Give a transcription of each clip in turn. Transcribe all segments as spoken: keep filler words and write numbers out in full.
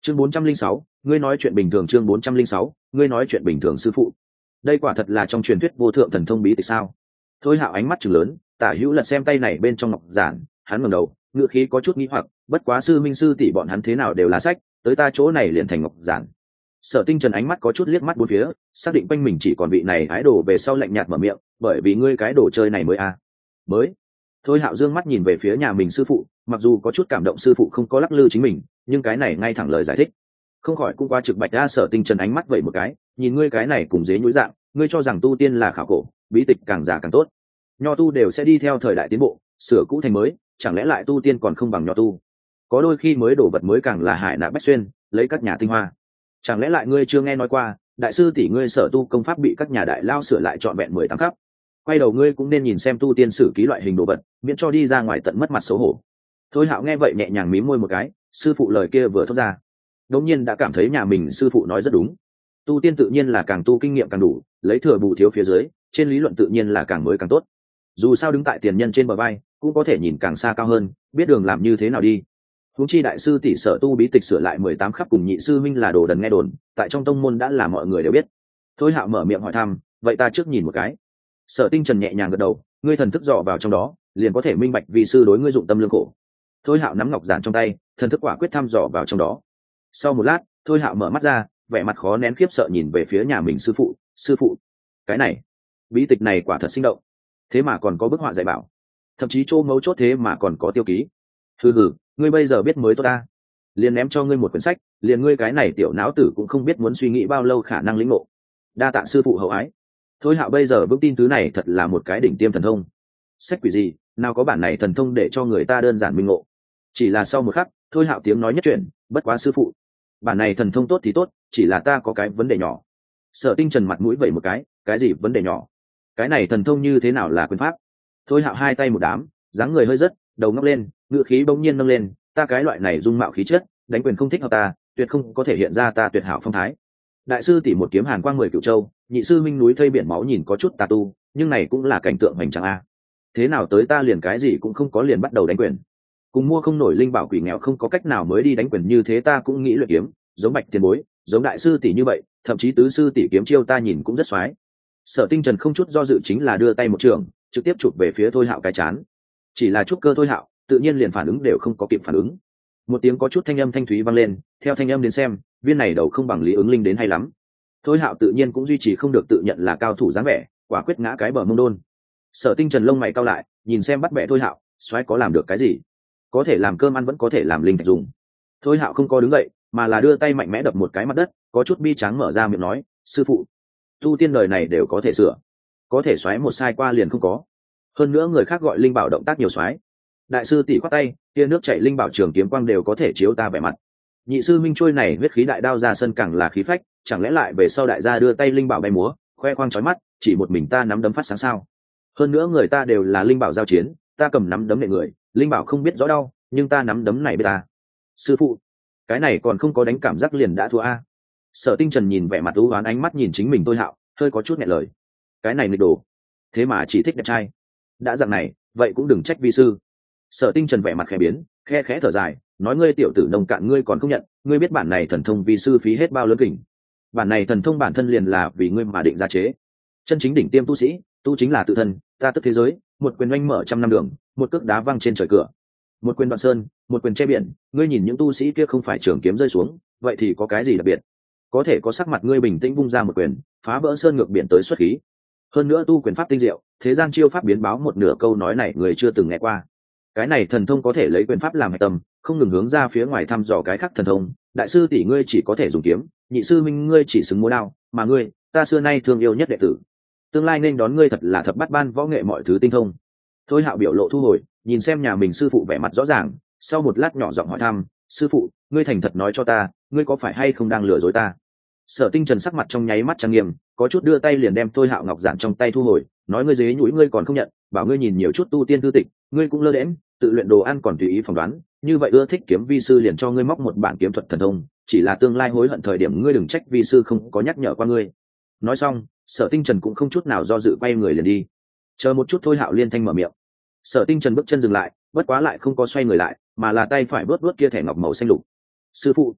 chương bốn trăm linh sáu, ngươi nói chuyện bình thường. Chương bốn trăm linh sáu, ngươi nói chuyện bình thường. Sư phụ, đây quả thật là trong truyền thuyết vô thượng thần thông bí tịch sao? Thôi Hạo ánh mắt trừng lớn, tả hữu lật xem tay này bên trong ngọc giản, hắn ngẩng đầu, ngựa khí có chút nghi hoặc, bất quá sư minh sư tỷ bọn hắn thế nào đều là sách, tới ta chỗ này liền thành ngọc giản. Sở Tinh Trần ánh mắt có chút liếc mắt bốn phía, xác định quanh mình chỉ còn vị này ái đồ về sau lạnh nhạt mở miệng, bởi vì ngươi cái đồ chơi này mới à? Mới. Thôi Hạo dương mắt nhìn về phía nhà mình sư phụ, mặc dù có chút cảm động sư phụ không có lắc lư chính mình, nhưng cái này ngay thẳng lời giải thích, không khỏi cũng qua trực bạch ra. Sở Tinh Trần ánh mắt vậy một cái, nhìn ngươi cái này cùng dế nhúi dạng, ngươi cho rằng tu tiên là khảo cổ, bí tịch càng già càng tốt, nho tu đều sẽ đi theo thời đại tiến bộ, sửa cũ thành mới, chẳng lẽ lại tu tiên còn không bằng nho tu? Có đôi khi mới đổ vật mới càng là hải nạp bách xuyên, lấy các nhà tinh hoa. Chẳng lẽ lại ngươi chưa nghe nói qua, đại sư tỷ ngươi sở tu công pháp bị các nhà đại lao sửa lại trọn vẹn mười tám khắp? Quay đầu ngươi cũng nên nhìn xem tu tiên sử ký loại hình đồ vật, miễn cho đi ra ngoài tận mất mặt xấu hổ. Thôi Hạo nghe vậy nhẹ nhàng mím môi một cái, sư phụ lời kia vừa thốt ra, đột nhiên đã cảm thấy nhà mình sư phụ nói rất đúng. Tu tiên tự nhiên là càng tu kinh nghiệm càng đủ, lấy thừa bù thiếu phía dưới, trên lý luận tự nhiên là càng mới càng tốt. Dù sao đứng tại tiền nhân trên bờ vai, cũng có thể nhìn càng xa cao hơn, biết đường làm như thế nào đi. Huống chi đại sư tỷ sở tu bí tịch sửa lại mười tám khắp cùng nhị sư minh là đồ đần nghe đồn, tại trong tông môn đã là mọi người đều biết. Thôi Hạo mở miệng hỏi thăm, vậy ta trước nhìn một cái. Sở Tinh Trần nhẹ nhàng gật đầu, ngươi thần thức dò vào trong đó, liền có thể minh bạch vì sư đối ngươi dụng tâm lương khổ. Thôi Hạo nắm ngọc giản trong tay, thần thức quả quyết thăm dò vào trong đó. Sau một lát, Thôi Hạo mở mắt ra, vẻ mặt khó nén khiếp sợ nhìn về phía nhà mình sư phụ. Sư phụ, cái này bí tịch này quả thật sinh động, thế mà còn có bức họa dạy bảo, thậm chí chỗ mấu chốt thế mà còn có tiêu ký. Hừ hừ, ngươi bây giờ biết mới tốt ta, liền ném cho ngươi một quyển sách, liền ngươi cái này tiểu não tử cũng không biết muốn suy nghĩ bao lâu khả năng lĩnh ngộ. Đa tạ sư phụ hậu ái. Thôi Hạo bây giờ vững tin thứ này thật là một cái đỉnh tiêm thần thông. Sách quỷ gì, nào có bản này thần thông để cho người ta đơn giản minh ngộ. Chỉ là sau một khắc, Thôi Hạo tiếng nói nhất chuyển, bất quá sư phụ, bản này thần thông tốt thì tốt, chỉ là ta có cái vấn đề nhỏ. Sở Tinh Trần mặt mũi vẩy một cái, cái gì vấn đề nhỏ? Cái này thần thông như thế nào là quyền pháp? Thôi Hạo hai tay một đám, dáng người hơi rất, đầu ngóc lên, ngựa khí bỗng nhiên nâng lên, ta cái loại này dung mạo khí chất, đánh quyền không thích hợp ta, tuyệt không có thể hiện ra ta tuyệt hảo phong thái. Đại sư tỷ một kiếm hàn quang mười cửu châu, nhị sư minh núi thây biển máu nhìn có chút tà tu, nhưng này cũng là cảnh tượng hoành tráng a. Thế nào tới ta liền cái gì cũng không có liền bắt đầu đánh quyền? Cùng mua không nổi linh bảo quỷ nghèo không có cách nào mới đi đánh quyền như thế, ta cũng nghĩ luyện kiếm, giống Bạch tiền bối, giống đại sư tỷ như vậy, thậm chí tứ sư tỷ kiếm chiêu ta nhìn cũng rất xoái. Sở Tinh Trần không chút do dự chính là đưa tay một trường, trực tiếp chụp về phía Thôi Hạo cái chán. Chỉ là chút cơ Thôi Hạo, tự nhiên liền phản ứng đều không có kịp phản ứng. Một tiếng có chút thanh âm thanh thúy vang lên, theo thanh âm đến xem, viên này đầu không bằng Lý Ứng Linh đến hay lắm. Thôi Hạo tự nhiên cũng duy trì không được tự nhận là cao thủ dáng vẻ, quả quyết ngã cái bờ mông đôn. Sở Tinh Trần lông mày cau lại, nhìn xem bắt bẻ Thôi Hạo, xoáy có làm được cái gì? Có thể làm cơm ăn vẫn có thể làm linh thạch dùng. Thôi Hạo không có đứng dậy, mà là đưa tay mạnh mẽ đập một cái mặt đất, có chút bi tráng mở ra miệng nói, sư phụ, tu tiên đời này đều có thể sửa, có thể xoáy một sai qua liền không có. Hơn nữa người khác gọi linh bảo động tác nhiều xoáy. Đại sư tỷ khoát tay, tia nước chảy linh bảo trường kiếm quang đều có thể chiếu ta vẻ mặt. Nhị sư minh trôi này huyết khí đại đao ra sân càng là khí phách, chẳng lẽ lại về sau đại gia đưa tay linh bảo bay múa, khoe khoang chói mắt, chỉ một mình ta nắm đấm phát sáng sao? Hơn nữa người ta đều là linh bảo giao chiến, ta cầm nắm đấm nệ người, linh bảo không biết rõ đau, nhưng ta nắm đấm này biết ta. Sư phụ, cái này còn không có đánh cảm giác liền đã thua a. Sở Tinh Trần nhìn vẻ mặt u oán ánh mắt nhìn chính mình Thôi Hạo, hơi có chút nghẹn lời. Cái này nghịch đồ, thế mà chỉ thích đẹp trai. Đã dạng này, vậy cũng đừng trách vi sư. Sở Tinh Trần vẻ mặt khẽ biến, khe khẽ thở dài, nói ngươi tiểu tử nông cạn ngươi còn không nhận, ngươi biết bản này thần thông vi sư phí hết bao lớn kình. Bản này thần thông bản thân liền là vì ngươi mà định ra chế. Chân chính đỉnh tiêm tu sĩ, tu chính là tự thân, ta tức thế giới, một quyền oanh mở trăm năm đường, một cước đá văng trên trời cửa. Một quyền đoạn sơn, một quyền che biển, ngươi nhìn những tu sĩ kia không phải trường kiếm rơi xuống, vậy thì có cái gì đặc biệt? Có thể có sắc mặt ngươi bình tĩnh vung ra một quyền, phá vỡ sơn ngược biển tới xuất khí. Hơn nữa tu quyền pháp tinh diệu, thế gian chiêu pháp biến báo một nửa câu nói này người chưa từng nghe qua. Cái này thần thông có thể lấy quyền pháp làm hệ tâm, không ngừng hướng ra phía ngoài thăm dò cái khác thần thông. Đại sư tỷ ngươi chỉ có thể dùng kiếm, nhị sư minh ngươi chỉ xứng múa đao, mà ngươi, ta xưa nay thương yêu nhất đệ tử, tương lai nên đón ngươi thật là thập bát ban võ nghệ mọi thứ tinh thông. Thôi Hạo biểu lộ thu hồi, nhìn xem nhà mình sư phụ vẻ mặt rõ ràng, sau một lát nhỏ giọng hỏi thăm, sư phụ, ngươi thành thật nói cho ta, ngươi có phải hay không đang lừa dối ta? Sở Tinh Trần sắc mặt trong nháy mắt trang nghiêm, có chút đưa tay liền đem Thôi Hạo ngọc giản trong tay thu hồi, nói ngươi dế nhũi ngươi còn không nhận, bảo ngươi nhìn nhiều chút tu tiên thư tịch, ngươi cũng lơ đễnh, tự luyện đồ ăn còn tùy ý phỏng đoán, như vậy ưa thích kiếm vi sư liền cho ngươi móc một bản kiếm thuật thần thông, chỉ là tương lai hối hận thời điểm ngươi đừng trách vi sư không có nhắc nhở qua ngươi. Nói xong, Sở Tinh Trần cũng không chút nào do dự quay người liền đi. Chờ một chút Thôi Hạo liên thanh mở miệng. Sở Tinh Trần bước chân dừng lại, bất quá lại không có xoay người lại, mà là tay phải vớt vớt kia thẻ ngọc màu xanh lục. Sư phụ,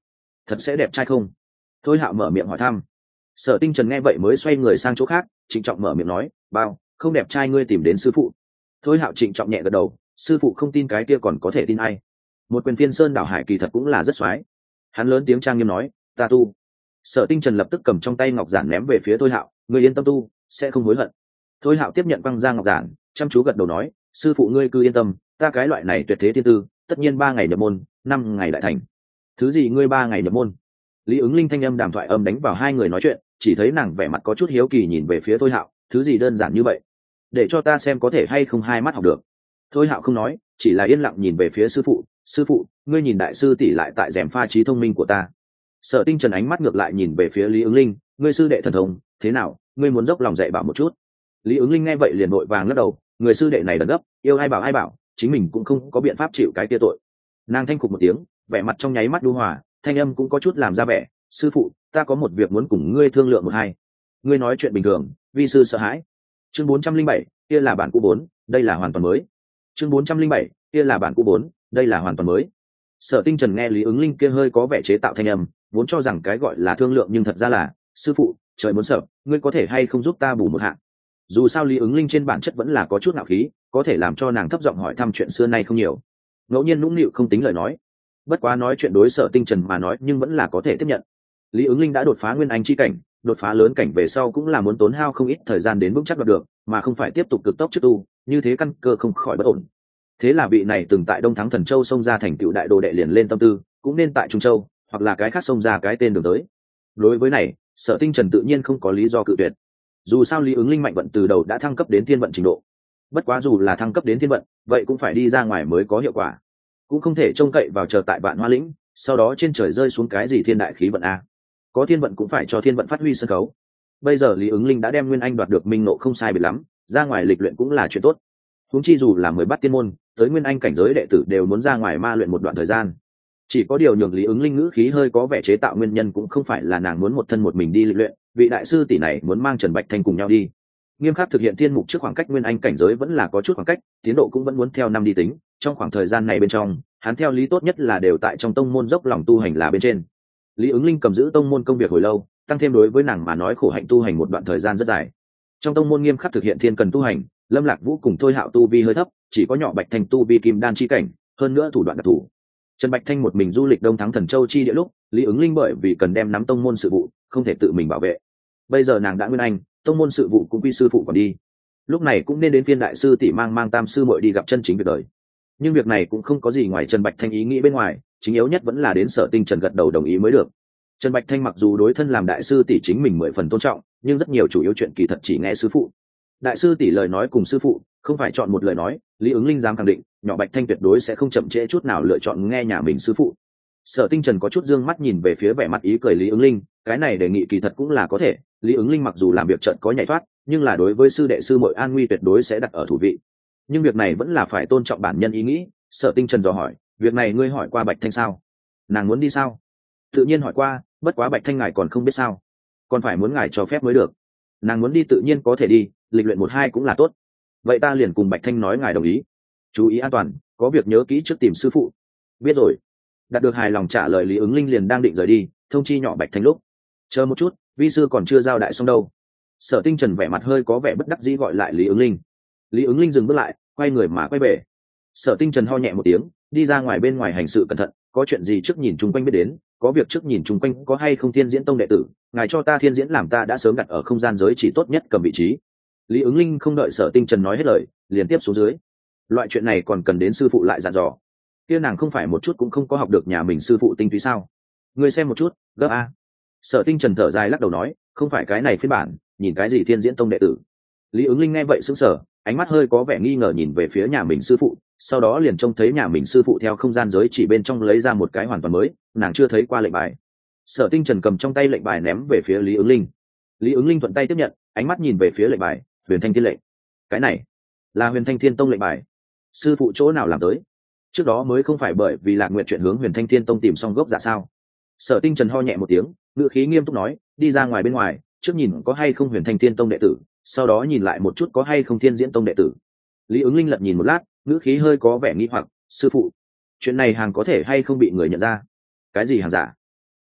thật sẽ đẹp trai không? Thôi Hạo mở miệng hỏi thăm. Sở Tinh Trần nghe vậy mới xoay người sang chỗ khác, trịnh trọng mở miệng nói, bao không đẹp trai ngươi tìm đến sư phụ. Thôi Hạo trịnh trọng nhẹ gật đầu, sư phụ không tin cái kia còn có thể tin ai? Một quyền Phiên Sơn đảo hải kỳ thật cũng là rất xoái. Hắn lớn tiếng trang nghiêm nói, ta tu. Sở Tinh Trần lập tức cầm trong tay ngọc giản ném về phía Thôi Hạo, ngươi yên tâm tu, sẽ không hối hận. Thôi Hạo tiếp nhận băng ra ngọc giản, chăm chú gật đầu nói, sư phụ ngươi cứ yên tâm, ta cái loại này tuyệt thế thiên tư, tất nhiên ba ngày nhập môn, năm ngày đại thành. Thứ gì ngươi ba ngày nhập môn? Lý Ứng Linh thanh âm đàm thoại âm đánh vào hai người nói chuyện, chỉ thấy nàng vẻ mặt có chút hiếu kỳ nhìn về phía Thôi Hạo, thứ gì đơn giản như vậy? Để cho ta xem có thể hay không hai mắt học được. Thôi Hạo không nói, chỉ là yên lặng nhìn về phía sư phụ, sư phụ, ngươi nhìn đại sư tỷ lại tại rèm pha trí thông minh của ta. Sở Tinh Trần ánh mắt ngược lại nhìn về phía Lý Ứng Linh, ngươi sư đệ thần thông, thế nào, ngươi muốn dốc lòng dạy bảo một chút. Lý Ứng Linh nghe vậy liền vội vàng lắc đầu, người sư đệ này đần gấp, yêu ai bảo ai bảo, chính mình cũng không có biện pháp chịu cái kia tội. Nàng thanh khục một tiếng, vẻ mặt trong nháy mắt đu hòa, thanh âm cũng có chút làm ra vẻ, sư phụ, ta có một việc muốn cùng ngươi thương lượng một hai. Ngươi nói chuyện bình thường, vi sư sợ hãi. Chương bốn trăm linh bảy, kia là bản cũ bốn, đây là hoàn toàn mới. Chương bốn trăm linh bảy, kia là bản cũ bốn, đây là hoàn toàn mới. Sở Tinh Trần nghe Lý Ứng Linh kia hơi có vẻ chế tạo thanh âm, vốn cho rằng cái gọi là thương lượng nhưng thật ra là, sư phụ, trời muốn sợ, ngươi có thể hay không giúp ta bù một hạng. Dù sao Lý Ứng Linh trên bản chất vẫn là có chút ngạo khí, có thể làm cho nàng thấp giọng hỏi thăm chuyện xưa nay không nhiều. Ngẫu nhiên nũng nịu không tính lời nói, bất quá nói chuyện đối Sở Tinh Trần mà nói nhưng vẫn là có thể tiếp nhận. Lý Ứng Linh đã đột phá nguyên anh chi cảnh, đột phá lớn cảnh về sau cũng là muốn tốn hao không ít thời gian đến vững chắc được, mà không phải tiếp tục cực tốc trước tu, như thế căn cơ không khỏi bất ổn. Thế là vị này từng tại Đông Thắng Thần Châu xông ra thành tựu đại đồ đệ liền lên tâm tư, cũng nên tại Trung Châu, hoặc là cái khác xông ra cái tên đường tới. Đối với này, Sở Tinh Trần tự nhiên không có lý do cự tuyệt. Dù sao Lý Ứng Linh mạnh vận từ đầu đã thăng cấp đến thiên vận trình độ. Bất quá dù là thăng cấp đến thiên vận, vậy cũng phải đi ra ngoài mới có hiệu quả. Cũng không thể trông cậy vào chờ tại Vạn Hoa lĩnh, sau đó trên trời rơi xuống cái gì thiên đại khí vận a. Có thiên vận cũng phải cho thiên vận phát huy sân khấu. Bây giờ Lý Ứng Linh đã đem Nguyên Anh đoạt được minh ngộ không sai biệt lắm, ra ngoài lịch luyện cũng là chuyện tốt. Huống chi dù là mười bát tiên môn, tới Nguyên Anh cảnh giới đệ tử đều muốn ra ngoài ma luyện một đoạn thời gian. Chỉ có điều nhường Lý Ứng Linh ngữ khí hơi có vẻ chế tạo nguyên nhân cũng không phải là nàng muốn một thân một mình đi lịch luyện, vị đại sư tỷ này muốn mang Trần Bạch Thanh cùng nhau đi. Nghiêm khắc thực hiện thiên mục trước khoảng cách Nguyên Anh cảnh giới vẫn là có chút khoảng cách, tiến độ cũng vẫn muốn theo năm đi tính, trong khoảng thời gian này bên trong, hắn theo lý tốt nhất là đều tại trong tông môn dốc lòng tu hành là bên trên. Lý Ứng Linh cầm giữ tông môn công việc hồi lâu, tăng thêm đối với nàng mà nói khổ hạnh tu hành một đoạn thời gian rất dài. Trong tông môn nghiêm khắc thực hiện thiên cần tu hành, Lâm Lạc Vũ cùng Thôi Hạo tu vi hơi thấp, chỉ có nhỏ Bạch Thanh tu vi kim đan chi cảnh, hơn nữa thủ đoạn đặc thù. Trần Bạch Thanh một mình du lịch Đông Thắng Thần Châu chi địa lúc, Lý Ứng Linh bởi vì cần đem nắm tông môn sự vụ, không thể tự mình bảo vệ. Bây giờ nàng đã nguyên anh, tông môn sự vụ cũng quy sư phụ còn đi. Lúc này cũng nên đến phiên đại sư tỷ mang mang tam sư muội đi gặp chân chính việc đời. Nhưng việc này cũng không có gì ngoài Trần Bạch Thanh ý nghĩ bên ngoài, chính yếu nhất vẫn là đến Sở Tinh Trần gật đầu đồng ý mới được. Trần Bạch Thanh mặc dù đối thân làm đại sư tỷ chính mình mười phần tôn trọng, nhưng rất nhiều chủ yếu chuyện kỳ thật chỉ nghe sư phụ. Đại sư tỷ lời nói cùng sư phụ, không phải chọn một lời nói, Lý Ứng Linh dám khẳng định, nhỏ Bạch Thanh tuyệt đối sẽ không chậm trễ chút nào lựa chọn nghe nhà mình sư phụ. Sở Tinh Trần có chút dương mắt nhìn về phía vẻ mặt ý cười Lý Ứng Linh, cái này đề nghị kỳ thật cũng là có thể, Lý Ứng Linh mặc dù làm việc trận có nhảy thoát, nhưng là đối với sư đệ sư muội an nguy tuyệt đối sẽ đặt ở thủ vị. Nhưng việc này vẫn là phải tôn trọng bản nhân ý nghĩ. Sở Tinh Trần dò hỏi, việc này ngươi hỏi qua Bạch Thanh sao? Nàng muốn đi sao? Tự nhiên hỏi qua, bất quá Bạch Thanh ngài còn không biết sao, còn phải muốn ngài cho phép mới được. Nàng muốn đi tự nhiên có thể đi, lịch luyện một hai cũng là tốt. Vậy ta liền cùng Bạch Thanh nói ngài đồng ý. Chú ý an toàn, có việc nhớ kỹ trước tìm sư phụ. Biết rồi. Đạt được hài lòng trả lời Lý Ứng Linh liền đang định rời đi, thông chi nhỏ Bạch Thanh lúc. Chờ một chút, vi sư còn chưa giao đại xong đâu. Sở Tinh Trần vẻ mặt hơi có vẻ bất đắc dĩ gọi lại Lý Ứng Linh. Lý Ứng Linh dừng bước lại, quay người mà quay về. Sở Tinh Trần ho nhẹ một tiếng, đi ra ngoài bên ngoài hành sự cẩn thận, có chuyện gì trước nhìn chung quanh biết đến, có việc trước nhìn chung quanh có hay không Thiên Diễn Tông đệ tử, ngài cho ta Thiên Diễn làm ta đã sớm đặt ở không gian giới chỉ tốt nhất cầm vị trí. Lý Ứng Linh không đợi Sở Tinh Trần nói hết lời, liền tiếp xuống dưới. Loại chuyện này còn cần đến sư phụ lại dặn dò. Kia nàng không phải một chút cũng không có học được nhà mình sư phụ tinh túy sao? Ngươi xem một chút, gấp a. Sở Tinh Trần thở dài lắc đầu nói, không phải cái này phiên bản, nhìn cái gì Thiên Diễn Tông đệ tử. Lý Ứng Linh nghe vậy sững sờ, ánh mắt hơi có vẻ nghi ngờ nhìn về phía nhà mình sư phụ, sau đó liền trông thấy nhà mình sư phụ theo không gian giới chỉ bên trong lấy ra một cái hoàn toàn mới, nàng chưa thấy qua lệnh bài. Sở Tinh Trần cầm trong tay lệnh bài ném về phía Lý Ứng Linh. Lý Ứng Linh thuận tay tiếp nhận, ánh mắt nhìn về phía lệnh bài, Huyền Thanh Thiên lệnh. Cái này là Huyền Thanh Thiên Tông lệnh bài. Sư phụ chỗ nào làm tới? Trước đó mới không phải bởi vì Lạc Nguyện chuyện hướng Huyền Thanh Thiên Tông tìm xong gốc dạ sao? Sở Tinh Trần ho nhẹ một tiếng, ngữ khí nghiêm túc nói, đi ra ngoài bên ngoài, trước nhìn có hay không Huyền Thanh Thiên Tông đệ tử, sau đó nhìn lại một chút có hay không Thiên Diễn Tông đệ tử. Lý Ứng Linh lật nhìn một lát, ngữ khí hơi có vẻ nghi hoặc, sư phụ, chuyện này hàng có thể hay không bị người nhận ra? Cái gì hàng giả?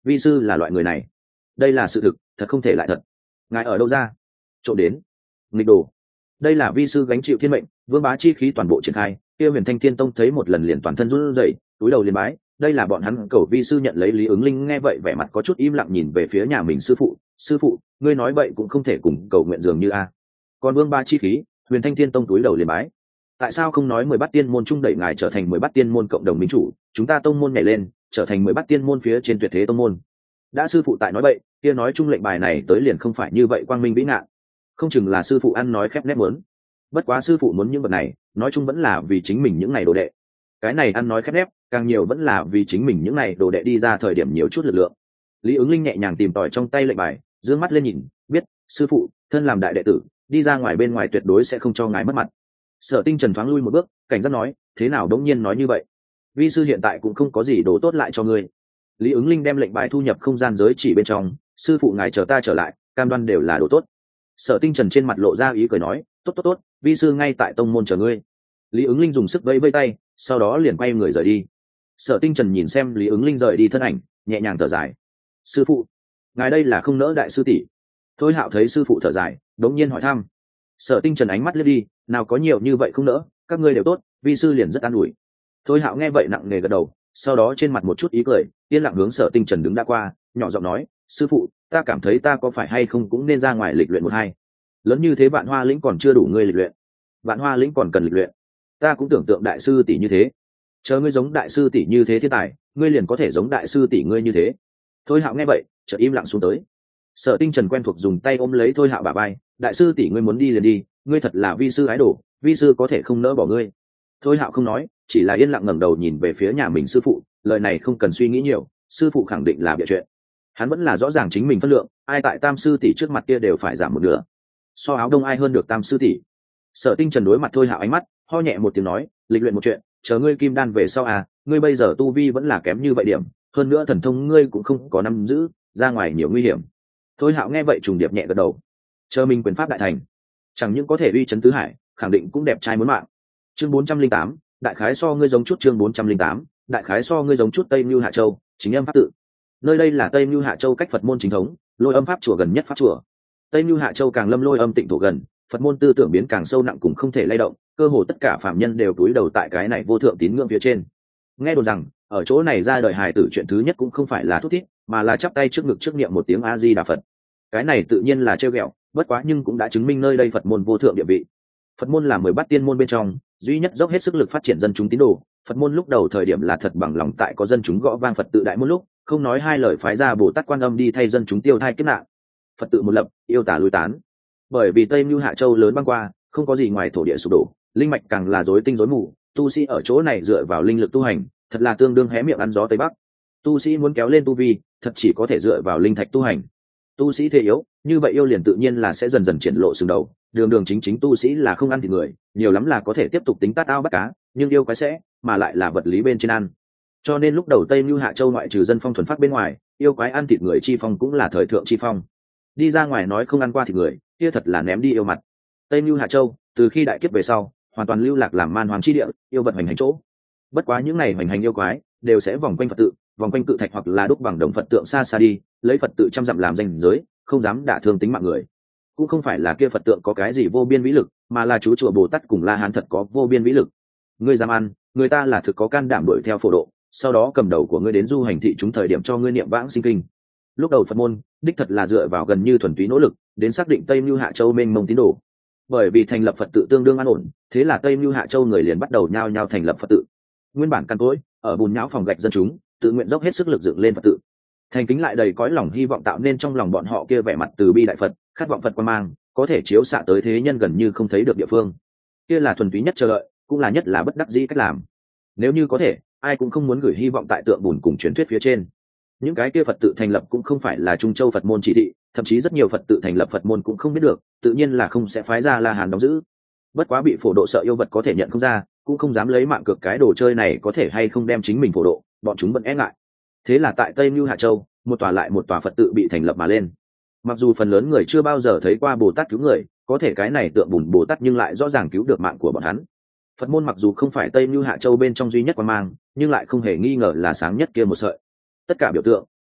vi sư là loại người này. Đây là sự thực, thật không thể lại thật. Ngài ở đâu ra? Trộm đến. Nghịch đồ. Đây là vi sư gánh chịu thiên mệnh, vương bá chi khí toàn bộ triển khai. Kia Huyền Thanh Thiên Tông thấy một lần liền toàn thân run rẩy, túi đầu liền bái. Đây là bọn hắn cầu vi sư nhận lấy. Lý Ứng Linh nghe vậy vẻ mặt có chút im lặng nhìn về phía nhà mình sư phụ. Sư phụ, ngươi nói vậy cũng không thể cùng cầu nguyện dường như a. Còn vương bá chi khí, Huyền Thanh Thiên Tông túi đầu liền bái. Tại sao không nói mười bát tiên môn trung đẩy ngài trở thành mười bát tiên môn cộng đồng minh chủ, chúng ta tông môn nhảy lên trở thành mười bát tiên môn phía trên tuyệt thế tông môn. Đã sư phụ tại nói vậy, kia nói chung lệnh bài này tới liền không phải như vậy quang minh vĩ ngạn. Không chừng là sư phụ ăn nói khép nép muốn. Bất quá sư phụ muốn những vật này, nói chung vẫn là vì chính mình những này đồ đệ. Cái này ăn nói khép nép, càng nhiều vẫn là vì chính mình những này đồ đệ đi ra thời điểm nhiều chút lực lượng. Lý Ứng Linh nhẹ nhàng tìm tòi trong tay lệnh bài, dương mắt lên nhìn, biết, sư phụ, thân làm đại đệ tử, đi ra ngoài bên ngoài tuyệt đối sẽ không cho ngài mất mặt. Sở Tinh Trần thoáng lui một bước, cảnh giác nói, thế nào đống nhiên nói như vậy? Vi sư hiện tại cũng không có gì đồ tốt lại cho ngươi. Lý Ứng Linh đem lệnh bài thu nhập không gian giới chỉ bên trong, sư phụ ngài chờ ta trở lại, cam đoan đều là đồ tốt. Sở Tinh Trần trên mặt lộ ra ý cười nói, tốt tốt tốt, vi sư ngay tại tông môn chờ ngươi. Lý Ứng Linh dùng sức vẫy vẫy tay, sau đó liền quay người rời đi. Sở Tinh Trần nhìn xem Lý Ứng Linh rời đi thân ảnh, nhẹ nhàng thở dài. Sư phụ, ngài đây là không nỡ đại sư tỷ. Thôi Hạo thấy sư phụ thở dài, đống nhiên hỏi thăm. Sở Tinh Trần ánh mắt liếc đi, nào có nhiều như vậy không nỡ, các ngươi đều tốt, vi sư liền rất an ủi. Thôi Hạo nghe vậy nặng nề gật đầu, sau đó trên mặt một chút ý cười, yên lặng hướng Sở Tinh Trần đứng đã qua, nhỏ giọng nói, sư phụ, ta cảm thấy ta có phải hay không cũng nên ra ngoài lịch luyện một hai. Lớn như thế Vạn Hoa lĩnh còn chưa đủ ngươi lịch luyện, Vạn Hoa lĩnh còn cần lịch luyện. Ta cũng tưởng tượng đại sư tỷ như thế, chờ ngươi giống đại sư tỷ như thế thiên tài, ngươi liền có thể giống đại sư tỷ ngươi như thế. Thôi Hạo nghe vậy, chợt im lặng xuống tới. Sở Tinh Trần quen thuộc dùng tay ôm lấy Thôi Hạo bả vai, đại sư tỷ ngươi muốn đi liền đi, ngươi thật là vi sư ái đồ, vi sư có thể không nỡ bỏ ngươi. Thôi Hạo không nói, chỉ là yên lặng ngẩng đầu nhìn về phía nhà mình sư phụ, lời này không cần suy nghĩ nhiều, sư phụ khẳng định là bịa chuyện. Hắn vẫn là rõ ràng chính mình phân lượng, ai tại tam sư tỷ trước mặt kia đều phải giảm một nửa. So áo đông ai hơn được tam sư tỷ. Sở Tinh Trần đối mặt Thôi Hạo ánh mắt, ho nhẹ một tiếng nói, lịch luyện một chuyện, chờ ngươi kim đan về sau à, ngươi bây giờ tu vi vẫn là kém như vậy điểm, hơn nữa thần thông ngươi cũng không có nắm giữ, ra ngoài nhiều nguy hiểm. Thôi Hạo nghe vậy trùng điệp nhẹ gật đầu. Chờ mình quyền pháp đại thành, chẳng những có thể uy chấn tứ hải, khẳng định cũng đẹp trai muốn mạng. Chương bốn trăm linh tám, đại khái so ngươi giống chút chương bốn trăm linh tám, đại khái so ngươi giống chút Tây Nưu Hạ Châu, chính âm pháp tự. Nơi đây là Tây Nưu Hạ Châu cách Phật môn chính thống, lôi âm pháp chùa gần nhất pháp chùa. Tây Nưu Hạ Châu càng lâm lôi âm tịnh thổ gần, Phật môn tư tưởng biến càng sâu nặng cũng không thể lay động, cơ hồ tất cả phạm nhân đều cúi đầu tại cái này vô thượng tín ngưỡng phía trên. Nghe đồn rằng, ở chỗ này ra đời hài tử chuyện thứ nhất cũng không phải là thút thít, mà là chắp tay trước ngực trước niệm một tiếng A Di Đà Phật. Cái này tự nhiên là trêu ghẹo, bất quá nhưng cũng đã chứng minh nơi đây Phật môn vô thượng địa vị. Phật môn là mười bát tiên môn bên trong duy nhất dốc hết sức lực phát triển dân chúng tín đồ. Phật môn lúc đầu thời điểm là thật bằng lòng tại có dân chúng gõ vang Phật tự đại môn lúc, không nói hai lời phái ra Bồ Tát Quan Âm đi thay dân chúng tiêu thai kiếp nạn. Phật tự một lập, yêu tả lui tán. Bởi vì Tây Nưu Hạ Châu lớn băng qua, không có gì ngoài thổ địa sụp đổ, linh mạch càng là rối tinh rối mù, tu sĩ ở chỗ này dựa vào linh lực tu hành, thật là tương đương hé miệng ăn gió tây bắc. Tu sĩ muốn kéo lên tu vi, thật chỉ có thể dựa vào linh thạch tu hành. Tu sĩ thế yếu, như vậy yêu liền tự nhiên là sẽ dần dần triển lộ sừng đầu. Đường đường chính chính tu sĩ là không ăn thịt người, nhiều lắm là có thể tiếp tục tính tát ao bắt cá, nhưng yêu quái sẽ, mà lại là vật lý bên trên ăn. Cho nên lúc đầu Tây Nưu Hạ Châu ngoại trừ dân phong thuần phát bên ngoài, yêu quái ăn thịt người chi phong cũng là thời thượng chi phong. Đi ra ngoài nói không ăn qua thịt người, kia thật là ném đi yêu mặt. Tây Nưu Hạ Châu, từ khi đại kiếp về sau, hoàn toàn lưu lạc làm man hoàng chi địa, yêu vật hành hành chỗ. Bất quá những này hành hành yêu quái đều sẽ vòng quanh Phật tự, vòng quanh cự thạch hoặc là đúc bằng đồng Phật tượng xa xa đi, lấy Phật tự trăm dặm làm danh giới, không dám đả thương tính mạng người. Cũng không phải là kia Phật tượng có cái gì vô biên vĩ lực, mà là chú chùa Bồ Tát cùng La Hán thật có vô biên vĩ lực. Ngươi dám ăn, người ta là thực có can đảm đuổi theo phổ độ, sau đó cầm đầu của ngươi đến du hành thị chúng thời điểm cho ngươi niệm vãng sinh kinh. Lúc đầu Phật môn đích thật là dựa vào gần như thuần túy nỗ lực đến xác định Tây Nưu Hạ Châu mênh mông tín đồ. Bởi vì thành lập Phật tự tương đương an ổn, thế là Tây Nưu Hạ Châu người liền bắt đầu nhao nhao thành lập Phật tự. Nguyên bản căn cỗi ở bùn nhão phòng gạch dân chúng tự nguyện dốc hết sức lực dựng lên Phật tự, thành kính lại đầy cõi lòng hy vọng tạo nên trong lòng bọn họ kia vẻ mặt từ bi đại Phật, khát vọng Phật quan mang có thể chiếu xạ tới thế nhân gần như không thấy được địa phương. Kia là thuần túy nhất chờ đợi, cũng là nhất là bất đắc dĩ cách làm. Nếu như có thể, ai cũng không muốn gửi hy vọng tại tượng bùn cùng truyền thuyết phía trên. Những cái kia Phật tự thành lập cũng không phải là Trung Châu Phật môn chỉ thị, thậm chí rất nhiều Phật tự thành lập Phật môn cũng không biết được, tự nhiên là không sẽ phái ra La Hán đóng giữ. Bất quá bị phổ độ sợ yêu vật có thể nhận không ra, cũng không dám lấy mạng cược cái đồ chơi này có thể hay không đem chính mình phổ độ, bọn chúng vẫn e ngại. Thế là tại Tây Nưu Hạ Châu, một tòa lại một tòa Phật tự bị thành lập mà lên. Mặc dù phần lớn người chưa bao giờ thấy qua Bồ Tát cứu người, có thể cái này tượng bùn Bồ Tát nhưng lại rõ ràng cứu được mạng của bọn hắn. Phật môn mặc dù không phải Tây Nưu Hạ Châu bên trong duy nhất quan mang, nhưng lại không hề nghi ngờ là sáng nhất kia một sợi. Tất cả biểu tượng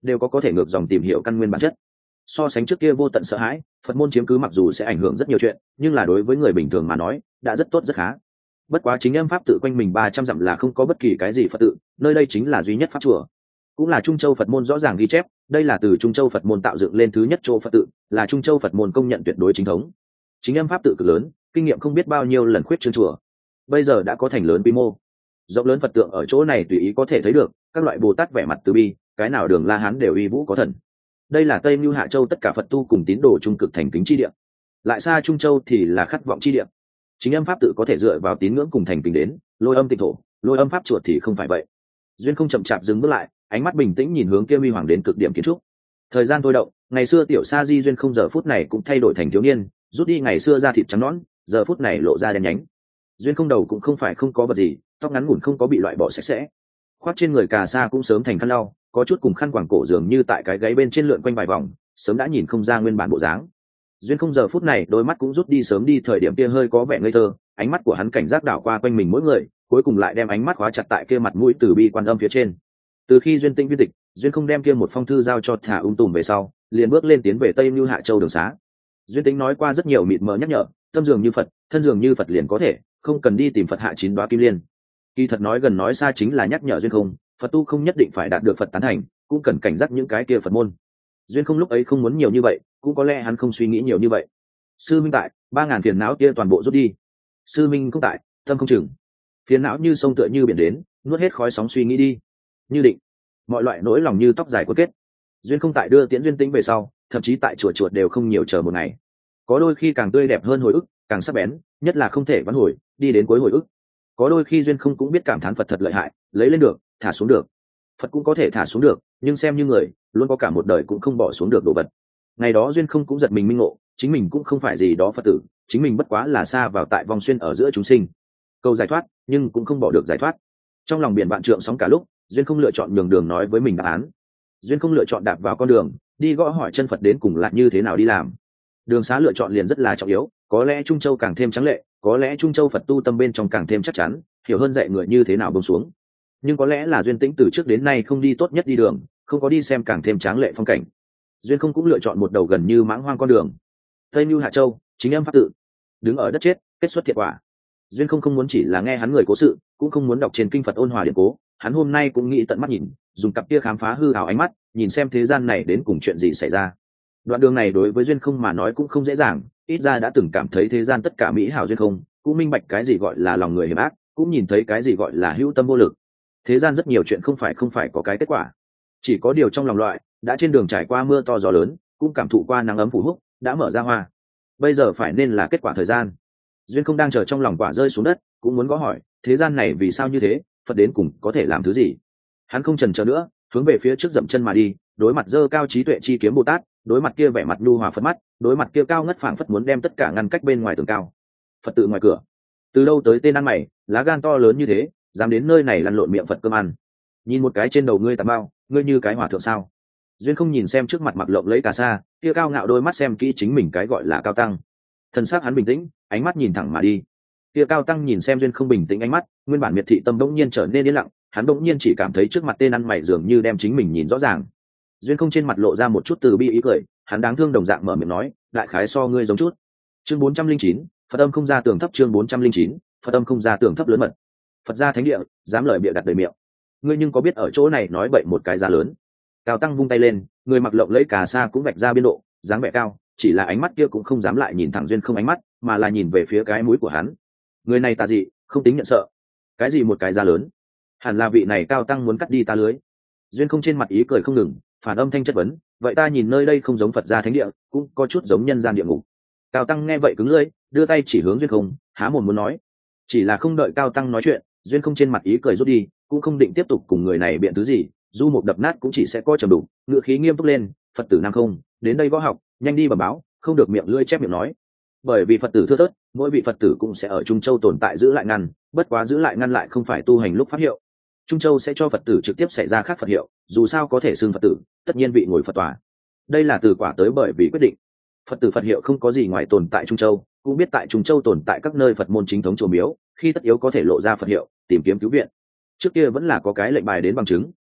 đều có có thể ngược dòng tìm hiểu căn nguyên bản chất. So sánh trước kia vô tận sợ hãi, Phật môn chiếm cứ mặc dù sẽ ảnh hưởng rất nhiều chuyện, nhưng là đối với người bình thường mà nói đã rất tốt rất khá. Bất quá chính âm pháp tự quanh mình ba trăm dặm là không có bất kỳ cái gì Phật tự, nơi đây chính là duy nhất pháp chùa, cũng là Trung Châu Phật môn rõ ràng ghi chép, đây là từ Trung Châu Phật môn tạo dựng lên thứ nhất chỗ Phật tự, là Trung Châu Phật môn công nhận tuyệt đối chính thống. Chính âm pháp tự cực lớn, kinh nghiệm không biết bao nhiêu lần khuyết trương chùa, bây giờ đã có thành lớn quy mô. Rộng lớn Phật tượng ở chỗ này tùy ý có thể thấy được, các loại Bồ Tát vẻ mặt từ bi, cái nào đường La Hán đều uy vũ có thần. Đây là Tây Mưu Hạ Châu tất cả Phật tu cùng tín đồ trung cực thành kính chi địa. Lại xa Trung Châu thì là khát vọng chi địa. Chính âm pháp tự có thể dựa vào tín ngưỡng cùng thành kính đến, Lôi Âm Tịnh Thổ, Lôi Âm pháp chuột thì không phải vậy. Duyên không chậm chạp dừng bước lại, ánh mắt bình tĩnh nhìn hướng kia huy hoàng đến cực điểm kiến trúc. Thời gian thôi động, ngày xưa tiểu sa di Duyên không giờ phút này cũng thay đổi thành thiếu niên, rút đi ngày xưa da thịt trắng nõn, giờ phút này lộ ra đen nhánh. Duyên không đầu cũng không phải không có vật gì, tóc ngắn ngủn không có bị loại bỏ sạch sẽ, khoác trên người cà sa cũng sớm thành khăn lau, có chút cùng khăn quàng cổ dường như tại cái gáy bên trên lượn quanh vài vòng, sớm đã nhìn không ra nguyên bản bộ dáng. Duyên không giờ phút này đôi mắt cũng rút đi sớm đi thời điểm kia hơi có vẻ ngây thơ, ánh mắt của hắn cảnh giác đảo qua quanh mình mỗi người, cuối cùng lại đem ánh mắt khóa chặt tại kia mặt mũi từ bi quan âm phía trên. Từ khi Duyên Tinh viên tịch, Duyên không đem kia một phong thư giao cho Thả Ung Tùm về sau, liền bước lên tiến về Tây Mưu Hạ Châu đường xá. Duyên Tinh nói qua rất nhiều mịt mờ nhắc nhở, tâm dường như Phật, thân dường như Phật liền có thể, không cần đi tìm Phật hạ chín đoá kim liên. Kỳ thật nói gần nói xa chính là nhắc nhở Duyên không, Phật tu không nhất định phải đạt được Phật tán thành, cũng cần cảnh giác những cái kia Phật môn. Duyên không lúc ấy không muốn nhiều như vậy, cũng có lẽ hắn không suy nghĩ nhiều như vậy. Sư minh tại, ba ngàn phiền não kia toàn bộ rút đi. Sư minh không tại, tâm không chừng. Phiền não như sông tựa như biển đến, nuốt hết khói sóng suy nghĩ đi. Như định, mọi loại nỗi lòng như tóc dài cuốn kết. Duyên không tại đưa tiễn Duyên Tĩnh về sau, thậm chí tại chùa chuột đều không nhiều chờ một ngày. Có đôi khi càng tươi đẹp hơn hồi ức, càng sắc bén, nhất là không thể vãn hồi, đi đến cuối hồi ức. Có đôi khi Duyên không cũng biết cảm thán Phật thật lợi hại, lấy lên được, thả xuống được. Phật cũng có thể thả xuống được, nhưng xem như người, luôn có cả một đời cũng không bỏ xuống được đồ vật. Ngày đó Duyên không cũng giật mình minh ngộ, chính mình cũng không phải gì đó Phật tử, chính mình bất quá là xa vào tại vòng xuyên ở giữa chúng sinh, cầu giải thoát, nhưng cũng không bỏ được giải thoát. Trong lòng biển vạn trượng sóng cả lúc, Duyên không lựa chọn nhường đường nói với mình đáp án. Duyên không lựa chọn đạp vào con đường, đi gõ hỏi chân Phật đến cùng lại như thế nào đi làm. Đường xá lựa chọn liền rất là trọng yếu, có lẽ Trung Châu càng thêm trắng lệ, có lẽ Trung Châu Phật tu tâm bên trong càng thêm chắc chắn, hiểu hơn dạy người như thế nào buông xuống. Nhưng có lẽ là Duyên Tĩnh từ trước đến nay không đi tốt nhất đi đường, không có đi xem càng thêm tráng lệ phong cảnh. Duyên không cũng lựa chọn một đầu gần như mãng hoang con đường. Tây Mưu Hạ Châu, chính âm pháp tự, đứng ở đất chết, kết xuất thiệt quả. Duyên không không muốn chỉ là nghe hắn người cố sự, cũng không muốn đọc trên kinh Phật ôn hòa điện cố, hắn hôm nay cũng nghĩ tận mắt nhìn, dùng cặp kia khám phá hư ảo ánh mắt, nhìn xem thế gian này đến cùng chuyện gì xảy ra. Đoạn đường này đối với Duyên không mà nói cũng không dễ dàng, ít ra đã từng cảm thấy thế gian tất cả mỹ hảo Duyên không, cũng minh bạch cái gì gọi là lòng người hiểm ác, cũng nhìn thấy cái gì gọi là hữu tâm vô lực. Thế gian rất nhiều chuyện không phải không phải có cái kết quả, chỉ có điều trong lòng loại, đã trên đường trải qua mưa to gió lớn, cũng cảm thụ qua nắng ấm phủ húc, đã mở ra hoa. Bây giờ phải nên là kết quả thời gian. Duyên không đang chờ trong lòng quả rơi xuống đất, cũng muốn gõ hỏi, thế gian này vì sao như thế, Phật đến cùng có thể làm thứ gì. Hắn không chần chờ nữa, hướng về phía trước dậm chân mà đi, đối mặt dơ cao trí tuệ chi kiếm Bồ Tát, đối mặt kia vẻ mặt nhu hòa Phật mắt, đối mặt kia cao ngất phảng phất muốn đem tất cả ngăn cách bên ngoài tường cao. Phật tự ngoài cửa, từ đâu tới tên ăn mày, lá gan to lớn như thế, dám đến nơi này lăn lộn miệng Phật cơm ăn. Nhìn một cái trên đầu ngươi tà bao, ngươi như cái hòa thượng sao? Duyên không nhìn xem trước mặt mặc lộng lấy cà sa, kia cao ngạo đôi mắt xem kỹ chính mình cái gọi là cao tăng. Thần sắc hắn bình tĩnh, ánh mắt nhìn thẳng mà đi. Kia cao tăng nhìn xem Duyên không bình tĩnh ánh mắt, nguyên bản miệt thị tâm bỗng nhiên trở nên yên lặng, hắn bỗng nhiên chỉ cảm thấy trước mặt tên ăn mày dường như đem chính mình nhìn rõ ràng. Duyên không trên mặt lộ ra một chút từ bi ý cười, hắn đáng thương đồng dạng mở miệng nói, đại khái so ngươi giống chút. Chương bốn trăm linh chín, Phật âm không ra tường thấp. Chương bốn trăm linh chín, Phật âm không ra tường thấp lớn mật. Phật gia thánh địa, dám lời bịa đặt đời miệng. Ngươi nhưng có biết ở chỗ này nói bậy một cái giá lớn. Cao tăng vung tay lên, người mặc lộng lấy cà sa cũng vạch ra biên độ, dáng vẻ cao, chỉ là ánh mắt kia cũng không dám lại nhìn thẳng Duyên không ánh mắt, mà là nhìn về phía cái mũi của hắn. Người này tà dị, không tính nhận sợ. Cái gì một cái giá lớn? Hẳn là vị này cao tăng muốn cắt đi ta lưới. Duyên không trên mặt ý cười không ngừng, phản âm thanh chất vấn, vậy ta nhìn nơi đây không giống Phật gia thánh địa, cũng có chút giống nhân gian địa ngục. Cao tăng nghe vậy cứng lưỡi, đưa tay chỉ hướng Duyên không, há mồm muốn nói, chỉ là không đợi cao tăng nói chuyện, Duyên không trên mặt ý cười rút đi, cũng không định tiếp tục cùng người này biện thứ gì, du một đập nát cũng chỉ sẽ coi trầm đủ, ngựa khí nghiêm túc lên, Phật tử nam không, đến đây võ học, nhanh đi bẩm báo, không được miệng lưỡi chép miệng nói. Bởi vì Phật tử thưa thớt, mỗi vị Phật tử cũng sẽ ở Trung Châu tồn tại giữ lại ngăn, bất quá giữ lại ngăn lại không phải tu hành lúc pháp hiệu. Trung Châu sẽ cho Phật tử trực tiếp xảy ra khác Phật hiệu, dù sao có thể xưng Phật tử, tất nhiên vị ngồi Phật tòa. Đây là từ quả tới bởi vì quyết định. Phật tử Phật hiệu không có gì ngoài tồn tại Trung Châu, cũng biết tại Trung Châu tồn tại các nơi Phật môn chính thống chùa miếu, khi tất yếu có thể lộ ra Phật hiệu, tìm kiếm cứu viện. Trước kia vẫn là có cái lệnh bài đến bằng chứng,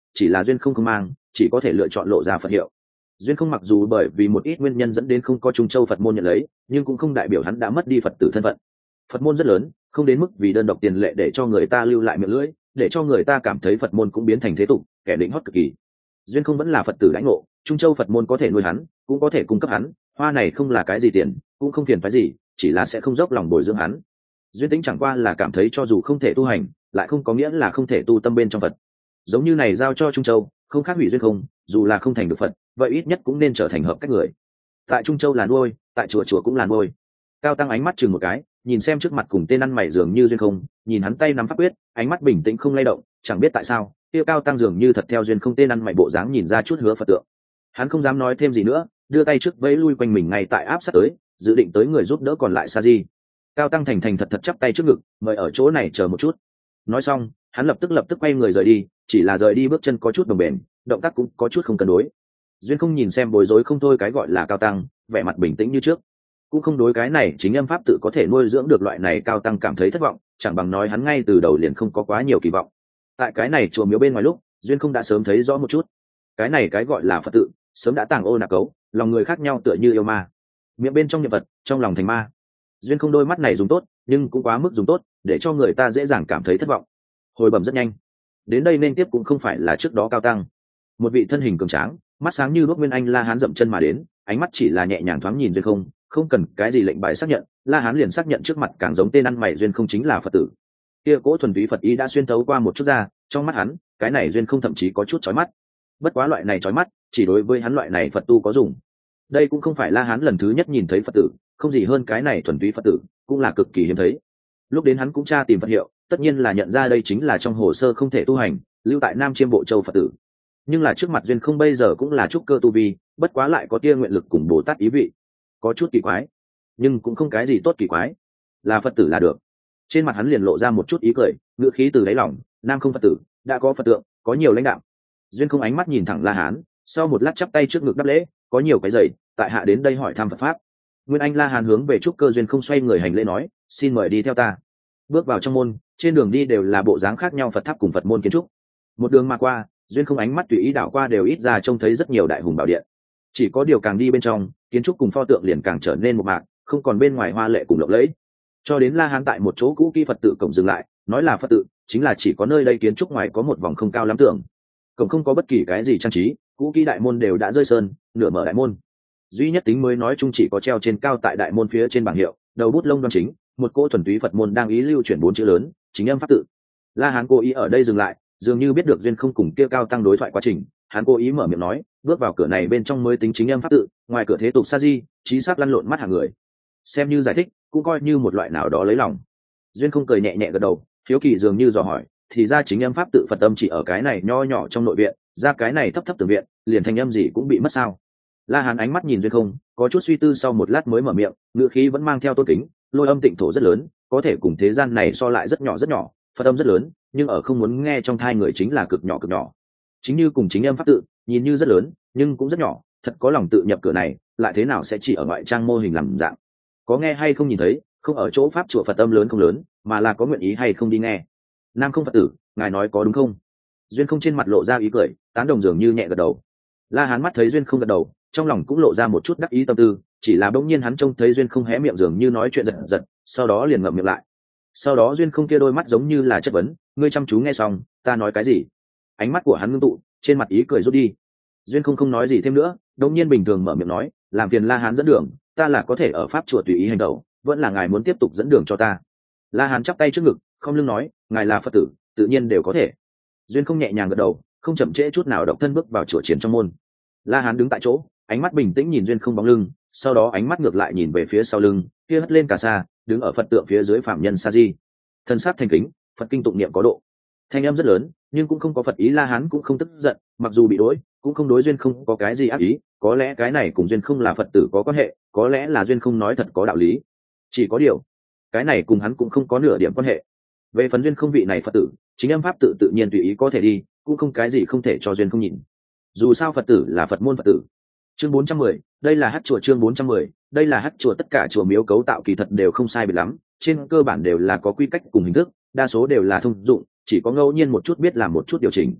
chỉ là duyên không không mang, chỉ có thể lựa chọn lộ ra Phật hiệu. Duyên không mặc dù bởi vì một ít nguyên nhân dẫn đến không có Trung Châu Phật môn nhận lấy, nhưng cũng không đại biểu hắn đã mất đi Phật tử thân phận. Phật môn rất lớn, không đến mức vì đơn độc tiền lệ để cho người ta lưu lại miệng lưỡi, để cho người ta cảm thấy Phật môn cũng biến thành thế tục, kẻ định hót cực kỳ. Duyên không vẫn là Phật tử lãnh ngộ, Trung Châu Phật môn có thể nuôi hắn, cũng có thể cung cấp hắn, hoa này không là cái gì tiền, cũng không phiền phái gì, chỉ là sẽ không dốc lòng bồi dưỡng hắn. Duyên Tĩnh chẳng qua là cảm thấy cho dù không thể tu hành, lại không có nghĩa là không thể tu tâm bên trong Phật. Giống như này giao cho Trung Châu, không khác hủy duyên không, dù là không thành được Phật, vậy ít nhất cũng nên trở thành hợp cách người. Tại Trung Châu là nuôi, tại chùa chùa cũng là nuôi. Cao Tăng ánh mắt chừng một cái, nhìn xem trước mặt cùng tên ăn mày dường như duyên không, nhìn hắn tay nắm pháp quyết, ánh mắt bình tĩnh không lay động, chẳng biết tại sao, tiêu Cao Tăng dường như thật theo duyên không tên ăn mày bộ dáng nhìn ra chút hứa Phật tượng. Hắn không dám nói thêm gì nữa, đưa tay trước vẫy lui quanh mình ngay tại áp sát tới, dự định tới người giúp đỡ còn lại sa di. Cao Tăng thành thành thật thật chắp tay trước ngực, mời ở chỗ này chờ một chút. Nói xong, hắn lập tức lập tức quay người rời đi, chỉ là rời đi bước chân có chút đồng bền, động tác cũng có chút không cân đối. Duyên không nhìn xem bối rối không thôi cái gọi là Cao Tăng, vẻ mặt bình tĩnh như trước, cũng không đối cái này chính âm pháp tự có thể nuôi dưỡng được loại này Cao Tăng cảm thấy thất vọng, chẳng bằng nói hắn ngay từ đầu liền không có quá nhiều kỳ vọng. Tại cái này chùa miếu bên ngoài lúc, Duyên không đã sớm thấy rõ một chút, cái này cái gọi là Phật tự sớm đã tàng ô nạc cấu, lòng người khác nhau tựa như yêu ma, miệng bên trong niệm vật, trong lòng thành ma. Duyên không đôi mắt này dùng tốt, nhưng cũng quá mức dùng tốt, để cho người ta dễ dàng cảm thấy thất vọng. Hồi bẩm rất nhanh, đến đây nên tiếp cũng không phải là trước đó Cao Tăng, một vị thân hình cường tráng, mắt sáng như đuốc nguyên anh La Hán dậm chân mà đến, ánh mắt chỉ là nhẹ nhàng thoáng nhìn Duyên không, không cần cái gì lệnh bài xác nhận, La Hán liền xác nhận trước mặt càng giống tên ăn mày Duyên không chính là Phật tử. Kia cỗ thuần túy Phật ý đã xuyên thấu qua một chút ra, trong mắt hắn, cái này Duyên không thậm chí có chút chói mắt. Bất quá loại này chói mắt, chỉ đối với hắn loại này Phật tu có dùng. Đây cũng không phải La Hán lần thứ nhất nhìn thấy Phật tử, không gì hơn cái này thuần túy Phật tử, cũng là cực kỳ hiếm thấy. Lúc đến hắn cũng tra tìm Phật hiệu, tất nhiên là nhận ra đây chính là trong hồ sơ không thể tu hành, lưu tại Nam Chiêm Bộ Châu Phật tử. Nhưng là trước mặt Duyên không bây giờ cũng là trúc cơ tu vi, bất quá lại có tia nguyện lực cùng Bồ Tát ý vị, có chút kỳ quái, nhưng cũng không cái gì tốt kỳ quái, là Phật tử là được. Trên mặt hắn liền lộ ra một chút ý cười, ngữ khí từ đáy lòng, Nam không Phật tử, đã có Phật tượng, có nhiều lãnh đạo. Duyên không ánh mắt nhìn thẳng La Hán, sau một lát chắp tay trước ngực đáp lễ, có nhiều cái giày, tại hạ đến đây hỏi thăm Phật pháp. Nguyên Anh La Hán hướng về trúc cơ Duyên không xoay người hành lễ nói, xin mời đi theo ta. Bước vào trong môn, trên đường đi đều là bộ dáng khác nhau Phật tháp cùng Phật môn kiến trúc. Một đường mà qua, Duyên không ánh mắt tùy ý đảo qua đều ít ra trông thấy rất nhiều đại hùng bảo điện. Chỉ có điều càng đi bên trong, kiến trúc cùng pho tượng liền càng trở nên một mạc, không còn bên ngoài hoa lệ cùng lộng lẫy. Cho đến La Hán tại một chỗ cũ kỹ Phật tự cổng dừng lại, nói là Phật tự, chính là chỉ có nơi đây kiến trúc ngoài có một vòng không cao lắm tường, cổng không có bất kỳ cái gì trang trí, cũ kỹ đại môn đều đã rơi sơn, nửa mở đại môn. Duy nhất tính mới nói chung chỉ có treo trên cao tại đại môn phía trên bảng hiệu, đầu bút lông đoan chính, một cỗ thuần túy Phật môn đang ý lưu chuyển bốn chữ lớn, chính âm pháp tự. La Hán cố ý ở đây dừng lại, dường như biết được Duyên không cùng kia Cao Tăng đối thoại quá trình, hắn cố ý mở miệng nói, bước vào cửa này bên trong mới tính chính âm pháp tự, ngoài cửa thế tục sa di, trí xác lăn lộn mắt hàng người. Xem như giải thích, cũng coi như một loại nào đó lấy lòng. Duyên không cười nhẹ nhẹ gật đầu, hiếu kỳ dường như dò hỏi, thì ra chính âm pháp tự Phật âm chỉ ở cái này nho nhỏ trong nội viện, ra cái này thấp thấp tường viện, liền thành âm gì cũng bị mất sao? La Hán ánh mắt nhìn Duyên không, có chút suy tư sau một lát mới mở miệng, ngữ khí vẫn mang theo tôn kính, lôi âm tịnh thổ rất lớn, có thể cùng thế gian này so lại rất nhỏ rất nhỏ, Phật âm rất lớn, nhưng ở không muốn nghe trong thai người chính là cực nhỏ cực nhỏ. Chính như cùng chính âm pháp tự, nhìn như rất lớn, nhưng cũng rất nhỏ, thật có lòng tự nhập cửa này, lại thế nào sẽ chỉ ở ngoại trang mô hình làm dạng. Có nghe hay không nhìn thấy, không ở chỗ pháp chùa Phật âm lớn không lớn, mà là có nguyện ý hay không đi nghe. Nam không Phật tử, ngài nói có đúng không? Duyên không trên mặt lộ ra ý cười, tán đồng dường như nhẹ gật đầu. La Hán mắt thấy Duyên không gật đầu, trong lòng cũng lộ ra một chút đắc ý tâm tư, chỉ là bỗng nhiên hắn trông thấy Duyên không hé miệng dường như nói chuyện giật giật, sau đó liền ngậm miệng lại. Sau đó Duyên không kia đôi mắt giống như là chất vấn, ngươi chăm chú nghe xong, ta nói cái gì? Ánh mắt của hắn ngưng tụ, trên mặt ý cười rút đi. Duyên không không nói gì thêm nữa, đống nhiên bình thường mở miệng nói, làm phiền La Hán dẫn đường, ta là có thể ở pháp chùa tùy ý hành động, vẫn là ngài muốn tiếp tục dẫn đường cho ta. La Hán chắp tay trước ngực, không lưng nói, ngài là Phật tử, tự nhiên đều có thể. Duyên không nhẹ nhàng gật đầu, không chậm trễ chút nào độc thân bước vào chùa triển trong môn. La Hán đứng tại chỗ, ánh mắt bình tĩnh nhìn Duyên không bóng lưng, sau đó ánh mắt ngược lại nhìn về phía sau lưng, kia hất lên cả xa, đứng ở Phật tượng phía dưới phạm nhân sa di. Thân sắc thành kính, Phật kinh tụng niệm có độ. Thanh âm rất lớn, nhưng cũng không có Phật ý. La Hán cũng không tức giận, mặc dù bị đối, cũng không đối Duyên không có cái gì ác ý, có lẽ cái này cùng Duyên không là Phật tử có quan hệ, có lẽ là Duyên không nói thật có đạo lý. Chỉ có điều, cái này cùng hắn cũng không có nửa điểm quan hệ. Về phần Duyên không vị này Phật tử, chính âm pháp tự tự nhiên tùy ý có thể đi, cũng không cái gì không thể cho Duyên không nhìn. Dù sao Phật tử là Phật môn Phật tử. Chương bốn trăm mười, đây là hát chùa chương bốn trăm mười, đây là hát chùa tất cả chùa miếu cấu tạo kỳ thật đều không sai biệt lắm, trên cơ bản đều là có quy cách cùng hình thức, đa số đều là thông dụng, chỉ có ngẫu nhiên một chút biết làm một chút điều chỉnh.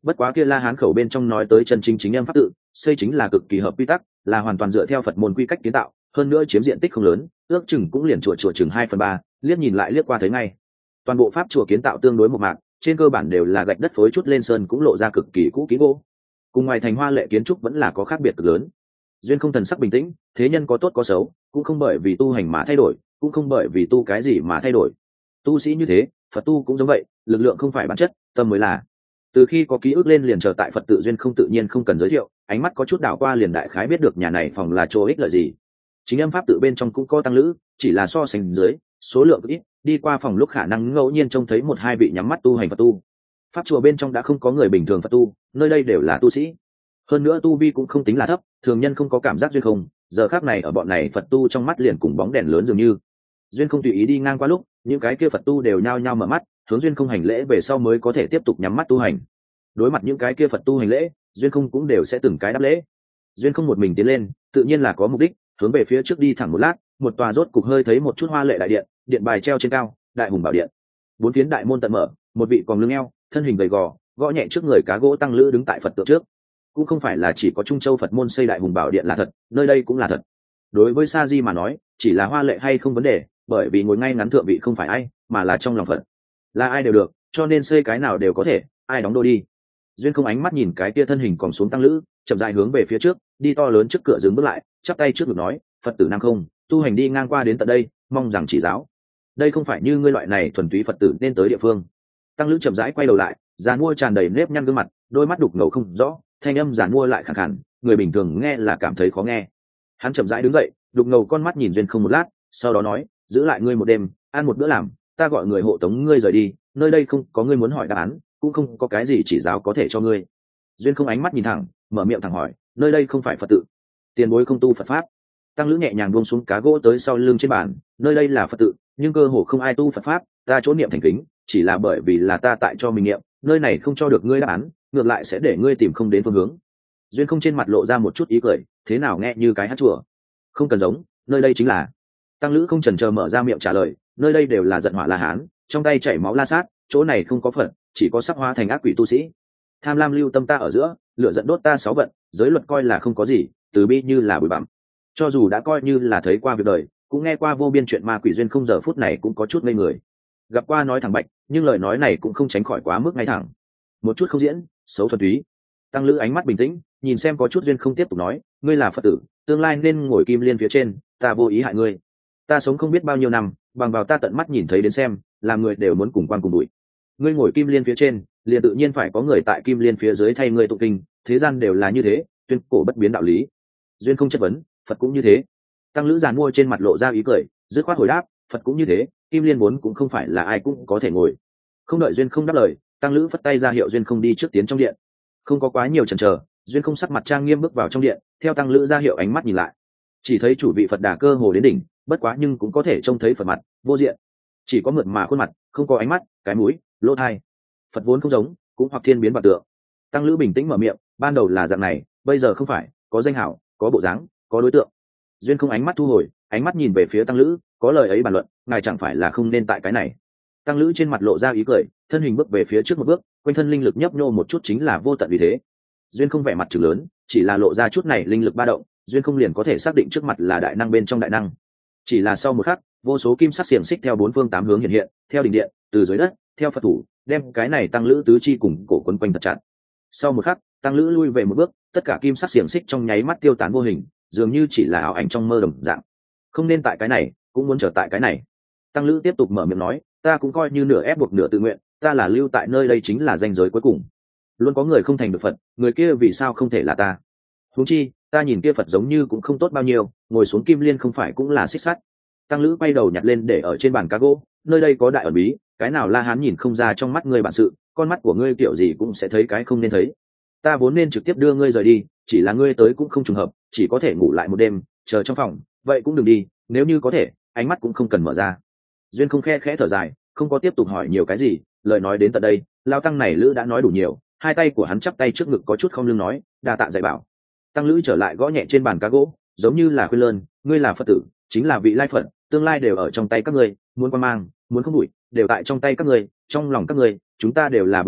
bất quá kia La Hán khẩu bên trong nói tới chân chính chính âm pháp tự xây chính là cực kỳ hợp quy tắc, là hoàn toàn dựa theo Phật môn quy cách kiến tạo, hơn nữa chiếm diện tích không lớn, ước chừng cũng liền chùa chùa chừng hai phần ba, liếc nhìn lại liếc qua thấy ngay. Toàn bộ pháp chùa kiến tạo tương đối một mạc, trên cơ bản đều là gạch đất phối chút lên sơn cũng lộ ra cực kỳ cũ kỹ gỗ. Cùng ngoài thành hoa lệ kiến trúc vẫn là có khác biệt cực lớn. Duyên không thần sắc bình tĩnh, thế nhân có tốt có xấu, cũng không bởi vì tu hành mà thay đổi, cũng không bởi vì tu cái gì mà thay đổi. Tu sĩ như thế, Phật tu cũng giống vậy, lực lượng không phải bản chất, tâm mới là. Từ khi có ký ức lên liền chờ tại Phật tự Duyên không tự nhiên không cần giới thiệu, ánh mắt có chút đảo qua liền đại khái biết được nhà này phòng là chỗ ích lợi gì. Chính âm pháp tự bên trong cũng có tăng lữ, chỉ là so sánh dưới số lượng ít, đi qua phòng lúc khả năng ngẫu nhiên trông thấy một hai vị nhắm mắt tu hành Phật tu. Pháp chùa bên trong đã không có người bình thường Phật tu, nơi đây đều là tu sĩ. Hơn nữa tu vi cũng không tính là thấp, thường nhân không có cảm giác duyên không, giờ khắc này ở bọn này Phật tu trong mắt liền cùng bóng đèn lớn dường như. Duyên không tùy ý đi ngang qua lúc, những cái kia Phật tu đều nhao nhao mở mắt, hướng duyên không hành lễ về sau mới có thể tiếp tục nhắm mắt tu hành. Đối mặt những cái kia Phật tu hành lễ, duyên không cũng đều sẽ từng cái đáp lễ. Duyên không một mình tiến lên, tự nhiên là có mục đích, hướng về phía trước đi thẳng một lát, một tòa rốt cục hơi thấy một chút hoa lệ đại điện, điện bài treo trên cao, đại hùng bảo điện. Bốn phiến đại môn tận mở, một vị còn lưng eo, thân hình gầy gò, gõ nhẹ trước người cá gỗ tăng lữ đứng tại Phật tượng trước. Cũng không phải là chỉ có Trung Châu Phật môn xây đại hùng bảo điện là thật, nơi đây cũng là thật. Đối với Sa Di mà nói, chỉ là hoa lệ hay không vấn đề, bởi vì ngồi ngay ngắn thượng vị không phải ai, mà là trong lòng Phật. Là ai đều được, cho nên xây cái nào đều có thể, ai đóng đô đi. Duyên không ánh mắt nhìn cái tia thân hình còn xuống tăng lữ, chậm rãi hướng về phía trước, đi to lớn trước cửa dừng bước lại, chắp tay trước ngực nói, Phật tử Nam Không, tu hành đi ngang qua đến tận đây, mong rằng chỉ giáo. Đây không phải như ngươi loại này thuần túy Phật tử nên tới địa phương. Tăng lữ chậm rãi quay đầu lại, giàn mua tràn đầy nếp nhăn gương mặt, đôi mắt đục ngầu không rõ, thanh âm giàn mua lại khàn khàn, người bình thường nghe là cảm thấy khó nghe. Hắn chậm rãi đứng dậy, đục ngầu con mắt nhìn Duyên không một lát, sau đó nói, giữ lại ngươi một đêm, ăn một bữa làm, ta gọi người hộ tống ngươi rời đi, nơi đây không có ngươi muốn hỏi đáp án, cũng không có cái gì chỉ giáo có thể cho ngươi. Duyên không ánh mắt nhìn thẳng, mở miệng thẳng hỏi, nơi đây không phải Phật tự, tiền bối không tu Phật pháp. Tăng lữ nhẹ nhàng buông xuống cá gỗ tới sau lưng trên bàn, nơi đây là Phật tự, nhưng cơ hồ không ai tu Phật pháp, ta chỗ niệm thành kính, chỉ là bởi vì là ta tại cho mình niệm, nơi này không cho được ngươi đáp án, ngược lại sẽ để ngươi tìm không đến phương hướng. Duyên không trên mặt lộ ra một chút ý cười, thế nào nghe như cái hát chùa. Không cần giống, nơi đây chính là. Tăng lữ không chần chờ mở ra miệng trả lời, nơi đây đều là giận hỏa La Hán, trong tay chảy máu la sát, chỗ này không có Phật, chỉ có sắc hóa thành ác quỷ tu sĩ. Tham lam lưu tâm ta ở giữa, lửa giận đốt ta sáu vận, giới luật coi là không có gì, từ bi như là bụi bặm. Cho dù đã coi như là thấy qua việc đời, cũng nghe qua vô biên chuyện ma quỷ. Duyên không giờ phút này cũng có chút ngây người. Gặp qua nói thẳng bạch, nhưng lời nói này cũng không tránh khỏi quá mức ngay thẳng. Một chút không diễn, xấu thuần túy. Tăng lữ ánh mắt bình tĩnh, nhìn xem có chút Duyên không tiếp tục nói, ngươi là Phật tử, tương lai nên ngồi kim liên phía trên, ta vô ý hại ngươi. Ta sống không biết bao nhiêu năm, bằng vào ta tận mắt nhìn thấy đến xem, làm người đều muốn cùng quan cùng đuổi. Ngươi ngồi kim liên phía trên, liền tự nhiên phải có người tại kim liên phía dưới thay ngươi tụng kinh, thế gian đều là như thế, tuyên cổ bất biến đạo lý. Duyên không chất vấn, Phật cũng như thế. Tăng lữ giàn mua trên mặt lộ ra ý cười, dứt khoát hồi đáp, Phật cũng như thế, kim liên muốn cũng không phải là ai cũng có thể ngồi. Không đợi Duyên không đáp lời, tăng lữ phất tay ra hiệu Duyên không đi trước tiến trong điện. Không có quá nhiều chần chờ, Duyên không sắc mặt trang nghiêm bước vào trong điện, theo tăng lữ ra hiệu ánh mắt nhìn lại, chỉ thấy chủ vị Phật Đà cơ hồ đến đỉnh, bất quá nhưng cũng có thể trông thấy Phật mặt vô diện, chỉ có mượt mà khuôn mặt, không có ánh mắt, cái mũi, lỗ tai. Phật vốn không giống, cũng hoặc thiên biến vạn tượng. Tăng lữ bình tĩnh mở miệng, ban đầu là dạng này, bây giờ không phải, có danh hảo, có bộ dáng, có đối tượng. Duyên không ánh mắt thu hồi, ánh mắt nhìn về phía tăng lữ, có lời ấy bàn luận, ngài chẳng phải là không nên tại cái này. Tăng lữ trên mặt lộ ra ý cười, thân hình bước về phía trước một bước, quanh thân linh lực nhấp nhô một chút chính là vô tận vì thế. Duyên không vẻ mặt trừng lớn, chỉ là lộ ra chút này linh lực ba động, Duyên không liền có thể xác định trước mặt là đại năng bên trong đại năng. Chỉ là sau một khắc, vô số kim sắc xiềng xích theo bốn phương tám hướng hiện hiện, theo đỉnh điện, từ dưới đất, theo Phật thủ, đem cái này tăng lữ tứ chi cùng cổ quấn quanh thật chặt. Sau một khắc, tăng lữ lui về một bước, tất cả kim sắc xiềng xích trong nháy mắt tiêu tán vô hình, dường như chỉ là ảo ảnh trong mơ đồng dạng. Không nên tại cái này, cũng muốn trở tại cái này. Tăng lữ tiếp tục mở miệng nói, ta cũng coi như nửa ép buộc nửa tự nguyện, ta là lưu tại nơi đây chính là ranh giới cuối cùng. Luôn có người không thành được Phật, người kia vì sao không thể là ta? Huống chi, ta nhìn kia Phật giống như cũng không tốt bao nhiêu, ngồi xuống kim liên không phải cũng là xích sắt. Tăng lữ quay đầu nhặt lên để ở trên bàn cá gỗ, nơi đây có đại ẩn bí, cái nào La Hán nhìn không ra trong mắt ngươi bản sự, con mắt của ngươi kiểu gì cũng sẽ thấy cái không nên thấy. Ta vốn nên trực tiếp đưa ngươi rời đi, chỉ là ngươi tới cũng không trùng hợp, chỉ có thể ngủ lại một đêm, chờ trong phòng, vậy cũng đừng đi, nếu như có thể, ánh mắt cũng không cần mở ra. Duyên không khe khẽ thở dài, không có tiếp tục hỏi nhiều cái gì, lời nói đến tận đây, lao tăng này lữ đã nói đủ nhiều, hai tay của hắn chắp tay trước ngực có chút không lưng nói, đa tạ dạy bảo. Tăng lữ trở lại gõ nhẹ trên bàn cá gỗ, giống như là khuyên lơn, ngươi là Phật tử, chính là vị lai Phật, tương lai đều ở trong tay các ngươi, muốn quan mang, muốn không đuổi, đều tại trong tay các ngươi, trong lòng các ngươi, chúng ta đều là bụi bặm,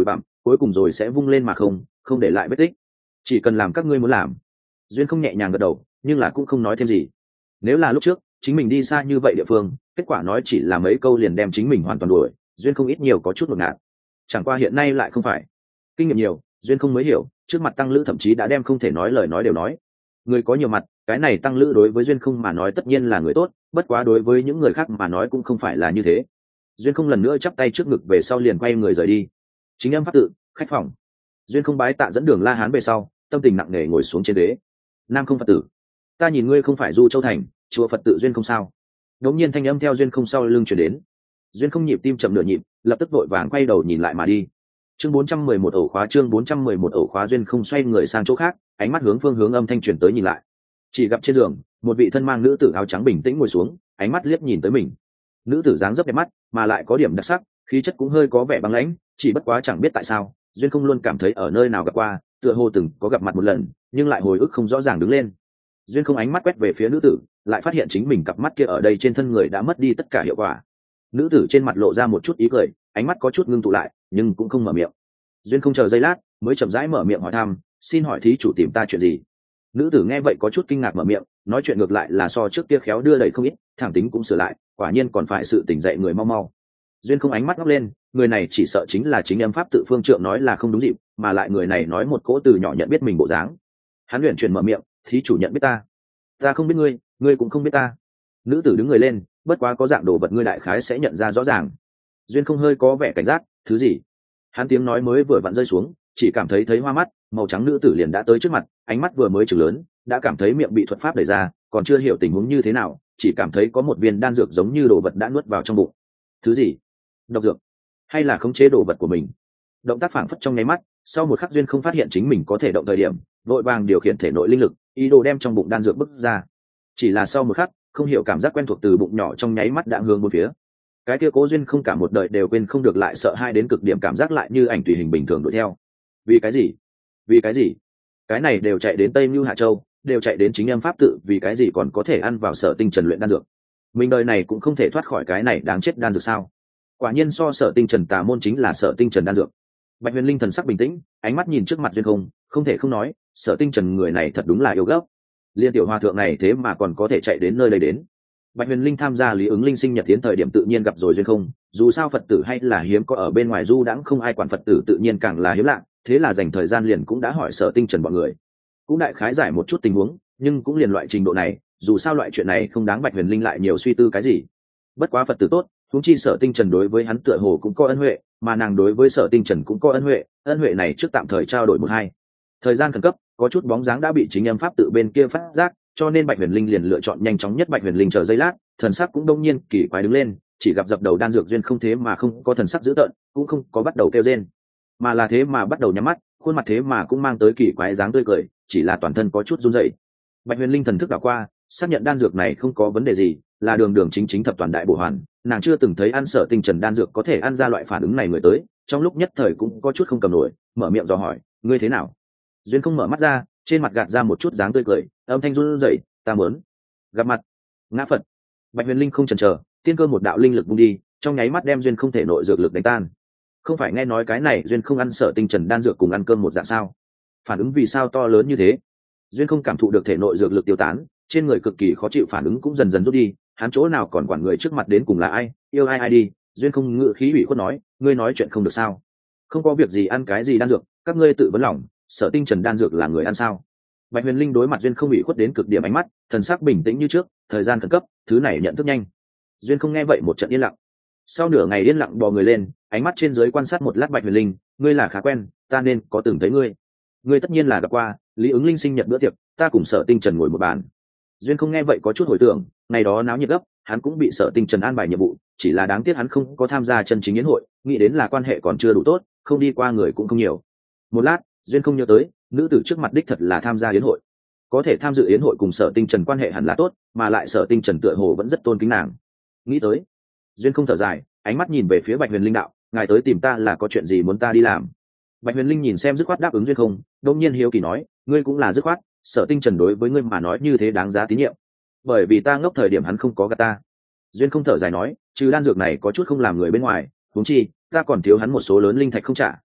cuối cùng rồi sẽ vung lên mà không không để lại vết tích. Chỉ cần làm các ngươi muốn làm. Duyên không nhẹ nhàng gật đầu, nhưng là cũng không nói thêm gì. Nếu là lúc trước chính mình đi xa như vậy địa phương, kết quả nói chỉ là mấy câu liền đem chính mình hoàn toàn đuổi, Duyên không ít nhiều có chút ngột ngạt. Chẳng qua hiện nay lại không phải. Kinh nghiệm nhiều, Duyên không mới hiểu, trước mặt tăng lữ thậm chí đã đem không thể nói lời nói đều nói. Người có nhiều mặt, cái này tăng lữ đối với Duyên không mà nói tất nhiên là người tốt, bất quá đối với những người khác mà nói cũng không phải là như thế. Duyên không lần nữa chắp tay trước ngực về sau liền quay người rời đi. Chính âm pháp tự, khách phòng. Duyên không bái tạ dẫn đường La Hán về sau, tâm tình nặng nề ngồi xuống trên đế. Nam không Phật tử, ta nhìn ngươi không phải Du Châu thành, chùa Phật tự Duyên không sao? Đống nhiên thanh âm theo Duyên không sau lưng chuyển đến. Duyên không nhịp tim chậm nửa nhịp, lập tức vội vàng quay đầu nhìn lại mà đi. Chương bốn trăm mười một ổ khóa chương bốn trăm mười một ổ khóa Duyên không xoay người sang chỗ khác, ánh mắt hướng phương hướng âm thanh truyền tới nhìn lại. Chỉ gặp trên giường, một vị thân mang nữ tử áo trắng bình tĩnh ngồi xuống, ánh mắt liếc nhìn tới mình. Nữ tử dáng dấp đẹp mắt, mà lại có điểm đặc sắc, khí chất cũng hơi có vẻ băng lãnh, chỉ bất quá chẳng biết tại sao, Duyên không luôn cảm thấy ở nơi nào gặp qua, tựa hồ từng có gặp mặt một lần, nhưng lại hồi ức không rõ ràng đứng lên. Duyên không ánh mắt quét về phía nữ tử, lại phát hiện chính mình cặp mắt kia ở đây trên thân người đã mất đi tất cả hiệu quả. Nữ tử trên mặt lộ ra một chút ý cười, ánh mắt có chút ngưng tụ lại, nhưng cũng không mở miệng. Duyên không chờ giây lát, mới chậm rãi mở miệng hỏi thăm, xin hỏi thí chủ tìm ta chuyện gì? Nữ tử nghe vậy có chút kinh ngạc mở miệng, nói chuyện ngược lại là so trước kia khéo đưa đẩy không ít, thẳng tính cũng sửa lại, quả nhiên còn phải sự tỉnh dậy người mau mau. Duyên không ánh mắt ngóc lên, người này chỉ sợ chính là chính âm pháp tự phương trượng nói là không đúng dịp, mà lại người này nói một cỗ từ nhỏ nhận biết mình bộ dáng. Hắn luyện chuyển mở miệng, thí chủ nhận biết ta? Ta không biết ngươi, ngươi cũng không biết ta. Nữ tử đứng người lên, bất quá có dạng đồ vật ngươi đại khái sẽ nhận ra rõ ràng. Duyên không hơi có vẻ cảnh giác, thứ gì? Hắn tiếng nói mới vừa vặn rơi xuống, chỉ cảm thấy thấy hoa mắt, màu trắng nữ tử liền đã tới trước mặt, ánh mắt vừa mới chừng lớn, đã cảm thấy miệng bị thuật pháp đẩy ra, còn chưa hiểu tình huống như thế nào, chỉ cảm thấy có một viên đan dược giống như đồ vật đã nuốt vào trong bụng. Thứ gì? Độc dược? Hay là khống chế đồ vật của mình? Động tác phảng phất trong nháy mắt, sau một khắc Duyên không phát hiện chính mình có thể động thời điểm, vội vàng điều khiển thể nội linh lực, ý đồ đem trong bụng đan dược bứt ra. Chỉ là sau một khắc, không hiểu cảm giác quen thuộc từ bụng nhỏ trong nháy mắt đã hướng bốn phía. Cái kia Cố Duyên không cả một đời đều quên không được lại sợ hai đến cực điểm cảm giác lại như ảnh tùy hình bình thường đuổi theo. Vì cái gì? Vì cái gì? Cái này đều chạy đến Tây Nưu Hạ Châu, đều chạy đến chính âm pháp tự, vì cái gì còn có thể ăn vào Sở Tinh Trần luyện đan dược? Mình đời này cũng không thể thoát khỏi cái này đáng chết đan dược sao? Quả nhiên so Sở Tinh Trần tà môn chính là Sở Tinh Trần đan dược. Bạch Huyền Linh thần sắc bình tĩnh, ánh mắt nhìn trước mặt Duyên không, không thể không nói, Sở Tinh Trần người này thật đúng là yêu gấp. Liên tiểu hòa thượng này thế mà còn có thể chạy đến nơi đây đến. Bạch Huyền Linh tham gia Lý Ứng Linh sinh nhật tiến thời điểm tự nhiên gặp rồi Duyên không, dù sao Phật tử hay là hiếm có ở bên ngoài du đãng không ai quản Phật tử tự nhiên càng là hiếm lạ, thế là dành thời gian liền cũng đã hỏi Sở Tinh Trần bọn người. Cũng đại khái giải một chút tình huống, nhưng cũng liền loại trình độ này, dù sao loại chuyện này không đáng Bạch Huyền Linh lại nhiều suy tư cái gì. Bất quá Phật tử tốt, huống chi Sở Tinh Trần đối với hắn tựa hồ cũng có ân huệ, mà nàng đối với Sở Tinh Trần cũng có ân huệ, ân huệ này trước tạm thời trao đổi một hai. Thời gian khẩn cấp, có chút bóng dáng đã bị chính âm pháp tự bên kia phát giác, cho nên Bạch Huyền Linh liền lựa chọn nhanh chóng nhất. Bạch Huyền Linh chờ giây lát, thần sắc cũng đông nhiên kỳ quái đứng lên, chỉ gặp dập đầu đan dược Duyên không thế mà không có thần sắc dữ tợn, cũng không có bắt đầu kêu rên, mà là thế mà bắt đầu nhắm mắt, khuôn mặt thế mà cũng mang tới kỳ quái dáng tươi cười, chỉ là toàn thân có chút run rẩy. Bạch Huyền Linh thần thức đảo qua, xác nhận đan dược này không có vấn đề gì, là đường đường chính chính thập toàn đại bổ hoàn, nàng chưa từng thấy ăn Sở Tinh Trần đan dược có thể ăn ra loại phản ứng này người tới, trong lúc nhất thời cũng có chút không cầm nổi, mở miệng dò hỏi, ngươi thế nào? Duyên không mở mắt ra, trên mặt gạt ra một chút dáng tươi cười, âm thanh run rẩy, ta muốn gặp mặt ngã Phật. Bạch Huyền Linh không chần chờ, tiên cơ một đạo linh lực bung đi, trong nháy mắt đem Duyên không thể nội dược lực đánh tan. Không phải nghe nói cái này Duyên không ăn Sở Tinh Trần đan dược cùng ăn cơm một dạng sao? Phản ứng vì sao to lớn như thế? Duyên không cảm thụ được thể nội dược lực tiêu tán, trên người cực kỳ khó chịu, phản ứng cũng dần dần rút đi, hắn chỗ nào còn quản người trước mặt đến cùng là ai, yêu ai ai đi. Duyên không ngự khí ủy khuất nói, ngươi nói chuyện không được sao? Không có việc gì ăn cái gì đan dược, các ngươi tự vấn lòng, Sở Tinh Trần đan dược là người ăn sao? Bạch Huyền Linh đối mặt Duyên không ủy khuất đến cực điểm ánh mắt, thần sắc bình tĩnh như trước, thời gian khẩn cấp, thứ này nhận thức nhanh. Duyên không nghe vậy một trận yên lặng. Sau nửa ngày yên lặng bò người lên, ánh mắt trên dưới quan sát một lát Bạch Huyền Linh, ngươi là khá quen, ta nên có từng thấy ngươi. Ngươi tất nhiên là gặp qua, Lý Ứng Linh sinh nhật bữa tiệc, ta cùng Sở Tinh Trần ngồi một bàn. Duyên không nghe vậy có chút hồi tưởng, ngày đó náo nhiệt gấp, hắn cũng bị Sở Tinh Trần an bài nhiệm vụ, chỉ là đáng tiếc hắn không có tham gia chân chính yến hội, nghĩ đến là quan hệ còn chưa đủ tốt, không đi qua người cũng không nhiều. Một lát, Duyên không nhớ tới, nữ tử trước mặt đích thật là tham gia yến hội, có thể tham dự yến hội cùng Sở Tinh Trần quan hệ hẳn là tốt, mà lại Sở Tinh Trần tựa hồ vẫn rất tôn kính nàng. Nghĩ tới, Duyên không thở dài, ánh mắt nhìn về phía Bạch Huyền Linh đạo, ngài tới tìm ta là có chuyện gì muốn ta đi làm? Bạch Huyền Linh nhìn xem dứt khoát đáp ứng Duyên không, đột nhiên hiếu kỳ nói, ngươi cũng là dứt khoát, Sở Tinh Trần đối với ngươi mà nói như thế đáng giá tín nhiệm. Bởi vì ta ngốc thời điểm hắn không có gạt ta. Duyên không thở dài nói, trừ đan dược này có chút không làm người bên ngoài, huống chi ta còn thiếu hắn một số lớn linh thạch không trả,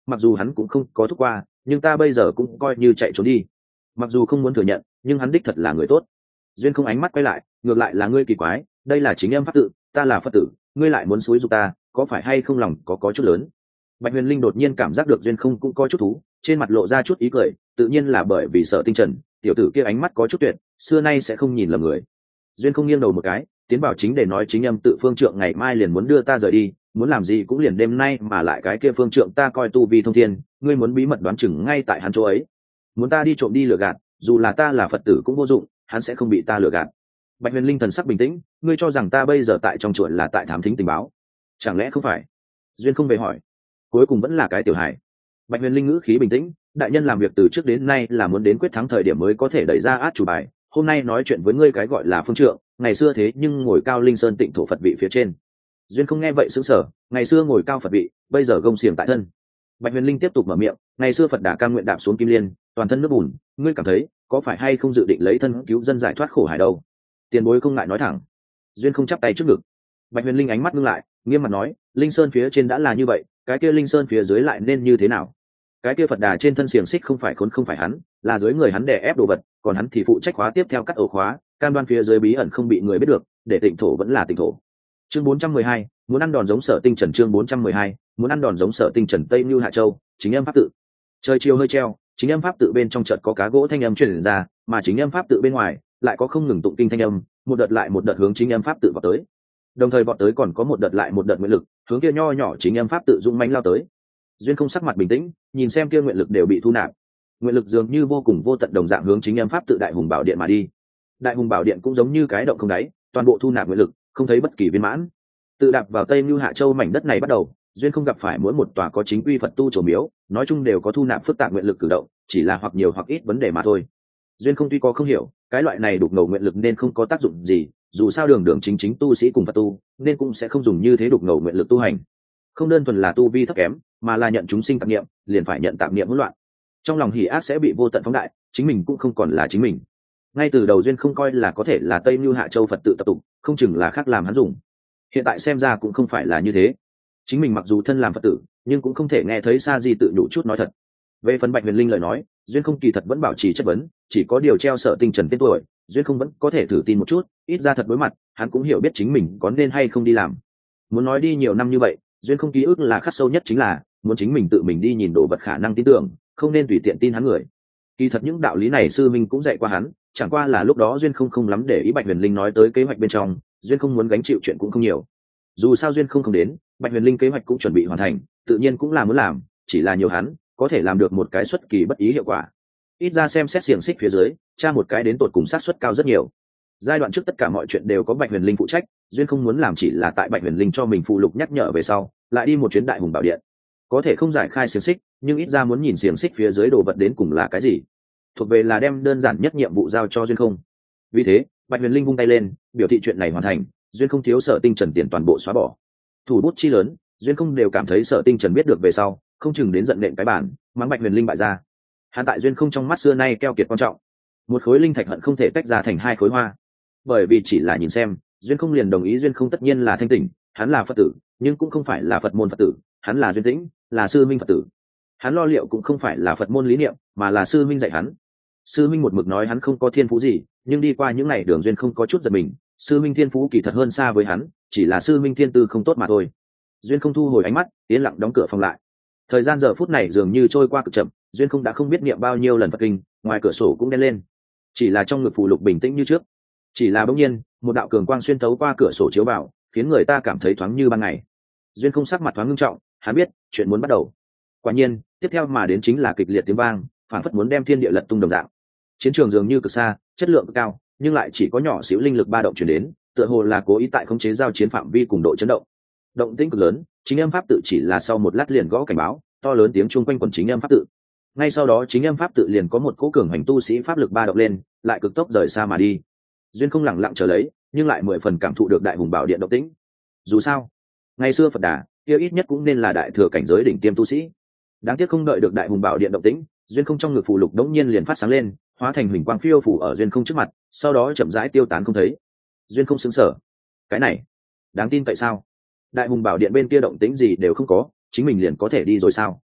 mặc dù hắn cũng không có thúc qua, nhưng ta bây giờ cũng coi như chạy trốn đi. Mặc dù không muốn thừa nhận, nhưng hắn đích thật là người tốt. Duyên không ánh mắt quay lại, ngược lại là ngươi kỳ quái, đây là chính âm pháp tự, ta là Phật tử, ngươi lại muốn xúi giục ta, có phải hay không lòng có có chút lớn. Bạch Huyền Linh đột nhiên cảm giác được Duyên không cũng có chút thú, trên mặt lộ ra chút ý cười, tự nhiên là bởi vì sợ Tinh Trần, tiểu tử kia ánh mắt có chút tuyệt, xưa nay sẽ không nhìn lầm người. Duyên không nghiêng đầu một cái, tiến bảo chính để nói chính âm tự phương trượng ngày mai liền muốn đưa ta rời đi, muốn làm gì cũng liền đêm nay, mà lại cái kia phương trượng ta coi tu vi thông thiên, ngươi muốn bí mật đoán chừng ngay tại hắn chỗ ấy, muốn ta đi trộm đi lừa gạt, dù là ta là Phật tử cũng vô dụng, hắn sẽ không bị ta lừa gạt. Bạch Huyền Linh thần sắc bình tĩnh, ngươi cho rằng ta bây giờ tại trong chuột là tại thám thính tình báo, chẳng lẽ không phải? Duyên không về hỏi, cuối cùng vẫn là cái tiểu hài. Bạch Huyền Linh ngữ khí bình tĩnh, đại nhân làm việc từ trước đến nay là muốn đến quyết thắng thời điểm mới có thể đẩy ra át chủ bài, hôm nay nói chuyện với ngươi cái gọi là phương trượng, ngày xưa thế nhưng ngồi cao linh sơn tịnh thổ Phật vị phía trên. Duyên không nghe vậy sững sờ, ngày xưa ngồi cao Phật vị, bây giờ gông xiềng tại thân. Bạch Huyền Linh tiếp tục mở miệng, ngày xưa Phật Đà cam nguyện đạp xuống kim liên, toàn thân nước bùn, ngươi cảm thấy có phải hay không dự định lấy thân cứu dân giải thoát khổ hải đâu? Tiền bối không ngại nói thẳng. Duyên không chắp tay trước ngực. Bạch Huyền Linh ánh mắt ngưng lại, nghiêm mặt nói, linh sơn phía trên đã là như vậy, cái kia linh sơn phía dưới lại nên như thế nào? Cái kia Phật Đà trên thân xiềng xích không phải khốn không phải hắn, là dưới người hắn đè ép đồ vật, còn hắn thì phụ trách khóa tiếp theo cắt ổ khóa, cam đoan phía dưới bí ẩn không bị người biết được, để tịnh thổ vẫn là tịnh thổ. Chương bốn trăm mười hai, muốn ăn đòn giống Sở Tinh Trần. Chương bốn trăm mười hai, muốn ăn đòn giống Sở Tinh Trần. Tây Nưu Hạ Châu, chính âm pháp tự. Trời chiều hơi treo, chính âm pháp tự bên trong chợt có cá gỗ thanh âm truyền ra, mà chính âm pháp tự bên ngoài lại có không ngừng tụng kinh thanh âm, một đợt lại một đợt hướng chính âm pháp tự vào tới. Đồng thời vọt tới còn có một đợt lại một đợt nguyện lực, hướng kia nho nhỏ chính âm pháp tự dung mãnh lao tới. Duyên không sắc mặt bình tĩnh, nhìn xem kia nguyện lực đều bị thu nạp. Nguyện lực dường như vô cùng vô tận đồng dạng hướng chính âm pháp tự Đại Hùng Bảo Điện mà đi. Đại Hùng Bảo Điện cũng giống như cái động không đáy, toàn bộ thu nạp nguyện lực, không thấy bất kỳ viên mãn. Tự đạp vào Tây Nưu Hạ Châu mảnh đất này bắt đầu, Duyên không gặp phải mỗi một tòa có chính quy Phật tu trổ miếu, nói chung đều có thu nạp phức tạp nguyện lực cử động, chỉ là hoặc nhiều hoặc ít vấn đề mà thôi. Duyên không tuy có không hiểu, cái loại này đục ngầu nguyện lực nên không có tác dụng gì, dù sao đường đường chính chính tu sĩ cùng Phật tu, nên cũng sẽ không dùng như thế đục ngầu nguyện lực tu hành. Không đơn thuần là tu vi thấp kém, mà là nhận chúng sinh tạp niệm, liền phải nhận tạp niệm hỗn loạn. Trong lòng hỉ ác sẽ bị vô tận phóng đại, chính mình cũng không còn là chính mình. Ngay từ đầu Duyên không coi là có thể là Tây Nưu Hạ Châu Phật tự tập tụ, không chừng là khác làm hắn dùng. Hiện tại xem ra cũng không phải là như thế. Chính mình mặc dù thân làm Phật tử, nhưng cũng không thể nghe thấy Sa Di tự nhủ chút nói thật. Về phần Bạch Huyền Linh lời nói, Duyên không kỳ thật vẫn bảo trì chất vấn, chỉ có điều treo Sở Tinh Trần tên tuổi, Duyên không vẫn có thể thử tin một chút, ít ra thật đối mặt, hắn cũng hiểu biết chính mình có nên hay không đi làm. Muốn nói đi nhiều năm như vậy, Duyên không ký ức là khắc sâu nhất chính là muốn chính mình tự mình đi nhìn đồ vật khả năng tin tưởng, không nên tùy tiện tin hắn người. Kỳ thật những đạo lý này sư minh cũng dạy qua hắn, chẳng qua là lúc đó Duyên không không lắm để ý Bạch Huyền Linh nói tới kế hoạch bên trong, Duyên không muốn gánh chịu chuyện cũng không nhiều. Dù sao Duyên không không đến, Bạch Huyền Linh kế hoạch cũng chuẩn bị hoàn thành, tự nhiên cũng là muốn làm, chỉ là nhiều hắn có thể làm được một cái xuất kỳ bất ý hiệu quả. Ít ra xem xét xiềng xích phía dưới, tra một cái đến tột cùng sát suất cao rất nhiều. Giai đoạn trước tất cả mọi chuyện đều có Bạch Huyền Linh phụ trách, Duyên không muốn làm chỉ là tại Bạch Huyền Linh cho mình phụ lục nhắc nhở về sau, lại đi một chuyến Đại Hùng Bảo Điện. Có thể không giải khai xiềng xích, nhưng ít ra muốn nhìn xiềng xích phía dưới đồ vật đến cùng là cái gì. Thuộc về là đem đơn giản nhất nhiệm vụ giao cho Duyên không. Vì thế, Bạch Huyền Linh vung tay lên, biểu thị chuyện này hoàn thành, Duyên không thiếu Sở Tinh Trần tiền toàn bộ xóa bỏ. Thủ bút chi lớn, Duyên không đều cảm thấy Sở Tinh Trần biết được về sau, không chừng đến giận nện cái bản, mắng Bạch Huyền Linh bại ra. Hắn tại Duyên không trong mắt xưa nay keo kiệt quan trọng. Một khối linh thạch hận không thể tách ra thành hai khối hoa. Bởi vì chỉ là nhìn xem, Duyên không liền đồng ý Duyên không tất nhiên là thanh tỉnh, hắn là Phật tử, nhưng cũng không phải là Phật môn Phật tử, hắn là Duyên Tĩnh, là sư minh Phật tử. Hắn lo liệu cũng không phải là Phật môn lý niệm, mà là sư minh dạy hắn. Sư minh một mực nói hắn không có thiên phú gì, nhưng đi qua những ngày đường Duyên không có chút giật mình, sư minh thiên phú kỳ thật hơn xa với hắn, chỉ là sư minh thiên tư không tốt mà thôi. Duyên không thu hồi ánh mắt, yên lặng đóng cửa phòng lại. Thời gian giờ phút này dường như trôi qua cực chậm, Duyên không đã không biết niệm bao nhiêu lần Phật kinh, ngoài cửa sổ cũng đen lên, chỉ là trong ngực phù lục bình tĩnh như trước. Chỉ là bỗng nhiên, một đạo cường quang xuyên thấu qua cửa sổ chiếu vào, khiến người ta cảm thấy thoáng như ban ngày. Duyên không sắc mặt thoáng ngưng trọng, hắn biết chuyện muốn bắt đầu. Quả nhiên, tiếp theo mà đến chính là kịch liệt tiếng vang, phản phất muốn đem thiên địa lật tung đồng dạng. Chiến trường dường như cực xa, chất lượng cực cao, nhưng lại chỉ có nhỏ xíu linh lực ba động truyền đến, tựa hồ là cố ý tại khống chế giao chiến phạm vi cùng độ chấn động. Động tĩnh cực lớn, chính âm pháp tự chỉ là sau một lát liền gõ cảnh báo, to lớn tiếng chuông quanh quẩn chính âm pháp tự. Ngay sau đó chính âm pháp tự liền có một cỗ cường hành tu sĩ pháp lực ba động lên, lại cực tốc rời xa mà đi. Duyên không lặng lặng chờ lấy, nhưng lại mười phần cảm thụ được Đại Hùng Bảo Điện động tĩnh. Dù sao, ngày xưa Phật Đà, kia ít nhất cũng nên là đại thừa cảnh giới đỉnh tiêm tu sĩ. Đáng tiếc không đợi được Đại Hùng Bảo Điện động tĩnh, Duyên không trong ngực phù lục đống nhiên liền phát sáng lên, hóa thành huỳnh quang phiêu phủ ở Duyên không trước mặt, sau đó chậm rãi tiêu tán không thấy. Duyên không sững sờ, cái này, đáng tin tại sao? Đại Hùng Bảo Điện bên kia động tĩnh gì đều không có, chính mình liền có thể đi rồi sao?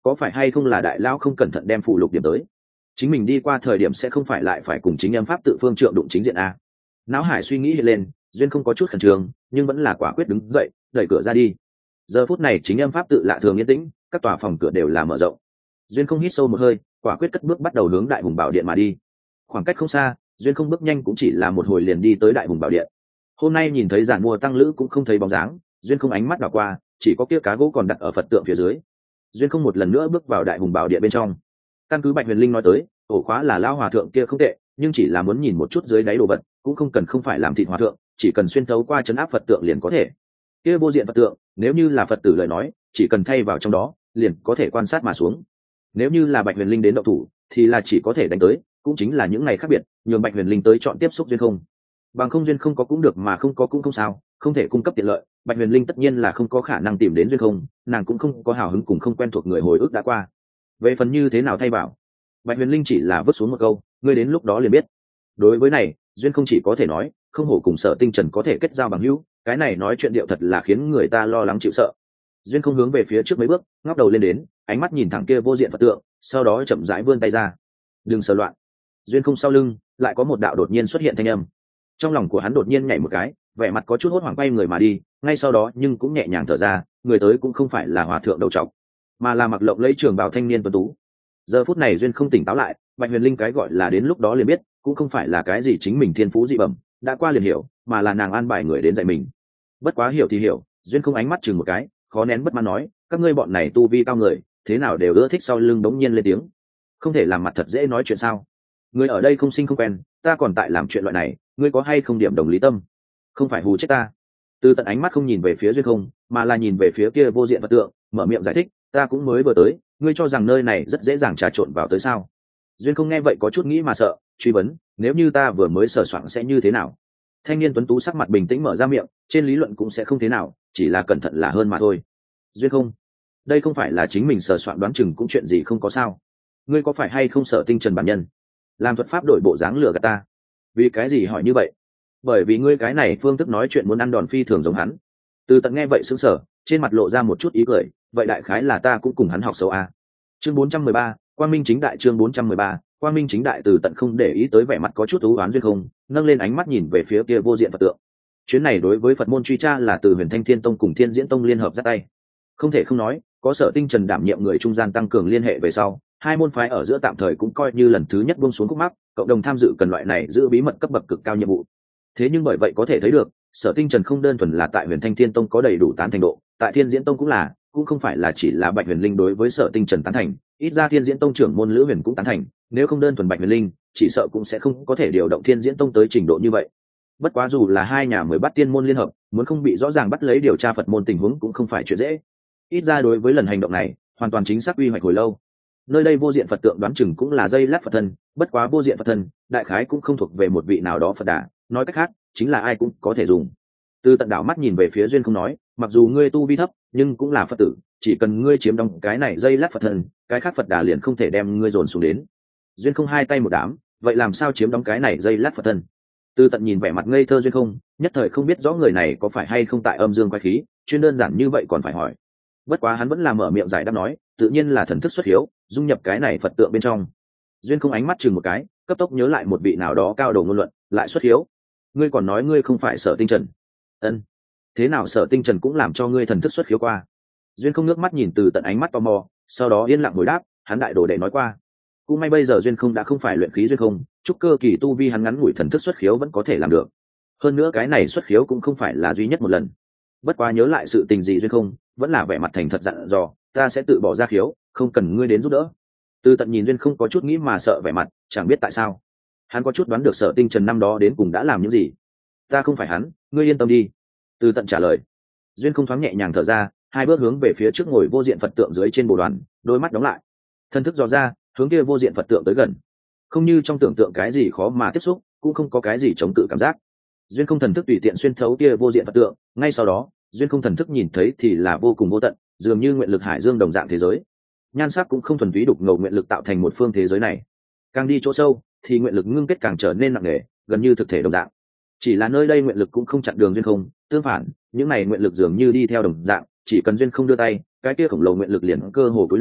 có phải hay không là đại lao không cẩn thận đem phụ lục điểm tới, chính mình đi qua thời điểm sẽ không phải lại phải cùng chính âm pháp tự phương trượng đụng chính diện a. Não hải suy nghĩ hiện lên, duyên không có chút khẩn trương nhưng vẫn là quả quyết đứng dậy đẩy cửa ra đi. Giờ phút này chính âm pháp tự lạ thường yên tĩnh, các tòa phòng cửa đều là mở rộng. Duyên không hít sâu một hơi, quả quyết cất bước bắt đầu hướng đại hùng bảo điện mà đi. Khoảng cách không xa, duyên không bước nhanh cũng chỉ là một hồi liền đi tới đại hùng bảo điện. Hôm nay nhìn thấy giản mua tăng lữ cũng không thấy bóng dáng, duyên không ánh mắt đảo qua, chỉ có kia cá gỗ còn đặt ở phật tượng phía dưới. Duyên không một lần nữa bước vào đại hùng bảo điện bên trong. Căn cứ Bạch Huyền Linh nói tới, ổ khóa là lao hòa thượng kia không tệ, nhưng chỉ là muốn nhìn một chút dưới đáy đồ vật, cũng không cần không phải làm thịt hòa thượng, chỉ cần xuyên thấu qua chấn áp phật tượng liền có thể. Kia vô diện phật tượng, nếu như là phật tử lời nói, chỉ cần thay vào trong đó, liền có thể quan sát mà xuống. Nếu như là Bạch Huyền Linh đến động thủ, thì là chỉ có thể đánh tới, cũng chính là những ngày khác biệt, nhường Bạch Huyền Linh tới chọn tiếp xúc duyên không. Bằng không duyên không có cũng được mà không có cũng không sao, không thể cung cấp tiện lợi, Bạch Huyền Linh tất nhiên là không có khả năng tìm đến duyên không, nàng cũng không có hào hứng cùng không quen thuộc người hồi ức đã qua. Về phần như thế nào thay bảo, Bạch Huyền Linh chỉ là vứt xuống một câu, ngươi đến lúc đó liền biết. Đối với này, duyên không chỉ có thể nói, không hổ cùng Sở Tinh Trần có thể kết giao bằng hữu, cái này nói chuyện điệu thật là khiến người ta lo lắng chịu sợ. Duyên không hướng về phía trước mấy bước, ngóc đầu lên đến, ánh mắt nhìn thẳng kia vô diện phật tượng, sau đó chậm rãi vươn tay ra. Đừng sờ loạn. Duyên không sau lưng lại có một đạo đột nhiên xuất hiện thanh âm. Trong lòng của hắn đột nhiên nhảy một cái, vẻ mặt có chút hốt hoảng quay người mà đi, ngay sau đó nhưng cũng nhẹ nhàng thở ra, người tới cũng không phải là hòa thượng đầu trọc, mà là mặc lộng lấy trường bào thanh niên tuấn tú. Giờ phút này duyên không tỉnh táo lại, Bạch Huyền Linh cái gọi là đến lúc đó liền biết, cũng không phải là cái gì chính mình thiên phú dị bẩm, đã qua liền hiểu, mà là nàng an bài người đến dạy mình. Bất quá hiểu thì hiểu, duyên không ánh mắt chừng một cái, khó nén bất mãn nói, các ngươi bọn này tu vi cao người, thế nào đều ưa thích sau lưng đống nhiên lên tiếng, không thể làm mặt thật dễ nói chuyện sao? Người ở đây không sinh không quen, ta còn tại làm chuyện loại này, ngươi có hay không điểm đồng lý tâm? Không phải hù chết ta. Từ tận ánh mắt không nhìn về phía duyên không, mà là nhìn về phía kia vô diện phật tượng, mở miệng giải thích, ta cũng mới vừa tới, ngươi cho rằng nơi này rất dễ dàng trà trộn vào tới sao? Duyên không nghe vậy có chút nghĩ mà sợ, truy vấn, nếu như ta vừa mới sờ soạng sẽ như thế nào? Thanh niên tuấn tú sắc mặt bình tĩnh mở ra miệng, trên lý luận cũng sẽ không thế nào, chỉ là cẩn thận là hơn mà thôi. Duyên không, đây không phải là chính mình sờ soạn đoán chừng cũng chuyện gì không có sao. Ngươi có phải hay không Sở Tinh Trần bản nhân, làm thuật pháp đổi bộ dáng lừa gạt ta? Vì cái gì hỏi như vậy? Bởi vì ngươi cái này phương thức nói chuyện muốn ăn đòn phi thường giống hắn. Từ tận nghe vậy sững sờ, trên mặt lộ ra một chút ý cười, vậy đại khái là ta cũng cùng hắn học xấu a. Chương bốn trăm mười ba, Quang Minh Chính Đại. Chương bốn trăm mười ba, Quang Minh Chính Đại. Từ tận không để ý tới vẻ mặt có chút u oán duyên không, nâng lên ánh mắt nhìn về phía kia vô diện Phật tượng. Chuyến này đối với Phật môn truy tra là từ Huyền Thanh Thiên Tông cùng Thiên Diễn Tông liên hợp dắt tay. Không thể không nói, có Sở Tinh Trần đảm nhiệm người trung gian tăng cường liên hệ về sau, hai môn phái ở giữa tạm thời cũng coi như lần thứ nhất buông xuống khúc mắc, cộng đồng tham dự cần loại này giữ bí mật cấp bậc cực cao nhiệm vụ. Thế nhưng bởi vậy có thể thấy được, Sở Tinh Trần không đơn thuần là tại Huyền Thanh Thiên Tông có đầy đủ tán thành độ, tại Thiên Diễn Tông cũng là, cũng không phải là chỉ là Bạch Huyền Linh đối với Sở Tinh Trần tán thành, ít ra Thiên Diễn Tông trưởng môn Lữ Huyền cũng tán thành, nếu không đơn thuần Bạch Huyền Linh, chỉ sợ cũng sẽ không có thể điều động Thiên Diễn Tông tới trình độ như vậy. Bất quá dù là hai nhà mới bắt tiên môn liên hợp, muốn không bị rõ ràng bắt lấy điều tra Phật môn tình huống cũng không phải chuyện dễ. Ít ra đối với lần hành động này, hoàn toàn chính xác uy hoạch hồi lâu. Nơi đây vô diện Phật tượng đoán chừng cũng là dây lát Phật thân, bất quá vô diện Phật thân, đại khái cũng không thuộc về một vị nào đó Phật đà, nói cách khác, chính là ai cũng có thể dùng. Từ tận đảo mắt nhìn về phía duyên không nói, mặc dù ngươi tu vi thấp, nhưng cũng là Phật tử, chỉ cần ngươi chiếm đóng cái này dây lát Phật thân, cái khác Phật đà liền không thể đem ngươi dồn xuống đến. Duyên không hai tay một đám, vậy làm sao chiếm đóng cái này dây lát Phật thân? Từ tận nhìn vẻ mặt ngây thơ duyên không, nhất thời không biết rõ người này có phải hay không tại âm dương quái khí, chuyên đơn giản như vậy còn phải hỏi. Bất quá hắn vẫn là mở miệng giải đáp nói, tự nhiên là thần thức xuất hiếu, dung nhập cái này Phật tượng bên trong. Duyên không ánh mắt chừng một cái, cấp tốc nhớ lại một vị nào đó cao đầu ngôn luận, lại xuất hiếu. Ngươi còn nói ngươi không phải Sở Tinh Trần? Ân, thế nào Sở Tinh Trần cũng làm cho ngươi thần thức xuất hiếu qua? Duyên không nước mắt nhìn từ tận ánh mắt tò mò, sau đó yên lặng hồi đáp, hắn đại đồ đệ nói qua. Cũng may bây giờ duyên không đã không phải luyện khí duyên không, chúc cơ kỳ tu vi hắn ngắn ngủi thần thức xuất khiếu vẫn có thể làm được. Hơn nữa cái này xuất khiếu cũng không phải là duy nhất một lần. Bất quá nhớ lại sự tình gì duyên không, vẫn là vẻ mặt thành thật dặn dò, ta sẽ tự bỏ ra khiếu, không cần ngươi đến giúp đỡ. Từ tận nhìn duyên không có chút nghĩ mà sợ vẻ mặt, chẳng biết tại sao hắn có chút đoán được Sở Tinh Trần năm đó đến cùng đã làm những gì. Ta không phải hắn, ngươi yên tâm đi. Từ tận trả lời. Duyên không thoáng nhẹ nhàng thở ra, hai bước hướng về phía trước ngồi vô diện Phật tượng dưới trên bồ đoàn, đôi mắt đóng lại, thân thức dò ra, hướng kia vô diện Phật tượng tới gần. Không như trong tưởng tượng cái gì khó mà tiếp xúc, cũng không có cái gì chống cự cảm giác. Duyên không thần thức tùy tiện xuyên thấu kia vô diện Phật tượng, ngay sau đó duyên không thần thức nhìn thấy thì là vô cùng vô tận, dường như nguyện lực hải dương đồng dạng thế giới. Nhan sắc cũng không thuần túy đục ngầu nguyện lực tạo thành một phương thế giới này, càng đi chỗ sâu thì nguyện lực ngưng kết càng trở nên nặng nề, gần như thực thể đồng dạng. Chỉ là nơi đây nguyện lực cũng không chặn đường duyên không, tương phản, những này nguyện lực dường như đi theo đồng dạng, chỉ cần duyên không đưa tay, cái kia khổng lồ nguyện lực liền cơ hồ cúi đầu,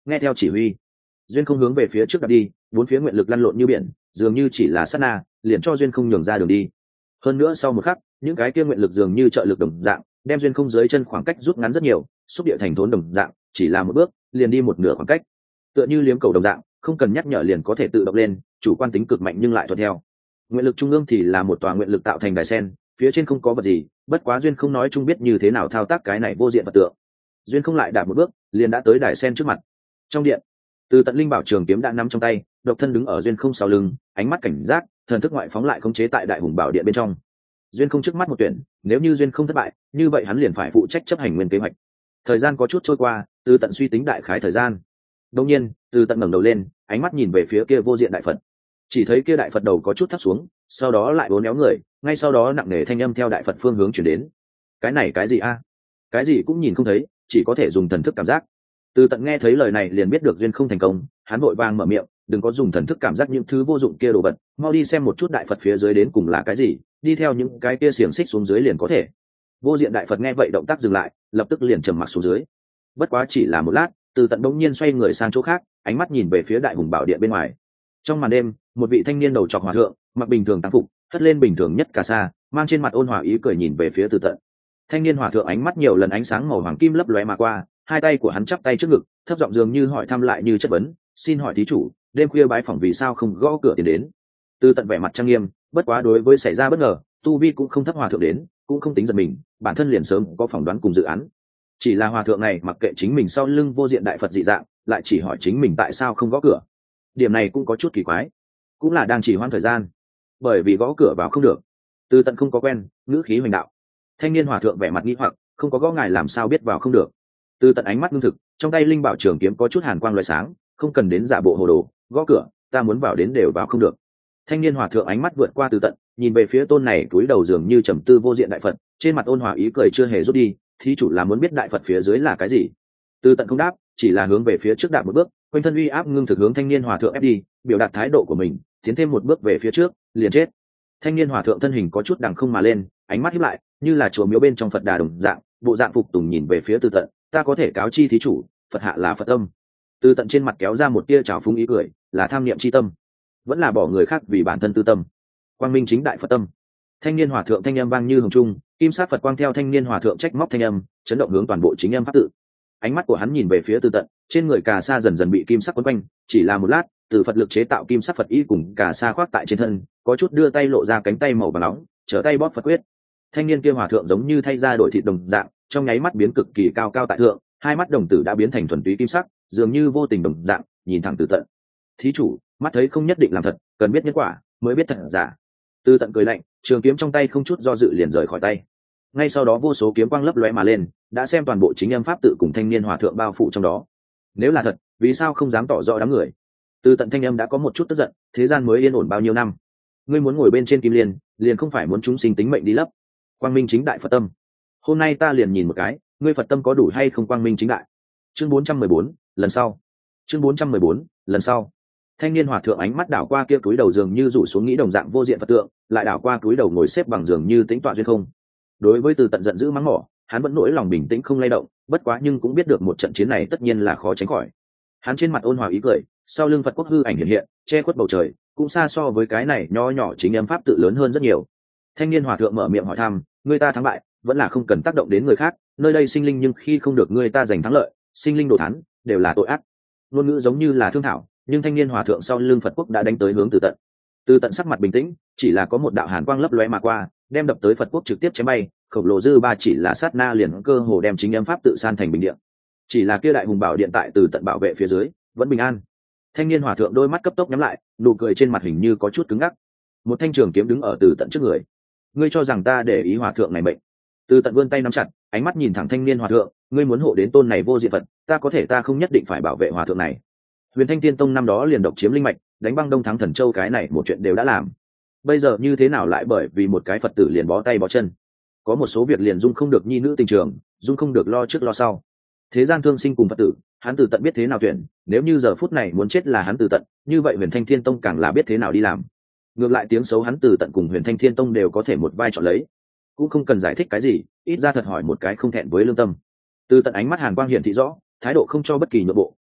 nghe theo chỉ huy. Duyên không hướng về phía trước đặt đi, bốn phía nguyện lực lăn lộn như biển, dường như chỉ là sát na liền cho duyên không nhường ra đường đi. Hơn nữa sau một khắc, những cái kia nguyện lực dường như trợ lực đồng dạng đem duyên không dưới chân khoảng cách rút ngắn rất nhiều, xúc địa thành thốn đồng dạng chỉ là một bước liền đi một nửa khoảng cách, tựa như liếm cầu đồng dạng không cần nhắc nhở liền có thể tự động lên, chủ quan tính cực mạnh nhưng lại thuận theo. Nguyện lực trung ương thì là một tòa nguyện lực tạo thành đài sen, phía trên không có vật gì, bất quá duyên không nói chung biết như thế nào thao tác cái này vô diện vật tượng. Duyên không lại đạp một bước liền đã tới đài sen trước mặt. Trong điện, Từ Tận linh bảo trường kiếm đã nắm trong tay, độc thân đứng ở duyên không sau lưng, ánh mắt cảnh giác, thần thức ngoại phóng lại khống chế tại đại hùng bảo điện bên trong. Duyên không trước mắt một tuyển, nếu như duyên không thất bại, như vậy hắn liền phải phụ trách chấp hành nguyên kế hoạch. Thời gian có chút trôi qua, Từ Tận suy tính đại khái thời gian. Đột nhiên, Từ Tận ngẩng đầu lên, ánh mắt nhìn về phía kia vô diện đại Phật. Chỉ thấy kia đại Phật đầu có chút thấp xuống, sau đó lại uốn éo người, ngay sau đó nặng nề thanh âm theo đại Phật phương hướng chuyển đến. Cái này cái gì a? Cái gì cũng nhìn không thấy, chỉ có thể dùng thần thức cảm giác. Từ Tận nghe thấy lời này liền biết được duyên không thành công, hắn vội vàng mở miệng, đừng có dùng thần thức cảm giác những thứ vô dụng kia đồ vật, mau đi xem một chút đại Phật phía dưới đến cùng là cái gì, đi theo những cái kia xiềng xích xuống dưới liền có thể. Vô diện đại Phật nghe vậy động tác dừng lại, lập tức liền trầm mặc xuống dưới. Bất quá chỉ là một lát, Từ Tận bỗng nhiên xoay người sang chỗ khác, ánh mắt nhìn về phía đại hùng bảo điện bên ngoài. Trong màn đêm, một vị thanh niên đầu trọc hòa thượng, mặc bình thường tang phục, hất lên bình thường nhất cả sa, mang trên mặt ôn hòa ý cười nhìn về phía Từ Tận. Thanh niên hòa thượng ánh mắt nhiều lần ánh sáng màu hoàng kim lấp lóe mà qua, hai tay của hắn chắp tay trước ngực, thấp giọng dường như hỏi thăm lại như chất vấn, xin hỏi thí chủ, đêm khuya bái phỏng vì sao không gõ cửa tiền đến? Từ Tận vẻ mặt trang nghiêm, bất quá đối với xảy ra bất ngờ, tu vi cũng không thấp hòa thượng đến, cũng không tính giật mình, bản thân liền sớm có phỏng đoán cùng dự án. Chỉ là hòa thượng này mặc kệ chính mình sau lưng vô diện đại Phật dị dạng, lại chỉ hỏi chính mình tại sao không gõ cửa. Điểm này cũng có chút kỳ quái, cũng là đang chỉ hoãn thời gian, bởi vì gõ cửa vào không được. Từ Tận không có quen, ngữ khí hoành đạo. Thanh niên hòa thượng vẻ mặt nghi hoặc, không có gõ ngài làm sao biết vào không được? Từ Tận ánh mắt ngưng thực, trong tay linh bảo trường kiếm có chút hàn quang loại sáng, không cần đến giả bộ hồ đồ, gõ cửa, ta muốn vào đến đều vào không được. Thanh niên hòa thượng ánh mắt vượt qua Từ Tận, nhìn về phía tôn này cúi đầu dường như trầm tư vô diện đại Phật, trên mặt ôn hòa ý cười chưa hề rút đi, thí chủ là muốn biết đại Phật phía dưới là cái gì? Từ Tận không đáp, chỉ là hướng về phía trước đạp một bước, quanh thân uy áp ngưng thực hướng thanh niên hòa thượng ép đi, biểu đạt thái độ của mình, tiến thêm một bước về phía trước, liền chết. Thanh niên hòa thượng thân hình có chút đằng không mà lên, ánh mắt híp lại, như là chùa miếu bên trong Phật đà đồng dạng, bộ dạng phục tùng nhìn về phía Từ Tận, ta có thể cáo chi thí chủ, Phật hạ là Phật tâm. Từ Tận trên mặt kéo ra một tia trào phúng ý cười, là tham niệm chi tâm, vẫn là bỏ người khác vì bản thân tư tâm. Quang minh chính đại Phật tâm. Thanh niên hòa thượng thanh âm vang như hồng trung, kim sát Phật quang theo thanh niên hòa thượng trách móc thanh âm, chấn động hướng toàn bộ chính âm pháp tự. Ánh mắt của hắn nhìn về phía Từ Tận, trên người cà sa dần dần bị kim sắc quấn quanh, chỉ là một lát, từ Phật lực chế tạo kim sắc Phật y cùng cà sa khoác tại trên thân, có chút đưa tay lộ ra cánh tay màu vàng nóng, trở tay bóp Phật quyết. Thanh niên kia hòa thượng giống như thay ra đổi thịt đồng dạng, trong nháy mắt biến cực kỳ cao cao tại thượng, hai mắt đồng tử đã biến thành thuần túy kim sắc, dường như vô tình đồng dạng, nhìn thẳng Từ Tận. Thí chủ, mắt thấy không nhất định làm thật, cần biết nhân quả mới biết thật giả. Từ Tận cười lạnh, trường kiếm trong tay không chút do dự liền rời khỏi tay. Ngay sau đó vô số kiếm quang lấp lóe mà lên, đã xem toàn bộ chính âm pháp tự cùng thanh niên hòa thượng bao phủ trong đó. Nếu là thật, vì sao không dám tỏ rõ đám người? Từ Tận thanh âm đã có một chút tức giận, thế gian mới yên ổn bao nhiêu năm, ngươi muốn ngồi bên trên kim liên, liền không phải muốn chúng sinh tính mệnh đi lấp. Quang minh chính đại Phật tâm, hôm nay ta liền nhìn một cái, ngươi Phật tâm có đủ hay không quang minh chính đại. Chương bốn trăm mười bốn, lần sau. Chương bốn trăm mười bốn, lần sau. Thanh niên hòa thượng ánh mắt đảo qua kia túi đầu dường như rủ xuống nghĩ đồng dạng vô diện Phật tượng, lại đảo qua túi đầu ngồi xếp bằng giường như tĩnh tọa duyên không. Đối với Từ Tận giận dữ mắng mỏ, hắn vẫn nỗi lòng bình tĩnh không lay động, bất quá nhưng cũng biết được một trận chiến này tất nhiên là khó tránh khỏi. Hắn trên mặt ôn hòa ý cười, sau lưng Phật quốc hư ảnh hiện hiện, che khuất bầu trời, cũng xa so với cái này nho nhỏ chính âm pháp tự lớn hơn rất nhiều. Thanh niên hòa thượng mở miệng hỏi thăm, người ta thắng bại, vẫn là không cần tác động đến người khác, nơi đây sinh linh nhưng khi không được người ta giành thắng lợi, sinh linh đồ thán, đều là tội ác. Ngôn ngữ giống như là thương thảo, nhưng thanh niên hòa thượng sau lưng Phật quốc đã đánh tới hướng Từ Tận. Từ Tận sắc mặt bình tĩnh, chỉ là có một đạo hàn quang lấp lóe mà qua, đem đập tới Phật quốc trực tiếp chém bay, khổng lồ dư ba chỉ là sát na liền cơ hồ đem chính âm pháp tự san thành bình địa. Chỉ là kia đại hùng bảo điện tại Từ Tận bảo vệ phía dưới, vẫn bình an. Thanh niên hòa thượng đôi mắt cấp tốc nhắm lại, nụ cười trên mặt hình như có chút cứng ngắc. Một thanh trường kiếm đứng ở Từ Tận trước người. Ngươi cho rằng ta để ý hòa thượng này mệnh? Từ Tận vươn tay nắm chặt, ánh mắt nhìn thẳng thanh niên hòa thượng, ngươi muốn hộ đến tôn này vô diện Phật, ta có thể ta không nhất định phải bảo vệ hòa thượng này. Huyền Thanh Tiên Tông năm đó liền độc chiếm linh mạch, đánh băng Đông thắng Thần Châu, cái này một chuyện đều đã làm. Bây giờ như thế nào lại bởi vì một cái Phật tử liền bó tay bó chân? Có một số việc liền dung không được nhi nữ tình trường, dung không được lo trước lo sau. Thế gian thương sinh cùng Phật tử, hắn Từ Tận biết thế nào tuyển, nếu như giờ phút này muốn chết là hắn Từ Tận, như vậy Huyền Thanh Thiên Tông càng là biết thế nào đi làm. Ngược lại tiếng xấu hắn Từ Tận cùng Huyền Thanh Thiên Tông đều có thể một vai chọn lấy, cũng không cần giải thích cái gì, ít ra thật hỏi một cái không thẹn với lương tâm. Từ Tận ánh mắt hàn quang hiển thị rõ, thái độ không cho bất kỳ nhượng bộ,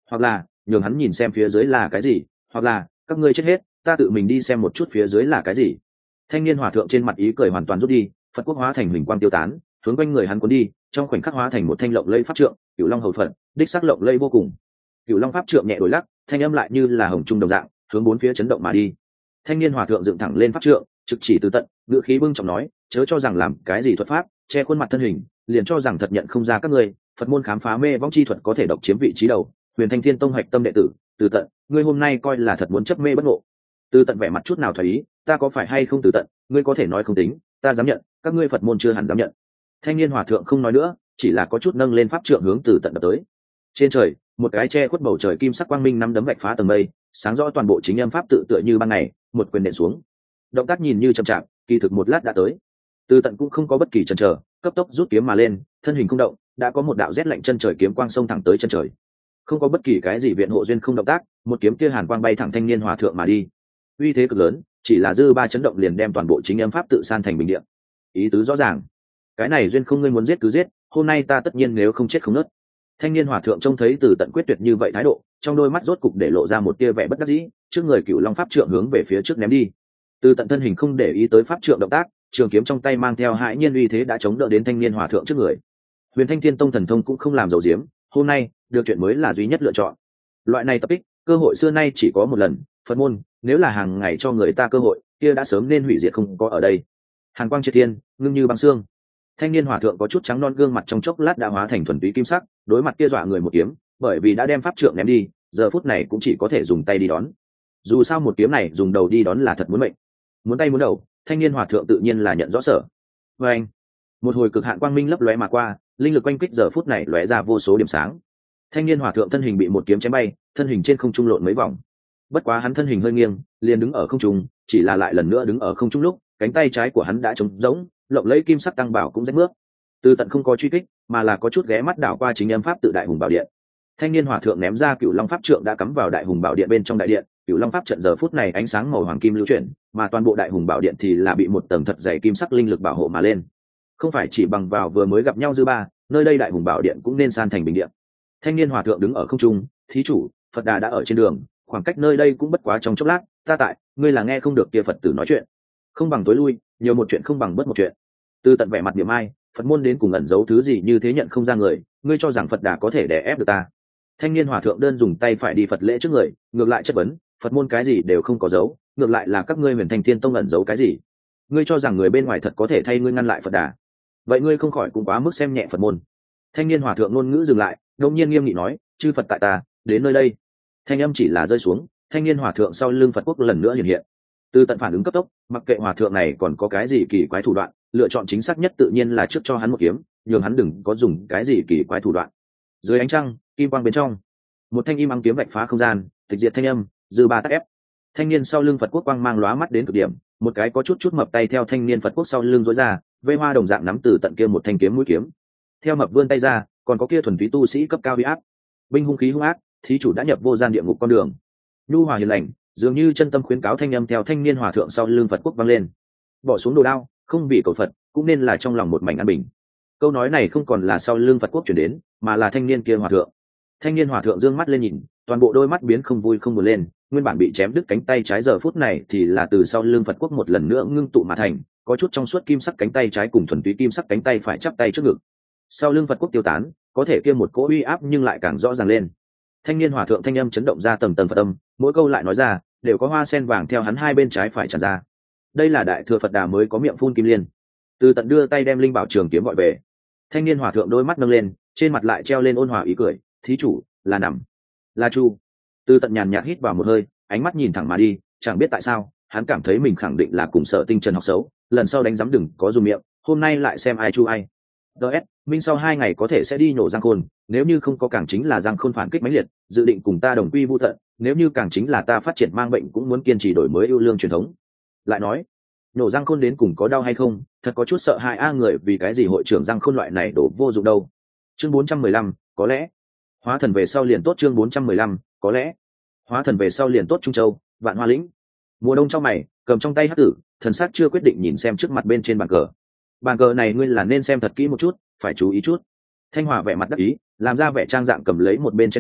hoặc là nhường hắn nhìn xem phía dưới là cái gì, hoặc là các ngươi chết hết, ta tự mình đi xem một chút phía dưới là cái gì. Thanh niên hòa thượng trên mặt ý cười hoàn toàn rút đi, Phật quốc hóa thành huỳnh quang tiêu tán, hướng quanh người hắn cuốn đi, trong khoảnh khắc hóa thành một thanh lộng lẫy pháp trượng, Cửu Long hầu Phật, đích sắc lộng lẫy vô cùng. Cửu Long pháp trượng nhẹ đổi lắc, thanh âm lại như là hồng trung đồng dạng, hướng bốn phía chấn động mà đi. Thanh niên hòa thượng dựng thẳng lên pháp trượng, trực chỉ từ tận, ngữ khí bưng trọng nói, chớ cho rằng làm cái gì thuật pháp, che khuôn mặt thân hình, liền cho rằng thật nhận không ra các ngươi. Phật môn khám phá mê vong chi thuật có thể độc chiếm vị trí đầu, Huyền Thanh Thiên Tông hạch tâm đệ tử, từ tận, ngươi hôm nay coi là thật muốn chấp mê bất ngộ. Từ tận vẻ mặt chút nào thoái ý, ta có phải hay không từ tận, ngươi có thể nói không tính, ta dám nhận, các ngươi Phật môn chưa hẳn dám nhận. Thanh niên hòa thượng không nói nữa, chỉ là có chút nâng lên pháp trượng hướng từ tận đập tới. Trên trời, một cái che khuất bầu trời kim sắc quang minh năm đấm vạch phá tầng mây, sáng rõ toàn bộ chính âm pháp tự tựa như ban ngày, một quyền nện xuống. Động tác nhìn như chậm chạp, kỳ thực một lát đã tới. Từ tận cũng không có bất kỳ chần chờ, cấp tốc rút kiếm mà lên, thân hình không động, đã có một đạo rét lạnh chân trời kiếm quang xông thẳng tới chân trời. Không có bất kỳ cái gì viện hộ duyên không động tác, một kiếm kia hàn quang bay thẳng thanh niên hòa thượng mà đi. Uy thế cực lớn, chỉ là dư ba chấn động liền đem toàn bộ chính âm pháp tự san thành bình địa. Ý tứ rõ ràng, cái này duyên không ngươi muốn giết cứ giết, hôm nay ta tất nhiên nếu không chết không nứt. Thanh niên hòa thượng trông thấy từ tận quyết tuyệt như vậy thái độ, trong đôi mắt rốt cục để lộ ra một tia vẻ bất đắc dĩ, trước người Cửu Long pháp trượng hướng về phía trước ném đi. Từ tận thân hình không để ý tới pháp trượng động tác, trường kiếm trong tay mang theo hãi nhiên uy thế đã chống đỡ đến thanh niên hòa thượng trước người. Huyền Thanh Thiên Tông thần thông cũng không làm dầu diếm, hôm nay được chuyện mới là duy nhất lựa chọn. Loại này tập kích, cơ hội xưa nay chỉ có một lần, Phật môn nếu là hàng ngày cho người ta cơ hội, kia đã sớm nên hủy diệt không có ở đây. Hàn quang triệt thiên, ngưng như băng xương. Thanh niên hòa thượng có chút trắng non gương mặt trong chốc lát đã hóa thành thuần túy kim sắc, đối mặt kia dọa người một kiếm, bởi vì đã đem pháp trượng ném đi, giờ phút này cũng chỉ có thể dùng tay đi đón. Dù sao một kiếm này dùng đầu đi đón là thật muốn mệnh. Muốn tay muốn đầu, thanh niên hòa thượng tự nhiên là nhận rõ sở. Và anh, một hồi cực hạn quang minh lấp lóe mà qua, linh lực quanh kích giờ phút này lóe ra vô số điểm sáng. Thanh niên hòa thượng thân hình bị một kiếm chém bay, thân hình trên không trung lộn mấy vòng. Bất quá hắn thân hình hơi nghiêng, liền đứng ở không trung, chỉ là lại lần nữa đứng ở không trung lúc, cánh tay trái của hắn đã trống rỗng, lộng lẫy kim sắc tăng bảo cũng rách nước. Từ tận không có truy kích, mà là có chút ghé mắt đảo qua chính âm pháp tự đại hùng bảo điện. Thanh niên hòa thượng ném ra Cửu Long pháp trượng đã cắm vào đại hùng bảo điện bên trong đại điện, Cửu Long pháp trận giờ phút này ánh sáng màu hoàng kim lưu chuyển, mà toàn bộ đại hùng bảo điện thì là bị một tầng thật dày kim sắc linh lực bảo hộ mà lên. Không phải chỉ bằng vào vừa mới gặp nhau dư ba, nơi đây đại hùng bảo điện cũng nên san thành bình điện. Thanh niên hòa thượng đứng ở không trung, thí chủ, Phật Đà đã ở trên đường, khoảng cách nơi đây cũng bất quá trong chốc lát, ta tại, ngươi là nghe không được kia Phật tử nói chuyện, không bằng tối lui, nhiều một chuyện không bằng bất một chuyện. Từ tận vẻ mặt niệm ai, Phật môn đến cùng ẩn giấu thứ gì như thế nhận không ra người, ngươi cho rằng Phật Đà có thể đè ép được ta? Thanh niên hòa thượng đơn dùng tay phải đi Phật lễ trước người, ngược lại chất vấn, Phật môn cái gì đều không có giấu, ngược lại là các ngươi Huyền Thanh Thiên Tông ẩn giấu cái gì? Ngươi cho rằng người bên ngoài thật có thể thay ngươi ngăn lại Phật Đà? Vậy ngươi không khỏi cũng quá mức xem nhẹ Phật môn. Thanh niên hòa thượng ngôn ngữ dừng lại, đột nhiên nghiêm nghị nói, chư Phật tại ta, đến nơi đây. Thanh âm chỉ là rơi xuống, thanh niên hòa thượng sau lưng Phật quốc lần nữa hiện hiện. Từ tận phản ứng cấp tốc, mặc kệ hòa thượng này còn có cái gì kỳ quái thủ đoạn, lựa chọn chính xác nhất tự nhiên là trước cho hắn một kiếm, nhường hắn đừng có dùng cái gì kỳ quái thủ đoạn. Dưới ánh trăng, kim quang bên trong, một thanh im ắng kiếm vạch phá không gian, tịch diệt thanh âm, dư ba tắc ép. Thanh niên sau lưng Phật quốc quang mang lóa mắt đến cực điểm, một cái có chút chút mập tay theo thanh niên Phật quốc sau lưng rối ra, vây hoa đồng dạng nắm từ tận kia một thanh kiếm mũi kiếm. Theo mập vươn tay ra, còn có kia thuần túy tu sĩ cấp cao uy áp, binh hung khí hung ác, thí chủ đã nhập vô gian địa ngục con đường. Nhu hòa hiền lành, dường như chân tâm khuyến cáo thanh âm theo thanh niên hòa thượng sau lưng Phật quốc vang lên. Bỏ xuống đồ đao, không vì cầu Phật, cũng nên là trong lòng một mảnh an bình. Câu nói này không còn là sau lưng Phật quốc chuyển đến, mà là thanh niên kia hòa thượng. Thanh niên hòa thượng dương mắt lên nhìn, toàn bộ đôi mắt biến không vui không buồn lên, nguyên bản bị chém đứt cánh tay trái giờ phút này thì là từ sau lưng Phật quốc một lần nữa ngưng tụ mà thành, có chút trong suốt kim sắc cánh tay trái cùng thuần túy kim sắc cánh tay phải chắp tay trước ngực. Sau lưng Phật quốc tiêu tán, có thể kia một cỗ uy áp nhưng lại càng rõ ràng lên. Thanh niên hòa thượng thanh âm chấn động ra tầng tầng Phật âm, mỗi câu lại nói ra đều có hoa sen vàng theo hắn hai bên trái phải tràn ra. Đây là đại thừa Phật Đà mới có miệng phun kim liên. Từ tận đưa tay đem linh bảo trường kiếm gọi về. Thanh niên hòa thượng đôi mắt nâng lên, trên mặt lại treo lên ôn hòa ý cười, thí chủ là nằm là chu. Từ tận nhàn nhạt hít vào một hơi, ánh mắt nhìn thẳng mà đi, chẳng biết tại sao hắn cảm thấy mình khẳng định là cùng Sở Tinh Trần học xấu, lần sau đánh giám đừng có dùng miệng, hôm nay lại xem ai chu ai. ds minh sau hai ngày có thể sẽ đi nhổ Giang Khôn, nếu như không có càng chính là Giang Khôn phản kích mãnh liệt, dự định cùng ta đồng quy vu tận, nếu như càng chính là ta phát triển mang bệnh cũng muốn kiên trì đổi mới ưu lương truyền thống. Lại nói nhổ Giang Khôn đến cùng có đau hay không, thật có chút sợ hãi a người, vì cái gì hội trưởng Giang Khôn loại này đổ vô dụng đâu. Chương bốn trăm mười lăm, có lẽ hóa thần về sau liền tốt. Chương bốn trăm mười lăm, có lẽ hóa thần về sau liền tốt. Trung Châu, Vạn Hoa lĩnh. Mùa đông trong mày, cầm trong tay hắc tử, thần sắc chưa quyết định nhìn xem trước mặt bên trên bàn cờ. Bàn cờ này ngươi là nên xem thật kỹ một chút, phải chú ý chút. Thanh Hòa vẻ mặt đắc ý, làm ra vẻ trang dạng cầm lấy một bên chén trà,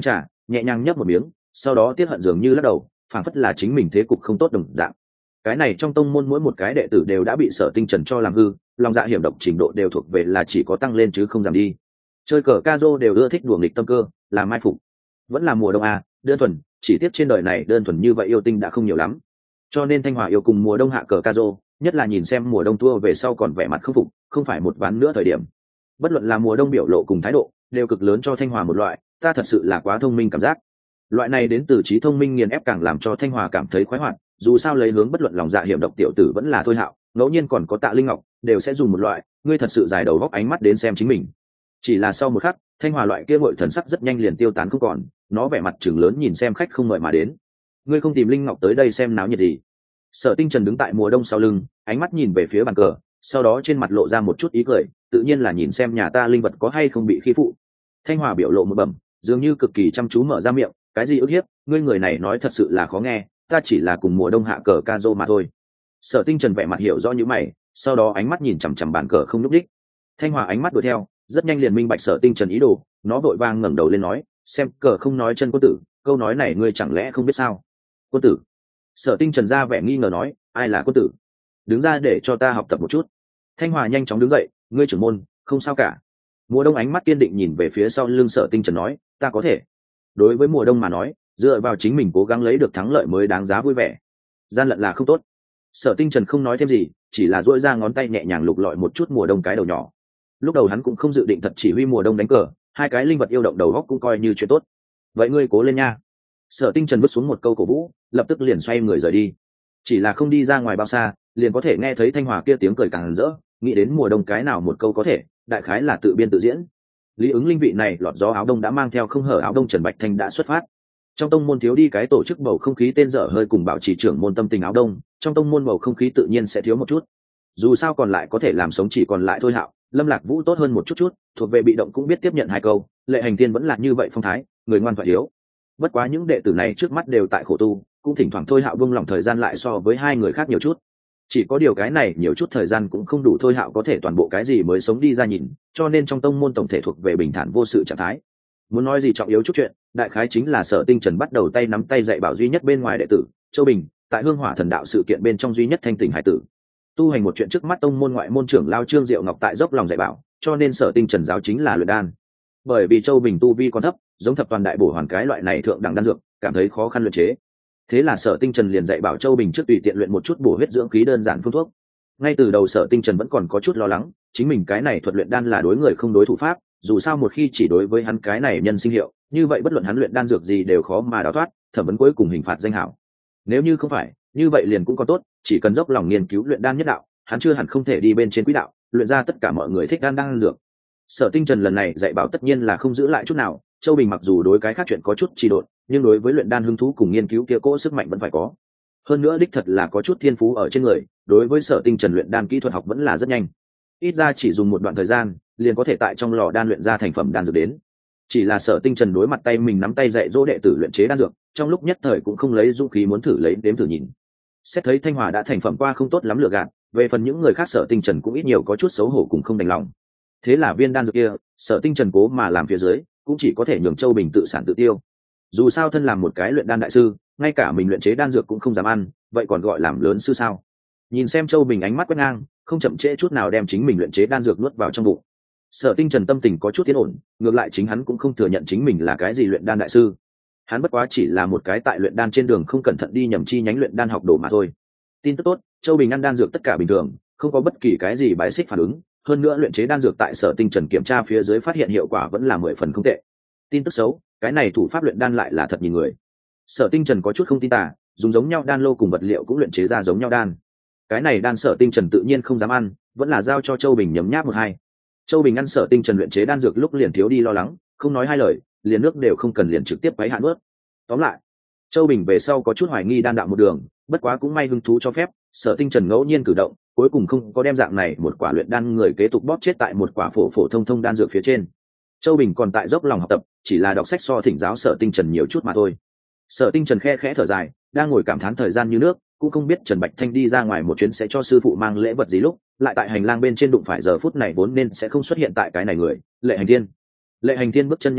nhẹ nhàng nhấp một miếng, sau đó tiếc hận dường như lắc đầu, phảng phất là chính mình thế cục không tốt đồng dạng. Cái này trong tông môn mỗi một cái đệ tử đều đã bị Sở Tinh Trần cho làm hư, lòng dạ hiểm độc trình độ đều thuộc về là chỉ có tăng lên chứ không giảm đi. Chơi cờ ca rô đều ưa thích đùa nghịch tâm cơ, là mai phục. Vẫn là mùa đông à, đơn thuần, chỉ tiếc trên đời này đơn thuần như vậy yêu tinh đã không nhiều lắm. Cho nên Thanh Hòa yêu cùng mùa đông hạ cờ ca rô, nhất là nhìn xem mùa đông thua về sau còn vẻ mặt không phục, không phải một ván nữa thời điểm. Bất luận là mùa đông biểu lộ cùng thái độ, đều cực lớn cho Thanh Hòa một loại, ta thật sự là quá thông minh cảm giác. Loại này đến từ trí thông minh nghiền ép càng làm cho Thanh Hòa cảm thấy khoái hoạt, dù sao lấy hướng bất luận lòng dạ hiểm độc tiểu tử vẫn là Thôi Hạo, ngẫu nhiên còn có Tạ Linh Ngọc, đều sẽ dùng một loại, ngươi thật sự dài đầu góc ánh mắt đến xem chính mình. Chỉ là sau một khắc, Thanh Hòa loại kia ngội thần sắc rất nhanh liền tiêu tán không còn, nó vẻ mặt trừng lớn nhìn xem khách không mời mà đến. Ngươi không tìm Linh Ngọc tới đây xem náo nhiệt gì? Sở Tinh Trần đứng tại mùa đông sau lưng, ánh mắt nhìn về phía bàn cờ, sau đó trên mặt lộ ra một chút ý cười, tự nhiên là nhìn xem nhà ta linh vật có hay không bị khi phụ. Thanh Hòa biểu lộ một bẩm, dường như cực kỳ chăm chú mở ra miệng, cái gì ức hiếp, ngươi người này nói thật sự là khó nghe, ta chỉ là cùng mùa đông hạ cờ ca rô mà thôi. Sở Tinh Trần vẻ mặt hiểu rõ như mày, sau đó ánh mắt nhìn chằm chằm bàn cờ không nhúc đích. Thanh Hòa ánh mắt đuổi theo, rất nhanh liền minh bạch Sở Tinh Trần ý đồ, nó vội vàng ngẩng đầu lên nói, xem cờ không nói chân quân tử, câu nói này ngươi chẳng lẽ không biết sao? Quân tử? Sở Tinh Trần ra vẻ nghi ngờ nói, ai là quân tử? Đứng ra để cho ta học tập một chút. Thanh Hòa nhanh chóng đứng dậy, ngươi trưởng môn, không sao cả. Mùa đông ánh mắt kiên định nhìn về phía sau lưng Sở Tinh Trần nói, ta có thể. Đối với mùa đông mà nói, dựa vào chính mình cố gắng lấy được thắng lợi mới đáng giá vui vẻ. Gian lận là không tốt. Sở Tinh Trần không nói thêm gì, chỉ là duỗi ra ngón tay nhẹ nhàng lục lọi một chút mùa đông cái đầu nhỏ. Lúc đầu hắn cũng không dự định thật chỉ huy mùa đông đánh cờ, hai cái linh vật yêu động đầu góc cũng coi như chuyện tốt. Vậy ngươi cố lên nha. Sở Tinh Trần vứt xuống một câu cổ vũ, lập tức liền xoay người rời đi. Chỉ là không đi ra ngoài bao xa, liền có thể nghe thấy Thanh Hòa kia tiếng cười càng rỡ, nghĩ đến mùa đông cái nào một câu có thể, đại khái là tự biên tự diễn. Lý ứng linh vị này lọt gió áo đông đã mang theo không hở áo đông Trần Bạch Thanh đã xuất phát. Trong tông môn thiếu đi cái tổ chức bầu không khí tên dở hơi cùng bảo trì trưởng môn tâm tình áo đông, trong tông môn bầu không khí tự nhiên sẽ thiếu một chút. Dù sao còn lại có thể làm sống chỉ còn lại Thôi Hạo, Lâm Lạc Vũ tốt hơn một chút chút, thuộc về bị động cũng biết tiếp nhận hai câu, Lệ Hành Thiên vẫn là như vậy phong thái, người ngoan thoại thiếu. Bất quá những đệ tử này trước mắt đều tại khổ tu, cũng thỉnh thoảng Thôi Hạo buông lỏng thời gian lại so với hai người khác nhiều chút. Chỉ có điều cái này nhiều chút thời gian cũng không đủ Thôi Hạo có thể toàn bộ cái gì mới sống đi ra nhìn, cho nên trong tông môn tổng thể thuộc về bình thản vô sự trạng thái. Muốn nói gì trọng yếu chút chuyện, đại khái chính là Sở Tinh Trần bắt đầu tay nắm tay dạy bảo duy nhất bên ngoài đệ tử Châu Bình, tại Hương Hỏa Thần Đạo sự kiện bên trong duy nhất thanh tỉnh hải tử. Tu hành một chuyện trước mắt tông môn ngoại môn trưởng lao Trương Diệu Ngọc tại dốc lòng dạy bảo, cho nên Sở Tinh Trần giáo chính là luyện đan. Bởi vì Châu Bình tu vi còn thấp, giống thập toàn đại bổ hoàn cái loại này thượng đẳng đan dược, cảm thấy khó khăn luyện chế. Thế là Sở Tinh Trần liền dạy bảo Châu Bình trước tùy tiện luyện một chút bổ huyết dưỡng khí đơn giản phương thuốc. Ngay từ đầu Sở Tinh Trần vẫn còn có chút lo lắng, chính mình cái này thuật luyện đan là đối người không đối thủ pháp, dù sao một khi chỉ đối với hắn cái này nhân sinh hiệu, như vậy bất luận hắn luyện đan dược gì đều khó mà đào thoát, thẩm vấn cuối cùng hình phạt danh hảo. Nếu như không phải, như vậy liền cũng có tốt, chỉ cần dốc lòng nghiên cứu luyện đan nhất đạo, hắn chưa hẳn không thể đi bên trên quỹ đạo, luyện ra tất cả mọi người thích đan đan dược. Sở Tinh Trần lần này dạy bảo tất nhiên là không giữ lại chút nào, Châu Bình mặc dù đối cái khác chuyện có chút trì độn, nhưng đối với luyện đan hứng thú cùng nghiên cứu kia cỗ sức mạnh vẫn phải có. Hơn nữa đích thật là có chút thiên phú ở trên người, đối với Sở Tinh Trần luyện đan kỹ thuật học vẫn là rất nhanh. Ít ra chỉ dùng một đoạn thời gian, liền có thể tại trong lò đan luyện ra thành phẩm đan dược đến. Chỉ là Sở Tinh Trần đối mặt tay mình nắm tay dạy dỗ đệ tử luyện chế đan dược, trong lúc nhất thời cũng không lấy dũng khí muốn thử lấy đếm thử nhìn. Xét thấy Thanh Hòa đã thành phẩm qua không tốt lắm lựa gạt, về phần những người khác Sở Tinh Trần cũng ít nhiều có chút xấu hổ cùng không đành lòng. Thế là viên đan dược kia, Sở Tinh Trần cố mà làm phía dưới, cũng chỉ có thể nhường Châu Bình tự sản tự tiêu. Dù sao thân làm một cái luyện đan đại sư, ngay cả mình luyện chế đan dược cũng không dám ăn, vậy còn gọi làm lớn sư sao? Nhìn xem Châu Bình ánh mắt quét ngang, không chậm trễ chút nào đem chính mình luyện chế đan dược nuốt vào trong bụng. Sở Tinh Trần tâm tình có chút tiến ổn, ngược lại chính hắn cũng không thừa nhận chính mình là cái gì luyện đan đại sư. Hắn bất quá chỉ là một cái tại luyện đan trên đường không cẩn thận đi nhầm chi nhánh luyện đan học đồ mà thôi. Tin tức tốt, Châu Bình ăn đan dược tất cả bình thường, không có bất kỳ cái gì bái xích phản ứng, hơn nữa luyện chế đan dược tại Sở Tinh Trần kiểm tra phía dưới phát hiện hiệu quả vẫn là mười phần không tệ. Tin tức xấu, cái này thủ pháp luyện đan lại là thật nhìn người. Sở Tinh Trần có chút không tin tả, dùng giống nhau đan lô cùng vật liệu cũng luyện chế ra giống nhau đan. Cái này đan Sở Tinh Trần tự nhiên không dám ăn, vẫn là giao cho Châu Bình nhấm nháp một hai. Châu Bình ăn Sở Tinh Trần luyện chế đan dược lúc liền thiếu đi lo lắng, không nói hai lời, liền nước đều không cần liền trực tiếp váy hạn ướt. Tóm lại, Châu Bình về sau có chút hoài nghi đan đạo một đường, bất quá cũng may hứng thú cho phép, Sở Tinh Trần ngẫu nhiên cử động, cuối cùng không có đem dạng này một quả luyện đan người kế tục bóp chết tại một quả phổ phổ thông thông đan dược phía trên. Châu Bình còn tại dốc lòng học tập, chỉ là đọc sách so thỉnh giáo Sở Tinh Trần nhiều chút mà thôi. Sở Tinh Trần khe khẽ thở dài, đang ngồi cảm thán thời gian như nước, cũng không biết Trần Bạch Thanh đi ra ngoài một chuyến sẽ cho sư phụ mang lễ vật gì lúc, lại tại hành lang bên trên đụng phải giờ phút này vốn nên sẽ không xuất hiện tại cái này người, Lệ Hành Thiên. Lệ Hành Thiên bước chân nhanh chóng,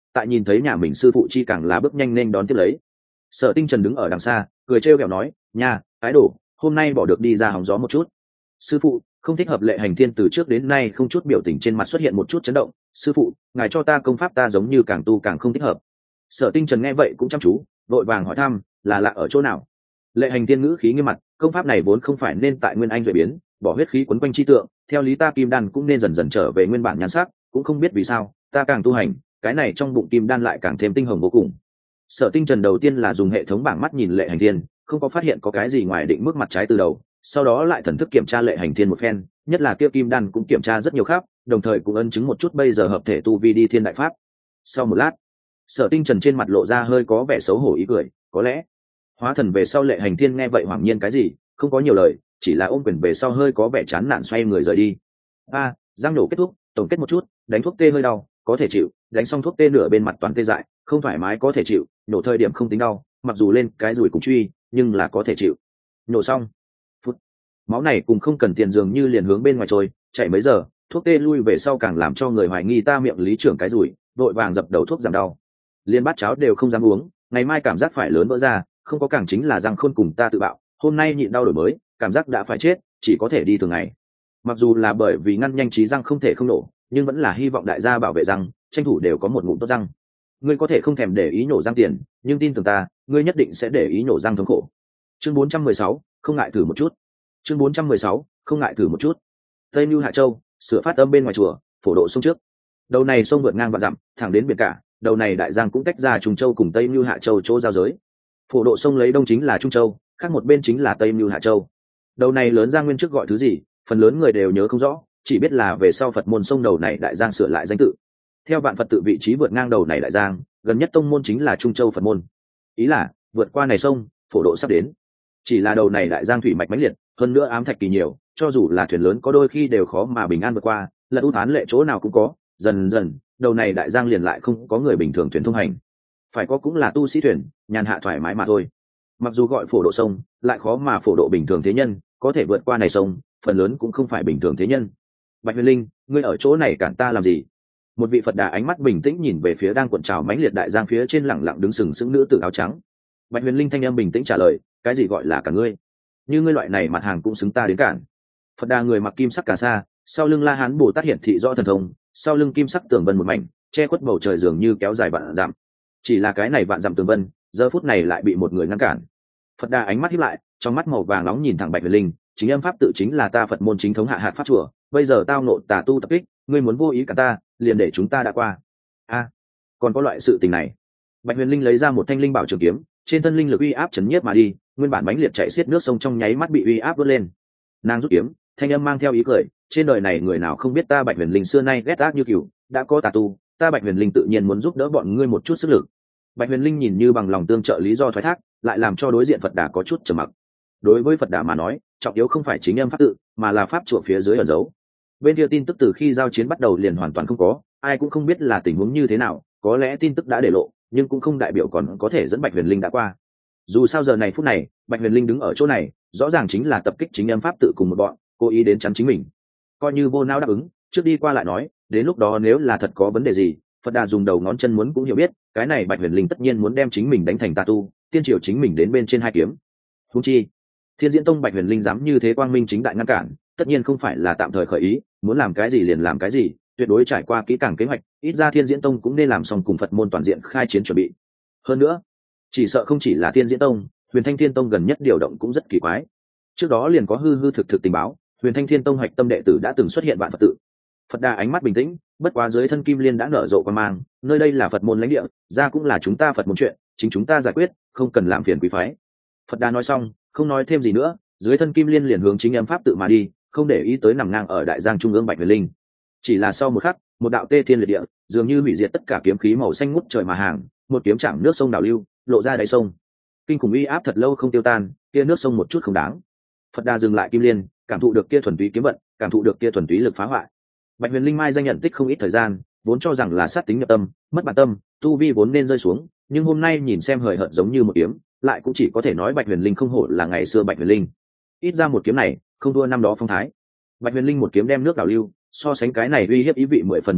tại nhìn thấy nhà mình sư phụ chi càng là bước nhanh nên đón tiếp lấy. Sở Tinh Trần đứng ở đằng xa cười trêu ghẹo nói, nha ái đồ, hôm nay bỏ được đi ra hóng gió một chút. Sư phụ không thích hợp. Lệ Hành Thiên từ trước đến nay không chút biểu tình trên mặt xuất hiện một chút chấn động. Sư phụ ngài cho ta công pháp ta giống như càng tu càng không thích hợp. Sở Tinh Trần nghe vậy cũng chăm chú vội vàng hỏi thăm, là lạ ở chỗ nào? Lệ Hành Thiên ngữ khí nghiêm mặt, công pháp này vốn không phải nên tại nguyên anh duệ biến bỏ huyết khí quấn quanh chi tượng, theo lý ta kim đan cũng nên dần dần trở về nguyên bản nhan sắc, cũng không biết vì sao ta càng tu hành cái này trong bụng kim đan lại càng thêm tinh hồng vô cùng. Sở Tinh Trần đầu tiên là dùng hệ thống bảng mắt nhìn Lệ Hành Thiên, không có phát hiện có cái gì ngoài định mức mặt trái từ đầu, sau đó lại thần thức kiểm tra Lệ Hành Thiên một phen, nhất là kia kim đan cũng kiểm tra rất nhiều khắp, đồng thời cũng ân chứng một chút bây giờ hợp thể tu vi đi thiên đại pháp. Sau một lát, Sở Tinh Trần trên mặt lộ ra hơi có vẻ xấu hổ ý cười, có lẽ hóa thần về sau. Lệ Hành Thiên nghe vậy hoảng nhiên cái gì, không có nhiều lời, chỉ là ôm quyền về sau hơi có vẻ chán nản xoay người rời đi. A, giang nổ kết thúc, tổng kết một chút, đánh thuốc tê hơi đau, có thể chịu, đánh xong thuốc tê nửa bên mặt toàn tê dại, không thoải mái có thể chịu, nổ thời điểm không tính đau, mặc dù lên cái rùi cùng truy, nhưng là có thể chịu. Nổ xong, phút, máu này cùng không cần tiền dường như liền hướng bên ngoài trôi, chạy mấy giờ, thuốc tê lui về sau càng làm cho người hoài nghi ta miệng lý trưởng cái rùi, đội vàng dập đầu thuốc giảm đau. Liên bát cháo đều không dám uống, ngày mai cảm giác phải lớn vỡ ra, không có càng chính là răng khôn cùng ta tự bạo, hôm nay nhịn đau đổi mới, cảm giác đã phải chết, chỉ có thể đi thường ngày. Mặc dù là bởi vì ngăn nhanh trí răng không thể không nổ, nhưng vẫn là hy vọng đại gia bảo vệ răng, tranh thủ đều có một ngụm tốt răng. Ngươi có thể không thèm để ý nổ răng tiền, nhưng tin tưởng ta, ngươi nhất định sẽ để ý nổ răng thống khổ. Chương bốn trăm mười sáu, không ngại thử một chút. Chương bốn trăm mười sáu, không ngại thử một chút. Tây Nưu Hạ Châu, sửa phát âm bên ngoài chùa, phổ độ sông trước. Đầu này sông vượt ngang vạn dặm, thẳng đến biển cả, đầu này đại giang cũng tách ra Trung Châu cùng Tây Nưu Hạ Châu chỗ giao giới. Phổ độ sông lấy đông chính là Trung Châu, khác một bên chính là Tây Nưu Hạ Châu. Đầu này lớn giang nguyên trước gọi thứ gì, phần lớn người đều nhớ không rõ, chỉ biết là về sau Phật môn sông đầu này đại giang sửa lại danh tự. Theo vạn Phật tự vị trí vượt ngang đầu này đại giang, gần nhất tông môn chính là Trung Châu Phật môn. Ý là vượt qua này sông, phổ độ sắp đến. Chỉ là đầu này đại giang thủy mạch mãnh liệt, hơn nữa ám thạch kỳ nhiều, cho dù là thuyền lớn có đôi khi đều khó mà bình an vượt qua, lật ưu thán lệ chỗ nào cũng có. Dần dần, đầu này đại giang liền lại không có người bình thường thuyền thông hành, phải có cũng là tu sĩ thuyền, nhàn hạ thoải mái mà thôi. Mặc dù gọi phổ độ sông, lại khó mà phổ độ bình thường thế nhân, có thể vượt qua này sông, phần lớn cũng không phải bình thường thế nhân. Bạch Huyền Linh, ngươi ở chỗ này cản ta làm gì? Một vị Phật Đà ánh mắt bình tĩnh nhìn về phía đang cuộn trào mãnh liệt đại giang phía trên lẳng lặng đứng sừng sững nữ tử áo trắng. Bạch Huyền Linh thanh âm bình tĩnh trả lời, cái gì gọi là cả ngươi? Như ngươi loại này mặt hàng cũng xứng ta đến cản. Phật Đà người mặc kim sắc cà sa, sau lưng La Hán Bồ Tát hiển thị rõ thần thông, sau lưng kim sắc tường vân một mảnh, che khuất bầu trời dường như kéo dài vạn dặm. Chỉ là cái này vạn dặm tường vân, giờ phút này lại bị một người ngăn cản. Phật Đà ánh mắt híp lại, trong mắt màu vàng nóng nhìn thẳng Bạch Huyền Linh, chính âm pháp tự chính là ta Phật môn chính thống hạ hạt pháp chùa, bây giờ tao nộ tà tu tập kích, ngươi muốn vô ý cả ta, liền để chúng ta đã qua. A, à, còn có loại sự tình này. Bạch Huyền Linh lấy ra một thanh linh bảo trường kiếm, trên thân linh lực uy áp chấn nhiếp mà đi, nguyên bản mãnh liệt chạy xiết nước sông trong nháy mắt bị uy áp vớt lên. Nàng rút kiếm, thanh âm mang theo ý cười, trên đời này người nào không biết ta Bạch Huyền Linh xưa nay ghét ác như cừu, đã có tà tu, ta Bạch Huyền Linh tự nhiên muốn giúp đỡ bọn ngươi một chút sức lực. Bạch Huyền Linh nhìn như bằng lòng tương trợ lý do thoái thác, lại làm cho đối diện Phật Đà có chút trầm mặc. Đối với Phật Đà mà nói, trọng yếu không phải chính âm pháp tự, mà là pháp chùa phía dưới ẩn giấu. Bên kia tin tức từ khi giao chiến bắt đầu liền hoàn toàn không có, ai cũng không biết là tình huống như thế nào, có lẽ tin tức đã để lộ, nhưng cũng không đại biểu còn có thể dẫn Bạch Huyền Linh đã qua. Dù sao giờ này phút này, Bạch Huyền Linh đứng ở chỗ này, rõ ràng chính là tập kích chính âm pháp tự cùng một bọn, cố ý đến chắn chính mình. Coi như vô não đáp ứng, trước đi qua lại nói, đến lúc đó nếu là thật có vấn đề gì, Phật Đà dùng đầu ngón chân muốn cũng hiểu biết, cái này Bạch Huyền Linh tất nhiên muốn đem chính mình đánh thành tà tu, tiên triều chính mình đến bên trên hai kiếm. Huống chi, Thiên Diễn Tông Bạch Huyền Linh dám như thế quang minh chính đại ngăn cản, tất nhiên không phải là tạm thời khởi ý, muốn làm cái gì liền làm cái gì, tuyệt đối trải qua kỹ càng kế hoạch, ít ra Thiên Diễn Tông cũng nên làm xong cùng Phật môn toàn diện khai chiến chuẩn bị. Hơn nữa, chỉ sợ không chỉ là Thiên Diễn Tông, Huyền Thanh Thiên Tông gần nhất điều động cũng rất kỳ quái. Trước đó liền có hư hư thực thực tình báo, Huyền Thanh Thiên Tông hoạch tâm đệ tử đã từng xuất hiện vạn Phật tự. Phật Đà ánh mắt bình tĩnh, bất quá dưới thân kim liên đã nở rộ quan mang, nơi đây là Phật môn lãnh địa, ra cũng là chúng ta Phật môn chuyện, chính chúng ta giải quyết, không cần làm phiền quý phái. Phật Đà nói xong, không nói thêm gì nữa, dưới thân kim liên liền hướng chính âm pháp tự mà đi, không để ý tới nằm ngang ở đại giang trung ương Bạch Huyền Linh. Chỉ là sau một khắc, một đạo tê thiên liệt địa, dường như hủy diệt tất cả kiếm khí màu xanh ngút trời mà hàng, một kiếm chạm nước sông đảo lưu, lộ ra đáy sông. Kinh khủng uy áp thật lâu không tiêu tan, kia nước sông một chút không đáng. Phật Đà dừng lại kim liên, cảm thụ được kia thuần túy kiếm vận, cảm thụ được kia thuần túy lực phá hoại. Bạch Huyền Linh mai danh nhận tích không ít thời gian, vốn cho rằng là sát tính nhập tâm, mất bản tâm, tu vi vốn nên rơi xuống, nhưng hôm nay nhìn xem hời hợt giống như một kiếm, lại cũng chỉ có thể nói Bạch Huyền Linh không hổ là ngày xưa Bạch Huyền Linh. Ít ra một kiếm này, không thua năm đó phong thái. Bạch Huyền Linh một kiếm đem nước đảo lưu, so sánh cái này uy hiếp ý vị mười phần một kiếm,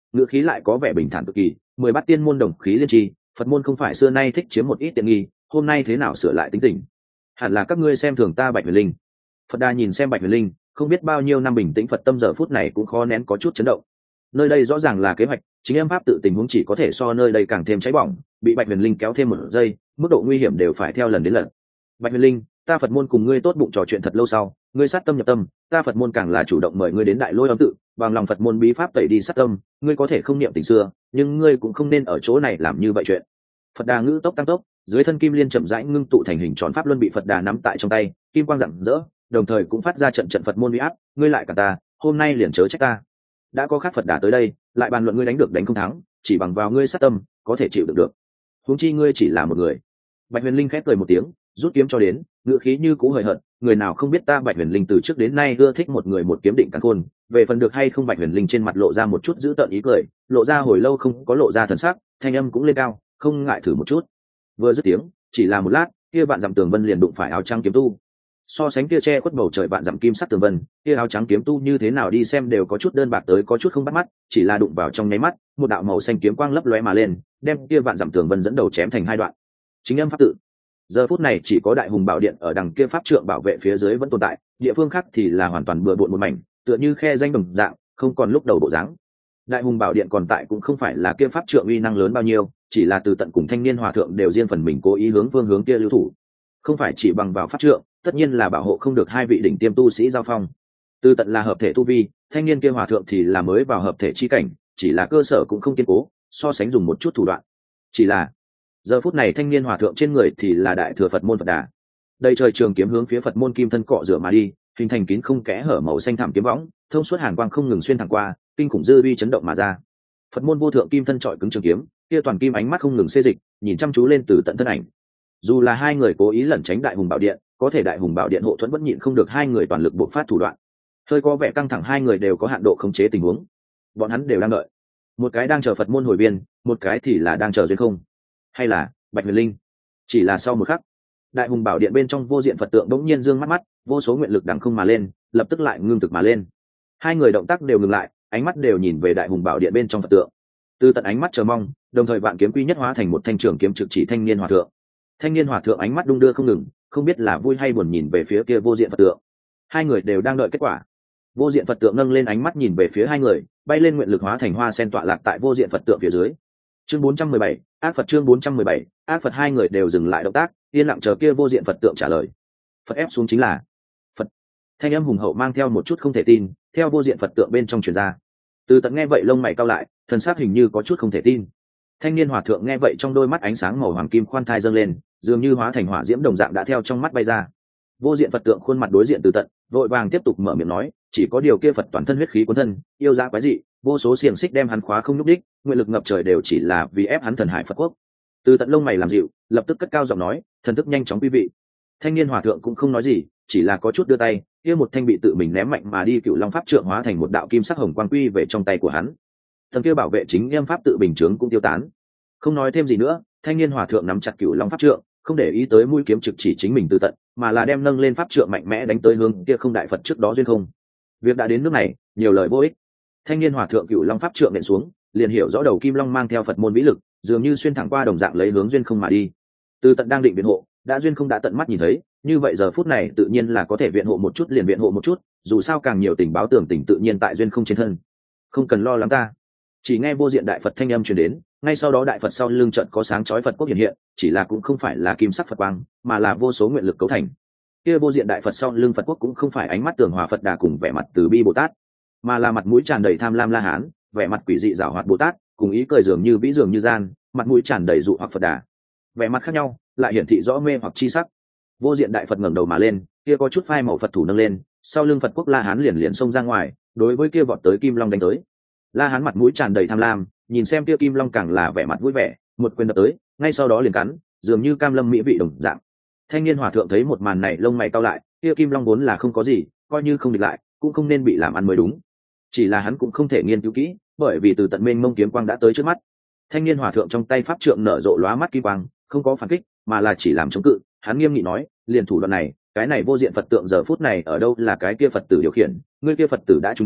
ngữ khí lại có vẻ bình thản cực kỳ. Mười bát tiên môn đồng khí liên tri, Phật môn không phải xưa nay thích chiếm một ít tiện nghi, hôm nay thế nào sửa lại tính tình? Hẳn là các ngươi xem thường ta Bạch Huyền Linh. Phật Đà nhìn xem Bạch Huyền Linh, không biết bao nhiêu năm bình tĩnh Phật tâm giờ phút này cũng khó nén có chút chấn động. Nơi đây rõ ràng là kế hoạch, chính em pháp tự tình huống chỉ có thể so nơi đây càng thêm cháy bỏng, bị Bạch Huyền Linh kéo thêm một giây, mức độ nguy hiểm đều phải theo lần đến lần. Bạch Huyền Linh, ta Phật môn cùng ngươi tốt bụng trò chuyện thật lâu sau, ngươi sát tâm nhập tâm, ta Phật môn càng là chủ động mời ngươi đến Đại Lôi Âm tự, bằng lòng Phật môn bí pháp tẩy đi sát tâm, ngươi có thể không niệm tình xưa, nhưng ngươi cũng không nên ở chỗ này làm như vậy chuyện. Phật Đà ngữ tốc tăng tốc, dưới thân kim liên chậm rãi ngưng tụ thành hình tròn pháp luân bị Phật Đà nắm tại trong tay, kim quang rạng rỡ, đồng thời cũng phát ra trận trận Phật môn uy áp, ngươi lại cả ta, hôm nay liền chớ trách ta. Đã có khác Phật Đà tới đây, lại bàn luận ngươi đánh được đánh không thắng, chỉ bằng vào ngươi sát tâm, có thể chịu được được. Huống chi ngươi chỉ là một người. Bạch Huyền Linh khép cười một tiếng, rút kiếm cho đến, ngữ khí như cũ hời hợt, người nào không biết ta Bạch Huyền Linh từ trước đến nay ưa thích một người một kiếm định cắn khôn, về phần được hay không Bạch Huyền Linh trên mặt lộ ra một chút giữ tợn ý cười, lộ ra hồi lâu không có lộ ra thần sắc, thanh âm cũng lên cao, không ngại thử một chút. Vừa dứt tiếng, chỉ là một lát, kia vạn dặm tường vân liền đụng phải áo trắng kiếm tu. So sánh kia che khuất bầu trời vạn dặm kim sắc tường vân, kia áo trắng kiếm tu như thế nào đi xem đều có chút đơn bạc tới có chút không bắt mắt, chỉ là đụng vào trong nháy mắt, một đạo màu xanh kiếm quang lấp lóe mà lên, đem kia vạn dặm tường vân dẫn đầu chém thành hai đoạn. Chính âm pháp tự. Giờ phút này chỉ có Đại Hùng Bảo Điện ở đằng kia pháp trượng bảo vệ phía dưới vẫn tồn tại, địa phương khác thì là hoàn toàn bừa bộn một mảnh, tựa như khe danh đồng dạng, không còn lúc đầu bộ dáng. Đại Hùng Bảo Điện còn tại cũng không phải là kia pháp trượng uy năng lớn bao nhiêu, chỉ là từ tận cùng thanh niên hòa thượng đều riêng phần mình cố ý hướng phương hướng kia lưu thủ, không phải chỉ bằng vào pháp trượng, tất nhiên là bảo hộ không được hai vị đỉnh tiêm tu sĩ giao phong. Từ tận là hợp thể tu vi, thanh niên kia hòa thượng thì là mới vào hợp thể chi cảnh, chỉ là cơ sở cũng không kiên cố, so sánh dùng một chút thủ đoạn. Chỉ là giờ phút này thanh niên hòa thượng trên người thì là đại thừa Phật môn Phật Đà, đầy trời trường kiếm hướng phía Phật môn kim thân cọ rửa mà đi, hình thành kín không kẽ hở màu xanh thẳm kiếm võng, thông suốt hàn quang không ngừng xuyên thẳng qua, kinh khủng dư uy chấn động mà ra. Phật môn vô thượng kim thân trọi cứng trường kiếm, kia toàn kim ánh mắt không ngừng xê dịch, nhìn chăm chú lên từ tận thân ảnh. Dù là hai người cố ý lẩn tránh Đại Hùng Bảo Điện, có thể Đại Hùng Bảo Điện hộ thuẫn vẫn nhịn không được hai người toàn lực bộc phát thủ đoạn. Hơi có vẻ căng thẳng, hai người đều có hạn độ khống chế tình huống. Bọn hắn đều đang đợi, một cái đang chờ Phật môn hồi biên, một cái thì là đang chờ duyên không, hay là Bạch Huyền Linh. Chỉ là sau một khắc, Đại Hùng Bảo Điện bên trong vô diện Phật tượng đống nhiên dương mắt mắt, vô số nguyện lực đằng không mà lên, lập tức lại ngưng thực mà lên. Hai người động tác đều ngừng lại, ánh mắt đều nhìn về Đại Hùng Bảo Điện bên trong Phật tượng. Từ tận ánh mắt chờ mong, đồng thời vạn kiếm quy nhất hóa thành một thanh trường kiếm trực chỉ thanh niên hòa thượng. Thanh niên hòa thượng ánh mắt đung đưa không ngừng, không biết là vui hay buồn nhìn về phía kia vô diện Phật tượng. Hai người đều đang đợi kết quả. Vô diện Phật tượng nâng lên ánh mắt nhìn về phía hai người, bay lên nguyện lực hóa thành hoa sen tọa lạc tại vô diện Phật tượng phía dưới. Chương bốn trăm mười bảy, ác Phật chương bốn trăm mười bảy, ác Phật. Hai người đều dừng lại động tác, yên lặng chờ kia vô diện Phật tượng trả lời. Phật ép xuống chính là Phật. Thanh âm hùng hậu mang theo một chút không thể tin, theo vô diện Phật tượng bên trong truyền ra. Từ tận nghe vậy lông mày cau lại, thần sắc hình như có chút không thể tin. Thanh niên hòa thượng nghe vậy trong đôi mắt ánh sáng màu hoàng kim khoan thai dâng lên, dường như hóa thành hỏa diễm đồng dạng đã theo trong mắt bay ra. Vô diện Phật tượng khuôn mặt đối diện Từ tận, vội vàng tiếp tục mở miệng nói, chỉ có điều kia Phật toàn thân huyết khí cuốn thân, yêu dã quái dị, vô số xiềng xích đem hắn khóa không nhúc đích, nguyện lực ngập trời đều chỉ là vì ép hắn thần hải Phật quốc. Từ tận lông mày làm dịu, lập tức cất cao giọng nói, thần thức nhanh chóng quý vị. Thanh niên hòa thượng cũng không nói gì, chỉ là có chút đưa tay, kia một thanh bị tự mình ném mạnh mà đi cựu long pháp trượng hóa thành một đạo kim sắc hồng quang quy về trong tay của hắn. Thần kia bảo vệ chính nghiêm pháp tự bình chướng cũng tiêu tán. Không nói thêm gì nữa, thanh niên hòa thượng nắm chặt cựu long pháp trượng, không để ý tới mũi kiếm trực chỉ chính mình Từ tận, mà là đem nâng lên pháp trượng mạnh mẽ đánh tới hướng kia không đại Phật trước đó duyên không. Việc đã đến nước này, nhiều lời vô ích. Thanh niên hòa thượng cựu long pháp trượng nện xuống, liền hiểu rõ đầu kim long mang theo Phật môn vĩ lực, dường như xuyên thẳng qua đồng dạng lấy hướng duyên không mà đi. Từ tận đang định viện hộ, đã duyên không đã tận mắt nhìn thấy, như vậy giờ phút này tự nhiên là có thể viện hộ một chút liền viện hộ một chút, dù sao càng nhiều tình báo tưởng tình tự nhiên tại duyên không trên thân. Không cần lo lắng ta. Chỉ nghe vô diện đại Phật thanh âm truyền đến, ngay sau đó đại Phật sau lưng trận có sáng chói Phật quốc hiện hiện, chỉ là cũng không phải là kim sắc Phật quang, mà là vô số nguyện lực cấu thành. Kia vô diện đại Phật sau lưng Phật quốc cũng không phải ánh mắt tường hòa Phật Đà cùng vẻ mặt từ bi Bồ Tát, mà là mặt mũi tràn đầy tham lam La Hán, vẻ mặt quỷ dị giảo hoạt Bồ Tát, cùng ý cười dường như vĩ dường như gian, mặt mũi tràn đầy dụ hoặc Phật Đà. Vẻ mặt khác nhau, lại hiển thị rõ mê hoặc chi sắc. Vô diện đại Phật ngẩng đầu mà lên, kia có chút phai màu Phật thủ nâng lên, sau lưng Phật quốc La Hán liền liền xông ra ngoài, đối với kia vọt tới kim long đánh tới. La Hán mặt mũi tràn đầy tham lam, nhìn xem kia kim long càng là vẻ mặt vui vẻ, một quyền đập tới, ngay sau đó liền cắn, dường như cam lâm mỹ vị đồng dạng. Thanh niên hòa thượng thấy một màn này lông mày cau lại, kia kim long vốn là không có gì, coi như không địch lại, cũng không nên bị làm ăn mới đúng. Chỉ là hắn cũng không thể nghiên cứu kỹ, bởi vì từ tận mênh mông kiếm quang đã tới trước mắt. Thanh niên hòa thượng trong tay pháp trượng nở rộ lóa mắt kim quang, không có phản kích, mà là chỉ làm chống cự. Hắn nghiêm nghị nói, liền thủ đoạn này, cái này vô diện Phật tượng giờ phút này ở đâu là cái kia Phật tử điều khiển, ngươi kia Phật tử đã trúng chiêu,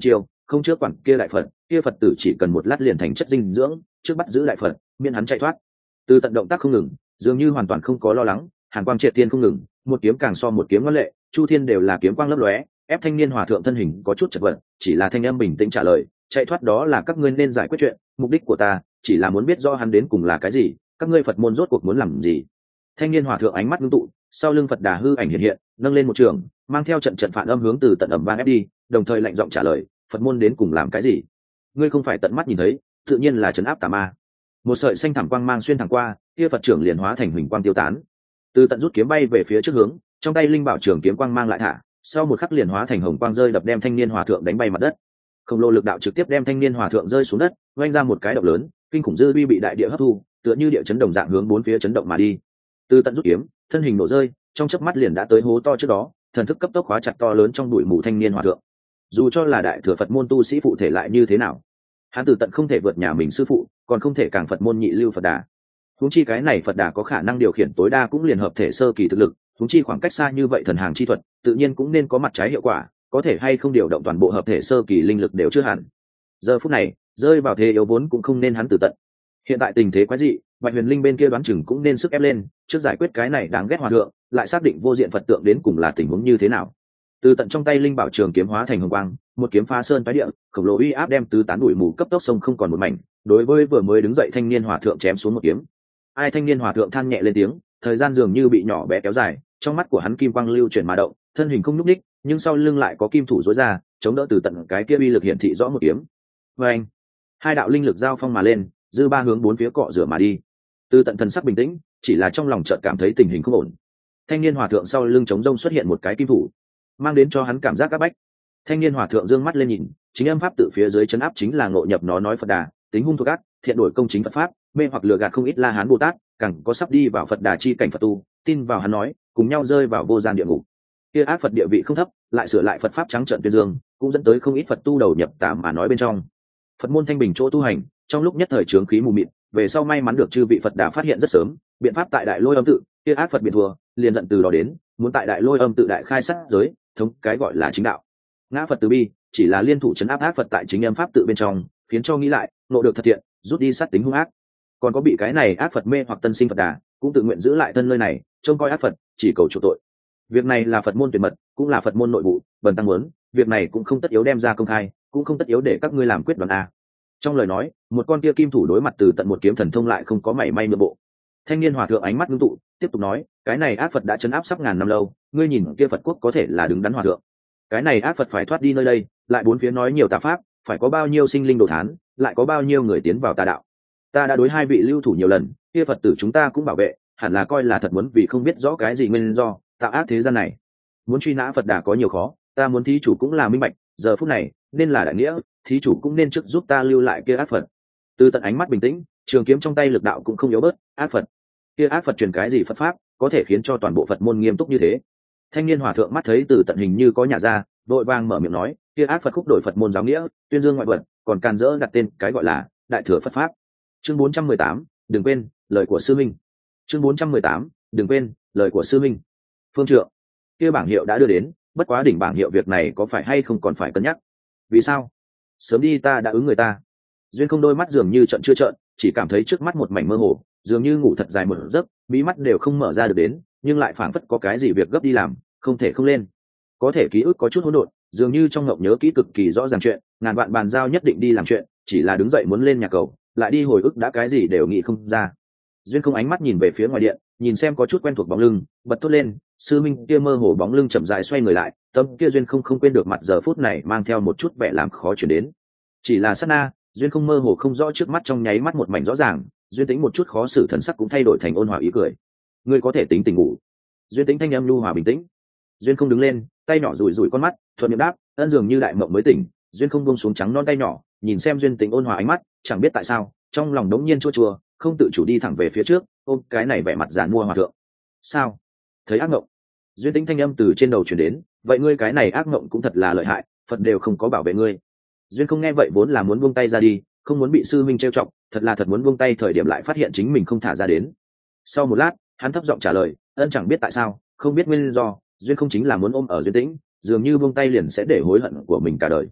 không trước quản kia đại phật, kia phật tử chỉ cần một lát liền thành chất dinh dưỡng, trước bắt giữ đại phật miễn hắn chạy thoát. Từ tận động tác không ngừng, dường như hoàn toàn không có lo lắng, hàn quang triệt thiên không ngừng, một kiếm càng so một kiếm ngoan lệ, chu thiên đều là kiếm quang lấp lóe, ép thanh niên hòa thượng thân hình có chút chật vật, chỉ là thanh âm bình tĩnh trả lời, chạy thoát đó là các ngươi nên giải quyết chuyện, mục đích của ta chỉ là muốn biết rõ hắn đến cùng là cái gì, các ngươi Phật môn rốt cuộc muốn làm gì. Thanh niên hòa thượng ánh mắt ngưng tụ, sau lưng Phật Đà hư ảnh hiện hiện, nâng lên một trường, mang theo trận trận phản âm hướng từ tận ầm vang ép đi, đồng thời lạnh giọng trả lời, Phật môn đến cùng làm cái gì? Ngươi không phải tận mắt nhìn thấy, tự nhiên là trấn áp tà ma. Một sợi xanh thảm quang mang xuyên thẳng qua, kia Phật trưởng liền hóa thành huỳnh quang tiêu tán. Từ tận rút kiếm bay về phía trước hướng, trong tay linh bảo trường kiếm quang mang lại thả, sau một khắc liền hóa thành hồng quang rơi đập đem thanh niên hòa thượng đánh bay mặt đất. Khổng lồ lực đạo trực tiếp đem thanh niên hòa thượng rơi xuống đất, vang ra một cái động lớn, kinh khủng dư uy bị đại địa hấp thu, tựa như địa chấn đồng dạng hướng bốn phía chấn động mà đi. Từ tận rút kiếm, thân hình nổ rơi, trong chớp mắt liền đã tới hố to trước đó, thần thức cấp tốc khóa chặt to lớn trong bụi mù thanh niên hòa thượng. Dù cho là đại thừa Phật môn tu sĩ phụ thể lại như thế nào, hắn Từ tận không thể vượt nhà mình sư phụ, còn không thể càng Phật môn nhị lưu Phật Đà. Huống chi cái này Phật Đà có khả năng điều khiển tối đa cũng liền hợp thể sơ kỳ thực lực, huống chi khoảng cách xa như vậy thần hàng chi thuật, tự nhiên cũng nên có mặt trái hiệu quả, có thể hay không điều động toàn bộ hợp thể sơ kỳ linh lực đều chưa hẳn. Giờ phút này, rơi vào thế yếu vốn cũng không nên hắn Từ tận. Hiện tại tình thế quái dị, Bạch Huyền Linh bên kia đoán chừng cũng nên sức ép lên, trước giải quyết cái này đáng ghét hòa thượng, lại xác định vô diện Phật tượng đến cùng là tình huống như thế nào. Từ tận trong tay linh bảo trường kiếm hóa thành hồng quang, một kiếm phá sơn phá địa, khổng lồ uy áp đem tứ tán đuổi mù cấp tốc sông không còn một mảnh, đối với vừa mới đứng dậy thanh niên hòa thượng chém xuống một kiếm. Ai thanh niên hòa thượng than nhẹ lên tiếng, thời gian dường như bị nhỏ bé kéo dài, trong mắt của hắn kim quang lưu chuyển mà động, thân hình không nhúc nhích, nhưng sau lưng lại có kim thủ rối ra, chống đỡ từ tận cái kia uy lực hiển thị rõ một kiếm. Và anh, hai đạo linh lực giao phong mà lên, dư ba hướng bốn phía cọ rửa mà đi. Từ tận thần sắc bình tĩnh, chỉ là trong lòng chợt cảm thấy tình hình không ổn. Thanh niên hòa thượng sau lưng chống rông xuất hiện một cái kim thủ, mang đến cho hắn cảm giác áp bách. Thanh niên hòa thượng dương mắt lên nhìn, chính âm pháp tự phía dưới chấn áp chính là ngộ nhập nó nói Phật Đà, tính hung thuộc ác, thiện đổi công chính Phật pháp, mê hoặc lừa gạt không ít La Hán Bồ Tát, càng có sắp đi vào Phật Đà chi cảnh Phật tu, tin vào hắn nói, cùng nhau rơi vào vô gian địa ngục. Kia ác Phật địa vị không thấp, lại sửa lại Phật pháp trắng trợn tuyên dương, cũng dẫn tới không ít Phật tu đầu nhập tà mà nói bên trong. Phật môn thanh bình chỗ tu hành, trong lúc nhất thời chướng khí mù mịt, về sau may mắn được chư vị Phật Đà phát hiện rất sớm, biện pháp tại Đại Lôi Âm tự, kia ác Phật biệt thua, liền giận từ đó đến, muốn tại Đại Lôi Âm tự đại khai sát giới, thống cái gọi là chính đạo. Ngã Phật từ bi, chỉ là liên thủ trấn áp ác Phật tại chính âm pháp tự bên trong, khiến cho nghĩ lại, nộ được thật thiện, rút đi sát tính hung ác. Còn có bị cái này ác Phật mê hoặc tân sinh Phật Đà, cũng tự nguyện giữ lại thân nơi này, trông coi ác Phật, chỉ cầu chuộc tội. Việc này là Phật môn tuyệt mật, cũng là Phật môn nội bộ, bần tăng muốn, việc này cũng không tất yếu đem ra công khai, cũng không tất yếu để các ngươi làm quyết đoán a. Trong lời nói, một con kia kim thủ đối mặt từ tận một kiếm thần thông lại không có mảy may nhượng bộ. Thanh niên hòa thượng ánh mắt ngưng tụ, tiếp tục nói, cái này ác Phật đã trấn áp sắp ngàn năm lâu, ngươi nhìn kia Phật quốc có thể là đứng đắn hòa thượng. Cái này ác Phật phải thoát đi nơi đây, lại bốn phía nói nhiều tà pháp, phải có bao nhiêu sinh linh đồ thán, lại có bao nhiêu người tiến vào tà đạo. Ta đã đối hai vị lưu thủ nhiều lần, kia Phật tử chúng ta cũng bảo vệ, hẳn là coi là thật muốn vì không biết rõ cái gì nguyên do tạo ác thế gian này. Muốn truy nã Phật Đà có nhiều khó, ta muốn thí chủ cũng là minh bạch, giờ phút này nên là đại nghĩa, thí chủ cũng nên trước giúp ta lưu lại kia ác Phật. Từ tận ánh mắt bình tĩnh, trường kiếm trong tay lực đạo cũng không yếu bớt, ác Phật, kia ác Phật truyền cái gì Phật pháp, có thể khiến cho toàn bộ Phật môn nghiêm túc như thế. Thanh niên hòa thượng mắt thấy từ tận hình như có nhà ra, vội vàng mở miệng nói, kia ác Phật khúc đổi Phật môn giáo nghĩa, tuyên dương ngoại vật, còn can dỡ đặt tên cái gọi là đại thừa Phật pháp. Chương bốn trăm mười tám, đừng quên lời của sư minh. Chương bốn trăm mười tám, đừng quên lời của sư minh. Phương trượng, kia bảng hiệu đã đưa đến, bất quá đỉnh bảng hiệu việc này có phải hay không còn phải cân nhắc. Vì sao? Sớm đi ta đã ứng người ta. Duyên không đôi mắt dường như trận chưa trợn, chỉ cảm thấy trước mắt một mảnh mơ hồ, dường như ngủ thật dài một giấc, bí mắt đều không mở ra được đến, nhưng lại phảng phất có cái gì việc gấp đi làm, không thể không lên. Có thể ký ức có chút hỗn độn, dường như trong ngộng nhớ kỹ cực kỳ rõ ràng chuyện, ngàn vạn bàn giao nhất định đi làm chuyện, chỉ là đứng dậy muốn lên nhà cầu, lại đi hồi ức đã cái gì đều nghĩ không ra. Duyên không ánh mắt nhìn về phía ngoài điện, nhìn xem có chút quen thuộc bóng lưng, bật thốt lên, sư minh kia mơ hồ bóng lưng chậm rãi xoay người lại, tâm kia duyên không không quên được mặt giờ phút này mang theo một chút vẻ làm khó chuyển đến. Chỉ là sát na, duyên không mơ hồ không rõ trước mắt trong nháy mắt một mảnh rõ ràng, duyên tính một chút khó xử thần sắc cũng thay đổi thành ôn hòa ý cười. Ngươi có thể tính tình ngủ. Duyên tính thanh âm nhu hòa bình tĩnh. Duyên không đứng lên, tay nhỏ rủi rủi con mắt, thuận miệng đáp, ân dường như đại mộng mới tỉnh. Duyên không buông xuống trắng non tay nhỏ, nhìn xem duyên tính ôn hòa ánh mắt, chẳng biết tại sao, trong lòng đống nhiên chua chua, không tự chủ đi thẳng về phía trước, ôm cái này vẻ mặt giàn mua hòa thượng. Sao? Thấy ác mộng? Duyên tính thanh âm từ trên đầu truyền đến, vậy ngươi cái này ác mộng cũng thật là lợi hại, Phật đều không có bảo vệ ngươi. Duyên không nghe vậy vốn là muốn buông tay ra đi, không muốn bị sư minh trêu chọc, thật là thật muốn buông tay thời điểm lại phát hiện chính mình không thả ra đến. Sau một lát, hắn thấp giọng trả lời, ân chẳng biết tại sao, không biết nguyên do, duyên không chính là muốn ôm ở duyên tĩnh, dường như buông tay liền sẽ để hối hận của mình cả đời.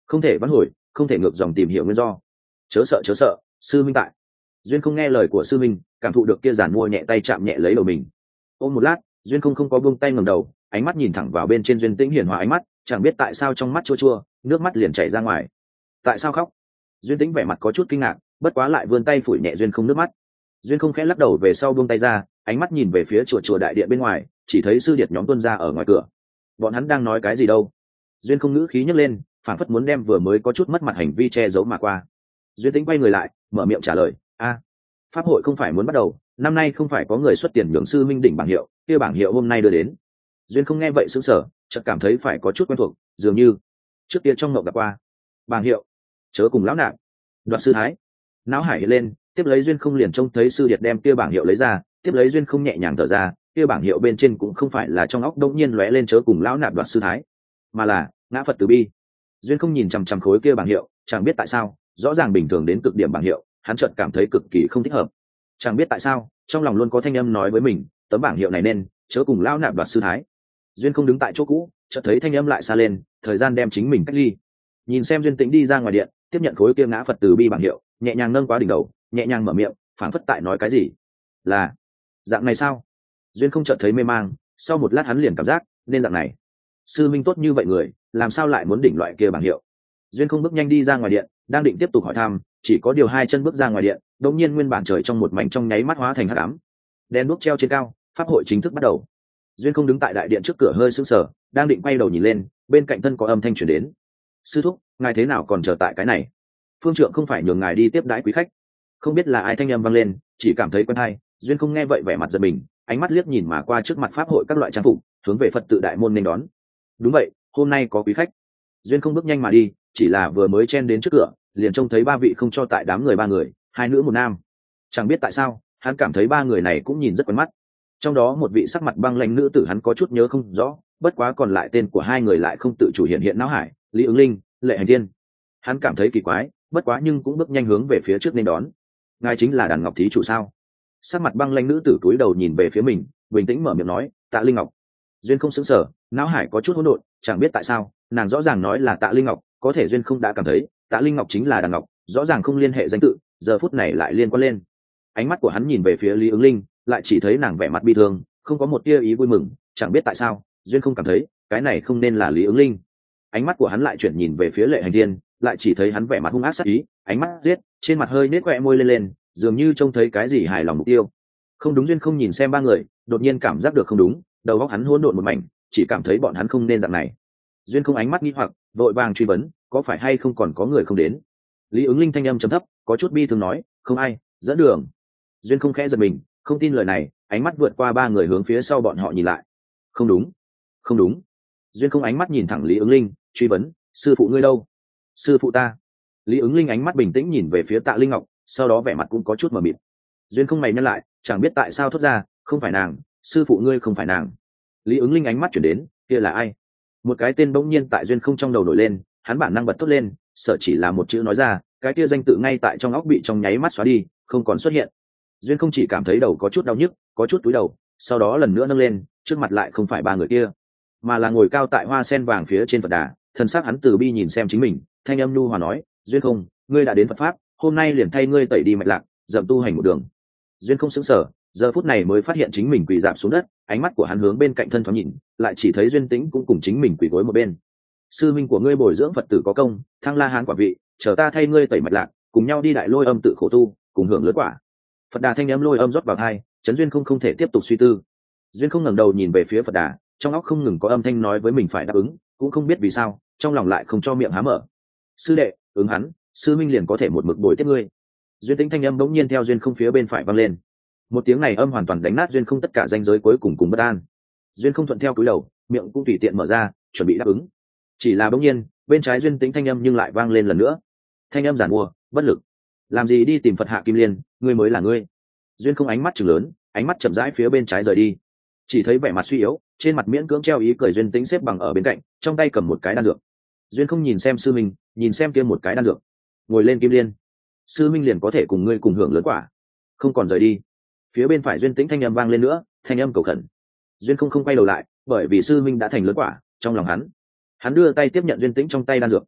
không thể vãn hồi, không thể ngược dòng tìm hiểu nguyên do. Chớ sợ chớ sợ, sư minh tại. Duyên không nghe lời của sư minh, cảm thụ được kia giản mua nhẹ tay chạm nhẹ lấy đầu mình. Ôm một lát, Duyên không không có buông tay ngẩng đầu, ánh mắt nhìn thẳng vào bên trên Duyên Tĩnh hiền hòa ánh mắt, chẳng biết tại sao trong mắt chua chua, nước mắt liền chảy ra ngoài. Tại sao khóc? Duyên Tĩnh vẻ mặt có chút kinh ngạc, bất quá lại vươn tay phủi nhẹ Duyên không nước mắt. Duyên không khẽ lắc đầu về sau buông tay ra, ánh mắt nhìn về phía chùa chùa đại điện bên ngoài, chỉ thấy sư điệt nhóm tuân ra ở ngoài cửa. Bọn hắn đang nói cái gì đâu? Duyên không ngữ khí nhấc lên, phản phất muốn đem vừa mới có chút mất mặt hành vi che giấu mà qua. Duyên Tĩnh quay người lại, mở miệng trả lời, a, pháp hội không phải muốn bắt đầu, năm nay không phải có người xuất tiền nhường sư minh đỉnh bảng hiệu, kia bảng hiệu hôm nay đưa đến. Duyên không nghe vậy sững sờ, chợt cảm thấy phải có chút quen thuộc, dường như trước kia trong ngộng gặp qua. Bảng hiệu, chớ cùng lão nạp, Đoạt sư thái. Não hải hiện lên, tiếp lấy Duyên không liền trông thấy sư điệt đem kia bảng hiệu lấy ra, tiếp lấy Duyên không nhẹ nhàng thở ra, kia bảng hiệu bên trên cũng không phải là trong óc đông nhiên lóe lên chớ cùng lão nạp Đoạt sư thái, mà là ngã Phật từ bi. Duyên không nhìn chằm chằm khối kia bảng hiệu, chẳng biết tại sao, rõ ràng bình thường đến cực điểm bảng hiệu, hắn chợt cảm thấy cực kỳ không thích hợp. Chẳng biết tại sao, trong lòng luôn có thanh âm nói với mình, tấm bảng hiệu này nên chớ cùng lão nạp Đoạt sư thái. Duyên không đứng tại chỗ cũ, chợt thấy thanh âm lại xa lên, thời gian đem chính mình cách ly. Nhìn xem Duyên Tĩnh đi ra ngoài điện, tiếp nhận khối kia ngã Phật từ bi bảng hiệu, nhẹ nhàng nâng quá đỉnh đầu, nhẹ nhàng mở miệng, phảng phất tại nói cái gì. Là dạng này sao? Duyên không chợt thấy mê mang, sau một lát hắn liền cảm giác nên dạng này. Sư minh tốt như vậy người, làm sao lại muốn đỉnh loại kia bảng hiệu? Duyên không bước nhanh đi ra ngoài điện, đang định tiếp tục hỏi thăm, chỉ có điều hai chân bước ra ngoài điện, đột nhiên nguyên bản trời trong một mảnh trong nháy mắt hóa thành hắc ám. Đèn đuốc treo trên cao, pháp hội chính thức bắt đầu. Duyên không đứng tại đại điện trước cửa hơi sững sờ, đang định quay đầu nhìn lên, bên cạnh thân có âm thanh truyền đến. Sư thúc, ngài thế nào còn chờ tại cái này? Phương trượng không phải nhường ngài đi tiếp đãi quý khách? Không biết là ai thanh âm vang lên, chỉ cảm thấy quen hay. Duyên không nghe vậy vẻ mặt giật mình, ánh mắt liếc nhìn mà qua trước mặt pháp hội các loại trang phục, hướng về Phật tự đại môn nên đón. Đúng vậy, hôm nay có quý khách. Duyên không bước nhanh mà đi, chỉ là vừa mới chen đến trước cửa, liền trông thấy ba vị không cho tại đám người ba người, hai nữ một nam. Chẳng biết tại sao, hắn cảm thấy ba người này cũng nhìn rất quen mắt. Trong đó một vị sắc mặt băng lãnh nữ tử hắn có chút nhớ không rõ, bất quá còn lại tên của hai người lại không tự chủ hiện hiện não hải, Lý Ứng Linh, Lệ Hành Thiên. Hắn cảm thấy kỳ quái, bất quá nhưng cũng bước nhanh hướng về phía trước nên đón. Ngài chính là Đàn Ngọc thí chủ sao? Sắc mặt băng lãnh nữ tử cúi đầu nhìn về phía mình, bình tĩnh mở miệng nói, Tạ Linh Ngọc. Duyên không sững sờ, não hải có chút hỗn độn, chẳng biết tại sao, nàng rõ ràng nói là Tạ Linh Ngọc, có thể Duyên không đã cảm thấy, Tạ Linh Ngọc chính là Đàn Ngọc, rõ ràng không liên hệ danh tự, giờ phút này lại liên quan lên. Ánh mắt của hắn nhìn về phía Lý Ứng Linh, lại chỉ thấy nàng vẻ mặt bi thương, không có một tia ý vui mừng, chẳng biết tại sao, Duyên không cảm thấy, cái này không nên là Lý Ứng Linh. Ánh mắt của hắn lại chuyển nhìn về phía Lệ Hành Thiên, lại chỉ thấy hắn vẻ mặt hung ác sát ý, ánh mắt giết, trên mặt hơi nết quẹ môi lên lên, dường như trông thấy cái gì hài lòng mục tiêu. Không đúng. Duyên không nhìn xem ba người, đột nhiên cảm giác được không đúng, đầu óc hắn hỗn độn một mảnh, chỉ cảm thấy bọn hắn không nên dạng này. Duyên không ánh mắt nghi hoặc, vội vàng truy vấn, có phải hay không còn có người không đến? Lý Ứng Linh thanh âm trầm thấp, có chút bi thương nói, không ai, dẫn đường. Duyên không khẽ giật mình, không tin lời này, ánh mắt vượt qua ba người hướng phía sau bọn họ nhìn lại. Không đúng, không đúng. Duyên không ánh mắt nhìn thẳng Lý Ứng Linh, truy vấn, sư phụ ngươi đâu? Sư phụ ta. Lý Ứng Linh ánh mắt bình tĩnh nhìn về phía Tạ Linh Ngọc, sau đó vẻ mặt cũng có chút mờ mịt. Duyên không mày nhăn lại, chẳng biết tại sao thốt ra, không phải nàng, sư phụ ngươi không phải nàng. Lý Ứng Linh ánh mắt chuyển đến, kia là ai? Một cái tên bỗng nhiên tại Duyên không trong đầu nổi lên, hắn bản năng bật thốt lên, sợ chỉ là một chữ nói ra, cái kia danh tự ngay tại trong óc bị trong nháy mắt xóa đi, không còn xuất hiện. Duyên không chỉ cảm thấy đầu có chút đau nhức, có chút túi đầu, sau đó lần nữa nâng lên, trước mặt lại không phải ba người kia, mà là ngồi cao tại hoa sen vàng phía trên Phật đà, thân xác hắn từ bi nhìn xem chính mình, thanh âm nhu hòa nói, Duyên không, ngươi đã đến Phật pháp, hôm nay liền thay ngươi tẩy đi mạch lạc, dậm tu hành một đường. Duyên không sững sờ, giờ phút này mới phát hiện chính mình quỳ rạp xuống đất, ánh mắt của hắn hướng bên cạnh thân thoáng nhìn, lại chỉ thấy Duyên Tĩnh cũng cùng chính mình quỳ gối một bên. Sư minh của ngươi bồi dưỡng Phật tử có công, thăng La Hán quả vị, chờ ta thay ngươi tẩy mạch lạc, cùng nhau đi đại lôi âm tự khổ tu, cùng hưởng lớn quả. Phật đà thanh âm lôi âm rót vào tai, chấn Duyên không không thể tiếp tục suy tư. Duyên không ngẩng đầu nhìn về phía Phật đà, trong óc không ngừng có âm thanh nói với mình phải đáp ứng, cũng không biết vì sao, trong lòng lại không cho miệng há mở. Sư đệ, ứng hắn, sư minh liền có thể một mực bồi tiếp ngươi. Duyên Tĩnh thanh âm bỗng nhiên theo Duyên không phía bên phải vang lên. Một tiếng này âm hoàn toàn đánh nát Duyên không tất cả danh giới cuối cùng cùng bất an. Duyên không thuận theo cúi đầu, miệng cũng tùy tiện mở ra, chuẩn bị đáp ứng. Chỉ là bỗng nhiên, bên trái Duyên Tĩnh thanh âm nhưng lại vang lên lần nữa. Thanh âm giản mua, bất lực. Làm gì đi tìm Phật hạ kim liên, ngươi mới là ngươi. Duyên không ánh mắt trừng lớn, ánh mắt chậm rãi phía bên trái rời đi. Chỉ thấy vẻ mặt suy yếu, trên mặt miễn cưỡng treo ý cười Duyên Tĩnh xếp bằng ở bên cạnh, trong tay cầm một cái đan dược. Duyên không nhìn xem sư minh, nhìn xem kia một cái đan dược. Ngồi lên kim liên, sư minh liền có thể cùng ngươi cùng hưởng lớn quả, không còn rời đi. Phía bên phải Duyên Tĩnh thanh âm vang lên nữa, thanh âm cầu khẩn. Duyên không không quay đầu lại, bởi vì sư minh đã thành lớn quả, trong lòng hắn, hắn đưa tay tiếp nhận Duyên Tĩnh trong tay đan dược.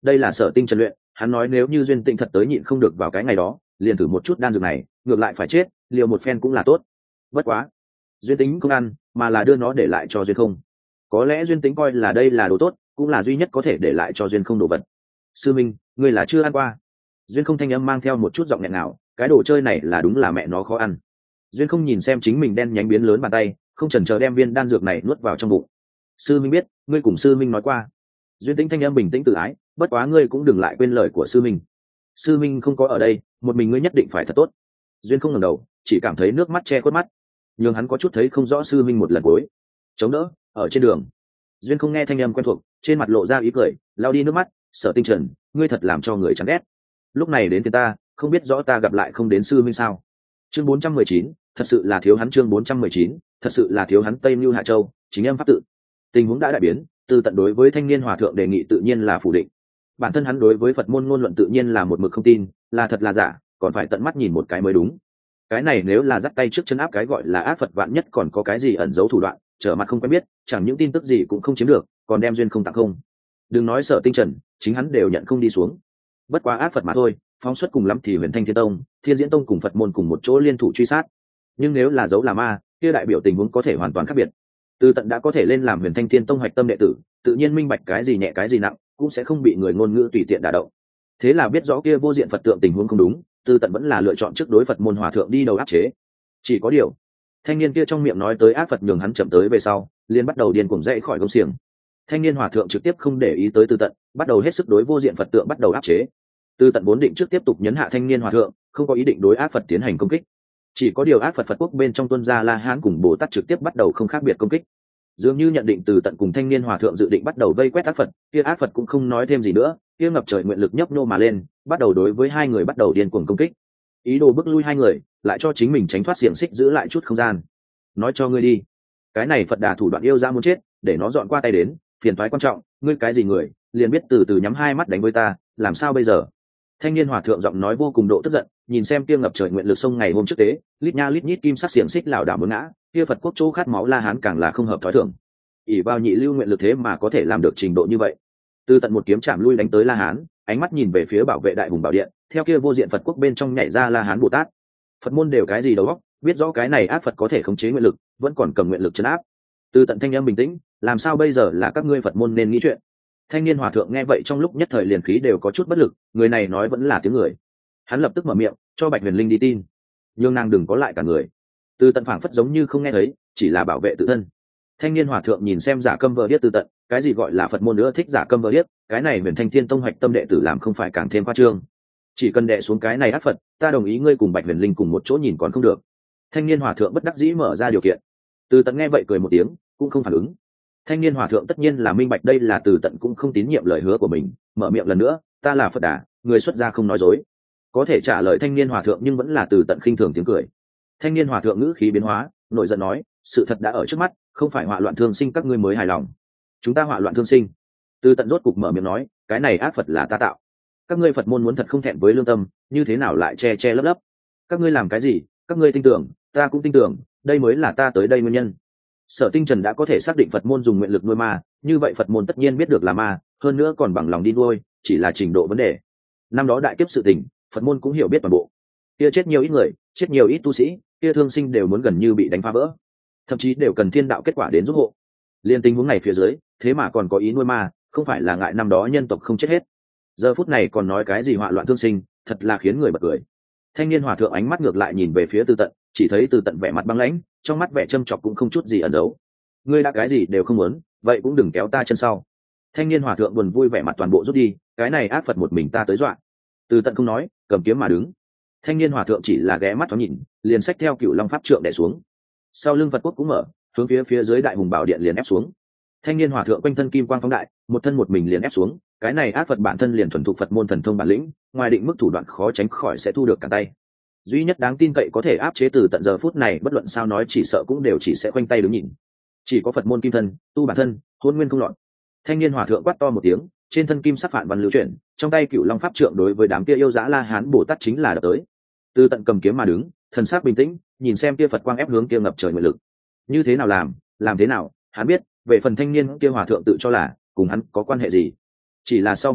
đây là Sở Tinh Trần luyện, hắn nói nếu như duyên tĩnh thật tới nhịn không được vào cái ngày đó liền thử một chút đan dược này, ngược lại phải chết liều một phen cũng là tốt. Bất quá duyên tính không ăn mà là đưa nó để lại cho duyên không. Có lẽ duyên tính coi là đây là đồ tốt, cũng là duy nhất có thể để lại cho duyên không đồ vật. Sư minh, ngươi là chưa ăn qua. Duyên không thanh âm mang theo một chút giọng nghẹn nào, cái đồ chơi này là đúng là mẹ nó khó ăn. Duyên không nhìn xem chính mình đen nhánh biến lớn bàn tay, không chần chờ đem viên đan dược này nuốt vào trong bụng. Sư minh biết, ngươi cùng sư minh nói qua. Duyên tính thanh âm bình tĩnh tự ái, bất quá ngươi cũng đừng lại quên lời của sư minh. Sư minh không có ở đây, một mình ngươi nhất định phải thật tốt. Duyên không ngẩng đầu, chỉ cảm thấy nước mắt che khuất mắt, nhưng hắn có chút thấy không rõ sư minh một lần cuối. Chống đỡ ở trên đường. Duyên không nghe thanh âm quen thuộc, trên mặt lộ ra ý cười, lau đi nước mắt. Sở Tinh Trần, ngươi thật làm cho người chán ghét. Lúc này đến thì ta, không biết rõ ta gặp lại không đến sư minh sao? Chương bốn trăm mười chín, thật sự là thiếu hắn. Chương bốn trăm mười chín, thật sự là thiếu hắn. Tây Nưu Hạ Châu, chính âm pháp tự. Tình huống đã đại biến, từ tận đối với thanh niên hòa thượng đề nghị tự nhiên là phủ định. Bản thân hắn đối với Phật môn ngôn luận tự nhiên là một mực không tin, là thật là giả, còn phải tận mắt nhìn một cái mới đúng. Cái này nếu là dắt tay trước chân áp cái gọi là ác Phật vạn nhất còn có cái gì ẩn giấu thủ đoạn, trở mặt không quen biết, chẳng những tin tức gì cũng không chiếm được, còn đem duyên không tặng không. Đừng nói Sở Tinh Trần, chính hắn đều nhận không đi xuống. Bất quá ác Phật mà thôi, phóng xuất cùng lắm thì Huyền Thanh Thiên Tông, Thiên Diễn Tông cùng Phật môn cùng một chỗ liên thủ truy sát. Nhưng nếu là giấu là ma, kia đại biểu tình huống có thể hoàn toàn khác biệt. Từ tận đã có thể lên làm Huyền Thanh Thiên Tông hoạch tâm đệ tử, tự nhiên minh bạch cái gì nhẹ cái gì nặng, cũng sẽ không bị người ngôn ngữ tùy tiện đả động. Thế là biết rõ kia vô diện Phật tượng tình huống không đúng, Từ tận vẫn là lựa chọn trước đối Phật môn hòa thượng đi đầu áp chế. Chỉ có điều, thanh niên kia trong miệng nói tới ác Phật nhường hắn chậm tới về sau, liền bắt đầu điên cuồng dậy khỏi gông xiềng. Thanh niên hòa thượng trực tiếp không để ý tới Từ tận, bắt đầu hết sức đối vô diện Phật tượng bắt đầu áp chế. Từ tận vốn định trước tiếp tục nhấn hạ thanh niên hòa thượng, không có ý định đối ác Phật tiến hành công kích. Chỉ có điều ác Phật Phật quốc bên trong tuân gia La Hán cùng Bồ Tát trực tiếp bắt đầu không khác biệt công kích. Dường như nhận định Từ tận cùng thanh niên hòa thượng dự định bắt đầu vây quét ác Phật, kia ác Phật cũng không nói thêm gì nữa, kia ngập trời nguyện lực nhấp nhô mà lên, bắt đầu đối với hai người bắt đầu điên cuồng công kích. Ý đồ bức lui hai người, lại cho chính mình tránh thoát xiềng xích giữ lại chút không gian. Nói cho ngươi đi, cái này Phật Đà thủ đoạn yêu ra muốn chết, để nó dọn qua tay đến, phiền toái quan trọng, ngươi cái gì người, liền biết từ từ nhắm hai mắt đánh với ta, làm sao bây giờ? Thanh niên hòa thượng giọng nói vô cùng độ tức giận, nhìn xem kia ngập trời nguyện lực sông ngày hôm trước tế, lít nha lít nhít kim sắc xiềng xích lảo đảo muốn ngã, kia Phật quốc chỗ khát máu La Hán càng là không hợp thói thường. ỷ vào nhị lưu nguyện lực thế mà có thể làm được trình độ như vậy. Từ tận một kiếm chạm lui đánh tới La Hán, ánh mắt nhìn về phía bảo vệ đại hùng bảo điện, theo kia vô diện Phật quốc bên trong nhảy ra La Hán Bồ Tát. Phật môn đều cái gì đầu óc, biết rõ cái này ác Phật có thể khống chế nguyện lực, vẫn còn cầm nguyện lực trấn áp. Từ tận thanh âm bình tĩnh, làm sao bây giờ là các ngươi Phật môn nên nghĩ chuyện. Thanh niên hòa thượng nghe vậy trong lúc nhất thời liền khí đều có chút bất lực, người này nói vẫn là tiếng người. Hắn lập tức mở miệng, cho Bạch Huyền Linh đi tin, nhưng nàng đừng có lại cả người. Từ tận phảng phất giống như không nghe thấy, chỉ là bảo vệ tự thân. Thanh niên hòa thượng nhìn xem giả câm vờ điếc Từ tận, cái gì gọi là Phật môn nữa thích giả câm vờ điếc, cái này Huyền Thanh Thiên Tông hoạch tâm đệ tử làm không phải càng thêm khoa trương. Chỉ cần đệ xuống cái này ác Phật, ta đồng ý ngươi cùng Bạch Huyền Linh cùng một chỗ nhìn còn không được. Thanh niên hòa thượng bất đắc dĩ mở ra điều kiện. Từ tận nghe vậy cười một tiếng, cũng không phản ứng. Thanh niên hòa thượng tất nhiên là minh bạch đây là Từ tận cũng không tín nhiệm lời hứa của mình, mở miệng lần nữa, ta là Phật Đà, người xuất gia không nói dối. Có thể trả lời thanh niên hòa thượng nhưng vẫn là Từ tận khinh thường tiếng cười. Thanh niên hòa thượng ngữ khí biến hóa, nổi giận nói, sự thật đã ở trước mắt, không phải họa loạn thương sinh các ngươi mới hài lòng. Chúng ta họa loạn thương sinh. Từ tận rốt cục mở miệng nói, cái này ác Phật là ta tạo. Các ngươi Phật môn muốn thật không thẹn với lương tâm, như thế nào lại che che lấp lấp? Các ngươi làm cái gì? Các ngươi tin tưởng, ta cũng tin tưởng, đây mới là ta tới đây nguyên nhân. Sở Tinh Trần đã có thể xác định Phật môn dùng nguyện lực nuôi ma, như vậy Phật môn tất nhiên biết được là ma, hơn nữa còn bằng lòng đi nuôi, chỉ là trình độ vấn đề. Năm đó đại kiếp sự tình, Phật môn cũng hiểu biết toàn bộ. Kia chết nhiều ít người, chết nhiều ít tu sĩ, kia thương sinh đều muốn gần như bị đánh phá vỡ, thậm chí đều cần thiên đạo kết quả đến giúp hộ. Liên tình huống này phía dưới, thế mà còn có ý nuôi ma, không phải là ngại năm đó nhân tộc không chết hết. Giờ phút này còn nói cái gì họa loạn thương sinh, thật là khiến người bật cười. Thanh niên hòa thượng ánh mắt ngược lại nhìn về phía Từ tận, chỉ thấy Từ tận vẻ mặt băng lãnh, trong mắt vẻ châm chọc cũng không chút gì ẩn giấu. Ngươi đã cái gì đều không muốn, vậy cũng đừng kéo ta chân sau. Thanh niên hòa thượng buồn vui vẻ mặt toàn bộ rút đi, cái này ác Phật một mình ta tới dọa. Từ tận không nói, cầm kiếm mà đứng. Thanh niên hòa thượng chỉ là ghé mắt thoáng nhìn, liền xách theo Cửu Long pháp trượng đè xuống. Sau lưng Phật quốc cũng mở, hướng phía phía dưới đại hùng bảo điện liền ép xuống. Thanh niên hòa thượng quanh thân kim quang phóng đại, một thân một mình liền ép xuống. Cái này ác Phật bản thân liền thuần thục Phật môn thần thông bản lĩnh, ngoài định mức thủ đoạn khó tránh khỏi sẽ thu được cả tay. Duy nhất đáng tin cậy có thể áp chế Từ tận giờ phút này bất luận sao nói chỉ sợ cũng đều chỉ sẽ khoanh tay đứng nhìn. Chỉ có Phật môn kim thân, tu bản thân, hôn nguyên không loạn. Thanh niên hòa thượng quát to một tiếng, trên thân kim sắc phản văn lưu chuyển, trong tay Cửu Long pháp trượng đối với đám kia yêu dã La Hán Bồ Tát chính là đập tới. Từ tận cầm kiếm mà đứng, thần sắc bình tĩnh, nhìn xem kia Phật quang ép hướng kia ngập trời nguyện lực. Như thế nào làm, làm thế nào, hắn biết, về phần thanh niên kia hòa thượng tự cho là cùng hắn có quan hệ gì. Chỉ là sau một khắc,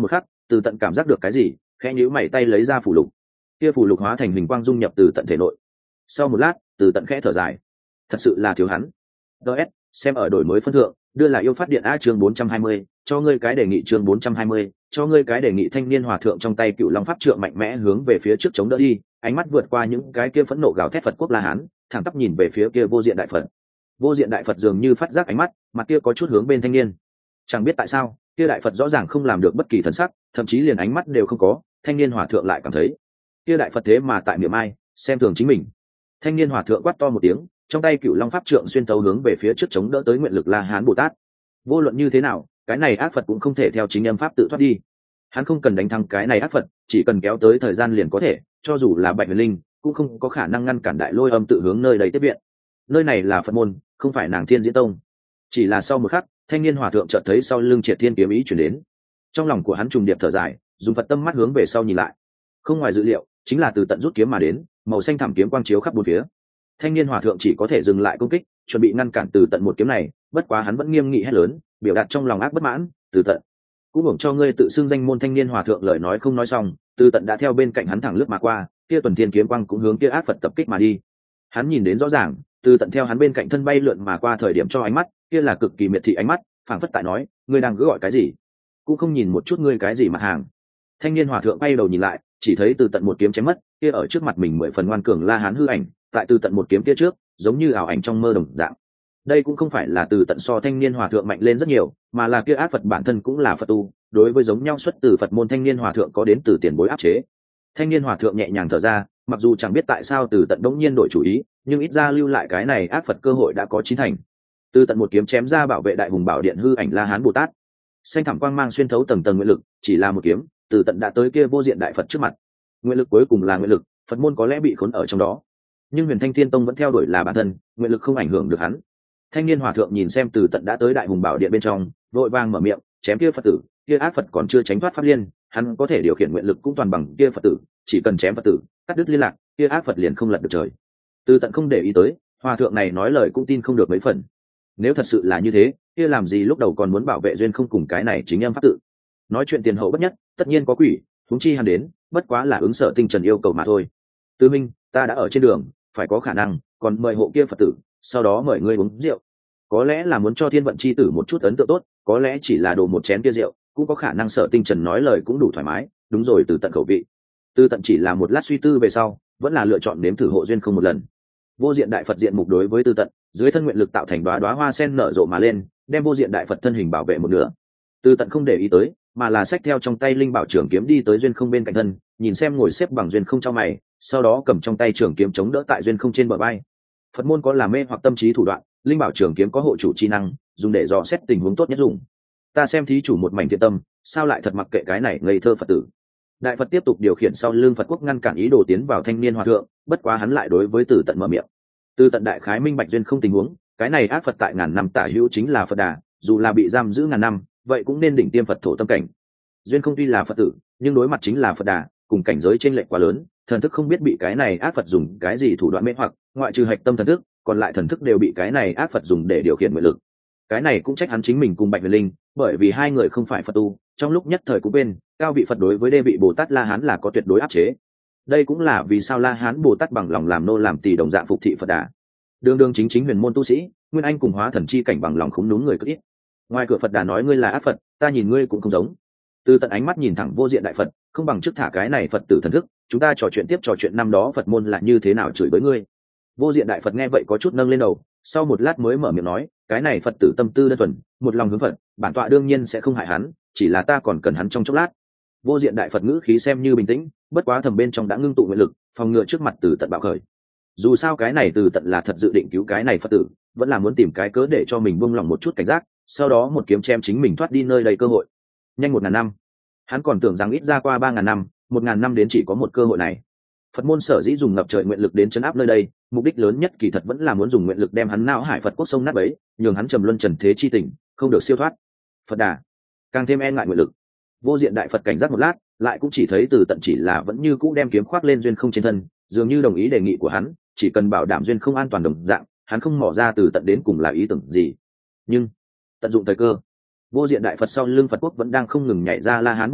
Từ Tận cảm giác được cái gì, khẽ nhíu mày tay lấy ra phù lục. Kia phù lục hóa thành hình quang dung nhập Từ Tận thể nội. Sau một lát, Từ Tận khẽ thở dài, thật sự là thiếu hắn. ds xem ở đổi mới phân thượng, đưa là yêu phát điện a chương bốn trăm hai mươi, cho ngươi cái đề nghị chương bốn trăm hai mươi, cho ngươi cái đề nghị. Thanh niên hòa thượng trong tay cựu long pháp trượng mạnh mẽ hướng về phía trước chống đỡ đi, ánh mắt vượt qua những cái kia phẫn nộ gào thét Phật quốc La Hán, thẳng tắp nhìn về phía kia vô diện đại Phật. Vô diện đại Phật dường như phát giác ánh mắt, mặt kia có chút hướng bên thanh niên. Chẳng biết tại sao, kia đại Phật rõ ràng không làm được bất kỳ thần sắc, thậm chí liền ánh mắt đều không có. Thanh niên hòa thượng lại cảm thấy, kia đại Phật thế mà tại miệng ai, xem thường chính mình. Thanh niên hòa thượng quát to một tiếng, trong tay cựu long pháp trượng xuyên thấu hướng về phía trước chống đỡ tới nguyện lực La Hán Bồ Tát. Vô luận như thế nào, cái này ác Phật cũng không thể theo chính âm pháp tự thoát đi. Hắn không cần đánh thắng cái này ác Phật, chỉ cần kéo tới thời gian liền có thể, cho dù là Bạch Huyền Linh cũng không có khả năng ngăn cản đại lôi âm tự hướng nơi đây tiếp viện. Nơi này là Phật môn, không phải nàng Thiên Diễn Tông. Chỉ là sau một khắc, thanh niên hòa thượng chợt thấy sau lưng Triệt Thiên kiếm ý chuyển đến. Trong lòng của hắn trùng điệp thở dài, dùng Phật tâm mắt hướng về sau nhìn lại. Không ngoài dự liệu, chính là Từ Tận rút kiếm mà đến, màu xanh thẳm kiếm quang chiếu khắp bốn phía. Thanh niên hòa thượng chỉ có thể dừng lại công kích, chuẩn bị ngăn cản Từ Tận một kiếm này, bất quá hắn vẫn nghiêm nghị hét lớn, biểu đạt trong lòng ác bất mãn, Từ Tận, cũng hưởng cho ngươi tự xưng danh môn. Thanh niên hòa thượng lời nói không nói xong, Từ Tận đã theo bên cạnh hắn thẳng lướt mà qua, kia tuần thiên kiếm quang cũng hướng kia ác Phật tập kích mà đi. Hắn nhìn đến rõ ràng, Từ Tận theo hắn bên cạnh thân bay lượn mà qua thời điểm cho ánh mắt, kia là cực kỳ miệt thị ánh mắt, phảng phất tại nói, ngươi đang cứ gọi cái gì, cũng không nhìn một chút ngươi cái gì mặt hàng. Thanh niên hòa thượng bay đầu nhìn lại, chỉ thấy Từ Tận một kiếm chém mất, kia ở trước mặt mình mười phần ngoan cường La Hán hư ảnh, tại Từ Tận một kiếm kia trước, giống như ảo ảnh trong mơ đồng dạng. Đây cũng không phải là Từ Tận so thanh niên hòa thượng mạnh lên rất nhiều, mà là kia ác Phật bản thân cũng là Phật tu, đối với giống nhau xuất từ Phật môn thanh niên hòa thượng có đến từ tiền bối áp chế. Thanh niên hòa thượng nhẹ nhàng thở ra, mặc dù chẳng biết tại sao Từ Tận đống nhiên đổi chủ ý, nhưng ít ra lưu lại cái này ác Phật cơ hội đã có chín thành. Từ Tận một kiếm chém ra bảo vệ đại hùng bảo điện hư ảnh La Hán Bồ Tát. Xanh thẳm quang mang xuyên thấu tầng tầng nguyện lực, chỉ là một kiếm, Từ Tận đã tới kia vô diện đại Phật trước mặt. Nguyện lực cuối cùng là nguyện lực, Phật môn có lẽ bị khốn ở trong đó, nhưng Huyền Thanh Thiên Tông vẫn theo đuổi là bản thân, nguyện lực không ảnh hưởng được hắn. Thanh niên hòa thượng nhìn xem Từ Tận đã tới đại hùng bảo điện bên trong, vội vàng mở miệng, chém kia Phật tử, kia ác Phật còn chưa tránh thoát pháp liên, hắn có thể điều khiển nguyện lực cũng toàn bằng kia Phật tử, chỉ cần chém Phật tử, cắt đứt liên lạc, kia ác Phật liền không lật được trời. Từ Tận không để ý tới, hòa thượng này nói lời cũng tin không được mấy phần. Nếu thật sự là như thế, kia làm gì lúc đầu còn muốn bảo vệ duyên không cùng cái này chính âm pháp tự. Nói chuyện tiền hậu bất nhất, tất nhiên có quỷ, huống chi hắn đến, bất quá là ứng Sở Tinh Trần yêu cầu mà thôi. Tư Minh, ta đã ở trên đường, phải có khả năng, còn mời hộ kia Phật tử, sau đó mời ngươi uống rượu. Có lẽ là muốn cho Thiên Vận chi tử một chút ấn tượng tốt, có lẽ chỉ là đổ một chén kia rượu, cũng có khả năng Sở Tinh Trần nói lời cũng đủ thoải mái, đúng rồi. Từ Tận khẩu vị. Từ Tận chỉ là một lát suy tư về sau, vẫn là lựa chọn nếm thử hộ duyên không một lần. Vô diện đại Phật diện mục đối với Từ Tận, dưới thân nguyện lực tạo thành đóa đóa hoa sen nở rộ mà lên, đem vô diện đại Phật thân hình bảo vệ một nửa. Từ Tận không để ý tới, mà là xách theo trong tay linh bảo trường kiếm đi tới duyên không bên cạnh thân, nhìn xem ngồi xếp bằng duyên không trong mày, sau đó cầm trong tay trường kiếm chống đỡ tại duyên không trên bờ vai. Phật môn có làm mê hoặc tâm trí thủ đoạn, linh bảo trường kiếm có hộ chủ chi năng, dùng để dò xét tình huống tốt nhất dùng. Ta xem thí chủ một mảnh thiện tâm, sao lại thật mặc kệ cái này ngây thơ Phật tử. Đại Phật tiếp tục điều khiển sau lưng Phật quốc ngăn cản ý đồ tiến vào thanh niên hòa thượng, bất quá hắn lại đối với Từ Tận mở miệng. Từ Tận đại khái minh bạch duyên không tình huống, cái này ác Phật tại ngàn năm tả hữu chính là Phật Đà, dù là bị giam giữ ngàn năm, vậy cũng nên đỉnh tiêm Phật thổ tâm cảnh. Duyên không tuy là Phật tử, nhưng đối mặt chính là Phật Đà, cùng cảnh giới chênh lệch quá lớn, thần thức không biết bị cái này ác Phật dùng cái gì thủ đoạn mê hoặc, ngoại trừ hạch tâm thần thức, còn lại thần thức đều bị cái này ác Phật dùng để điều khiển nguyện lực. Cái này cũng trách hắn chính mình cùng Bạch Huyền Linh, bởi vì hai người không phải Phật tu, trong lúc nhất thời cũng bên, cao vị Phật đối với đê vị Bồ Tát La Hán là có tuyệt đối áp chế. Đây cũng là vì sao La Hán Bồ Tát bằng lòng làm nô làm tỳ đồng dạng phục thị Phật Đà. Đường đường chính chính huyền môn tu sĩ, nguyên anh cùng hóa thần chi cảnh bằng lòng khúm núm người cực ít. Ngoài cửa Phật Đà nói ngươi là ác Phật, ta nhìn ngươi cũng không giống. Từ Tận ánh mắt nhìn thẳng vô diện đại Phật, không bằng trước thả cái này Phật tử thần thức, chúng ta trò chuyện tiếp trò chuyện năm đó Phật môn là như thế nào chửi với ngươi. Vô diện đại Phật nghe vậy có chút nâng lên đầu, sau một lát mới mở miệng nói, cái này Phật tử tâm tư đơn thuần, một lòng hướng Phật, bản tọa đương nhiên sẽ không hại hắn, chỉ là ta còn cần hắn trong chốc lát. Vô diện đại Phật ngữ khí xem như bình tĩnh, bất quá thầm bên trong đã ngưng tụ nguyện lực, phòng ngừa trước mặt Từ Tận bạo khởi. Dù sao cái này Từ Tận là thật dự định cứu cái này Phật tử, vẫn là muốn tìm cái cớ để cho mình buông lòng một chút cảnh giác, sau đó một kiếm chém chính mình thoát đi nơi đầy cơ hội. Nhanh một ngàn năm, hắn còn tưởng rằng ít ra qua ba ngàn năm, một ngàn năm đến chỉ có một cơ hội này. Phật môn sở dĩ dùng ngập trời nguyện lực đến chấn áp nơi đây, mục đích lớn nhất kỳ thật vẫn là muốn dùng nguyện lực đem hắn não hải Phật quốc sông nát bấy, nhường hắn trầm luân trần thế chi tình, không được siêu thoát. Phật Đà càng thêm e ngại nguyện lực. Vô diện đại Phật cảnh giác một lát, lại cũng chỉ thấy Từ Tận chỉ là vẫn như cũ đem kiếm khoác lên duyên không trên thân, dường như đồng ý đề nghị của hắn, chỉ cần bảo đảm duyên không an toàn đồng dạng, hắn không mò ra Từ Tận đến cùng là ý tưởng gì. Nhưng tận dụng thời cơ, vô diện đại Phật sau lưng Phật quốc vẫn đang không ngừng nhảy ra La Hán Bồ Tát,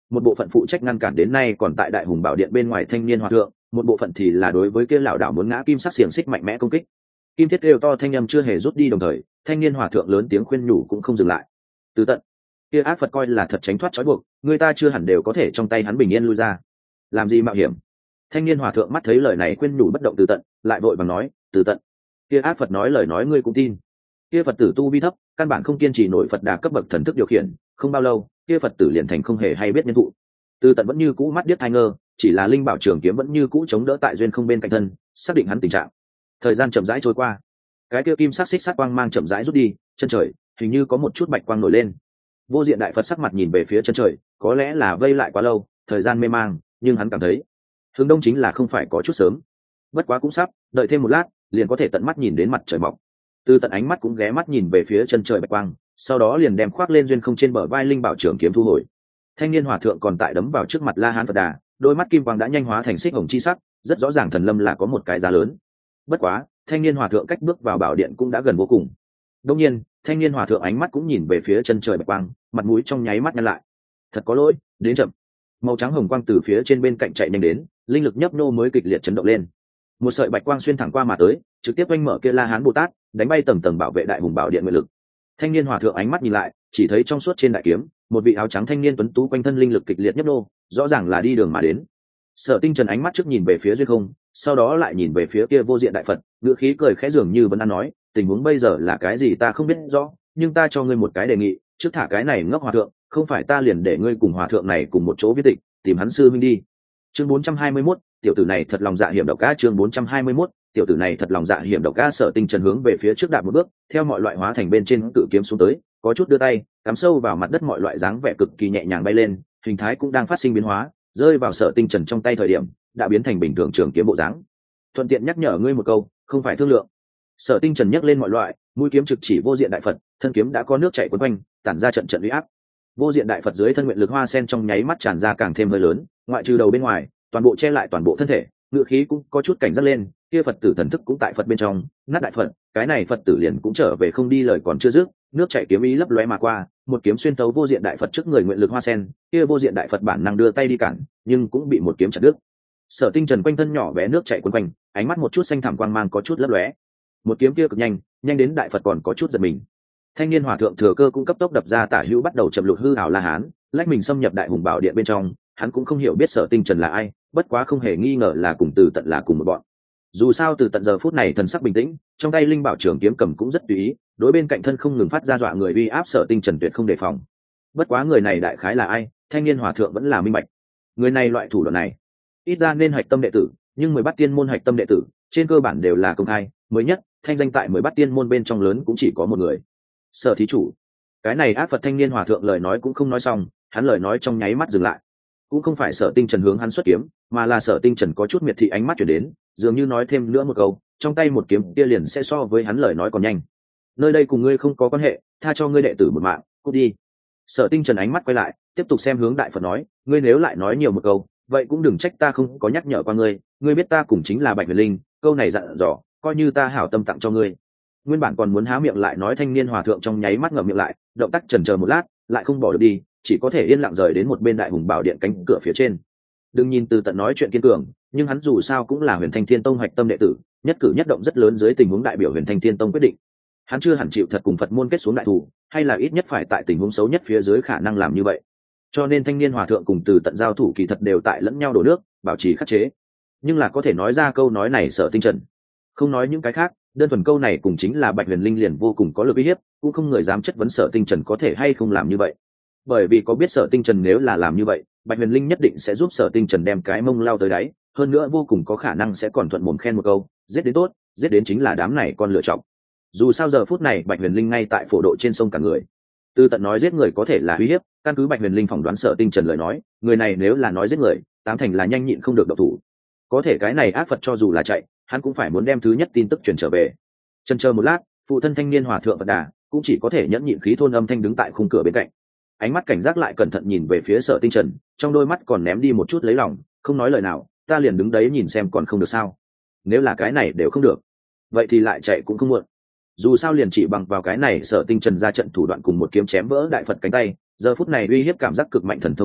một bộ phận phụ trách ngăn cản đến nay còn tại đại hùng bảo điện bên ngoài thanh niên hòa thượng, một bộ phận thì là đối với kia lão đảo muốn ngã kim sắc xiềng xích mạnh mẽ công kích. Kim thiết đều to thanh âm chưa hề rút đi, đồng thời thanh niên hòa thượng lớn tiếng khuyên nhủ cũng không dừng lại. Từ tận, kia ác Phật coi là thật tránh thoát trói buộc, người ta chưa hẳn đều có thể trong tay hắn bình yên lui ra. Làm gì mạo hiểm? Thanh niên hòa thượng mắt thấy lời này khuyên nhủ bất động Từ tận, lại vội vàng nói, Từ tận, kia ác Phật nói lời nói ngươi cũng tin. Kia Phật tử tu vi thấp, căn bản không kiên trì nổi Phật đà cấp bậc thần thức điều khiển, không bao lâu, kia Phật tử liền thành không hề hay biết nhân thụ. Từ tận vẫn như cũ mắt điếc tai ngơ, chỉ là linh bảo trường kiếm vẫn như cũ chống đỡ tại duyên không bên cạnh thân, xác định hắn tình trạng. Thời gian chậm rãi trôi qua, cái kia kim sắc xích sắt quang mang chậm rãi rút đi, chân trời hình như có một chút bạch quang nổi lên. Vô Diện đại Phật sắc mặt nhìn về phía chân trời, có lẽ là vây lại quá lâu, thời gian mê mang, nhưng hắn cảm thấy hướng đông chính là không phải có chút sớm. Bất quá cũng sắp, đợi thêm một lát, liền có thể tận mắt nhìn đến mặt trời mọc. Từ tận ánh mắt cũng ghé mắt nhìn về phía chân trời bạch quang, sau đó liền đem khoác lên duyên không trên bờ vai linh bảo trường kiếm thu hồi. Thanh niên hòa thượng còn tại đấm vào trước mặt La Hán Phật Đà, đôi mắt kim quang đã nhanh hóa thành xích hồng chi sắc, rất rõ ràng thần lâm là có một cái giá lớn. Bất quá, thanh niên hòa thượng cách bước vào bảo điện cũng đã gần vô cùng. Đương nhiên, thanh niên hòa thượng ánh mắt cũng nhìn về phía chân trời bạch quang, mặt mũi trong nháy mắt nhăn lại. Thật có lỗi, đến chậm. Màu trắng hồng quang từ phía trên bên cạnh chạy nhanh đến, linh lực nhấp nô mới kịch liệt chấn động lên. Một sợi bạch quang xuyên thẳng qua mà tới, trực tiếp oanh mở kia La Hán Bồ Tát, đánh bay tầng tầng bảo vệ đại hùng bảo điện nguyện lực. Thanh niên hòa thượng ánh mắt nhìn lại, chỉ thấy trong suốt trên đại kiếm, một vị áo trắng thanh niên tuấn tú quanh thân linh lực kịch liệt nhấp nô, rõ ràng là đi đường mà đến. Sở Tinh Trần ánh mắt trước nhìn về phía duyên không, sau đó lại nhìn về phía kia Vô Diện đại Phật, ngữ khí cười khẽ dường như vẫn đang nói, tình huống bây giờ là cái gì ta không biết rõ, nhưng ta cho ngươi một cái đề nghị, trước thả cái này ngốc hòa thượng, không phải ta liền để ngươi cùng hòa thượng này cùng một chỗ viết tịch, tìm hắn sư huynh đi. Chương bốn trăm hai mươi mốt, tiểu tử này thật lòng dạ hiểm độc. Cá chương bốn trăm hai mươi mốt, tiểu tử này thật lòng dạ hiểm độc. Cá Sở Tinh Trần hướng về phía trước đạp một bước, theo mọi loại hóa thành bên trên cự kiếm xuống tới, có chút đưa tay, cắm sâu vào mặt đất, mọi loại dáng vẻ cực kỳ nhẹ nhàng bay lên, hình thái cũng đang phát sinh biến hóa, rơi vào Sở Tinh Trần trong tay thời điểm, đã biến thành bình thường trường kiếm bộ dáng. Thuận tiện nhắc nhở ngươi một câu, không phải thương lượng. Sở Tinh Trần nhắc lên mọi loại, mũi kiếm trực chỉ Vô Diện đại Phật, thân kiếm đã có nước chảy quấn quanh, tản ra trận trận uy áp. Vô Diện đại Phật dưới thân nguyện lực hoa sen trong nháy mắt tràn ra càng thêm hơi lớn, ngoại trừ đầu bên ngoài, toàn bộ che lại toàn bộ thân thể, ngự khí cũng có chút cảnh giác lên, kia Phật tử thần thức cũng tại Phật bên trong, nát đại Phật, cái này Phật tử liền cũng trở về không đi lời còn chưa dứt, nước chảy kiếm ý lấp lóe mà qua, một kiếm xuyên tấu Vô Diện đại Phật trước người nguyện lực hoa sen, kia Vô Diện đại Phật bản năng đưa tay đi cản, nhưng cũng bị một kiếm chặt đứt. Sở Tinh Trần quanh thân nhỏ bé nước chảy quấn quanh, ánh mắt một chút xanh thẳm quang mang có chút lấp lóe. Một kiếm kia cực nhanh, nhanh đến đại Phật còn có chút giật mình. Thanh niên hòa thượng thừa cơ cũng cấp tốc đập ra tả hữu bắt đầu chậm lụt hư ảo La Hán, lách mình xâm nhập đại hùng bảo điện bên trong, hắn cũng không hiểu biết Sở Tinh Trần là ai, bất quá không hề nghi ngờ là cùng Từ Tận là cùng một bọn. Dù sao từ tận giờ phút này thần sắc bình tĩnh, trong tay linh bảo trường kiếm cầm cũng rất tùy ý, đối bên cạnh thân không ngừng phát ra dọa người uy áp Sở Tinh Trần tuyệt không đề phòng. Bất quá người này đại khái là ai, thanh niên hòa thượng vẫn là minh bạch. Người này loại thủ đoạn này, ít ra nên hạch tâm đệ tử, nhưng mười bát tiên môn hạch tâm đệ tử trên cơ bản đều là công khai, mới nhất thanh danh tại mười bát tiên môn bên trong lớn cũng chỉ có một người, Sở thí chủ. Cái này ác Phật thanh niên hòa thượng lời nói cũng không nói xong, hắn lời nói trong nháy mắt dừng lại. Cũng không phải Sở Tinh Trần hướng hắn xuất kiếm, mà là Sở Tinh Trần có chút miệt thị ánh mắt chuyển đến, dường như nói thêm nữa một câu, trong tay một kiếm kia liền sẽ so với hắn lời nói còn nhanh. Nơi đây cùng ngươi không có quan hệ, tha cho ngươi đệ tử một mạng, cút đi. Sở Tinh Trần ánh mắt quay lại, tiếp tục xem hướng đại Phật nói, ngươi nếu lại nói nhiều một câu, vậy cũng đừng trách ta không có nhắc nhở qua ngươi, ngươi biết ta cùng chính là Bạch Huyền Linh, câu này dặn dò, coi như ta hảo tâm tặng cho ngươi. Nguyên bản còn muốn há miệng lại nói thanh niên hòa thượng trong nháy mắt ngậm miệng lại, động tác chần chờ một lát, lại không bỏ được đi, chỉ có thể yên lặng rời đến một bên đại hùng bảo điện cánh cửa phía trên. Đừng nhìn từ tận nói chuyện kiên cường, nhưng hắn dù sao cũng là Huyền Thanh Thiên Tông hạch tâm đệ tử, nhất cử nhất động rất lớn dưới tình huống đại biểu Huyền Thanh Thiên Tông quyết định. Hắn chưa hẳn chịu thật cùng Phật môn kết xuống đại thù, hay là ít nhất phải tại tình huống xấu nhất phía dưới khả năng làm như vậy. Cho nên thanh niên hòa thượng cùng từ tận giao thủ kỳ thật đều tại lẫn nhau đổ nước, bảo trì khắc chế. Nhưng là có thể nói ra câu nói này Sở Tinh Trần. Không nói những cái khác, đơn thuần câu này cùng chính là Bạch Huyền Linh liền vô cùng có lực uy hiếp, cũng không người dám chất vấn Sở Tinh Trần có thể hay không làm như vậy. Bởi vì có biết Sở Tinh Trần nếu là làm như vậy, Bạch Huyền Linh nhất định sẽ giúp Sở Tinh Trần đem cái mông lao tới đáy, hơn nữa vô cùng có khả năng sẽ còn thuận mồm khen một câu, giết đến tốt, giết đến chính là đám này con lựa chọn. Dù sao giờ phút này Bạch Huyền Linh ngay tại phổ độ trên sông cả người. Từ tận nói giết người có thể là uy hiếp, căn cứ Bạch Huyền Linh phỏng đoán Sở Tinh Trần lời nói, người này nếu là nói giết người, tám thành là nhanh nhịn không được độc thủ. Có thể cái này ác Phật cho dù là chạy, hắn cũng phải muốn đem thứ nhất tin tức truyền trở về. Chần chờ một lát, phụ thân thanh niên hòa thượng Phật Đà cũng chỉ có thể nhẫn nhịn khí thôn âm thanh đứng tại khung cửa bên cạnh, ánh mắt cảnh giác lại cẩn thận nhìn về phía Sở Tinh Trần, trong đôi mắt còn ném đi một chút lấy lòng, không nói lời nào, ta liền đứng đấy nhìn xem còn không được sao? Nếu là cái này đều không được, vậy thì lại chạy cũng không muộn. Dù sao liền chỉ bằng vào cái này Sở Tinh Trần ra trận thủ đoạn cùng một kiếm chém vỡ đại Phật cánh tay, giờ phút này uy hiếp cảm giác cực mạnh thần thông khí tức,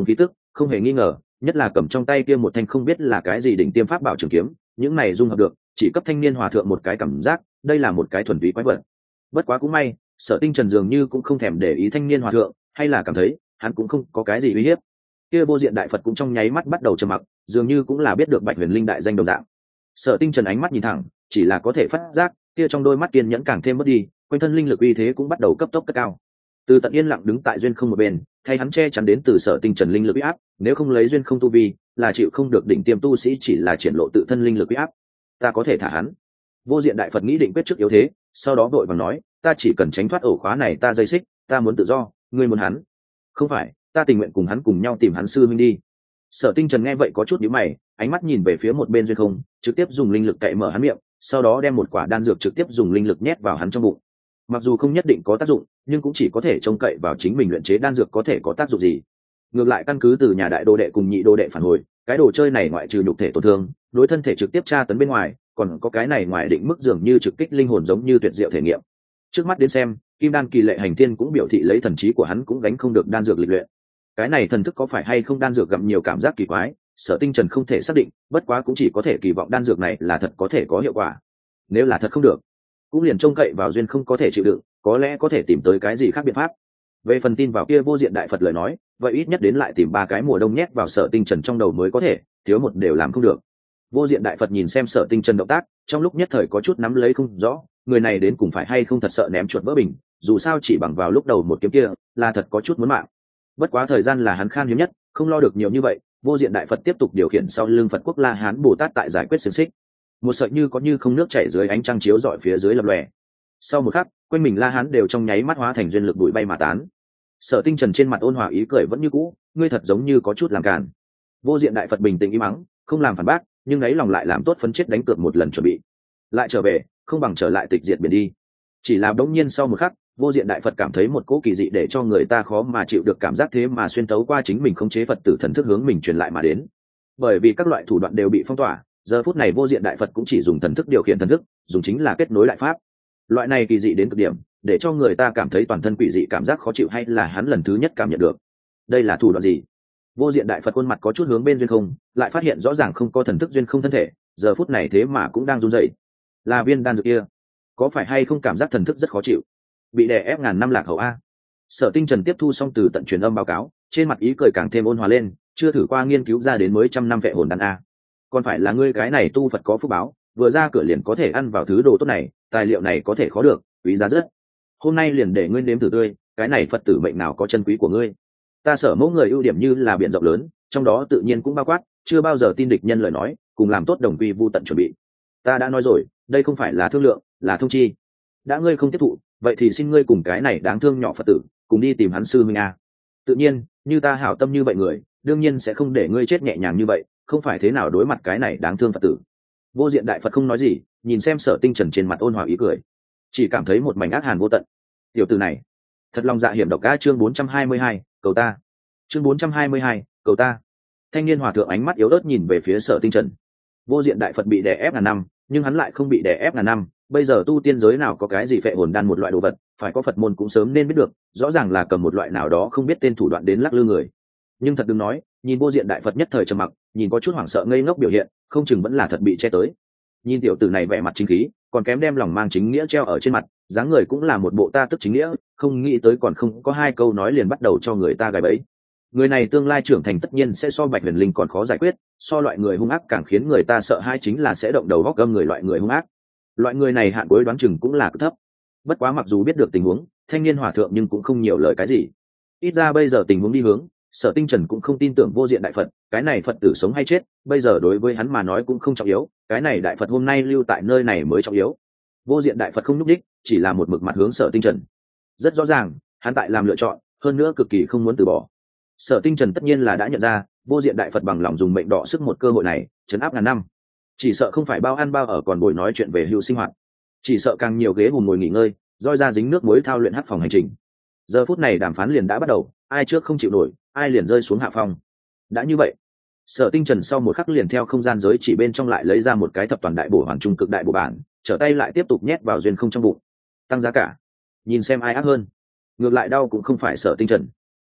không hề nghi ngờ, nhất là cầm trong tay kia một thanh không biết là cái gì đỉnh tiêm pháp bảo trường kiếm, những này dung hợp được chỉ cấp thanh niên hòa thượng một cái cảm giác đây là một cái thuần túy quái vật. Bất quá cũng may, Sở Tinh Trần dường như cũng không thèm để ý thanh niên hòa thượng, hay là cảm thấy hắn cũng không có cái gì uy hiếp. Kia vô diện đại Phật cũng trong nháy mắt bắt đầu trầm mặc, dường như cũng là biết được Bạch Huyền Linh đại danh đồng dạng. Sở Tinh Trần ánh mắt nhìn thẳng, chỉ là có thể phát giác kia trong đôi mắt kiên nhẫn càng thêm mất đi, quanh thân linh lực uy thế cũng bắt đầu cấp tốc cất cao. Từ Tận yên lặng đứng tại duyên không một bên, thay hắn che chắn đến từ Sở Tinh Trần linh lực uy áp, nếu không lấy duyên không tu vi, là chịu không được đỉnh tiêm tu sĩ chỉ là triển lộ tự thân linh lực uy áp. Ta có thể thả hắn. Vô diện đại Phật nghĩ định quyết trước yếu thế, sau đó vội vàng nói, ta chỉ cần tránh thoát ổ khóa này ta dây xích, ta muốn tự do, ngươi muốn hắn? Không phải, ta tình nguyện cùng hắn cùng nhau tìm hắn sư huynh đi. Sở Tinh Trần nghe vậy có chút nhíu mày, ánh mắt nhìn về phía một bên duyên không, trực tiếp dùng linh lực cậy mở hắn miệng, sau đó đem một quả đan dược trực tiếp dùng linh lực nhét vào hắn trong bụng. Mặc dù không nhất định có tác dụng, nhưng cũng chỉ có thể trông cậy vào chính mình luyện chế đan dược có thể có tác dụng gì. Ngược lại căn cứ từ nhà đại đồ đệ cùng nhị đồ đệ phản hồi, cái đồ chơi này ngoại trừ nhục thể tổn thương, đối thân thể trực tiếp tra tấn bên ngoài, còn có cái này ngoài định mức dường như trực kích linh hồn giống như tuyệt diệu thể nghiệm. Trước mắt đến xem, Kim Đan kỳ lệ hành thiên cũng biểu thị lấy thần trí của hắn cũng gánh không được đan dược lịch luyện. Cái này thần thức có phải hay không đan dược gặp nhiều cảm giác kỳ quái, Sở Tinh Trần không thể xác định, bất quá cũng chỉ có thể kỳ vọng đan dược này là thật có thể có hiệu quả. Nếu là thật không được, cũng liền trông cậy vào duyên không có thể chịu đựng, có lẽ có thể tìm tới cái gì khác biện pháp. Về phần tin vào kia vô diện đại Phật lời nói, vậy ít nhất đến lại tìm ba cái mùa đông nhét vào Sở Tinh Trần trong đầu mới có thể, thiếu một đều làm không được. Vô diện đại Phật nhìn xem Sở Tinh Trần động tác, trong lúc nhất thời có chút nắm lấy không rõ, người này đến cùng phải hay không thật sợ ném chuột vỡ bình, dù sao chỉ bằng vào lúc đầu một kiếm kia, là thật có chút muốn mạng. Bất quá thời gian là hắn khan hiếm nhất, không lo được nhiều như vậy, vô diện đại Phật tiếp tục điều khiển sau lưng Phật quốc La Hán Bồ Tát tại giải quyết xiềng xích. Một sợi như có như không nước chảy dưới ánh trăng chiếu rọi phía dưới lập lòe. Sau một khắc, quanh mình La Hán đều trong nháy mắt hóa thành duyên lực bụi bay mà tán. Sở Tinh Trần trên mặt ôn hòa ý cười vẫn như cũ, ngươi thật giống như có chút làm cản. Vô diện đại Phật bình tĩnh im mắng, không làm phản bác, nhưng ấy lòng lại làm tốt phấn chết đánh cược một lần chuẩn bị. Lại trở về, không bằng trở lại tịch diệt biển đi. Chỉ là đống nhiên sau một khắc, vô diện đại Phật cảm thấy một cỗ kỳ dị để cho người ta khó mà chịu được cảm giác thế mà xuyên tấu qua chính mình khống chế Phật tử thần thức hướng mình truyền lại mà đến. Bởi vì các loại thủ đoạn đều bị phong tỏa, giờ phút này vô diện đại Phật cũng chỉ dùng thần thức điều khiển thần thức, dùng chính là kết nối đại pháp. Loại này kỳ dị đến cực điểm, để cho người ta cảm thấy toàn thân quỷ dị cảm giác khó chịu, hay là hắn lần thứ nhất cảm nhận được. Đây là thủ đoạn gì? Vô diện đại Phật khuôn mặt có chút hướng bên duyên không, lại phát hiện rõ ràng không có thần thức duyên không thân thể, giờ phút này thế mà cũng đang run rẩy. Là viên đan dược kia, có phải hay không cảm giác thần thức rất khó chịu, bị đè ép ngàn năm lạc hậu a? Sở Tinh Trần tiếp thu xong từ tận truyền âm báo cáo, trên mặt ý cười càng thêm ôn hòa lên, chưa thử qua nghiên cứu ra đến mới trăm năm vệ hồn đan a. Còn phải là ngươi cái này tu Phật có phúc báo, vừa ra cửa liền có thể ăn vào thứ đồ tốt này, tài liệu này có thể khó được, quý giá rất. Hôm nay liền để ngươi nếm thử tươi, cái này Phật tử mệnh nào có chân quý của ngươi. Ta Sở mẫu người ưu điểm như là biển rộng lớn, trong đó tự nhiên cũng bao quát, chưa bao giờ tin địch nhân lời nói, cùng làm tốt đồng quy vu tận chuẩn bị. Ta đã nói rồi, đây không phải là thương lượng, là thông chi. Đã ngươi không tiếp thụ, vậy thì xin ngươi cùng cái này đáng thương nhỏ Phật tử, cùng đi tìm hắn sư huynh a. Tự nhiên, như ta hảo tâm như vậy người, đương nhiên sẽ không để ngươi chết nhẹ nhàng như vậy, không phải thế nào đối mặt cái này đáng thương Phật tử. Vô diện đại Phật không nói gì, nhìn xem Sở Tinh Trần trên mặt ôn hòa ý cười, chỉ cảm thấy một mảnh ác hàn vô tận. Tiểu tử này, thật lòng dạ hiểm độc a. Chương bốn trăm hai mươi hai, cầu ta. Chương bốn trăm hai mươi hai, cầu ta. Thanh niên hòa thượng ánh mắt yếu ớt nhìn về phía Sở Tinh Trần. Vô diện đại Phật bị đè ép ngàn năm, nhưng hắn lại không bị đè ép ngàn năm. Bây giờ tu tiên giới nào có cái gì phệ hồn đan một loại đồ vật, phải có Phật môn cũng sớm nên biết được, rõ ràng là cầm một loại nào đó không biết tên thủ đoạn đến lắc lư người. Nhưng thật đừng nói, nhìn vô diện đại Phật nhất thời trầm mặc, nhìn có chút hoảng sợ ngây ngốc biểu hiện, không chừng vẫn là thật bị che tới. Nhìn tiểu tử này vẻ mặt chính khí, còn kém đem lòng mang chính nghĩa treo ở trên mặt, dáng người cũng là một bộ ta tức chính nghĩa, không nghĩ tới còn không có hai câu nói liền bắt đầu cho người ta gài bẫy. Người này tương lai trưởng thành tất nhiên sẽ so Bạch Huyền Linh còn khó giải quyết, so loại người hung ác càng khiến người ta sợ hai chính là sẽ động đầu góc gâm người loại người hung ác. Loại người này hạn cuối đoán chừng cũng là cực thấp. Bất quá mặc dù biết được tình huống, thanh niên hòa thượng nhưng cũng không nhiều lời cái gì. Ít ra bây giờ tình huống đi hướng, Sở Tinh Trần cũng không tin tưởng vô diện đại Phật, cái này Phật tử sống hay chết, bây giờ đối với hắn mà nói cũng không trọng yếu, cái này đại Phật hôm nay lưu tại nơi này mới trọng yếu. Vô diện đại Phật không nhúc đích, chỉ là một mực mặt hướng Sở Tinh Trần. Rất rõ ràng, hắn tại làm lựa chọn, hơn nữa cực kỳ không muốn từ bỏ. Sở Tinh Trần tất nhiên là đã nhận ra, vô diện đại Phật bằng lòng dùng mệnh đọ sức một cơ hội này, trấn áp ngàn năm. Chỉ sợ không phải bao ăn bao ở còn bồi nói chuyện về hưu sinh hoạt, chỉ sợ càng nhiều ghế hùm ngồi nghỉ ngơi, roi ra dính nước muối thao luyện hắc phòng hành trình. Giờ phút này đàm phán liền đã bắt đầu, ai trước không chịu nổi, ai liền rơi xuống hạ phong. Đã như vậy, Sở Tinh Trần sau một khắc liền theo không gian giới chỉ bên trong lại lấy ra một cái thập toàn đại bổ hoàn trung cực đại bổ bản, trở tay lại tiếp tục nhét vào duyên không trong bụng. Tăng giá cả, nhìn xem ai ác hơn. Ngược lại đau cũng không phải Sở Tinh Trần.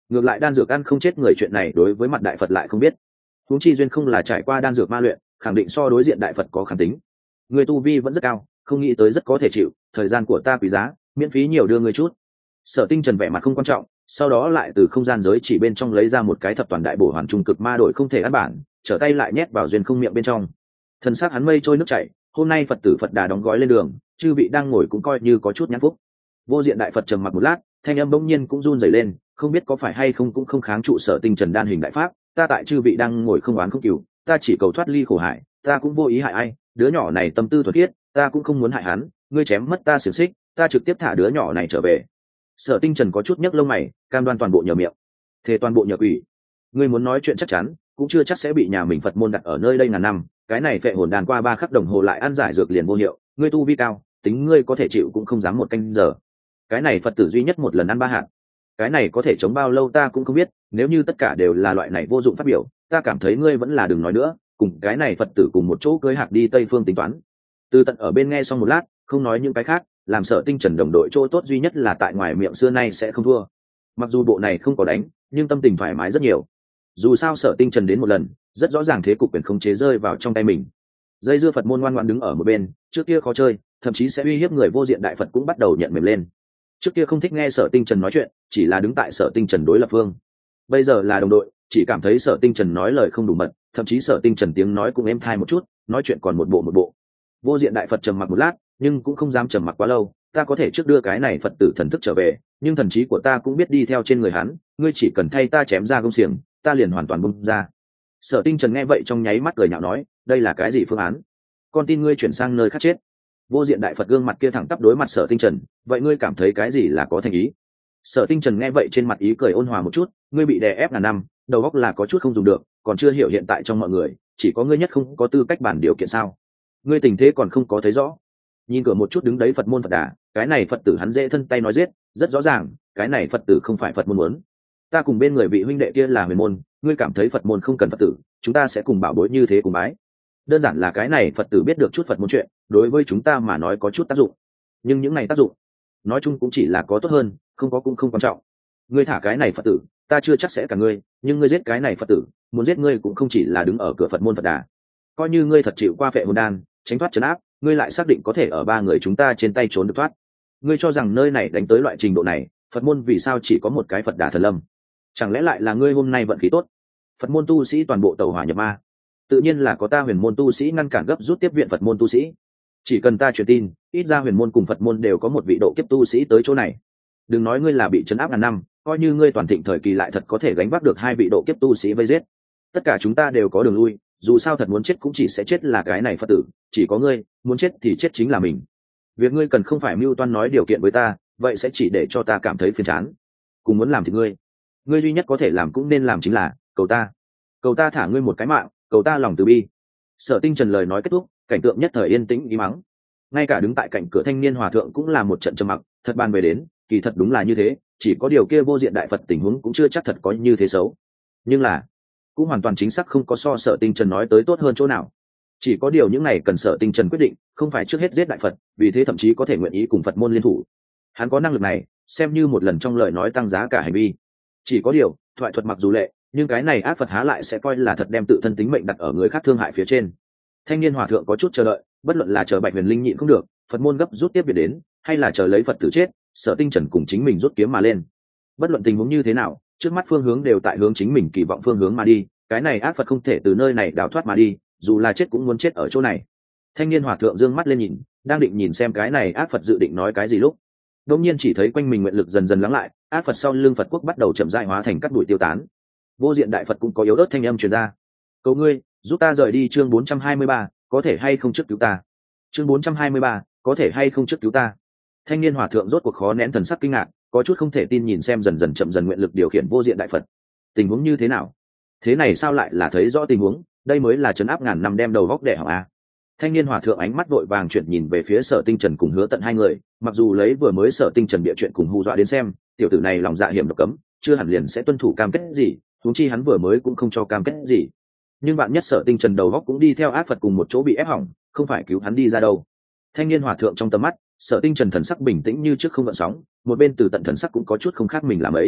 ngược lại đan dược ăn không chết người chuyện này đối với mặt đại phật lại không biết. Huống chi duyên không là trải qua đan dược ma luyện, khẳng định so đối diện đại phật có kháng tính. Người tu vi vẫn rất cao, không nghĩ tới rất có thể chịu, thời gian của ta quý giá, miễn phí nhiều đưa người chút. Sở Tinh Trần vẻ mặt không quan trọng, sau đó lại từ không gian giới chỉ bên trong lấy ra một cái thập toàn đại bổ hoàn trung cực ma đổi không thể ăn bản, trở tay lại nhét vào duyên không miệng bên trong. Thần sắc hắn mây trôi nước chảy, hôm nay Phật tử Phật Đà đóng gói lên đường, chư vị đang ngồi cũng coi như có chút nhãn phúc. Vô diện đại Phật trầm mặc một lát, thanh âm bỗng nhiên cũng run rẩy lên, không biết có phải hay không cũng không kháng trụ Sở Tinh Trần đan hình đại pháp, ta tại chư vị đang ngồi không oán không cừu, ta chỉ cầu thoát ly khổ hải, ta cũng vô ý hại ai, đứa nhỏ này tâm tư thuần khiết, ta cũng không muốn hại hắn, ngươi chém mất ta xiềng xích, ta trực tiếp thả đứa nhỏ này trở về. Sở Tinh Trần có chút nhấc lông mày, cam đoan toàn bộ nhờ miệng, thề toàn bộ nhờ quỷ. Ngươi muốn nói chuyện chắc chắn, cũng chưa chắc sẽ bị nhà mình Phật môn đặt ở nơi đây ngàn năm, cái này phệ hồn đàn qua ba khắc đồng hồ lại ăn giải dược liền vô hiệu, ngươi tu vi cao, tính ngươi có thể chịu cũng không dám một canh giờ. Cái này Phật tử duy nhất một lần ăn ba hạt, cái này có thể chống bao lâu ta cũng không biết, nếu như tất cả đều là loại này vô dụng phát biểu, ta cảm thấy ngươi vẫn là đừng nói nữa, cùng cái này Phật tử cùng một chỗ cưới hạc đi Tây Phương tính toán. Từ tận ở bên nghe xong một lát, không nói những cái khác, làm Sở Tinh Trần đồng đội chỗ tốt duy nhất là tại ngoài miệng xưa nay sẽ không thua. Mặc dù bộ này không có đánh, nhưng tâm tình thoải mái rất nhiều. Dù sao Sở Tinh Trần đến một lần, rất rõ ràng thế cục quyền khống chế rơi vào trong tay mình. Dây dưa Phật môn ngoan ngoãn đứng ở một bên, trước kia khó chơi, thậm chí sẽ uy hiếp người vô diện đại Phật cũng bắt đầu nhận mềm lên. Trước kia không thích nghe Sở Tinh Trần nói chuyện, chỉ là đứng tại Sở Tinh Trần đối lập phương. Bây giờ là đồng đội, chỉ cảm thấy Sở Tinh Trần nói lời không đủ mật, thậm chí Sở Tinh Trần tiếng nói cũng êm thai một chút, nói chuyện còn một bộ một bộ. Vô diện đại Phật trầm mặc một lát, nhưng cũng không dám trầm mặc quá lâu, ta có thể trước đưa cái này Phật tử thần thức trở về, nhưng thần trí của ta cũng biết đi theo trên người hắn, ngươi chỉ cần thay ta chém ra công xiềng, ta liền hoàn toàn bung ra. Sở Tinh Trần nghe vậy trong nháy mắt cười nhạo nói, đây là cái gì phương án? Con tin ngươi chuyển sang nơi khác chết. Vô diện đại Phật gương mặt kia thẳng tắp đối mặt Sở Tinh Trần, vậy ngươi cảm thấy cái gì là có thành ý? Sở Tinh Trần nghe vậy trên mặt ý cười ôn hòa một chút, ngươi bị đè ép ngàn năm, đầu óc là có chút không dùng được, còn chưa hiểu hiện tại trong mọi người, chỉ có ngươi nhất không có tư cách bàn điều kiện sao? Ngươi tình thế còn không có thấy rõ. Nhìn cửa một chút đứng đấy Phật môn Phật Đà, cái này Phật tử hắn dễ thân tay nói giết, rất rõ ràng, cái này Phật tử không phải Phật môn muốn. Ta cùng bên người vị huynh đệ kia là huyền môn, ngươi cảm thấy Phật môn không cần Phật tử, chúng ta sẽ cùng bảo bối như thế cùng bái. Đơn giản là cái này Phật tử biết được chút Phật môn chuyện, đối với chúng ta mà nói có chút tác dụng. Nhưng những này tác dụng, nói chung cũng chỉ là có tốt hơn, không có cũng không quan trọng. Ngươi thả cái này Phật tử, ta chưa chắc sẽ cả ngươi, nhưng ngươi giết cái này Phật tử, muốn giết ngươi cũng không chỉ là đứng ở cửa Phật môn Phật Đà. Coi như ngươi thật chịu qua phệ hồn đan, tránh thoát trấn áp, ngươi lại xác định có thể ở ba người chúng ta trên tay trốn được thoát. Ngươi cho rằng nơi này đánh tới loại trình độ này, Phật môn vì sao chỉ có một cái Phật Đà thần lâm? Chẳng lẽ lại là ngươi hôm nay vận khí tốt? Phật môn tu sĩ toàn bộ tẩu hỏa nhập ma, tự nhiên là có ta huyền môn tu sĩ ngăn cản gấp rút tiếp viện Phật môn tu sĩ. Chỉ cần ta truyền tin, ít ra huyền môn cùng Phật môn đều có một vị độ kiếp tu sĩ tới chỗ này. Đừng nói ngươi là bị trấn áp ngàn năm, coi như ngươi toàn thịnh thời kỳ lại thật có thể gánh vác được hai vị độ kiếp tu sĩ vây giết. Tất cả chúng ta đều có đường lui, dù sao thật muốn chết cũng chỉ sẽ chết là cái này Phật tử, chỉ có ngươi muốn chết thì chết chính là mình. Việc ngươi cần không phải mưu toan nói điều kiện với ta, vậy sẽ chỉ để cho ta cảm thấy phiền chán. Cùng muốn làm thì ngươi, ngươi duy nhất có thể làm cũng nên làm chính là cầu ta, cầu ta thả ngươi một cái mạng, cầu ta lòng từ bi. Sở Tinh Trần lời nói kết thúc, cảnh tượng nhất thời yên tĩnh ý mắng. Ngay cả đứng tại cạnh cửa thanh niên hòa thượng cũng là một trận trầm mặc, thật bàn về đến, kỳ thật đúng là như thế, chỉ có điều kia vô diện đại Phật tình huống cũng chưa chắc thật có như thế xấu. Nhưng là cũng hoàn toàn chính xác không có so Sở Tinh Trần nói tới tốt hơn chỗ nào. Chỉ có điều những này cần Sở Tinh Trần quyết định, không phải trước hết giết đại Phật, vì thế thậm chí có thể nguyện ý cùng Phật môn liên thủ. Hắn có năng lực này, xem như một lần trong lời nói tăng giá cả hành vi. Chỉ có điều, thoại thuật mặc dù lệ, nhưng cái này ác Phật há lại sẽ coi là thật đem tự thân tính mệnh đặt ở người khác thương hại phía trên. Thanh niên hòa thượng có chút chờ đợi, bất luận là chờ Bạch Huyền Linh nhịn không được, Phật môn gấp rút tiếp biệt đến, hay là chờ lấy Phật tử chết, Sở Tinh Trần cùng chính mình rút kiếm mà lên. Bất luận tình huống như thế nào, trước mắt phương hướng đều tại hướng chính mình kỳ vọng phương hướng mà đi, cái này ác Phật không thể từ nơi này đào thoát mà đi, dù là chết cũng muốn chết ở chỗ này. Thanh niên hòa thượng dương mắt lên nhìn, đang định nhìn xem cái này ác Phật dự định nói cái gì lúc đột nhiên chỉ thấy quanh mình nguyện lực dần dần lắng lại, ác Phật sau lưng Phật quốc bắt đầu chậm rãi hóa thành cát bụi tiêu tán. Vô diện đại Phật cũng có yếu ớt thanh âm truyền ra, cầu ngươi giúp ta rời đi. Chương bốn trăm hai mươi ba, có thể hay không trước cứu ta? Chương bốn trăm hai mươi ba, có thể hay không trước cứu ta? Thanh niên hòa thượng rốt cuộc khó nén thần sắc kinh ngạc, có chút không thể tin nhìn xem dần dần chậm dần nguyện lực điều khiển vô diện đại Phật. Tình huống như thế nào? Thế này sao lại là thấy rõ tình huống, đây mới là trấn áp ngàn năm đem đầu góc đẻ hỏng a. Thanh niên hòa thượng ánh mắt vội vàng chuyển nhìn về phía Sở Tinh Trần cùng Hứa Tận hai người, mặc dù lấy vừa mới Sở Tinh Trần bịa chuyện cùng hù dọa đến xem, tiểu tử này lòng dạ hiểm độc cấm, chưa hẳn liền sẽ tuân thủ cam kết gì, huống chi hắn vừa mới cũng không cho cam kết gì. Nhưng bạn nhất Sở Tinh Trần đầu góc cũng đi theo ác Phật cùng một chỗ bị ép hỏng, không phải cứu hắn đi ra đâu. Thanh niên hòa thượng trong tầm mắt, Sở Tinh Trần thần sắc bình tĩnh như trước không gợn sóng, một bên Từ Tận thần sắc cũng có chút không khác mình làm ấy.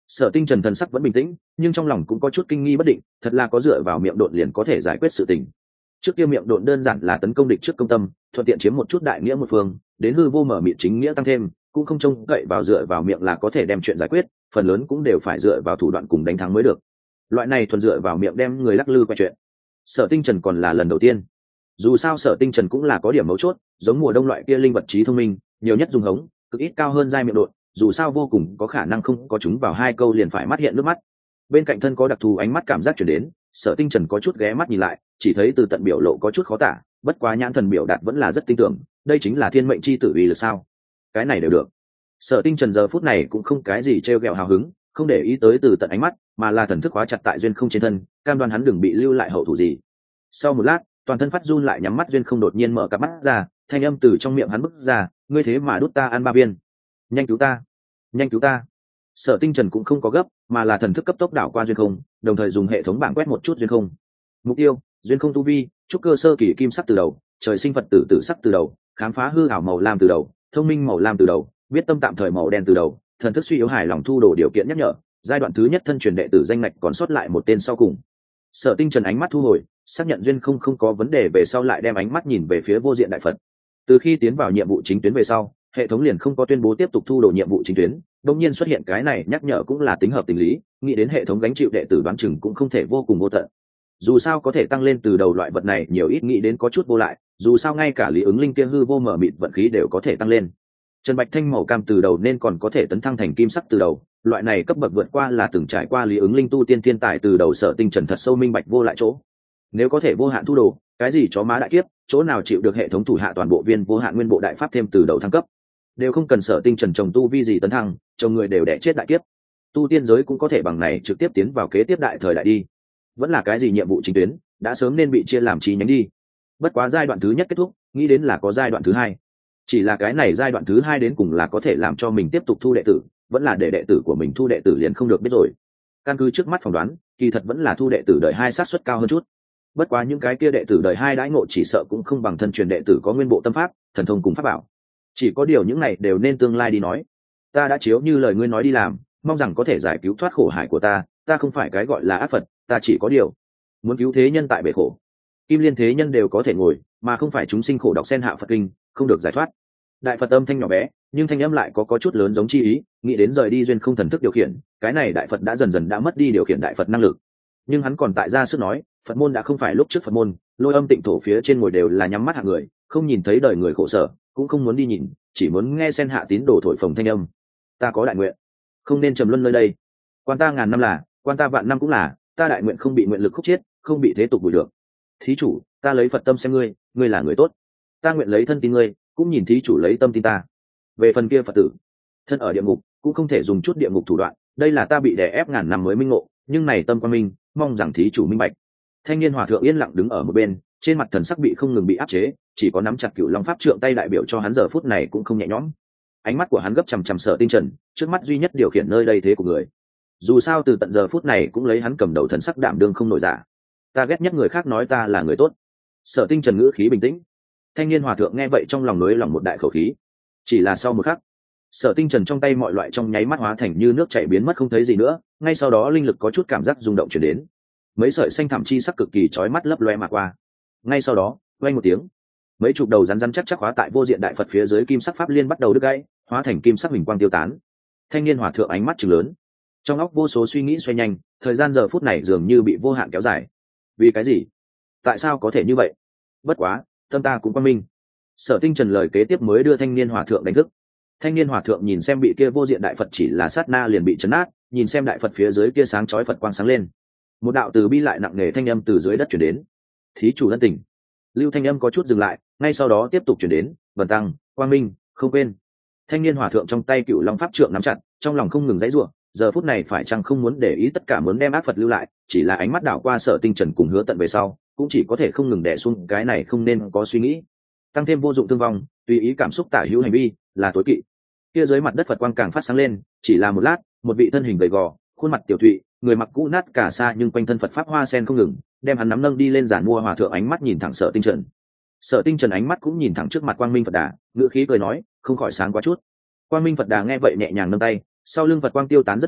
Sở Tinh Trần thần sắc vẫn bình tĩnh, nhưng trong lòng cũng có chút kinh nghi bất định, thật là có dựa vào miệng độn liền có thể giải quyết sự tình. Trước kia miệng độn đơn giản là tấn công địch trước công tâm, thuận tiện chiếm một chút đại nghĩa một phương, đến hư vô mở miệng chính nghĩa tăng thêm, cũng không trông cậy vào dựa vào miệng là có thể đem chuyện giải quyết, phần lớn cũng đều phải dựa vào thủ đoạn cùng đánh thắng mới được. Loại này thuần dựa vào miệng đem người lắc lư qua chuyện, Sở Tinh Trần còn là lần đầu tiên. Dù sao Sở Tinh Trần cũng là có điểm mấu chốt, giống mùa đông loại kia linh vật trí thông minh, nhiều nhất dùng hống, cực ít cao hơn giai miệng độn, dù sao vô cùng có khả năng không có chúng vào hai câu liền phải mắt hiện nước mắt. Bên cạnh thân có đặc thù ánh mắt cảm giác chuyển đến, Sở Tinh Trần có chút ghé mắt nhìn lại, chỉ thấy từ tận biểu lộ có chút khó tả, bất quá nhãn thần biểu đạt vẫn là rất tinh tưởng, đây chính là thiên mệnh chi tử uy lực sao? Cái này đều được. Sở Tinh Trần giờ phút này cũng không cái gì trêu ghẹo hào hứng, không để ý tới từ tận ánh mắt, mà là thần thức hóa chặt tại duyên không trên thân, cam đoan hắn đừng bị lưu lại hậu thủ gì. Sau một lát, toàn thân phát run lại nhắm mắt duyên không đột nhiên mở cặp mắt ra, thanh âm từ trong miệng hắn bứt ra, ngươi thế mà đút ta ăn ba viên, nhanh cứu ta, nhanh cứu ta. Sở Tinh Trần cũng không có gấp, mà là thần thức cấp tốc đảo qua duyên không, đồng thời dùng hệ thống bảng quét một chút duyên không. Mục tiêu: duyên không tu vi, trúc cơ sơ kỳ kim sắc từ đầu, trời sinh Phật tử tử sắc từ đầu, khám phá hư ảo màu lam từ đầu, thông minh màu lam từ đầu, biết tâm tạm thời màu đen từ đầu, thần thức suy yếu hài lòng thu đồ điều kiện nhắc nhở, giai đoạn thứ nhất thân truyền đệ tử danh ngạch còn sót lại một tên sau cùng. Sở Tinh Trần ánh mắt thu hồi, xác nhận duyên không không có vấn đề về sau lại đem ánh mắt nhìn về phía vô diện đại Phật. Từ khi tiến vào nhiệm vụ chính tuyến về sau, hệ thống liền không có tuyên bố tiếp tục thu đồ nhiệm vụ chính tuyến, đột nhiên xuất hiện cái này nhắc nhở cũng là tính hợp tình lý, nghĩ đến hệ thống gánh chịu đệ tử đoán chừng cũng không thể vô cùng vô tận. Dù sao có thể tăng lên từ đầu loại vật này nhiều ít nghĩ đến có chút vô lại, dù sao ngay cả lý ứng linh kia hư vô mở mịt vận khí đều có thể tăng lên. Trần Bạch Thanh màu cam từ đầu nên còn có thể tấn thăng thành kim sắc từ đầu, loại này cấp bậc vượt qua là từng trải qua lý ứng linh tu tiên thiên tài từ đầu. Sở Tinh Trần thật sâu minh bạch vô lại chỗ. Nếu có thể vô hạn thu đồ, cái gì chó má đại kiếp, chỗ nào chịu được hệ thống thủ hạ toàn bộ viên vô hạn nguyên bộ đại pháp thêm từ đầu thăng cấp. Đều không cần Sở Tinh Trần trồng tu vi gì tấn thăng, trồng người đều đẻ chết đại kiếp. Tu tiên giới cũng có thể bằng này trực tiếp tiến vào kế tiếp đại thời đại đi. Vẫn là cái gì nhiệm vụ chính tuyến, đã sớm nên bị chia làm chi nhánh đi. Bất quá giai đoạn thứ nhất kết thúc, nghĩ đến là có giai đoạn thứ hai. Chỉ là cái này giai đoạn thứ hai đến cùng là có thể làm cho mình tiếp tục thu đệ tử, vẫn là để đệ tử của mình thu đệ tử liền không được biết rồi. Căn cứ trước mắt phỏng đoán, kỳ thật vẫn là thu đệ tử đời hai xác suất cao hơn chút. Bất quá những cái kia đệ tử đời hai đãi ngộ chỉ sợ cũng không bằng thân truyền đệ tử có nguyên bộ tâm pháp, thần thông cùng pháp bảo. Chỉ có điều những này đều nên tương lai đi nói. Ta đã chiếu như lời ngươi nói đi làm, mong rằng có thể giải cứu thoát khổ hải của ta, ta không phải cái gọi là ác Phật, ta chỉ có điều muốn cứu thế nhân tại bể khổ. Kim liên thế nhân đều có thể ngồi, mà không phải chúng sinh khổ đọc sen hạ Phật kinh, không được giải thoát. Đại Phật âm thanh nhỏ bé, nhưng thanh âm lại có có chút lớn giống chi ý, nghĩ đến rời đi duyên không thần thức điều khiển, cái này đại Phật đã dần dần đã mất đi điều khiển đại Phật năng lực. Nhưng hắn còn tại ra sức nói, Phật môn đã không phải lúc trước Phật môn, Lôi Âm Tịnh Thổ phía trên ngồi đều là nhắm mắt hạng người, không nhìn thấy đời người khổ sở, cũng không muốn đi nhìn, chỉ muốn nghe sen hạ tín đồ thổi phồng thanh âm. Ta có đại nguyện, không nên trầm luân nơi đây. Quan ta ngàn năm là, quan ta vạn năm cũng là, ta đại nguyện không bị nguyện lực khúc chết, không bị thế tục bùi được. Thí chủ, ta lấy Phật tâm xem ngươi, ngươi là người tốt, ta nguyện lấy thân tin ngươi, cũng nhìn thí chủ lấy tâm tin ta. Về phần kia Phật tử, thân ở địa ngục, cũng không thể dùng chút địa ngục thủ đoạn, đây là ta bị đè ép ngàn năm mới minh ngộ, nhưng này tâm quan minh, mong rằng thí chủ minh bạch. Thanh niên hòa thượng yên lặng đứng ở một bên, trên mặt thần sắc bị không ngừng bị áp chế, chỉ có nắm chặt Cửu Long pháp trượng tay đại biểu cho hắn giờ phút này cũng không nhẹ nhõm. Ánh mắt của hắn gấp chằm chằm Sở Tinh Trần, trước mắt duy nhất điều khiển nơi đây thế của người. Dù sao từ tận giờ phút này cũng lấy hắn cầm đầu thần sắc đảm đương không nổi giả. Ta ghét nhất người khác nói ta là người tốt. Sở Tinh Trần ngữ khí bình tĩnh. Thanh niên hòa thượng nghe vậy trong lòng nới lòng một đại khẩu khí. Chỉ là sau một khắc, Sở Tinh Trần trong tay mọi loại trong nháy mắt hóa thành như nước chảy biến mất không thấy gì nữa, ngay sau đó linh lực có chút cảm giác rung động chuyển đến. Mấy sợi xanh thẳm chi sắc cực kỳ chói mắt lấp loe mà qua. Ngay sau đó, vang một tiếng, mấy chục đầu rắn rắn chắc chắc hóa tại vô diện đại Phật phía dưới kim sắc pháp liên bắt đầu đứt gãy, hóa thành kim sắc huỳnh quang tiêu tán. Thanh niên hòa thượng ánh mắt trừng lớn, trong óc vô số suy nghĩ xoay nhanh, thời gian giờ phút này dường như bị vô hạn kéo dài. Vì cái gì? Tại sao có thể như vậy? Bất quá, tâm ta cũng quan minh. Sở Tinh Trần lời kế tiếp mới đưa thanh niên hòa thượng đánh thức. Thanh niên hòa thượng nhìn xem bị kia vô diện đại Phật chỉ là sát na liền bị chấn át, nhìn xem đại Phật phía dưới kia sáng chói Phật quang sáng lên. Một đạo từ bi lại nặng nề thanh âm từ dưới đất truyền đến. Thí chủ ân tình. Lưu thanh âm có chút dừng lại, ngay sau đó tiếp tục truyền đến, vần tăng, quang minh, không quên. Thanh niên hòa thượng trong tay Cửu Long pháp trượng nắm chặt, trong lòng không ngừng giãy giụa, giờ phút này phải chăng không muốn để ý tất cả muốn đem ác Phật lưu lại, chỉ là ánh mắt đảo qua Sở Tinh Trần cùng Hứa Tận về sau, cũng chỉ có thể không ngừng đè xuống cái này không nên có suy nghĩ. Tăng thêm vô dụng thương vong, tùy ý cảm xúc tả hữu hành vi, là tối kỵ. Kia dưới mặt đất Phật quang càng phát sáng lên, chỉ là một lát, một vị thân hình gầy gò, khuôn mặt tiểu thụy, người mặc cũ nát cả xa nhưng quanh thân Phật pháp hoa sen không ngừng, đem hắn nắm nâng đi lên giàn mua hòa thượng ánh mắt nhìn thẳng Sở Tinh Trần. Sở Tinh Trần ánh mắt cũng nhìn thẳng trước mặt Quang Minh Phật Đà, ngữ khí cười nói, không khỏi sáng quá chút. Quang Minh Phật Đà nghe vậy nhẹ nhàng nâng tay, sau lưng Phật quang tiêu tán rất nhiều,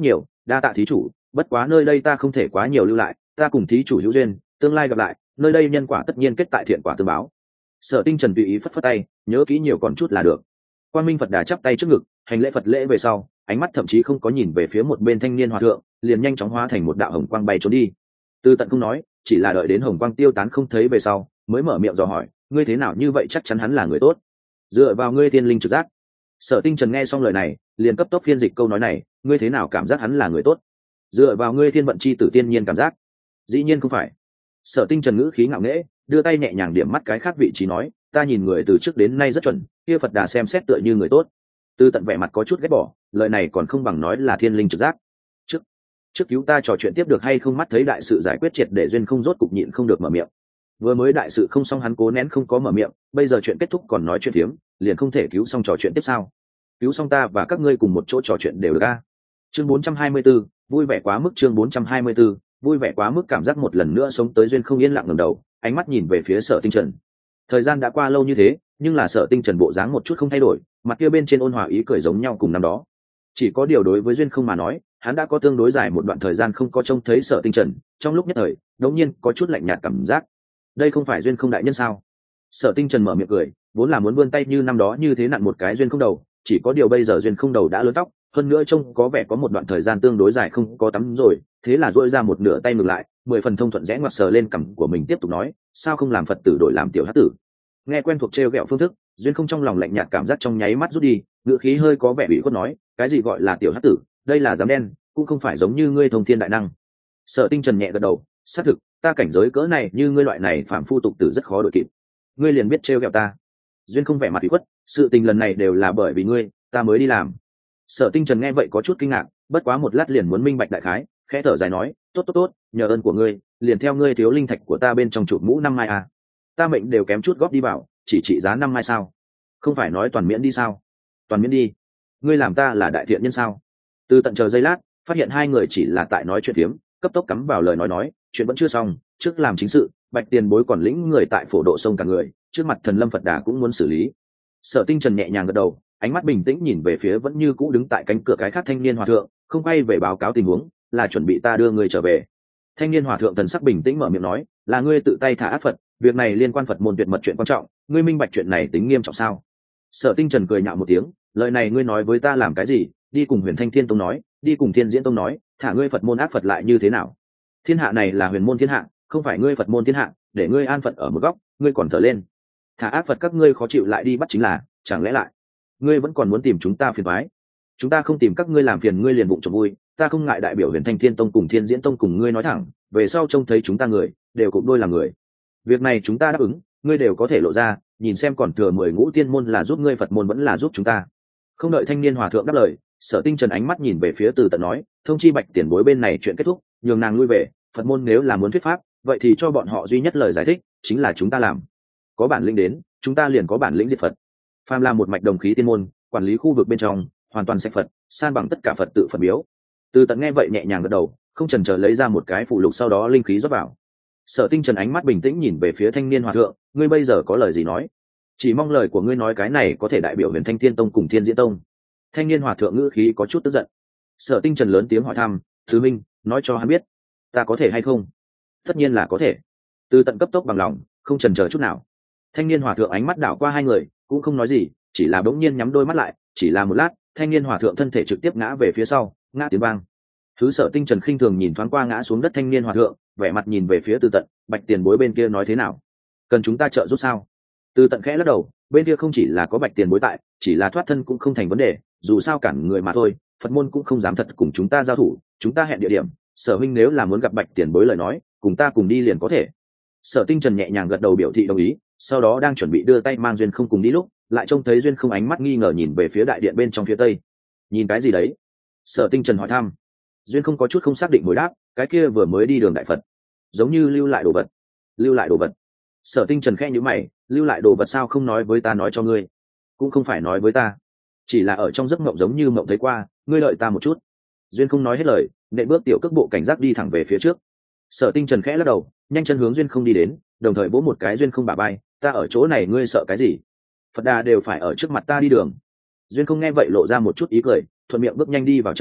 đa tạ thí chủ, bất quá nơi đây ta không thể quá nhiều lưu lại, ta cùng thí chủ hữu duyên, tương lai gặp lại, nơi đây nhân quả tất nhiên kết tại thiện quả tương báo. Sở Tinh Trần tùy ý phất phất tay, nhớ kỹ nhiều còn chút là được. Quan Minh Phật Đà chắp tay trước ngực, hành lễ Phật lễ về sau, ánh mắt thậm chí không có nhìn về phía một bên thanh niên hòa thượng, liền nhanh chóng hóa thành một đạo hồng quang bay trốn đi. Tư Tận không nói, chỉ là đợi đến hồng quang tiêu tán không thấy về sau, mới mở miệng dò hỏi, ngươi thế nào như vậy, chắc chắn hắn là người tốt? Dựa vào ngươi thiên linh trực giác. Sở Tinh Trần nghe xong lời này, liền cấp tốc phiên dịch câu nói này, ngươi thế nào cảm giác hắn là người tốt? Dựa vào ngươi thiên vận chi tử tiên nhiên cảm giác. Dĩ nhiên không phải. Sở Tinh Trần ngữ khí ngạo nghễ, đưa tay nhẹ nhàng điểm mắt cái khác vị trí nói, ta nhìn người từ trước đến nay rất chuẩn, kia Phật Đà xem xét tựa như người tốt. Tư Tận vẻ mặt có chút ghét bỏ, lời này còn không bằng nói là thiên linh trực giác. Trước, trước cứu ta trò chuyện tiếp được hay không, mắt thấy đại sự giải quyết triệt để duyên không rốt cục nhịn không được mở miệng. Vừa mới đại sự không xong hắn cố nén không có mở miệng, bây giờ chuyện kết thúc còn nói chuyện phiếm, liền không thể cứu xong trò chuyện tiếp sao? Cứu xong ta và các ngươi cùng một chỗ trò chuyện đều được a. Chương bốn trăm hai mươi 4, vui vẻ quá mức. Chương bốn trăm hai mươi 4, vui vẻ quá mức. Cảm giác một lần nữa sống tới duyên không yên lặng ngẩng đầu, ánh mắt nhìn về phía Sở Tinh Trần. Thời gian đã qua lâu như thế, nhưng là Sở Tinh Trần bộ dáng một chút không thay đổi, mặt kia bên trên ôn hòa ý cười giống nhau cùng năm đó. Chỉ có điều đối với duyên không mà nói, hắn đã có tương đối dài một đoạn thời gian không có trông thấy Sở Tinh Trần, trong lúc nhất thời, đột nhiên có chút lạnh nhạt cảm giác. Đây không phải duyên không đại nhân sao? Sở Tinh Trần mở miệng cười, vốn là muốn vươn tay như năm đó như thế nặn một cái duyên không đầu, chỉ có điều bây giờ duyên không đầu đã lớn tóc, hơn nữa trông có vẻ có một đoạn thời gian tương đối dài không có tắm rồi, thế là duỗi ra một nửa tay ngược lại, mười phần thông thuận rẽ ngoặt sờ lên cằm của mình tiếp tục nói, sao không làm Phật tử đổi làm tiểu hắc tử? Nghe quen thuộc trêu ghẹo phương thức, duyên không trong lòng lạnh nhạt cảm giác trong nháy mắt rút đi, ngữ khí hơi có vẻ ủy khuất nói, cái gì gọi là tiểu hắc tử, đây là dám đen, cũng không phải giống như ngươi thông thiên đại năng. Sở Tinh Trần nhẹ gật đầu, xác thực, ta cảnh giới cỡ này như ngươi loại này phạm phu tục tử rất khó đội kịp. Ngươi liền biết trêu ghẹo ta. Duyên không vẻ mặt ủy khuất, sự tình lần này đều là bởi vì ngươi, ta mới đi làm. Sở Tinh Trần nghe vậy có chút kinh ngạc, bất quá một lát liền muốn minh bạch đại khái, khẽ thở dài nói, tốt tốt tốt, nhờ ơn của ngươi, liền theo ngươi thiếu linh thạch của ta bên trong chụp mũ năm mai à. Ta mệnh đều kém chút góp đi vào, chỉ trị giá năm mai sao? Không phải nói toàn miễn đi sao? Toàn miễn đi. Ngươi làm ta là đại thiện nhân sao? Từ tận chờ giây lát, phát hiện hai người chỉ là tại nói chuyện phiếm, cấp tốc cắm vào lời nói nói, chuyện vẫn chưa xong, trước làm chính sự, Bạch Tiền Bối còn lĩnh người tại phổ độ sông cả người, trước mặt Thần Lâm Phật Đà cũng muốn xử lý. Sở Tinh Trần nhẹ nhàng gật đầu, ánh mắt bình tĩnh nhìn về phía vẫn như cũ đứng tại cánh cửa cái khác thanh niên hòa thượng, không quay về báo cáo tình huống, là chuẩn bị ta đưa người trở về. Thanh niên hòa thượng thần sắc bình tĩnh mở miệng nói, là ngươi tự tay thả ác Phật, việc này liên quan Phật môn tuyệt mật chuyện quan trọng, ngươi minh bạch chuyện này tính nghiêm trọng sao? Sở Tinh Trần cười nhạo một tiếng, lời này ngươi nói với ta làm cái gì? Đi cùng Huyền Thanh Thiên Tông nói, đi cùng Thiên Diễn Tông nói, thả ngươi Phật môn ác Phật lại như thế nào? Thiên hạ này là huyền môn thiên hạ, không phải ngươi Phật môn thiên hạ, để ngươi an phận ở một góc, ngươi còn thở lên. Thả ác Phật các ngươi khó chịu lại đi bắt chính là, chẳng lẽ lại ngươi vẫn còn muốn tìm chúng ta phiền toái? Chúng ta không tìm các ngươi làm phiền ngươi liền bụng trộm vui, ta không ngại đại biểu Huyền Thanh Thiên Tông cùng Thiên Diễn Tông cùng ngươi nói thẳng, về sau trông thấy chúng ta người, đều cũng đôi là người. Việc này chúng ta đáp ứng, ngươi đều có thể lộ ra, nhìn xem còn thừa mười ngũ tiên môn là giúp ngươi Phật môn vẫn là giúp chúng ta. Không đợi thanh niên hòa thượng đáp lời, Sở Tinh Trần ánh mắt nhìn về phía Từ Tận nói, thông chi Bạch Tiền Bối bên này chuyện kết thúc, nhường nàng lui về, Phật môn nếu là muốn thuyết pháp, vậy thì cho bọn họ duy nhất lời giải thích, chính là chúng ta làm. Có bản lĩnh đến, chúng ta liền có bản lĩnh diệt Phật. Phàm là một mạch đồng khí tiên môn, quản lý khu vực bên trong, hoàn toàn sạch Phật, san bằng tất cả Phật tự Phật miếu. Từ Tận nghe vậy nhẹ nhàng gật đầu, không chần chờ lấy ra một cái phụ lục sau đó linh khí rót vào. Sở Tinh Trần ánh mắt bình tĩnh nhìn về phía thanh niên hòa thượng, ngươi bây giờ có lời gì nói? Chỉ mong lời của ngươi nói cái này có thể đại biểu Huyền Thanh Thiên Tông cùng Thiên Diễn Tông. Thanh niên hòa thượng ngữ khí có chút tức giận. Sở Tinh Trần lớn tiếng hỏi thăm, thứ minh, nói cho hắn biết, ta có thể hay không? Tất nhiên là có thể. Từ Tận cấp tốc bằng lòng, không chần chờ chút nào. Thanh niên hòa thượng ánh mắt đảo qua hai người, cũng không nói gì, chỉ là bỗng nhiên nhắm đôi mắt lại, chỉ là một lát, thanh niên hòa thượng thân thể trực tiếp ngã về phía sau, ngã tiếng vang. Thứ Sở Tinh Trần khinh thường nhìn thoáng qua ngã xuống đất thanh niên hòa thượng, vẻ mặt nhìn về phía Từ Tận, Bạch Tiền Bối bên kia nói thế nào? Cần chúng ta trợ giúp sao? Từ Tận khẽ lắc đầu, bên kia không chỉ là có Bạch Tiền Bối tại, chỉ là thoát thân cũng không thành vấn đề, dù sao cản người mà thôi, Phật môn cũng không dám thật cùng chúng ta giao thủ, chúng ta hẹn địa điểm, Sở huynh nếu là muốn gặp Bạch Tiền Bối lời nói, cùng ta cùng đi liền có thể. Sở Tinh Trần nhẹ nhàng gật đầu biểu thị đồng ý, sau đó đang chuẩn bị đưa tay mang duyên không cùng đi lúc, lại trông thấy duyên không ánh mắt nghi ngờ nhìn về phía đại điện bên trong phía tây. Nhìn cái gì đấy? Sở Tinh Trần hỏi thăm. Duyên không có chút không xác định hồi đáp, cái kia vừa mới đi đường đại Phật, giống như lưu lại đồ vật. Lưu lại đồ vật? Sở Tinh Trần khẽ nhíu mày, lưu lại đồ vật sao không nói với ta nói cho ngươi? Cũng không phải nói với ta, chỉ là ở trong giấc mộng giống như mộng thấy qua, ngươi đợi ta một chút. Duyên không nói hết lời, nện bước tiểu cước bộ cảnh giác đi thẳng về phía trước. Sở Tinh Trần khẽ lắc đầu, nhanh chân hướng duyên không đi đến, đồng thời vỗ một cái duyên không bả bay, ta ở chỗ này ngươi sợ cái gì? Phật Đà đều phải ở trước mặt ta đi đường. Duyên không nghe vậy lộ ra một chút ý cười, thuận miệng bước nhanh đi vào trong,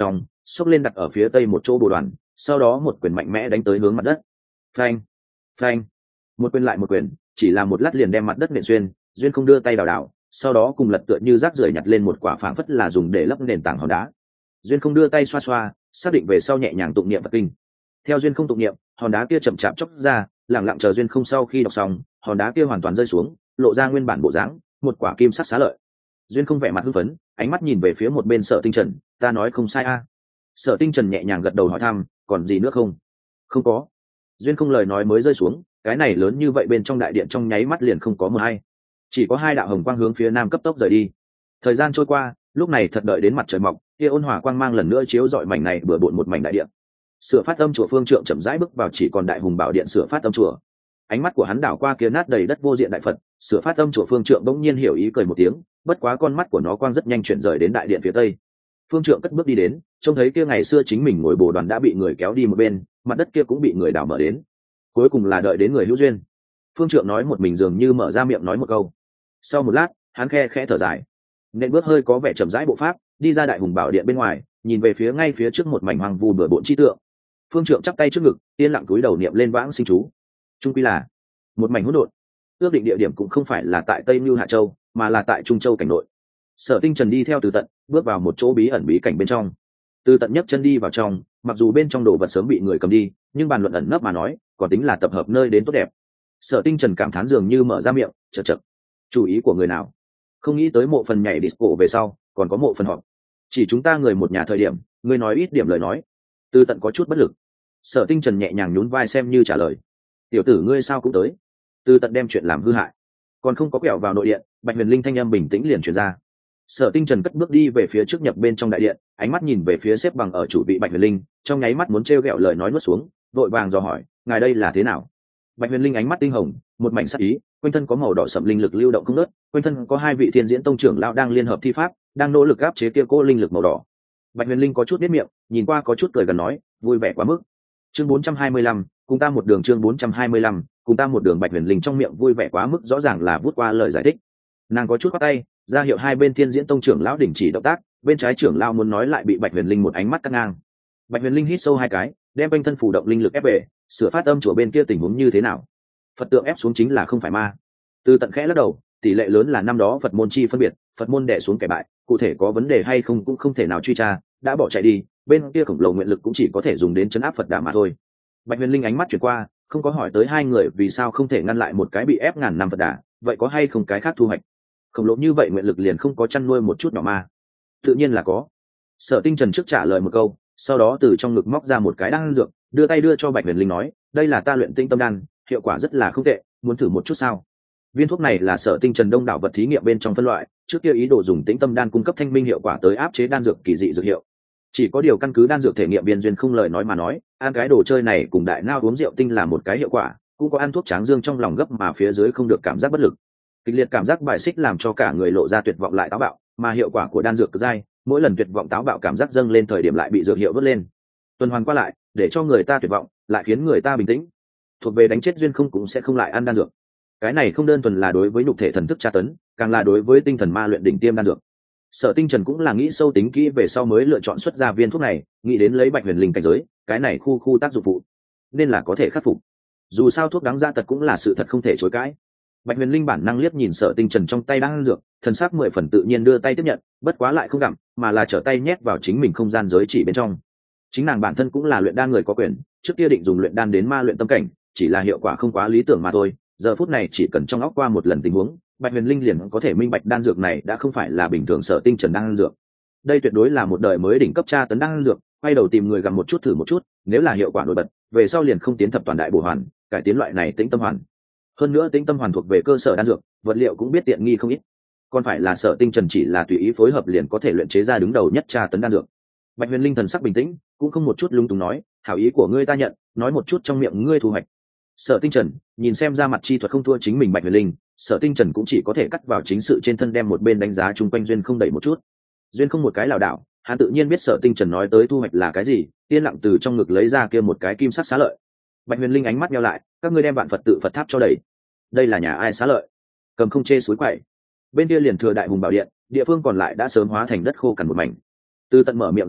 xốc lên đặt ở phía tây một chỗ bồ đoàn, sau đó một quyền mạnh mẽ đánh tới hướng mặt đất. Phanh, phanh, một quyền lại một quyền, chỉ là một lát liền đem mặt đất nện xuyên. Duyên không đưa tay đào đào, sau đó cùng lật tựa như rác rưởi nhặt lên một quả phảng phất là dùng để lấp nền tảng hòn đá. Duyên không đưa tay xoa xoa, xác định về sau nhẹ nhàng tụng niệm Phật kinh. Theo Duyên không tụng niệm, hòn đá kia chậm chạp chốc ra, lặng lặng chờ Duyên không sau khi đọc xong, hòn đá kia hoàn toàn rơi xuống, lộ ra nguyên bản bộ dáng, một quả kim sắc xá lợi. Duyên không vẻ mặt hưng phấn, ánh mắt nhìn về phía một bên Sở Tinh Trần, ta nói không sai a? À? Sở Tinh Trần nhẹ nhàng gật đầu hỏi thăm, còn gì nữa không? Không có. Duyên không lời nói mới rơi xuống, cái này lớn như vậy bên trong đại điện trong nháy mắt liền không có mờ hay, chỉ có hai đạo hồng quang hướng phía nam cấp tốc rời đi. Thời gian trôi qua, lúc này thật đợi đến mặt trời mọc, kia ôn hòa quang mang lần nữa chiếu rọi mảnh này bừa bộn một mảnh đại điện. Sửa phát âm chùa phương trượng chậm rãi bước vào chỉ còn đại hùng bảo điện sửa phát âm chùa. Ánh mắt của hắn đảo qua kia nát đầy đất vô diện đại Phật, sửa phát âm chùa phương trượng bỗng nhiên hiểu ý cười một tiếng, bất quá con mắt của nó quang rất nhanh chuyển rời đến đại điện phía tây. Phương trượng cất bước đi đến, trông thấy kia ngày xưa chính mình ngồi bồ đoàn đã bị người kéo đi một bên, mặt đất kia cũng bị người đào mở đến. Cuối cùng là đợi đến người hữu duyên. Phương trượng nói một mình dường như mở ra miệng nói một câu. Sau một lát, hắn khe khẽ thở dài, nên bước hơi có vẻ chậm rãi bộ pháp, đi ra đại hùng bảo điện bên ngoài, nhìn về phía ngay phía trước một mảnh hoang vu bừa bộn chi tượng. Phương trượng chắp tay trước ngực, yên lặng cúi đầu niệm lên vãng sinh chú. Trung quy là một mảnh hỗn độn. Ước định địa điểm cũng không phải là tại Tây Nưu Hạ Châu, mà là tại Trung Châu cảnh nội. Sở Tinh Trần đi theo Từ Tận, bước vào một chỗ bí ẩn bí cảnh bên trong. Từ Tận nhấc chân đi vào trong, mặc dù bên trong đồ vật sớm bị người cầm đi, nhưng bàn luận ẩn nấp mà nói, còn tính là tập hợp nơi đến tốt đẹp. Sở Tinh Trần cảm thán dường như mở ra miệng, chậc chậc. Chủ ý của người nào? Không nghĩ tới mộ phần nhảy disco về sau, còn có mộ phần họp. Chỉ chúng ta người một nhà thời điểm, ngươi nói ít điểm lời nói. Từ Tận có chút bất lực. Sở Tinh Trần nhẹ nhàng nhún vai xem như trả lời. Tiểu tử ngươi sao cũng tới? Từ Tận đem chuyện làm hư hại, còn không có quẹo vào nội điện, Bạch Huyền Linh thanh âm bình tĩnh liền truyền ra. Sở Tinh Trần cất bước đi về phía trước nhập bên trong đại điện, ánh mắt nhìn về phía xếp bằng ở chủ vị Bạch Huyền Linh, trong nháy mắt muốn trêu ghẹo lời nói nuốt xuống, vội vàng dò hỏi, ngài đây là thế nào? Bạch Huyền Linh ánh mắt tinh hồng, một mảnh sắc ý, quanh thân có màu đỏ sẫm linh lực lưu động không ngớt, quanh thân có hai vị thiên diễn tông trưởng lão đang liên hợp thi pháp, đang nỗ lực áp chế kia cô linh lực màu đỏ. Bạch Huyền Linh có chút biết miệng, nhìn qua có chút cười gần nói, vui vẻ quá mức. Chương bốn trăm hai mươi lăm, cùng ta một đường chương bốn trăm hai mươi lăm, cùng ta một đường. Bạch Huyền Linh trong miệng vui vẻ quá mức rõ ràng là vút qua lời giải thích. Nàng có chút khoát tay, ra hiệu hai bên thiên diễn tông trưởng lão đình chỉ động tác, bên trái trưởng lão muốn nói lại bị Bạch Huyền Linh một ánh mắt cắt ngang. Bạch Huyền Linh hít sâu hai cái, đem quanh thân phù động linh lực ép về, sửa phát âm chùa bên kia tình huống như thế nào? Phật tượng ép xuống chính là không phải ma. Từ Tận khẽ lắc đầu, tỷ lệ lớn là năm đó Phật môn chi phân biệt, Phật môn đè xuống kẻ bại, cụ thể có vấn đề hay không cũng không thể nào truy tra, đã bỏ chạy đi, bên kia khổng lồ nguyện lực cũng chỉ có thể dùng đến trấn áp Phật đà mà thôi. Bạch Huyền Linh ánh mắt chuyển qua, không có hỏi tới hai người vì sao không thể ngăn lại một cái bị ép ngàn năm Phật đà, vậy có hay không cái khác thu hoạch? Khổng lồ như vậy nguyện lực liền không có chăn nuôi một chút nhỏ ma? Tự nhiên là có. Sở Tinh Trần trước trả lời một câu, sau đó từ trong ngực móc ra một cái đan dược, đưa tay đưa cho Bạch Huyền Linh nói, đây là ta luyện tinh tâm đan, hiệu quả rất là không tệ, muốn thử một chút sao? Viên thuốc này là Sở Tinh Trần đông đảo vật thí nghiệm bên trong phân loại, trước kia ý đồ dùng tĩnh tâm đan cung cấp thanh minh hiệu quả tới áp chế đan dược kỳ dị dược hiệu. Chỉ có điều căn cứ đan dược thể nghiệm viên duyên không lời nói mà nói, ăn cái đồ chơi này cùng đại nao uống rượu tinh là một cái hiệu quả, cũng có ăn thuốc tráng dương trong lòng gấp mà phía dưới không được cảm giác bất lực. Kịch liệt cảm giác bài xích làm cho cả người lộ ra tuyệt vọng lại táo bạo, mà hiệu quả của đan dược cực dai, mỗi lần tuyệt vọng táo bạo cảm giác dâng lên thời điểm lại bị dược hiệu vớt lên. Tuần hoàn qua lại, để cho người ta tuyệt vọng, lại khiến người ta bình tĩnh. Thuộc về đánh chết duyên không cũng sẽ không lại ăn đan dược. Cái này không đơn thuần là đối với nhục thể thần thức tra tấn, càng là đối với tinh thần ma luyện đỉnh tiêm đan dược. Sở Tinh Trần cũng là nghĩ sâu tính kỹ về sau mới lựa chọn xuất ra viên thuốc này, nghĩ đến lấy Bạch Huyền Linh cảnh giới, cái này khu khu tác dụng phụ, nên là có thể khắc phục. Dù sao thuốc đáng ra tật cũng là sự thật không thể chối cãi. Bạch Huyền Linh bản năng liếc nhìn Sở Tinh Trần trong tay đan dược, thần sắc mười phần tự nhiên đưa tay tiếp nhận, bất quá lại không gặm, mà là trở tay nhét vào chính mình không gian giới chỉ bên trong. Chính nàng bản thân cũng là luyện đan người có quyền, trước kia định dùng luyện đan đến ma luyện tâm cảnh, chỉ là hiệu quả không quá lý tưởng mà thôi. Giờ phút này chỉ cần trong óc qua một lần tình huống, Bạch Huyền Linh liền có thể minh bạch đan dược này đã không phải là bình thường Sở Tinh Trần đan dược. Đây tuyệt đối là một đời mới đỉnh cấp tra tấn đan dược, quay đầu tìm người gặm một chút thử một chút, nếu là hiệu quả nổi bật, về sau liền không tiến thập toàn đại bổ hoàn, cải tiến loại này tĩnh tâm hoàn. Hơn nữa tĩnh tâm hoàn thuộc về cơ sở đan dược, vật liệu cũng biết tiện nghi không ít. Còn phải là Sở Tinh Trần chỉ là tùy ý phối hợp liền có thể luyện chế ra đứng đầu nhất tra tấn đan dược. Bạch Huyền Linh thần sắc bình tĩnh, cũng không một chút lung túng nói, hảo ý của ngươi ta nhận, nói một chút trong miệng ngươi thu hoạch. Sở Tinh Trần nhìn xem ra mặt chi thuật không thua chính mình Bạch Huyền Linh, Sở Tinh Trần cũng chỉ có thể cắt vào chính sự trên thân đem một bên đánh giá chung quanh duyên không đẩy một chút. Duyên không một cái lảo đảo, hắn tự nhiên biết Sở Tinh Trần nói tới thu hoạch là cái gì, yên lặng từ trong ngực lấy ra kia một cái kim sắc xá lợi. Bạch Huyền Linh ánh mắt nheo lại, các ngươi đem vạn Phật tự Phật tháp cho đẩy. Đây là nhà ai xá lợi? Cầm không chê suối quậy. Bên kia liền thừa đại hùng bảo điện, địa phương còn lại đã sớm hóa thành đất khô cằn một mảnh. Từ Tận mở miệng giải thích,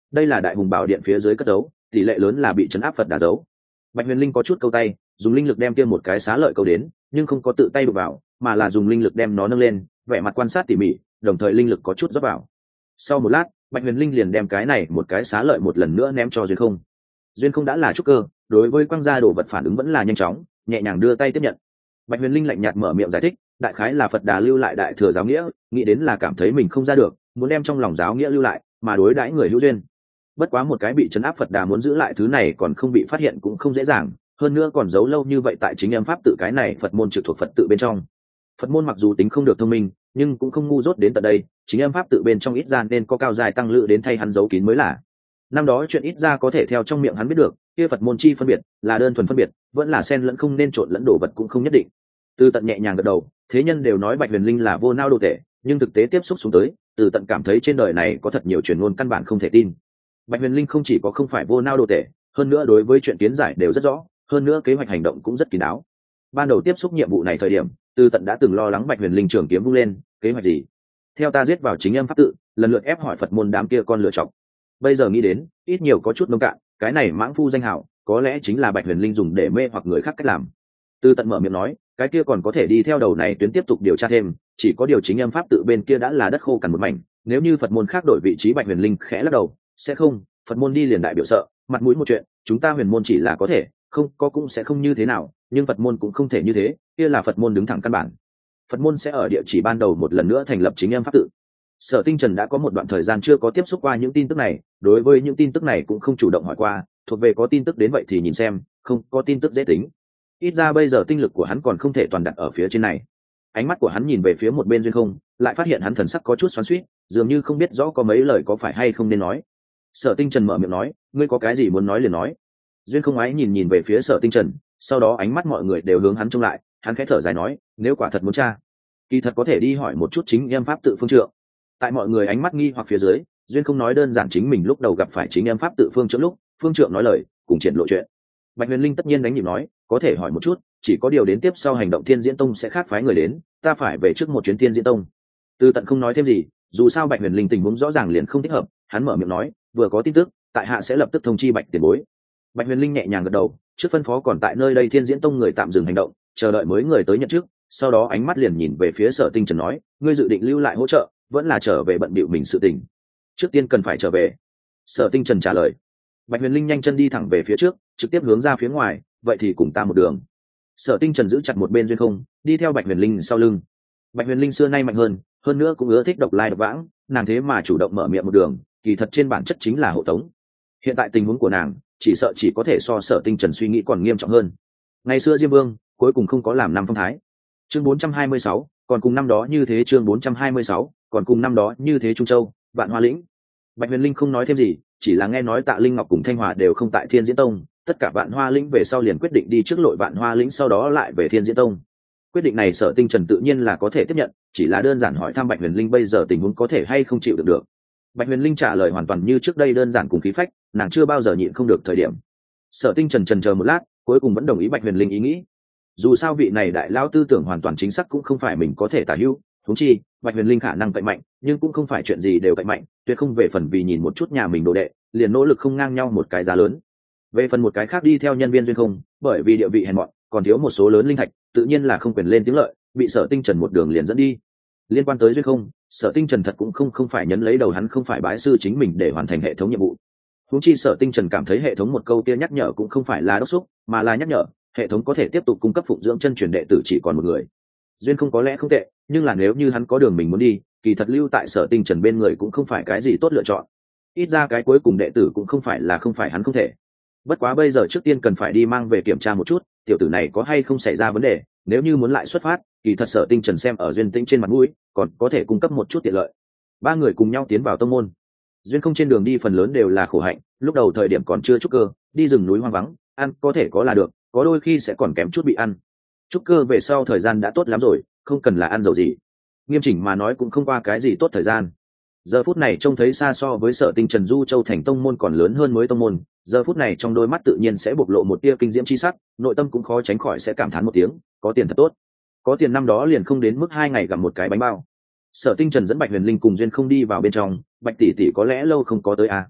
đây là đại hùng bảo điện phía dưới cất giấu, tỷ lệ lớn là bị chấn áp Phật đà giấu. Bạch Huyền Linh có chút câu tay, dùng linh lực đem kia một cái xá lợi câu đến, nhưng không có tự tay đụng vào, mà là dùng linh lực đem nó nâng lên, vẻ mặt quan sát tỉ mỉ, đồng thời linh lực có chút rót vào. Sau một lát, Bạch Huyền Linh liền đem cái này một cái xá lợi một lần nữa ném cho Duyên Không. Duyên Không đã là trúc cơ, đối với quăng ra đồ vật phản ứng vẫn là nhanh chóng, nhẹ nhàng đưa tay tiếp nhận. Bạch Huyền Linh lạnh nhạt mở miệng giải thích, đại khái là Phật đà lưu lại đại thừa giáo nghĩa, nghĩ đến là cảm thấy mình không ra được, muốn đem trong lòng giáo nghĩa lưu lại, mà đối đãi người hữu duyên. Bất quá một cái bị trấn áp Phật đà muốn giữ lại thứ này còn không bị phát hiện cũng không dễ dàng, hơn nữa còn giấu lâu như vậy tại chính âm pháp tự cái này Phật môn trực thuộc Phật tự bên trong. Phật môn mặc dù tính không được thông minh, nhưng cũng không ngu dốt đến tận đây, chính âm pháp tự bên trong ít ra nên có cao dài tăng lự đến thay hắn giấu kín mới là. Năm đó chuyện ít ra có thể theo trong miệng hắn biết được, kia Phật môn chi phân biệt, là đơn thuần phân biệt, vẫn là xen lẫn không nên trộn lẫn đồ vật cũng không nhất định. Từ Tận nhẹ nhàng gật đầu, thế nhân đều nói Bạch Huyền Linh là vô nao đồ tể, nhưng thực tế tiếp xúc xuống tới, Từ Tận cảm thấy trên đời này có thật nhiều truyền ngôn căn bản không thể tin. Bạch Huyền Linh không chỉ có không phải vô nao đồ tể, hơn nữa đối với chuyện kiến giải đều rất rõ, hơn nữa kế hoạch hành động cũng rất kín đáo. Ban đầu tiếp xúc nhiệm vụ này thời điểm, Từ Tận đã từng lo lắng Bạch Huyền Linh trường kiếm vung lên, kế hoạch gì? Theo ta giết vào chính âm pháp tự, lần lượt ép hỏi Phật môn đám kia con lựa chọc. Bây giờ nghĩ đến, ít nhiều có chút nông cạn, cái này mãng phu danh hào, có lẽ chính là Bạch Huyền Linh dùng để mê hoặc người khác cách làm. Từ Tận mở miệng nói, cái kia còn có thể đi theo đầu này tuyến tiếp tục điều tra thêm, chỉ có điều chính âm pháp tự bên kia đã là đất khô cằn một mảnh, nếu như Phật môn khác đổi vị trí Bạch Huyền Linh khẽ lắc đầu, sẽ không, Phật môn đi liền đại biểu sợ, mặt mũi một chuyện, chúng ta huyền môn chỉ là có thể, không có cũng sẽ không như thế nào, nhưng Phật môn cũng không thể như thế, kia là Phật môn đứng thẳng căn bản. Phật môn sẽ ở địa chỉ ban đầu một lần nữa thành lập chính âm pháp tự. Sở Tinh Trần đã có một đoạn thời gian chưa có tiếp xúc qua những tin tức này, đối với những tin tức này cũng không chủ động hỏi qua, thuộc về có tin tức đến vậy thì nhìn xem, không có tin tức dễ tính. Ít ra bây giờ tinh lực của hắn còn không thể toàn đặt ở phía trên này. Ánh mắt của hắn nhìn về phía một bên Duyên Không, lại phát hiện hắn thần sắc có chút xoắn xuýt, dường như không biết rõ có mấy lời có phải hay không nên nói. Sở Tinh Trần mở miệng nói, ngươi có cái gì muốn nói liền nói. Duyên Không ái nhìn nhìn về phía Sở Tinh Trần, sau đó ánh mắt mọi người đều hướng hắn trông lại, hắn khẽ thở dài nói, nếu quả thật muốn tra, kỳ thật có thể đi hỏi một chút chính em pháp tự phương trượng. Tại mọi người ánh mắt nghi hoặc phía dưới, Duyên Không nói đơn giản chính mình lúc đầu gặp phải chính em pháp tự phương trượng lúc, phương trượng nói lời, cùng triển lộ chuyện. Bạch Huyền Linh tất nhiên đánh nhịp nói, có thể hỏi một chút, chỉ có điều đến tiếp sau hành động Thiên Diễn Tông sẽ khác phái người đến, ta phải về trước một chuyến Thiên Diễn Tông. Từ Tận không nói thêm gì, dù sao Bạch Huyền Linh tình huống rõ ràng liền không thích hợp, hắn mở miệng nói, vừa có tin tức, tại hạ sẽ lập tức thông chi Bạch tiền bối. Bạch Huyền Linh nhẹ nhàng gật đầu, trước phân phó còn tại nơi đây Thiên Diễn Tông người tạm dừng hành động, chờ đợi mới người tới nhận chức, sau đó ánh mắt liền nhìn về phía Sở Tinh Trần nói, ngươi dự định lưu lại hỗ trợ, vẫn là trở về bận bịu mình sự tình? Trước tiên cần phải trở về. Sở Tinh Trần trả lời. Bạch Huyền Linh nhanh chân đi thẳng về phía trước, trực tiếp hướng ra phía ngoài, vậy thì cùng ta một đường. Sở Tinh Trần giữ chặt một bên Duyên Không, đi theo Bạch Huyền Linh sau lưng. Bạch Huyền Linh xưa nay mạnh hơn, hơn nữa cũng ưa thích độc lai độc vãng, nàng thế mà chủ động mở miệng một đường, kỳ thật trên bản chất chính là hộ tống. Hiện tại tình huống của nàng, chỉ sợ chỉ có thể so Sở Tinh Trần suy nghĩ còn nghiêm trọng hơn. Ngày xưa Diêm Vương cuối cùng không có làm năm phong thái. Chương bốn trăm hai mươi sáu, còn cùng năm đó như thế chương bốn trăm hai mươi sáu, còn cùng năm đó như thế Trung Châu, Vạn Hoa Lĩnh. Bạch Huyền Linh không nói thêm gì, chỉ là nghe nói Tạ Linh Ngọc cùng Thanh Hòa đều không tại Thiên Diễn Tông, tất cả Vạn Hoa Lĩnh về sau liền quyết định đi trước lội Vạn Hoa Lĩnh, sau đó lại về Thiên Diễn Tông. Quyết định này Sở Tinh Trần tự nhiên là có thể tiếp nhận, chỉ là đơn giản hỏi thăm Bạch Huyền Linh bây giờ tình huống có thể hay không chịu được được. Bạch Huyền Linh trả lời hoàn toàn như trước đây, đơn giản cùng khí phách, nàng chưa bao giờ nhịn không được thời điểm. Sở Tinh Trần chần chờ một lát, cuối cùng vẫn đồng ý Bạch Huyền Linh ý nghĩ. Dù sao vị này đại lão tư tưởng hoàn toàn chính xác cũng không phải mình có thể tả hữu, huống chi Bạch Huyền Linh khả năng cậy mạnh, nhưng cũng không phải chuyện gì đều cậy mạnh, tuyệt không về phần vì nhìn một chút nhà mình đồ đệ, liền nỗ lực không ngang nhau một cái giá lớn. Về phần một cái khác đi theo nhân viên Duyên Không, bởi vì địa vị hèn mọn, còn thiếu một số lớn linh thạch, tự nhiên là không quyền lên tiếng lợi, bị Sở Tinh Trần một đường liền dẫn đi. Liên quan tới Duyên Không, Sở Tinh Trần thật cũng không không phải nhấn lấy đầu hắn không phải bái sư chính mình để hoàn thành hệ thống nhiệm vụ. Huống chi Sở Tinh Trần cảm thấy hệ thống một câu kia nhắc nhở cũng không phải là đốc xúc, mà là nhắc nhở hệ thống có thể tiếp tục cung cấp phụng dưỡng chân truyền đệ tử chỉ còn một người. Duyên Không có lẽ không tệ, nhưng là nếu như hắn có đường mình muốn đi, kỳ thật lưu tại Sở Tinh Trần bên người cũng không phải cái gì tốt lựa chọn. Ít ra cái cuối cùng đệ tử cũng không phải là không phải hắn không thể. Bất quá bây giờ trước tiên cần phải đi mang về kiểm tra một chút, tiểu tử này có hay không xảy ra vấn đề, nếu như muốn lại xuất phát, kỳ thật Sở Tinh Trần xem ở Duyên Tĩnh trên mặt mũi, còn có thể cung cấp một chút tiện lợi. Ba người cùng nhau tiến vào tông môn. Duyên Không trên đường đi phần lớn đều là khổ hạnh, lúc đầu thời điểm còn chưa trúc cơ, đi rừng núi hoang vắng, ăn có thể có là được, có đôi khi sẽ còn kém chút bị ăn. Trúc cơ về sau thời gian đã tốt lắm rồi, không cần là ăn dầu gì. Nghiêm chỉnh mà nói cũng không qua cái gì tốt thời gian. Giờ phút này trông thấy xa so với Sở Tinh Trần Du Châu thành tông môn còn lớn hơn mới tông môn, giờ phút này trong đôi mắt tự nhiên sẽ bộc lộ một tia kinh diễm chi sắc, nội tâm cũng khó tránh khỏi sẽ cảm thán một tiếng, có tiền thật tốt. Có tiền năm đó liền không đến mức hai ngày gặp một cái bánh bao. Sở Tinh Trần dẫn Bạch Huyền Linh cùng Duyên Không đi vào bên trong, Bạch tỷ tỷ có lẽ lâu không có tới à?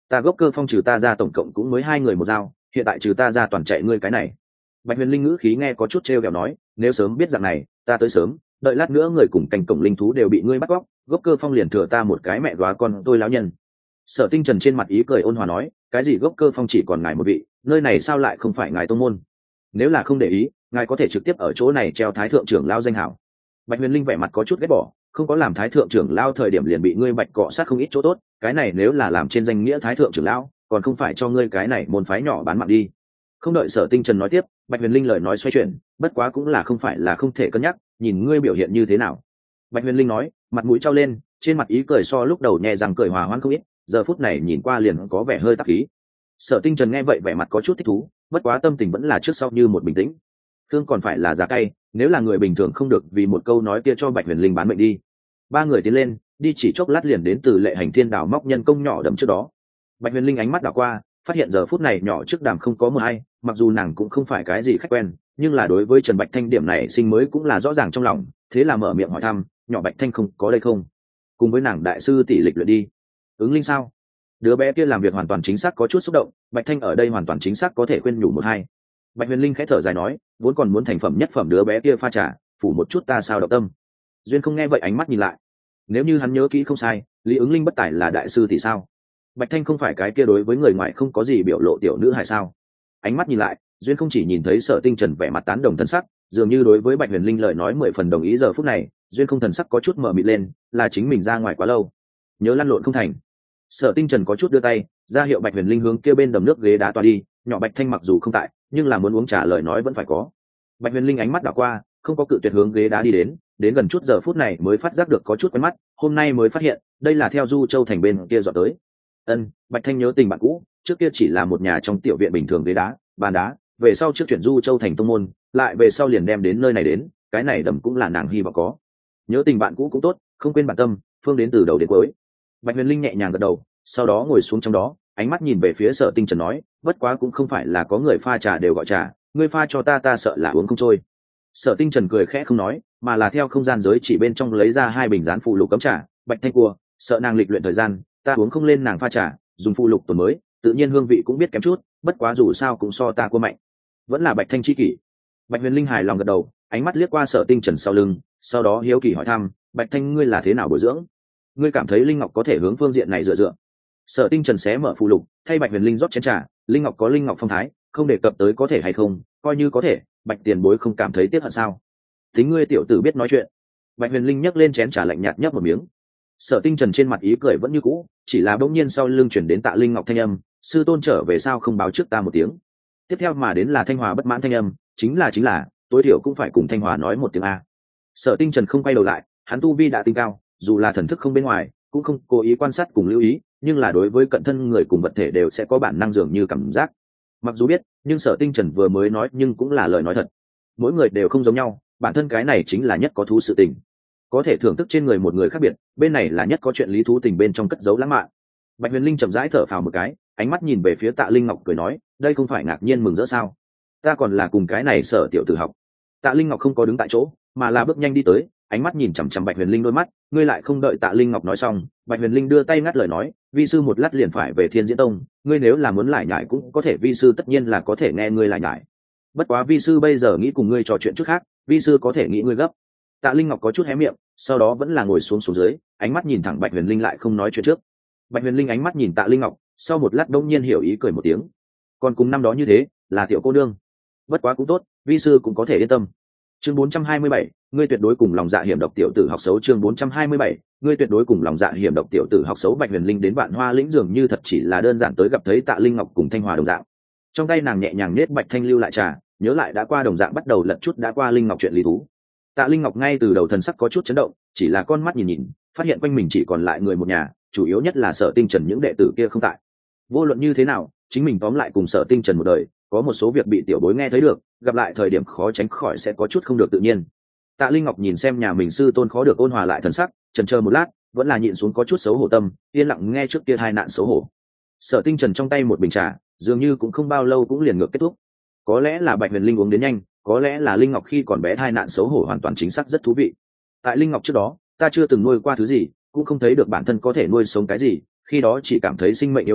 ta gốc cơ phong trừ ta ra tổng cộng cũng mới hai người một dao, hiện tại trừ ta ra toàn chạy ngươi cái này. Bạch huyền linh ngữ khí nghe có chút trêu ghẹo nói, nếu sớm biết dạng này ta tới sớm, đợi lát nữa người cùng cành cổng linh thú đều bị ngươi bắt cóc, gốc cơ phong liền thừa ta một cái mẹ góa con tôi lão nhân. Sở Tinh Trần trên mặt ý cười ôn hòa nói, cái gì gốc cơ phong chỉ còn ngài một vị, nơi này sao lại không phải ngài tông môn? Nếu là không để ý, ngài có thể trực tiếp ở chỗ này treo thái thượng trưởng lao danh hảo. Bạch huyền linh vẻ mặt có chút ghét bỏ, không có làm thái thượng trưởng lao thời điểm liền bị ngươi bạch cọ sát không ít chỗ tốt, cái này nếu là làm trên danh nghĩa thái thượng trưởng lão, còn không phải cho ngươi cái này môn phái nhỏ bán mạng đi. Không đợi Sở Tinh Trần nói tiếp, Bạch huyền linh lời nói xoay chuyển, bất quá cũng là không phải là không thể cân nhắc, nhìn ngươi biểu hiện như thế nào. Bạch huyền linh nói, mặt mũi trao lên, trên mặt ý cười so lúc đầu nhẹ rằng cười hòa hoãn không ít, giờ phút này nhìn qua liền có vẻ hơi tắc khí. Sở Tinh Trần nghe vậy vẻ mặt có chút thích thú, bất quá tâm tình vẫn là trước sau như một bình tĩnh. Thương còn phải là giá cay, nếu là người bình thường không được vì một câu nói kia cho Bạch huyền linh bán mệnh đi. Ba người tiến lên, đi chỉ chốc lát liền đến từ Lệ Hành Thiên Đảo móc nhân công nhỏ đậm trước đó. Bạch huyền linh ánh mắt đảo qua, phát hiện giờ phút này nhỏ trước đàm không có mờ hay, mặc dù nàng cũng không phải cái gì khách quen, nhưng là đối với Trần Bạch Thanh điểm này sinh mới cũng là rõ ràng trong lòng, thế là mở miệng hỏi thăm, nhỏ Bạch Thanh không có đây không? Cùng với nàng đại sư tỷ lịch luyện đi. Ứng linh sao? Đứa bé kia làm việc hoàn toàn chính xác có chút xúc động, Bạch Thanh ở đây hoàn toàn chính xác có thể khuyên nhủ một hai. Bạch huyền linh khẽ thở dài nói, vốn còn muốn thành phẩm nhất phẩm đứa bé kia pha trà, phủ một chút ta sao động tâm. Duyên không nghe vậy ánh mắt nhìn lại, nếu như hắn nhớ kỹ không sai, Lý Ứng Linh bất tài là đại sư thì sao? Bạch Thanh không phải cái kia đối với người ngoài không có gì biểu lộ tiểu nữ hài sao? Ánh mắt nhìn lại, Duyên không chỉ nhìn thấy Sở Tinh Trần vẻ mặt tán đồng thân sắc, dường như đối với Bạch huyền linh lời nói mười phần đồng ý. Giờ phút này Duyên không thần sắc có chút mở mịt lên, là chính mình ra ngoài quá lâu, nhớ lăn lộn không thành. Sở Tinh Trần có chút đưa tay ra hiệu Bạch huyền linh hướng kia bên đầm nước ghế đá toa đi, nhỏ Bạch Thanh mặc dù không tại, nhưng là muốn uống trà lời nói vẫn phải có. Bạch huyền linh ánh mắt đảo qua, không có cự tuyệt hướng ghế đá đi đến, đến gần chút giờ phút này mới phát giác được có chút quen mắt, hôm nay mới phát hiện đây là theo Du Châu thành bên kia dọn tới. Ân, Bạch Thanh nhớ tình bạn cũ, trước kia chỉ là một nhà trong tiểu viện bình thường ghế đá, bàn đá, về sau trước chuyển Du Châu thành tông môn, lại về sau liền đem đến nơi này đến, cái này đầm cũng là nàng hy vọng có. Nhớ tình bạn cũ cũng tốt, không quên bản tâm, phương đến từ đầu đến cuối. Bạch huyền linh nhẹ nhàng gật đầu, sau đó ngồi xuống trong đó, ánh mắt nhìn về phía Sở Tinh Trần nói, bất quá cũng không phải là có người pha trà đều gọi trà, ngươi pha cho ta ta sợ là uống không trôi. Sở Tinh Trần cười khẽ không nói, mà là theo không gian giới chỉ bên trong lấy ra hai bình dán phụ lục cấm trà. Bạch Thanh cua, sợ nàng lịch luyện thời gian, ta uống không lên nàng pha trà, dùng phụ lục tuần mới, tự nhiên hương vị cũng biết kém chút, bất quá dù sao cũng so ta cua mạnh. Vẫn là Bạch Thanh chi kỷ. Bạch huyền linh hài lòng gật đầu, ánh mắt liếc qua Sở Tinh Trần sau lưng, sau đó hiếu kỳ hỏi thăm, Bạch Thanh ngươi là thế nào bồi dưỡng? Ngươi cảm thấy linh ngọc có thể hướng phương diện này dựa dựa? Sở Tinh Trần xé mở phụ lục, thay Bạch huyền linh rót chén trà, linh ngọc có linh ngọc phong thái, không đề cập tới có thể hay không, coi như có thể, Bạch tiền bối không cảm thấy tiếc hận sao? Tính ngươi tiểu tử biết nói chuyện. Bạch huyền linh nhấc lên chén trà lạnh nhạt nhấp một miếng. Sở Tinh Trần trên mặt ý cười vẫn như cũ, chỉ là bỗng nhiên sau lưng chuyển đến Tạ Linh Ngọc thanh âm, sư tôn trở về sao không báo trước ta một tiếng? Tiếp theo mà đến là Thanh Hòa bất mãn thanh âm, chính là chính là, tối thiểu cũng phải cùng Thanh Hòa nói một tiếng a. Sở Tinh Trần không quay đầu lại, hắn tu vi đã tinh cao, dù là thần thức không bên ngoài, cũng không cố ý quan sát cùng lưu ý, nhưng là đối với cận thân người cùng vật thể đều sẽ có bản năng dường như cảm giác. Mặc dù biết, nhưng Sở Tinh Trần vừa mới nói nhưng cũng là lời nói thật. Mỗi người đều không giống nhau, bản thân cái này chính là nhất có thú sự tình, có thể thưởng thức trên người một người khác biệt, bên này là nhất có chuyện lý thú tình bên trong cất giấu lãng mạn. Bạch huyền linh chậm rãi thở phào một cái, ánh mắt nhìn về phía Tạ Linh Ngọc cười nói, đây không phải ngạc nhiên mừng rỡ sao? Ta còn là cùng cái này Sở tiểu tử học. Tạ Linh Ngọc không có đứng tại chỗ, mà là bước nhanh đi tới, ánh mắt nhìn chằm chằm Bạch huyền linh đôi mắt. Ngươi lại không đợi Tạ Linh Ngọc nói xong, Bạch huyền linh đưa tay ngắt lời nói, vi sư một lát liền phải về Thiên Diễn Tông, ngươi nếu là muốn lại nhải cũng có thể, vi sư tất nhiên là có thể nghe ngươi lại nhải. Bất quá vi sư bây giờ nghĩ cùng ngươi trò chuyện chút khác, vi sư có thể nghĩ ngươi gấp. Tạ Linh Ngọc có chút hé miệng, sau đó vẫn là ngồi xuống xuống dưới, ánh mắt nhìn thẳng Bạch huyền linh lại không nói chuyện trước. Bạch huyền linh ánh mắt nhìn Tạ Linh Ngọc, sau một lát đông nhiên hiểu ý cười một tiếng. Còn cùng năm đó như thế, là tiểu cô nương. Bất quá cũng tốt, vi sư cũng có thể yên tâm. Chương bốn trăm hai mươi bảy, ngươi tuyệt đối cùng lòng dạ hiểm độc tiểu tử học xấu. Chương bốn trăm hai mươi bảy, ngươi tuyệt đối cùng lòng dạ hiểm độc tiểu tử học xấu. Bạch huyền linh đến Vạn Hoa lĩnh dường như thật chỉ là đơn giản tới gặp thấy Tạ Linh Ngọc cùng Thanh Hòa đồng dạng. Trong tay nàng nhẹ nhàng nết Bạch Thanh lưu lại trà, nhớ lại đã qua đồng dạng bắt đầu lật chút đã qua Linh Ngọc chuyện lý thú. Tạ Linh Ngọc ngay từ đầu thần sắc có chút chấn động, chỉ là con mắt nhìn nhìn, phát hiện quanh mình chỉ còn lại người một nhà, chủ yếu nhất là Sở Tinh Trần những đệ tử kia không tại. Vô luận như thế nào, chính mình tóm lại cùng Sở Tinh Trần một đời, có một số việc bị tiểu bối nghe thấy được, gặp lại thời điểm khó tránh khỏi sẽ có chút không được tự nhiên. Tạ Linh Ngọc nhìn xem nhà mình sư tôn khó được ôn hòa lại thần sắc, chần chờ một lát, vẫn là nhịn xuống có chút xấu hổ tâm, yên lặng nghe trước kia hai nạn xấu hổ. Sở Tinh Trần trong tay một bình trà, dường như cũng không bao lâu cũng liền ngược kết thúc. Có lẽ là Bạch huyền linh uống đến nhanh, có lẽ là Linh Ngọc khi còn bé hai nạn xấu hổ hoàn toàn chính xác rất thú vị. Tại Linh Ngọc trước đó, ta chưa từng nuôi qua thứ gì, cũng không thấy được bản thân có thể nuôi sống cái gì, khi đó chỉ cảm thấy sinh mệnh yếu ớt,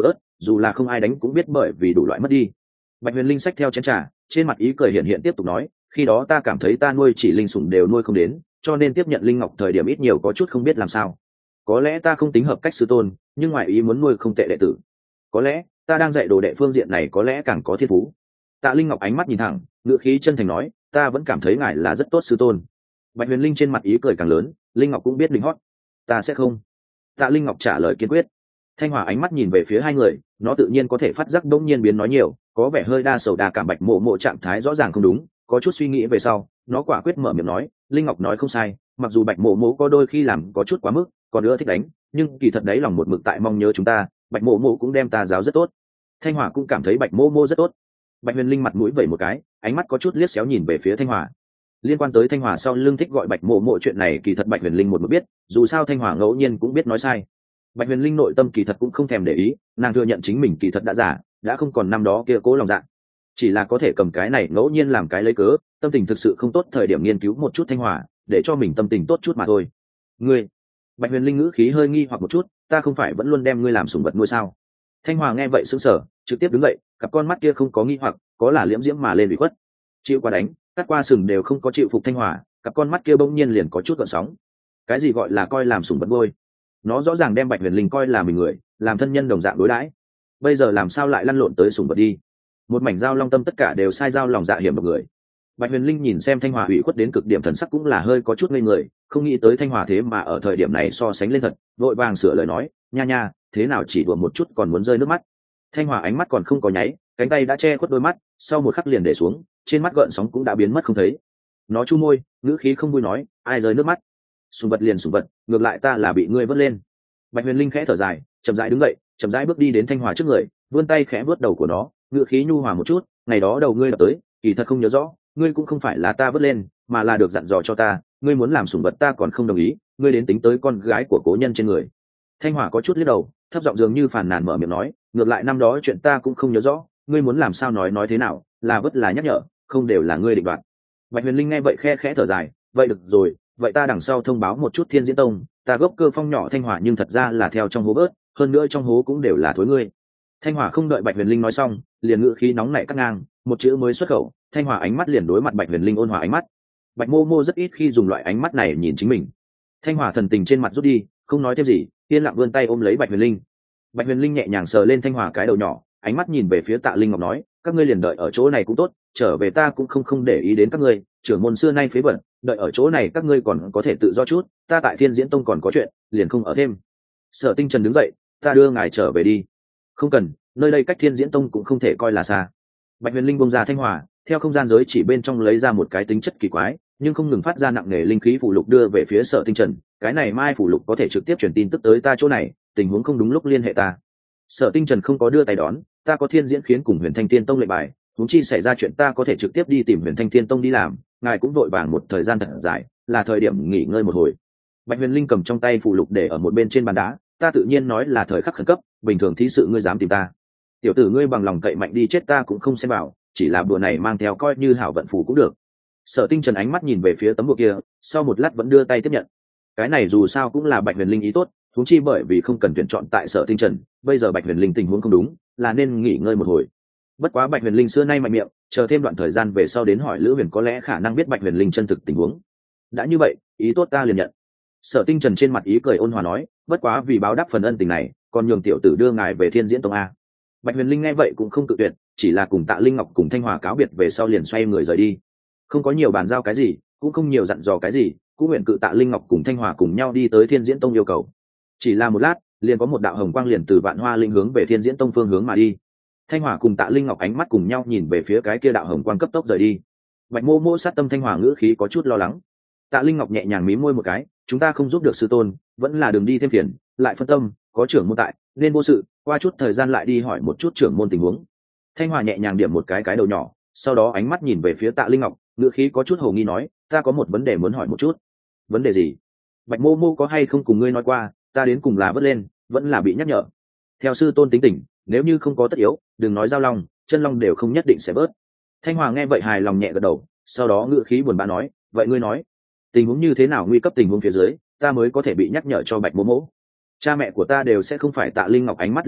dù là không ai đánh cũng biết bởi vì đủ loại mất đi. Bạch Huyền Linh xách theo chén trà, trên mặt ý cười hiện hiện tiếp tục nói, khi đó ta cảm thấy ta nuôi chỉ linh sủng đều nuôi không đến, cho nên tiếp nhận linh ngọc thời điểm ít nhiều có chút không biết làm sao. Có lẽ ta không tính hợp cách sư tôn, nhưng ngoại ý muốn nuôi không tệ đệ tử. Có lẽ ta đang dạy đồ đệ phương diện này có lẽ càng có thiên phú. Tạ Linh Ngọc ánh mắt nhìn thẳng, ngữ khí chân thành nói, ta vẫn cảm thấy ngài là rất tốt sư tôn. Bạch Huyền Linh trên mặt ý cười càng lớn, Linh Ngọc cũng biết linh hót. Ta sẽ không. Tạ Linh Ngọc trả lời kiên quyết. Thanh Hòa ánh mắt nhìn về phía hai người, nó tự nhiên có thể phát giác đống nhiên biến nói nhiều, có vẻ hơi đa sầu đa cảm. Bạch Mộ Mộ trạng thái rõ ràng không đúng, có chút suy nghĩ về sau, nó quả quyết mở miệng nói, Linh Ngọc nói không sai, mặc dù Bạch Mộ Mộ có đôi khi làm có chút quá mức, còn nữa thích đánh, nhưng kỳ thật đấy lòng một mực tại mong nhớ chúng ta, Bạch Mộ Mộ cũng đem ta giáo rất tốt. Thanh Hòa cũng cảm thấy Bạch Mộ Mộ rất tốt. Bạch Huyền Linh mặt mũi vẩy một cái, ánh mắt có chút liếc xéo nhìn về phía Thanh Hòa. Liên quan tới Thanh Hòa sau lưng thích gọi Bạch Mộ Mộ chuyện này, kỳ thật Bạch Huyền Linh một mực biết, dù sao Thanh Hòa ngẫu nhiên cũng biết nói sai. Bạch Huyền Linh nội tâm kỳ thật cũng không thèm để ý, nàng thừa nhận chính mình kỳ thật đã giả, đã không còn năm đó kia cố lòng dạ, chỉ là có thể cầm cái này ngẫu nhiên làm cái lấy cớ, tâm tình thực sự không tốt thời điểm nghiên cứu một chút Thanh Hòa, để cho mình tâm tình tốt chút mà thôi. Ngươi, Bạch Huyền Linh ngữ khí hơi nghi hoặc một chút, ta không phải vẫn luôn đem ngươi làm sủng vật nuôi sao? Thanh Hòa nghe vậy sững sờ, trực tiếp đứng dậy, cặp con mắt kia không có nghi hoặc, có là liễm diễm mà lên ủy khuất. Chịu qua đánh, cắt qua sừng đều không có chịu phục Thanh Hòa, cặp con mắt kia bỗng nhiên liền có chút gợn sóng. Cái gì gọi là coi làm sủng vật nuôi? Nó rõ ràng đem Bạch Huyền Linh coi là mình người, làm thân nhân đồng dạng đối đãi, bây giờ làm sao lại lăn lộn tới sủng vật đi? Một mảnh dao long tâm tất cả đều sai dao lòng dạ hiểm một người. Bạch Huyền Linh nhìn xem Thanh Hòa ủy khuất đến cực điểm, thần sắc cũng là hơi có chút ngây người, không nghĩ tới Thanh Hòa thế mà ở thời điểm này so sánh lên thật, vội vàng sửa lời nói, nha nha, thế nào chỉ đùa một chút còn muốn rơi nước mắt. Thanh Hòa ánh mắt còn không có nháy, cánh tay đã che khuất đôi mắt, sau một khắc liền để xuống, trên mắt gợn sóng cũng đã biến mất không thấy. Nó chu môi, ngữ khí không vui nói, ai rơi nước mắt? Sùng vật liền sùng vật, ngược lại ta là bị ngươi vớt lên. Bạch Huyền Linh khẽ thở dài, chậm rãi đứng dậy, chậm rãi bước đi đến Thanh Hòa trước người, vươn tay khẽ vuốt đầu của nó, ngữ khí nhu hòa một chút, ngày đó đầu ngươi đập tới, kỳ thật không nhớ rõ, ngươi cũng không phải là ta vớt lên, mà là được dặn dò cho ta, ngươi muốn làm sủng vật ta còn không đồng ý, ngươi đến tính tới con gái của cố nhân trên người. Thanh Hòa có chút liếc đầu, thấp giọng dường như phàn nàn mở miệng nói, ngược lại năm đó chuyện ta cũng không nhớ rõ, ngươi muốn làm sao nói nói thế nào, là vất là nhắc nhở, không đều là ngươi định đoạt. Bạch Huyền Linh nghe vậy khe khẽ thở dài, vậy được rồi, vậy ta đằng sau thông báo một chút Thiên Diễn Tông, ta gốc cơ phong nhỏ Thanh Hòa nhưng thật ra là theo trong hố bớt, hơn nữa trong hố cũng đều là thối ngươi. Thanh Hòa không đợi Bạch Huyền Linh nói xong, liền ngữ khí nóng nảy cắt ngang, một chữ mới xuất khẩu, Thanh Hòa ánh mắt liền đối mặt Bạch Huyền Linh ôn hòa ánh mắt. Bạch Mô Mô rất ít khi dùng loại ánh mắt này nhìn chính mình. Thanh Hòa thần tình trên mặt rút đi, không nói thêm gì, yên lặng vươn tay ôm lấy Bạch Huyền Linh. Bạch Huyền Linh nhẹ nhàng sờ lên Thanh Hòa cái đầu nhỏ, ánh mắt nhìn về phía Tạ Linh Ngọc nói, các ngươi liền đợi ở chỗ này cũng tốt, trở về ta cũng không không để ý đến các ngươi, trưởng môn xưa nay phế bẩn, đợi ở chỗ này các ngươi còn có thể tự do chút, ta tại Thiên Diễn Tông còn có chuyện, liền không ở thêm. Sở Tinh Trần đứng dậy, ta đưa ngài trở về đi. Không cần, nơi đây cách Thiên Diễn Tông cũng không thể coi là xa. Bạch Huyền Linh bông ra Thanh Hòa, theo không gian giới chỉ bên trong lấy ra một cái tính chất kỳ quái nhưng không ngừng phát ra nặng nề linh khí phù lục đưa về phía Sở Tinh Trần, cái này mai phù lục có thể trực tiếp truyền tin tức tới ta chỗ này, tình huống không đúng lúc liên hệ ta. Sở Tinh Trần không có đưa tay đón, ta có Thiên Diễn khiến cùng Huyền Thanh Tiên Tông lệnh bài, huống chi xảy ra chuyện ta có thể trực tiếp đi tìm Huyền Thanh Tiên Tông đi làm, ngài cũng vội vàng một thời gian thật dài, là thời điểm nghỉ ngơi một hồi. Bạch Huyền Linh cầm trong tay phù lục để ở một bên trên bàn đá, ta tự nhiên nói là thời khắc khẩn cấp, bình thường thí sự ngươi dám tìm ta, tiểu tử ngươi bằng lòng cậy mạnh đi chết ta cũng không xem vào, chỉ là bùa này mang theo coi như hảo vận phù cũng được. Sở Tinh Trần ánh mắt nhìn về phía tấm bùa kia, sau một lát vẫn đưa tay tiếp nhận. Cái này dù sao cũng là Bạch Huyền Linh ý tốt, huống chi bởi vì không cần tuyển chọn tại Sở Tinh Trần, bây giờ Bạch Huyền Linh tình huống không đúng, là nên nghỉ ngơi một hồi. Bất quá Bạch Huyền Linh xưa nay mạnh miệng, chờ thêm đoạn thời gian về sau đến hỏi Lữ Huyền có lẽ khả năng biết Bạch Huyền Linh chân thực tình huống. Đã như vậy, ý tốt ta liền nhận. Sở Tinh Trần trên mặt ý cười ôn hòa nói, bất quá vì báo đáp phần ân tình này, còn nhường tiểu tử đưa ngài về Thiên Diễn Tông a. Bạch Huyền Linh nghe vậy cũng không tự tuyệt, chỉ là cùng Tạ Linh Ngọc cùng Thanh Hòa cáo biệt về sau liền xoay người rời đi. Không có nhiều bàn giao cái gì, cũng không nhiều dặn dò cái gì, cũng nguyện cự Tạ Linh Ngọc cùng Thanh Hòa cùng nhau đi tới Thiên Diễn Tông yêu cầu. Chỉ là một lát, liền có một đạo hồng quang liền từ Vạn Hoa Linh hướng về Thiên Diễn Tông phương hướng mà đi. Thanh Hòa cùng Tạ Linh Ngọc ánh mắt cùng nhau nhìn về phía cái kia đạo hồng quang cấp tốc rời đi. Bạch Mô Mô sát tâm Thanh Hòa ngữ khí có chút lo lắng. Tạ Linh Ngọc nhẹ nhàng mím môi một cái, chúng ta không giúp được sư tôn, vẫn là đường đi thêm phiền, lại phân tâm, có trưởng môn tại, nên vô sự, qua chút thời gian lại đi hỏi một chút trưởng môn tình huống. Thanh Hòa nhẹ nhàng điểm một cái cái đầu nhỏ, sau đó ánh mắt nhìn về phía Tạ Linh Ngọc, ngữ khí có chút hồ nghi nói, ta có một vấn đề muốn hỏi một chút. Vấn đề gì? Bạch Mô Mô có hay không cùng ngươi nói qua, ta đến cùng là vớt lên, vẫn là bị nhắc nhở. Theo sư tôn tính tình, nếu như không có tất yếu, đừng nói giao long, chân long đều không nhất định sẽ vớt. Thanh Hòa nghe vậy hài lòng nhẹ gật đầu, sau đó ngữ khí buồn bã nói, vậy ngươi nói, tình huống như thế nào nguy cấp tình huống phía dưới, ta mới có thể bị nhắc nhở cho Bạch Mô Mô? Cha mẹ của ta đều sẽ không phải. Tạ Linh Ngọc ánh mắt lướt đi,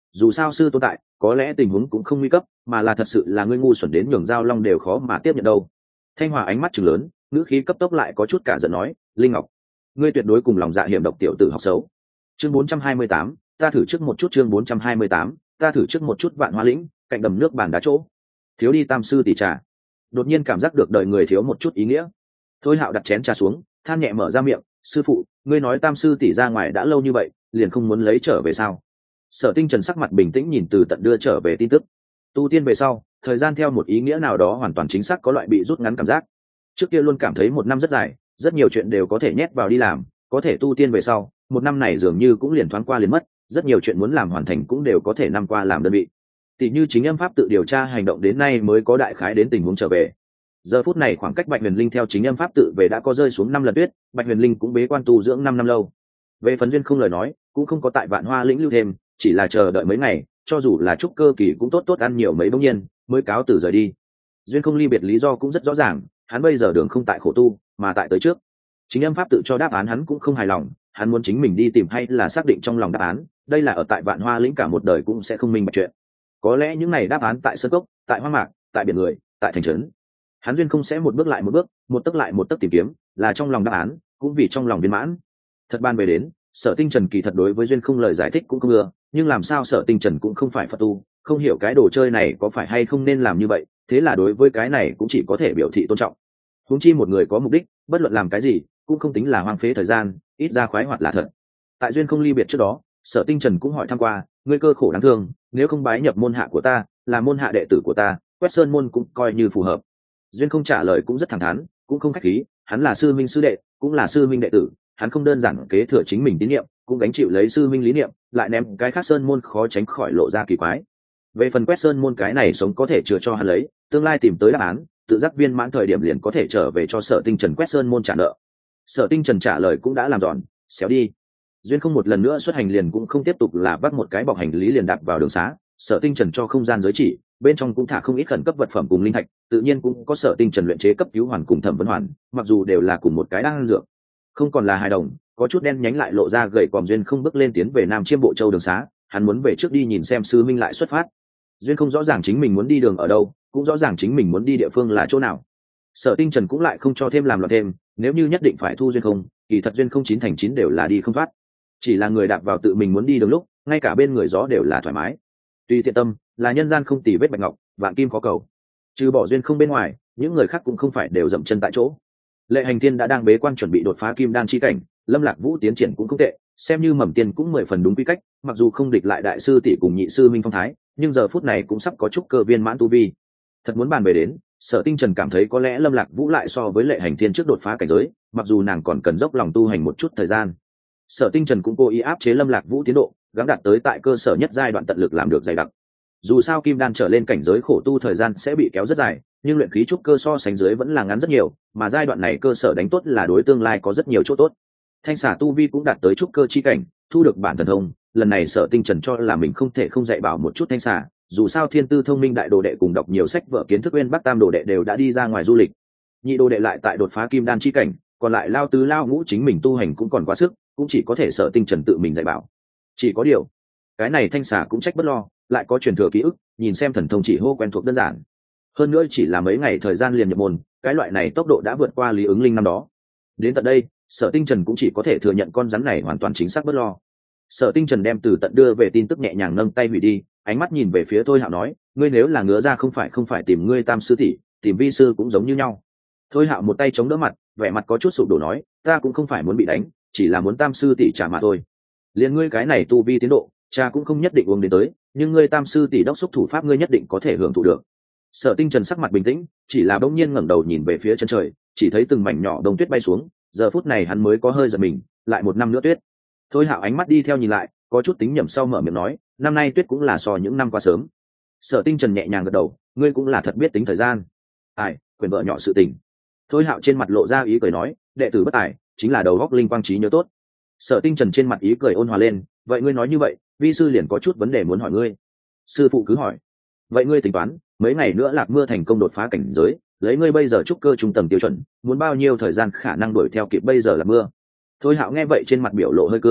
dù sao sư tôn tại, có lẽ tình huống cũng không nguy cấp, mà là thật sự là ngươi ngu xuẩn đến nhường giao long đều khó mà tiếp nhận đâu. Thanh Hòa ánh mắt trừng lớn, ngữ khí cấp tốc lại có chút cả giận nói, Linh Ngọc, ngươi tuyệt đối cùng lòng dạ hiểm độc tiểu tử học xấu. Chương bốn trăm hai mươi tám, ta thử trước một chút. Chương bốn trăm hai mươi tám, ta thử trước một chút. Vạn Hoa lĩnh, cạnh đầm nước bàn đá chỗ, thiếu đi tam sư tỷ trà. Đột nhiên cảm giác được đời người thiếu một chút ý nghĩa. Thôi Hạo đặt chén trà xuống, than nhẹ mở ra miệng, sư phụ, ngươi nói tam sư tỷ ra ngoài đã lâu như vậy, liền không muốn lấy trở về sao? Sở Tinh Trần sắc mặt bình tĩnh nhìn Từ Tận đưa trở về tin tức. Tu tiên về sau, thời gian theo một ý nghĩa nào đó hoàn toàn chính xác có loại bị rút ngắn cảm giác. Trước kia luôn cảm thấy một năm rất dài, rất nhiều chuyện đều có thể nhét vào đi làm, có thể tu tiên về sau, một năm này dường như cũng liền thoáng qua liền mất, rất nhiều chuyện muốn làm hoàn thành cũng đều có thể năm qua làm đơn vị. Tỷ như chính âm pháp tự điều tra hành động đến nay mới có đại khái đến tình huống trở về. Giờ phút này khoảng cách Bạch Huyền Linh theo chính âm pháp tự về đã có rơi xuống năm lần tuyết, Bạch Huyền Linh cũng bế quan tu dưỡng năm năm lâu. Về phần duyên không lời nói, cũng không có tại Vạn Hoa lĩnh lưu thêm, chỉ là chờ đợi mấy ngày, cho dù là trúc cơ kỳ cũng tốt tốt ăn nhiều mấy bỗng nhiên, mới cáo từ rời đi. Duyên không ly biệt lý do cũng rất rõ ràng, hắn bây giờ đường không tại khổ tu, mà tại tới trước. Chính âm pháp tự cho đáp án hắn cũng không hài lòng, hắn muốn chính mình đi tìm hay là xác định trong lòng đáp án, đây là ở tại Vạn Hoa lĩnh cả một đời cũng sẽ không minh bạch chuyện. Có lẽ những này đáp án tại sơn cốc, tại hoang mạc, tại biển người, tại thành trấn. Hắn duyên không sẽ một bước lại một bước, một tấc lại một tấc tìm kiếm, là trong lòng đáp án, cũng vì trong lòng viên mãn. Thật ban về đến, Sở Tinh Trần kỳ thật đối với duyên không lời giải thích cũng không ưa, nhưng làm sao Sở Tinh Trần cũng không phải Phật tu, không hiểu cái đồ chơi này có phải hay không nên làm như vậy, thế là đối với cái này cũng chỉ có thể biểu thị tôn trọng. Huống chi một người có mục đích, bất luận làm cái gì, cũng không tính là hoang phế thời gian, ít ra khoái hoạt là thật. Tại duyên không ly biệt trước đó, Sở Tinh Trần cũng hỏi thăm qua, ngươi cơ khổ đáng thương, nếu không bái nhập môn hạ của ta, là môn hạ đệ tử của ta, quét sơn môn cũng coi như phù hợp. Duyên không trả lời cũng rất thẳng thắn, cũng không khách khí, hắn là sư minh sư đệ, cũng là sư minh đệ tử, hắn không đơn giản kế thừa chính mình tín niệm, cũng gánh chịu lấy sư minh lý niệm, lại ném cái khác sơn môn khó tránh khỏi lộ ra kỳ quái. Về phần quét sơn môn cái này sống có thể chừa cho hắn lấy, tương lai tìm tới đáp án, tự giác viên mãn thời điểm liền có thể trở về cho Sở Tinh Trần quét sơn môn trả nợ. Sở Tinh Trần trả lời cũng đã làm giòn, xéo đi. Duyên không một lần nữa xuất hành liền cũng không tiếp tục là vác một cái bọc hành lý liền đạp vào đường xá, Sở Tinh Trần cho không gian giới chỉ, bên trong cũng thả không ít khẩn cấp vật phẩm cùng linh thạch, tự nhiên cũng có Sở Tinh Trần luyện chế cấp cứu hoàn cùng thẩm vấn hoàn, mặc dù đều là cùng một cái đan dược, không còn là hài đồng, có chút đen nhánh lại lộ ra gầy còm. Duyên không bước lên tiến về Nam Chiêm Bộ Châu đường xá, hắn muốn về trước đi nhìn xem sư minh lại xuất phát. Duyên không rõ ràng chính mình muốn đi đường ở đâu, cũng rõ ràng chính mình muốn đi địa phương là chỗ nào. Sở Tinh Trần cũng lại không cho thêm làm loạn thêm, nếu như nhất định phải thu duyên không, kỳ thật duyên không chín thành chín đều là đi không thoát. Chỉ là người đạp vào tự mình muốn đi đường lúc, ngay cả bên người gió đều là thoải mái. Tùy thiện tâm, là nhân gian không tì vết bạch ngọc, vạn kim khó cầu. Trừ bỏ duyên không bên ngoài, những người khác cũng không phải đều dậm chân tại chỗ. Lệ Hành Thiên đã đang bế quan chuẩn bị đột phá kim đan chi cảnh, Lâm Lạc Vũ tiến triển cũng không tệ, xem như mầm tiên cũng mười phần đúng quy cách, mặc dù không địch lại đại sư tỷ cùng nhị sư Minh Phong Thái, nhưng giờ phút này cũng sắp có chút cơ viên mãn tu vi. Thật muốn bàn về đến, Sở Tinh Trần cảm thấy có lẽ Lâm Lạc Vũ lại so với Lệ Hành Thiên trước đột phá cảnh giới, mặc dù nàng còn cần dốc lòng tu hành một chút thời gian. Sở Tinh Trần cũng cố ý áp chế Lâm Lạc Vũ tiến độ, gắng đạt tới tại cơ sở nhất giai đoạn tận lực làm được dày đặc. Dù sao kim đan trở lên cảnh giới khổ tu thời gian sẽ bị kéo rất dài, nhưng luyện khí trúc cơ so sánh dưới vẫn là ngắn rất nhiều, mà giai đoạn này cơ sở đánh tốt là đối tương lai có rất nhiều chỗ tốt. Thanh xà tu vi cũng đạt tới trúc cơ chi cảnh, thu được bản thần thông, lần này Sở Tinh Trần cho là mình không thể không dạy bảo một chút thanh xà, dù sao thiên tư thông minh đại đồ đệ cùng đọc nhiều sách vở kiến thức uyên bắc tam đồ đệ đều đã đi ra ngoài du lịch, nhị đồ đệ lại tại đột phá kim đan chi cảnh, còn lại lao tứ lao ngũ chính mình tu hành cũng còn quá sức, cũng chỉ có thể Sở Tinh Trần tự mình dạy bảo. Chỉ có điều, cái này thanh xà cũng trách bất lo, lại có truyền thừa ký ức, nhìn xem thần thông chỉ hô quen thuộc đơn giản. Hơn nữa chỉ là mấy ngày thời gian liền nhập môn, cái loại này tốc độ đã vượt qua Lý Ứng Linh năm đó. Đến tận đây, Sở Tinh Trần cũng chỉ có thể thừa nhận con rắn này hoàn toàn chính xác bất lo. Sở Tinh Trần đem từ tận đưa về tin tức nhẹ nhàng nâng tay hủy đi, ánh mắt nhìn về phía Thôi Hạo nói, ngươi nếu là ngứa ra không phải không phải tìm ngươi tam sư tỷ, tìm vi sư cũng giống như nhau. Thôi Hạo một tay chống đỡ mặt, vẻ mặt có chút sụp đổ nói, ta cũng không phải muốn bị đánh, chỉ là muốn tam sư tỷ trả mà thôi. Liên ngươi cái này tu vi tiến độ, cha cũng không nhất định uống đến tới, nhưng ngươi tam sư tỷ đốc xúc thủ pháp ngươi nhất định có thể hưởng thụ được. Sở Tinh Trần sắc mặt bình tĩnh, chỉ là bỗng nhiên ngẩng đầu nhìn về phía chân trời, chỉ thấy từng mảnh nhỏ đông tuyết bay xuống, giờ phút này hắn mới có hơi giật mình, lại một năm nữa tuyết. Thôi Hạo ánh mắt đi theo nhìn lại, có chút tính nhầm sau mở miệng nói, năm nay tuyết cũng là so những năm qua sớm. Sở Tinh Trần nhẹ nhàng gật đầu, ngươi cũng là thật biết tính thời gian. Ai, quyền vợ nhỏ sự tình. Thôi Hạo trên mặt lộ ra ý cười nói, đệ tử bất tài, chính là đầu góc linh quang trí nhớ tốt. Sở Tinh Trần trên mặt ý cười ôn hòa lên, vậy ngươi nói như vậy, vi sư liền có chút vấn đề muốn hỏi ngươi. Sư phụ cứ hỏi. Vậy ngươi tính toán, mấy ngày nữa Lạc Mưa thành công đột phá cảnh giới, lấy ngươi bây giờ trúc cơ trung tầng tiêu chuẩn, muốn bao nhiêu thời gian khả năng đuổi theo kịp bây giờ Lạc Mưa? Thôi Hạo nghe vậy trên mặt biểu lộ hơi cương,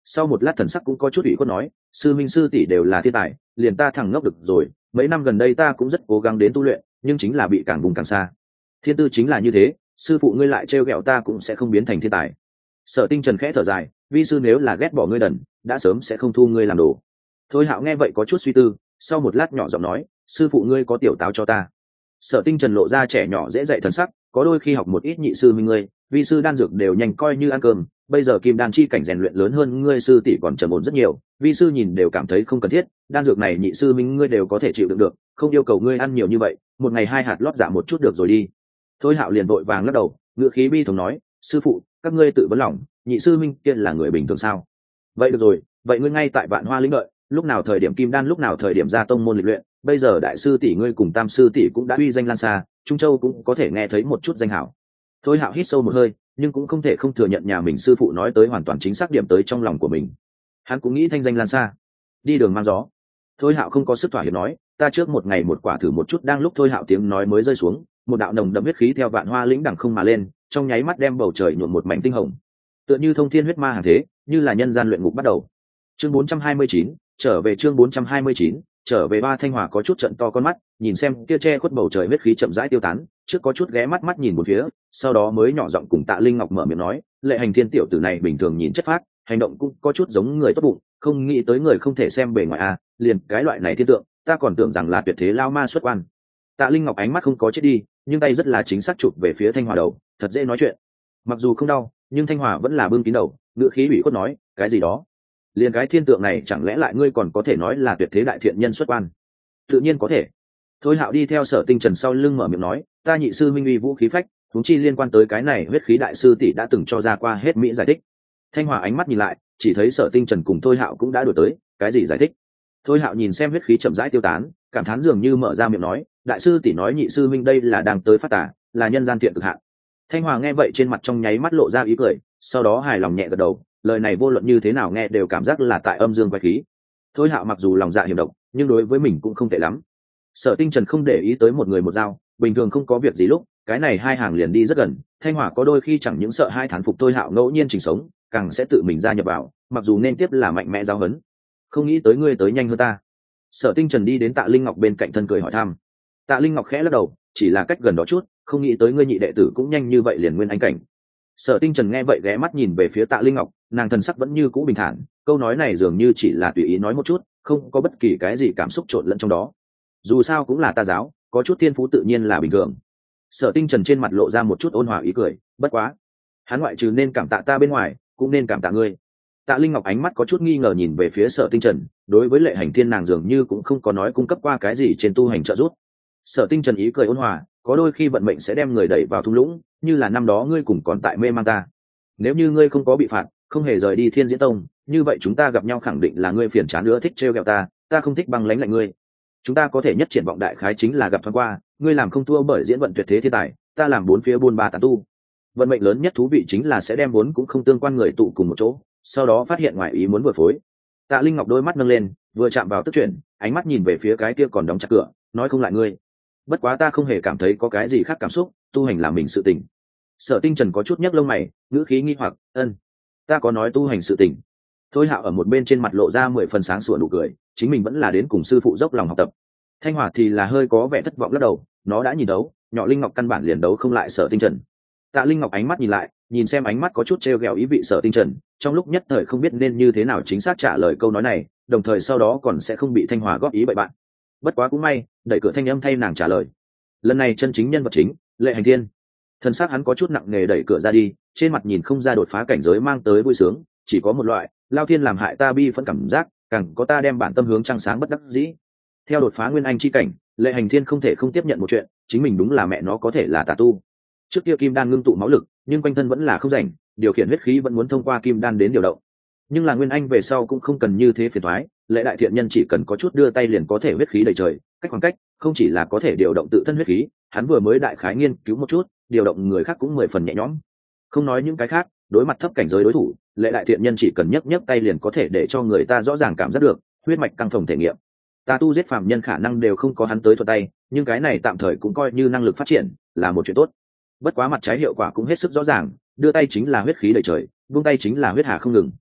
Sau một lát thần sắc cũng có chút ủy khuất nói, sư minh sư tỷ đều là thiên tài, liền ta thằng ngốc được rồi, mấy năm gần đây ta cũng rất cố gắng đến tu luyện, nhưng chính là bị càng vùng càng xa. Thiên tư chính là như thế, sư phụ ngươi lại trêu ghẹo ta cũng sẽ không biến thành thiên tài. Sở Tinh Trần khẽ thở dài, vi sư nếu là ghét bỏ ngươi đần, đã sớm sẽ không thu ngươi làm đồ. Thôi Hạo nghe vậy có chút suy tư, sau một lát nhỏ giọng nói, sư phụ ngươi có tiểu táo cho ta. Sở Tinh Trần lộ ra trẻ nhỏ dễ dạy thần sắc, có đôi khi học một ít nhị sư minh ngươi, vi sư đan dược đều nhanh coi như ăn cơm, bây giờ kim đan chi cảnh rèn luyện lớn hơn ngươi sư tỷ còn trầm ổn rất nhiều, vi sư nhìn đều cảm thấy không cần thiết, đan dược này nhị sư minh ngươi đều có thể chịu đựng được, không yêu cầu ngươi ăn nhiều như vậy, một ngày hai hạt lót dạ một chút được rồi đi. Thôi Hạo liền vội vàng lắc đầu, ngựa khí bi thống nói, sư phụ, các ngươi tự vấn lòng, nhị sư minh kia là người bình thường sao? Vậy được rồi, vậy ngươi ngay tại Vạn Hoa lĩnh đợi, lúc nào thời điểm kim đan lúc nào thời điểm ra tông môn lịch luyện, bây giờ đại sư tỷ ngươi cùng tam sư tỷ cũng đã uy danh lan xa, Trung Châu cũng có thể nghe thấy một chút danh hảo. Thôi Hạo hít sâu một hơi, nhưng cũng không thể không thừa nhận nhà mình sư phụ nói tới hoàn toàn chính xác điểm tới trong lòng của mình. Hắn cũng nghĩ thanh danh lan xa, đi đường mang gió. Thôi Hạo không có sức thỏa hiệp nói, ta trước một ngày một quả thử một chút. Đang lúc Thôi Hạo tiếng nói mới rơi xuống, một đạo nồng đậm huyết khí theo Vạn Hoa lĩnh đằng không mà lên, trong nháy mắt đem bầu trời nhuộm một mảnh tinh hồng, tựa như thông thiên huyết ma hàng thế, như là nhân gian luyện ngục bắt đầu. Chương bốn trăm hai mươi chín, trở về chương bốn trăm hai mươi chín, trở về. Ba Thanh Hòa có chút trận to con mắt, nhìn xem kia che khuất bầu trời huyết khí chậm rãi tiêu tán, trước có chút ghé mắt mắt nhìn một phía, sau đó mới nhỏ giọng cùng Tạ Linh Ngọc mở miệng nói, Lệ Hành Thiên tiểu tử này bình thường nhìn chất phác, hành động cũng có chút giống người tốt bụng, không nghĩ tới người không thể xem bề ngoài à, liền cái loại này thiên tượng, ta còn tưởng rằng là tuyệt thế lao ma xuất quan. Tạ Linh Ngọc ánh mắt không có chết đi, nhưng tay rất là chính xác chụp về phía Thanh Hòa đầu, thật dễ nói chuyện. Mặc dù không đau, nhưng Thanh Hòa vẫn là bưng kín đầu, ngữ khí ủy khuất nói, cái gì đó? Liền cái thiên tượng này chẳng lẽ lại ngươi còn có thể nói là tuyệt thế đại thiện nhân xuất quan? Tự nhiên có thể. Thôi Hạo đi theo Sở Tinh Trần sau lưng mở miệng nói, ta nhị sư minh uy vũ khí phách, huống chi liên quan tới cái này huyết khí đại sư tỷ đã từng cho ra qua hết mỹ giải thích. Thanh Hòa ánh mắt nhìn lại, chỉ thấy Sở Tinh Trần cùng Thôi Hạo cũng đã đuổi tới, cái gì giải thích? Thôi Hạo nhìn xem huyết khí chậm rãi tiêu tán, cảm thán dường như mở ra miệng nói, đại sư tỷ nói nhị sư minh đây là đang tới phát tà, là nhân gian thiện cực hạn. Thanh Hòa nghe vậy trên mặt trong nháy mắt lộ ra ý cười, sau đó hài lòng nhẹ gật đầu, lời này vô luận như thế nào nghe đều cảm giác là tại âm dương quái khí. Thôi Hạo mặc dù lòng dạ hiểm độc, nhưng đối với mình cũng không tệ lắm. Sở Tinh Trần không để ý tới một người một dao, bình thường không có việc gì lúc, cái này hai hàng liền đi rất gần. Thanh Hòa có đôi khi chẳng những sợ hai thán phục Thôi Hạo ngẫu nhiên chỉnh sống, càng sẽ tự mình gia nhập vào, mặc dù nên tiếp là mạnh mẽ giáo huấn. Không nghĩ tới ngươi tới nhanh hơn ta. Sở Tinh Trần đi đến Tạ Linh Ngọc bên cạnh thân cười hỏi thăm. Tạ Linh Ngọc khẽ lắc đầu, chỉ là cách gần đó chút, không nghĩ tới ngươi nhị đệ tử cũng nhanh như vậy liền nguyên anh cảnh. Sở Tinh Trần nghe vậy ghé mắt nhìn về phía Tạ Linh Ngọc, nàng thần sắc vẫn như cũ bình thản, câu nói này dường như chỉ là tùy ý nói một chút, không có bất kỳ cái gì cảm xúc trộn lẫn trong đó. Dù sao cũng là ta giáo, có chút thiên phú tự nhiên là bình thường. Sở Tinh Trần trên mặt lộ ra một chút ôn hòa ý cười, bất quá, hắn ngoại trừ nên cảm tạ ta bên ngoài, cũng nên cảm tạ ngươi. Tạ Linh Ngọc ánh mắt có chút nghi ngờ nhìn về phía Sở Tinh Trần, đối với Lệ Hành Thiên nàng dường như cũng không có nói cung cấp qua cái gì trên tu hành trợ giúp. Sở Tinh Trần ý cười ôn hòa, có đôi khi vận mệnh sẽ đem người đẩy vào thung lũng, như là năm đó ngươi cùng còn tại mê mang ta. Nếu như ngươi không có bị phạt, không hề rời đi Thiên Diễn Tông, như vậy chúng ta gặp nhau khẳng định là ngươi phiền chán nữa thích trêu ghẹo ta, ta không thích băng lãnh lạnh ngươi. Chúng ta có thể nhất triển vọng đại khái chính là gặp thoáng qua, ngươi làm không thua bởi diễn vận tuyệt thế thiên tài, ta làm bốn phía buôn ba tán tu. Vận mệnh lớn nhất thú vị chính là sẽ đem vốn cũng không tương quan người tụ cùng một chỗ, sau đó phát hiện ngoài ý muốn vừa phối. Tạ Linh Ngọc đôi mắt nâng lên, vừa chạm vào tức chuyển, ánh mắt nhìn về phía cái kia còn đóng chặt cửa, nói không lại ngươi. Bất quá ta không hề cảm thấy có cái gì khác cảm xúc, tu hành là mình sự tình. Sở Tinh Trần có chút nhấc lông mày, ngữ khí nghi hoặc, ân, ta có nói tu hành sự tình. Thôi Hạo ở một bên trên mặt lộ ra mười phần sáng sủa nụ cười, chính mình vẫn là đến cùng sư phụ dốc lòng học tập. Thanh Hòa thì là hơi có vẻ thất vọng lắc đầu, nó đã nhìn đấu, nhỏ Linh Ngọc căn bản liền đấu không lại Sở Tinh Trần. Tạ Linh Ngọc ánh mắt nhìn lại, nhìn xem ánh mắt có chút trêu ghẹo ý vị Sở Tinh Trần, trong lúc nhất thời không biết nên như thế nào chính xác trả lời câu nói này, đồng thời sau đó còn sẽ không bị Thanh Hòa góp ý bậy bạn. Bất quá cũng may, đẩy cửa thanh âm thay nàng trả lời. Lần này chân chính nhân vật chính, Lệ Hành Thiên. Thân xác hắn có chút nặng nề đẩy cửa ra đi, trên mặt nhìn không ra đột phá cảnh giới mang tới vui sướng, chỉ có một loại, Lao Thiên làm hại ta bi phẫn cảm giác, càng có ta đem bản tâm hướng trăng sáng bất đắc dĩ. Theo đột phá nguyên anh chi cảnh, Lệ Hành Thiên không thể không tiếp nhận một chuyện, chính mình đúng là mẹ nó có thể là tà tu. Trước kia kim đan ngưng tụ máu lực, nhưng quanh thân vẫn là không rảnh, điều khiển huyết khí vẫn muốn thông qua kim đan đến điều động. Nhưng là nguyên anh về sau cũng không cần như thế phiền toái, Lệ đại thiện nhân chỉ cần có chút đưa tay liền có thể huyết khí đầy trời, cách khoảng cách, không chỉ là có thể điều động tự thân huyết khí, hắn vừa mới đại khái nghiên cứu một chút, điều động người khác cũng mười phần nhẹ nhõm. Không nói những cái khác, đối mặt thấp cảnh giới đối thủ, Lệ đại thiện nhân chỉ cần nhấc nhấc tay liền có thể để cho người ta rõ ràng cảm giác được huyết mạch căng phồng thể nghiệm. Ta tu giết phàm nhân khả năng đều không có hắn tới thuật tay, nhưng cái này tạm thời cũng coi như năng lực phát triển, là một chuyện tốt. Bất quá mặt trái hiệu quả cũng hết sức rõ ràng, đưa tay chính là huyết khí đầy trời, buông tay chính là huyết hà không ngừng.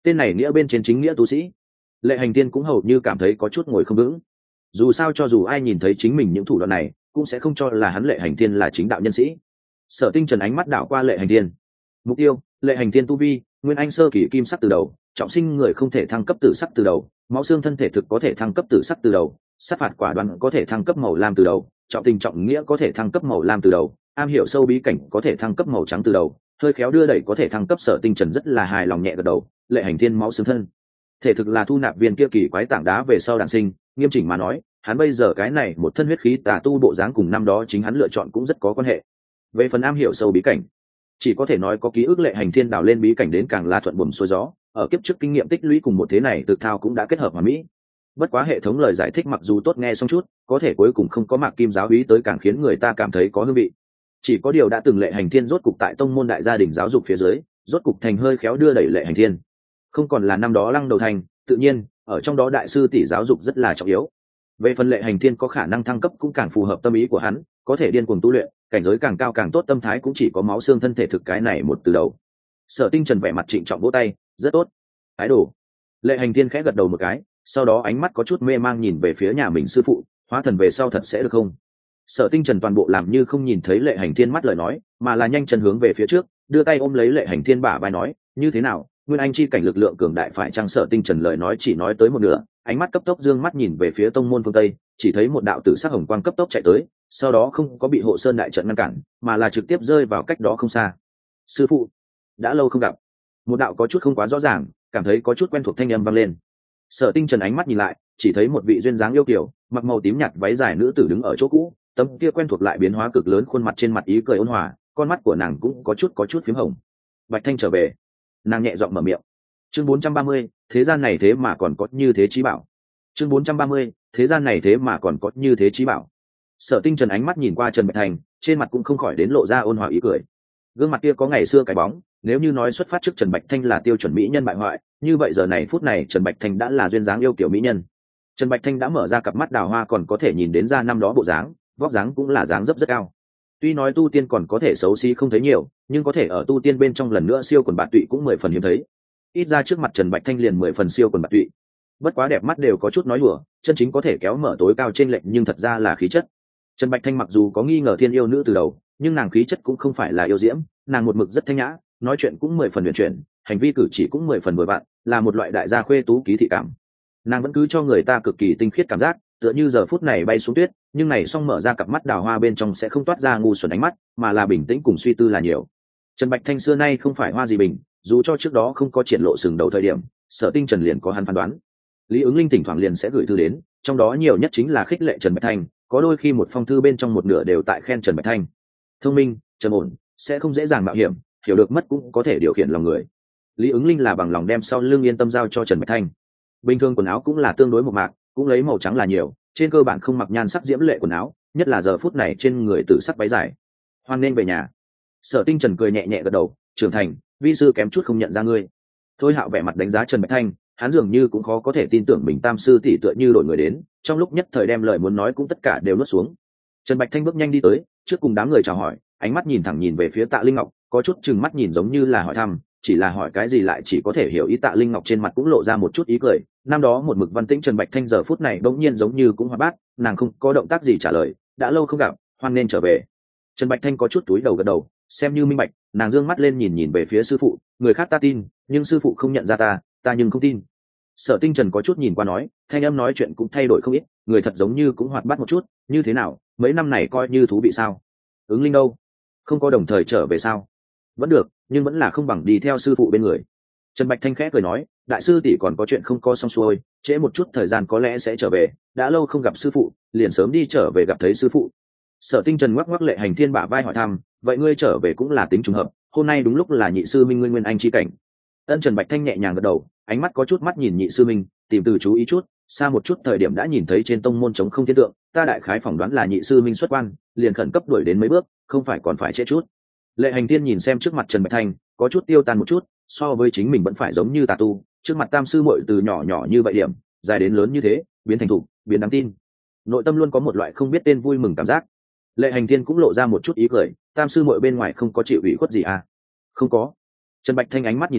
tên này nghĩa bên trên chính nghĩa tu sĩ. Lệ Hành Thiên cũng hầu như cảm thấy có chút ngồi không vững. Dù sao cho dù ai nhìn thấy chính mình những thủ đoạn này cũng sẽ không cho là hắn Lệ Hành Thiên là chính đạo nhân sĩ. Sở Tinh Trần ánh mắt đảo qua Lệ Hành Thiên. Mục tiêu: Lệ Hành Thiên tu vi nguyên anh sơ kỳ kim sắc từ đầu, trọng sinh người không thể thăng cấp tử sắc từ đầu, máu xương thân thể thực có thể thăng cấp tử sắc từ đầu, sát phạt quả đoán có thể thăng cấp màu lam từ đầu, trọng tình trọng nghĩa có thể thăng cấp màu lam từ đầu, am hiểu sâu bí cảnh có thể thăng cấp màu trắng từ đầu, hơi khéo đưa đẩy có thể thăng cấp. Sở Tinh Trần rất là hài lòng nhẹ gật đầu. Lệ Hành Thiên máu xương thân thể thực là thu nạp viên kia kỳ quái tảng đá về sau đản sinh, nghiêm chỉnh mà nói hắn bây giờ cái này một thân huyết khí tà tu bộ dáng cùng năm đó chính hắn lựa chọn cũng rất có quan hệ. Về phần am hiểu sâu bí cảnh, chỉ có thể nói có ký ức Lệ Hành Thiên đào lên bí cảnh đến càng là thuận buồm xuôi gió, ở kiếp trước kinh nghiệm tích lũy cùng một thế này thực thao cũng đã kết hợp hòa mỹ. Bất quá hệ thống lời giải thích mặc dù tốt nghe xong chút, có thể cuối cùng không có Mạc Kim giáo úy tới càng khiến người ta cảm thấy có hương vị. Chỉ có điều đã từng Lệ Hành Thiên rốt cục tại tông môn đại gia đình giáo dục phía dưới, rốt cục thành hơi khéo đưa đẩy Lệ Hành Thiên, không còn là năm đó lăng đầu thành. Tự nhiên ở trong đó đại sư tỷ giáo dục rất là trọng yếu. Về phần Lệ Hành Thiên có khả năng thăng cấp cũng càng phù hợp tâm ý của hắn, có thể điên cuồng tu luyện, cảnh giới càng cao càng tốt, tâm thái cũng chỉ có máu xương thân thể thực cái này một từ đầu. Sở Tinh Trần vẻ mặt trịnh trọng vỗ tay, rất tốt. Ái đồ. Lệ Hành Thiên khẽ gật đầu một cái, sau đó ánh mắt có chút mê mang nhìn về phía nhà mình sư phụ, hóa thần về sau thật sẽ được không? Sở Tinh Trần toàn bộ làm như không nhìn thấy Lệ Hành Thiên mắt lời nói, mà là nhanh chân hướng về phía trước, đưa tay ôm lấy Lệ Hành Thiên bả vai nói, như thế nào, nguyên anh chi cảnh lực lượng cường đại phải chăng? Sở Tinh Trần lời nói chỉ nói tới một nửa, ánh mắt cấp tốc dương mắt nhìn về phía tông môn phương tây, chỉ thấy một đạo tử sắc hồng quang cấp tốc chạy tới, sau đó không có bị hộ sơn đại trận ngăn cản, mà là trực tiếp rơi vào cách đó không xa. Sư phụ, đã lâu không gặp. Một đạo có chút không quá rõ ràng, cảm thấy có chút quen thuộc thanh âm vang lên. Sở Tinh Trần ánh mắt nhìn lại, chỉ thấy một vị duyên dáng yêu kiều, mặc màu tím nhạt váy dài nữ tử đứng ở chỗ cũ, tấm kia quen thuộc lại biến hóa cực lớn khuôn mặt, trên mặt ý cười ôn hòa, con mắt của nàng cũng có chút có chút phím hồng. Bạch Thanh trở về. Nàng nhẹ giọng mở miệng. Chương bốn trăm ba mươi, thế gian này thế mà còn có như thế trí bảo. Chương bốn trăm ba mươi, thế gian này thế mà còn có như thế trí bảo. Sở Tinh Trần ánh mắt nhìn qua Trần Bạch Thanh, trên mặt cũng không khỏi đến lộ ra ôn hòa ý cười. Gương mặt kia có ngày xưa cái bóng, nếu như nói xuất phát trước Trần Bạch Thanh là tiêu chuẩn mỹ nhân bại hoại, như vậy giờ này phút này Trần Bạch Thanh đã là duyên dáng yêu kiểu mỹ nhân. Trần Bạch Thanh đã mở ra cặp mắt đào hoa, còn có thể nhìn đến ra năm đó bộ dáng, vóc dáng cũng là dáng dấp rất cao. Tuy nói tu tiên còn có thể xấu xí không thấy nhiều, nhưng có thể ở tu tiên bên trong lần nữa siêu quần bạt tụy cũng mười phần hiếm thấy. Ít ra trước mặt Trần Bạch Thanh liền mười phần siêu quần bạt tụy. Bất quá đẹp mắt đều có chút nói đùa, chân chính có thể kéo mở tối cao trên lệnh nhưng thật ra là khí chất. Trần Bạch Thanh mặc dù có nghi ngờ thiên yêu nữ từ đầu, nhưng nàng khí chất cũng không phải là yêu diễm, nàng một mực rất thanh nhã, nói chuyện cũng mười phần huyền chuyển, hành vi cử chỉ cũng mười phần vừa vặn, là một loại đại gia khuê tú ký thị cảm. Nàng vẫn cứ cho người ta cực kỳ tinh khiết cảm giác, tựa như giờ phút này bay xuống tuyết, nhưng này xong mở ra cặp mắt đào hoa bên trong sẽ không toát ra ngu xuẩn ánh mắt, mà là bình tĩnh cùng suy tư là nhiều. Trần Bạch Thanh xưa nay không phải hoa gì bình, dù cho trước đó không có triển lộ sừng đầu thời điểm, Sở Tinh Trần liền có hắn phán đoán. Lý Ứng Linh thỉnh thoảng liền sẽ gửi thư đến, trong đó nhiều nhất chính là khích lệ Trần Bạch Thanh, có đôi khi một phong thư bên trong một nửa đều tại khen Trần Bạch Thanh. Thông minh, trầm ổn, sẽ không dễ dàng mạo hiểm, hiểu được mất cũng có thể điều khiển lòng người. Lý Ứng Linh là bằng lòng đem sau lưng yên tâm giao cho Trần Bạch Thanh. Bình thường quần áo cũng là tương đối mộc mạc, cũng lấy màu trắng là nhiều, trên cơ bản không mặc nhan sắc diễm lệ quần áo, nhất là giờ phút này trên người tử sắc váy dài. Hoan nên về nhà. Sở Tinh Trần cười nhẹ nhẹ gật đầu, trưởng thành, vi sư kém chút không nhận ra ngươi. Thôi Hạo vẻ mặt đánh giá Trần Bạch Thanh, hắn dường như cũng khó có thể tin tưởng mình tam sư tỷ tựa như đổi người đến, trong lúc nhất thời đem lời muốn nói cũng tất cả đều nuốt xuống. Trần Bạch Thanh bước nhanh đi tới, trước cùng đám người chào hỏi, ánh mắt nhìn thẳng nhìn về phía Tạ Linh Ngọc, có chút chừng mắt nhìn giống như là hỏi thăm, chỉ là hỏi cái gì lại chỉ có thể hiểu ý. Tạ Linh Ngọc trên mặt cũng lộ ra một chút ý cười, năm đó một mực văn tĩnh Trần Bạch Thanh giờ phút này bỗng nhiên giống như cũng hoạt bát, nàng không có động tác gì trả lời, đã lâu không gặp, hoan nên trở về. Trần Bạch Thanh có chút túi đầu gật đầu, xem như minh bạch, nàng dương mắt lên nhìn nhìn về phía sư phụ, người khác ta tin, nhưng sư phụ không nhận ra ta, ta nhưng không tin. Sở Tinh Trần có chút nhìn qua nói, thanh âm nói chuyện cũng thay đổi không ít, người thật giống như cũng hoạt bát một chút, như thế nào, mấy năm này coi như thú vị sao? Ứng Linh đâu? Không có đồng thời trở về sao? Vẫn được, nhưng vẫn là không bằng đi theo sư phụ bên người. Trần Bạch Thanh khẽ cười nói, đại sư tỷ còn có chuyện không có xong xuôi, trễ một chút thời gian có lẽ sẽ trở về, đã lâu không gặp sư phụ, liền sớm đi trở về gặp thấy sư phụ. Sở Tinh Trần ngoắc ngoắc Lệ Hành Thiên bả vai hỏi thăm, vậy ngươi trở về cũng là tính trùng hợp, hôm nay đúng lúc là nhị sư minh nguyên nguyên anh chi cảnh. Ân. Trần Bạch Thanh nhẹ nhàng gật đầu, ánh mắt có chút mắt nhìn nhị sư minh, tìm từ chú ý chút, xa một chút thời điểm đã nhìn thấy trên tông môn trống không thiên tượng, ta đại khái phỏng đoán là nhị sư minh xuất quan, liền khẩn cấp đuổi đến mấy bước, không phải còn phải trễ chút. Lệ Hành Thiên nhìn xem trước mặt Trần Bạch Thanh, có chút tiêu tan một chút, so với chính mình vẫn phải giống như tà tu, trước mặt tam sư muội từ nhỏ nhỏ như vậy điểm, dài đến lớn như thế, biến thành thủ, biến đáng tin. Nội tâm luôn có một loại không biết tên vui mừng cảm giác. Lệ Hành Thiên cũng lộ ra một chút ý cười, tam sư muội bên ngoài không có chịu ủy khuất gì à? Không có. Trần Bạch Thanh ánh mắt nhìn lại,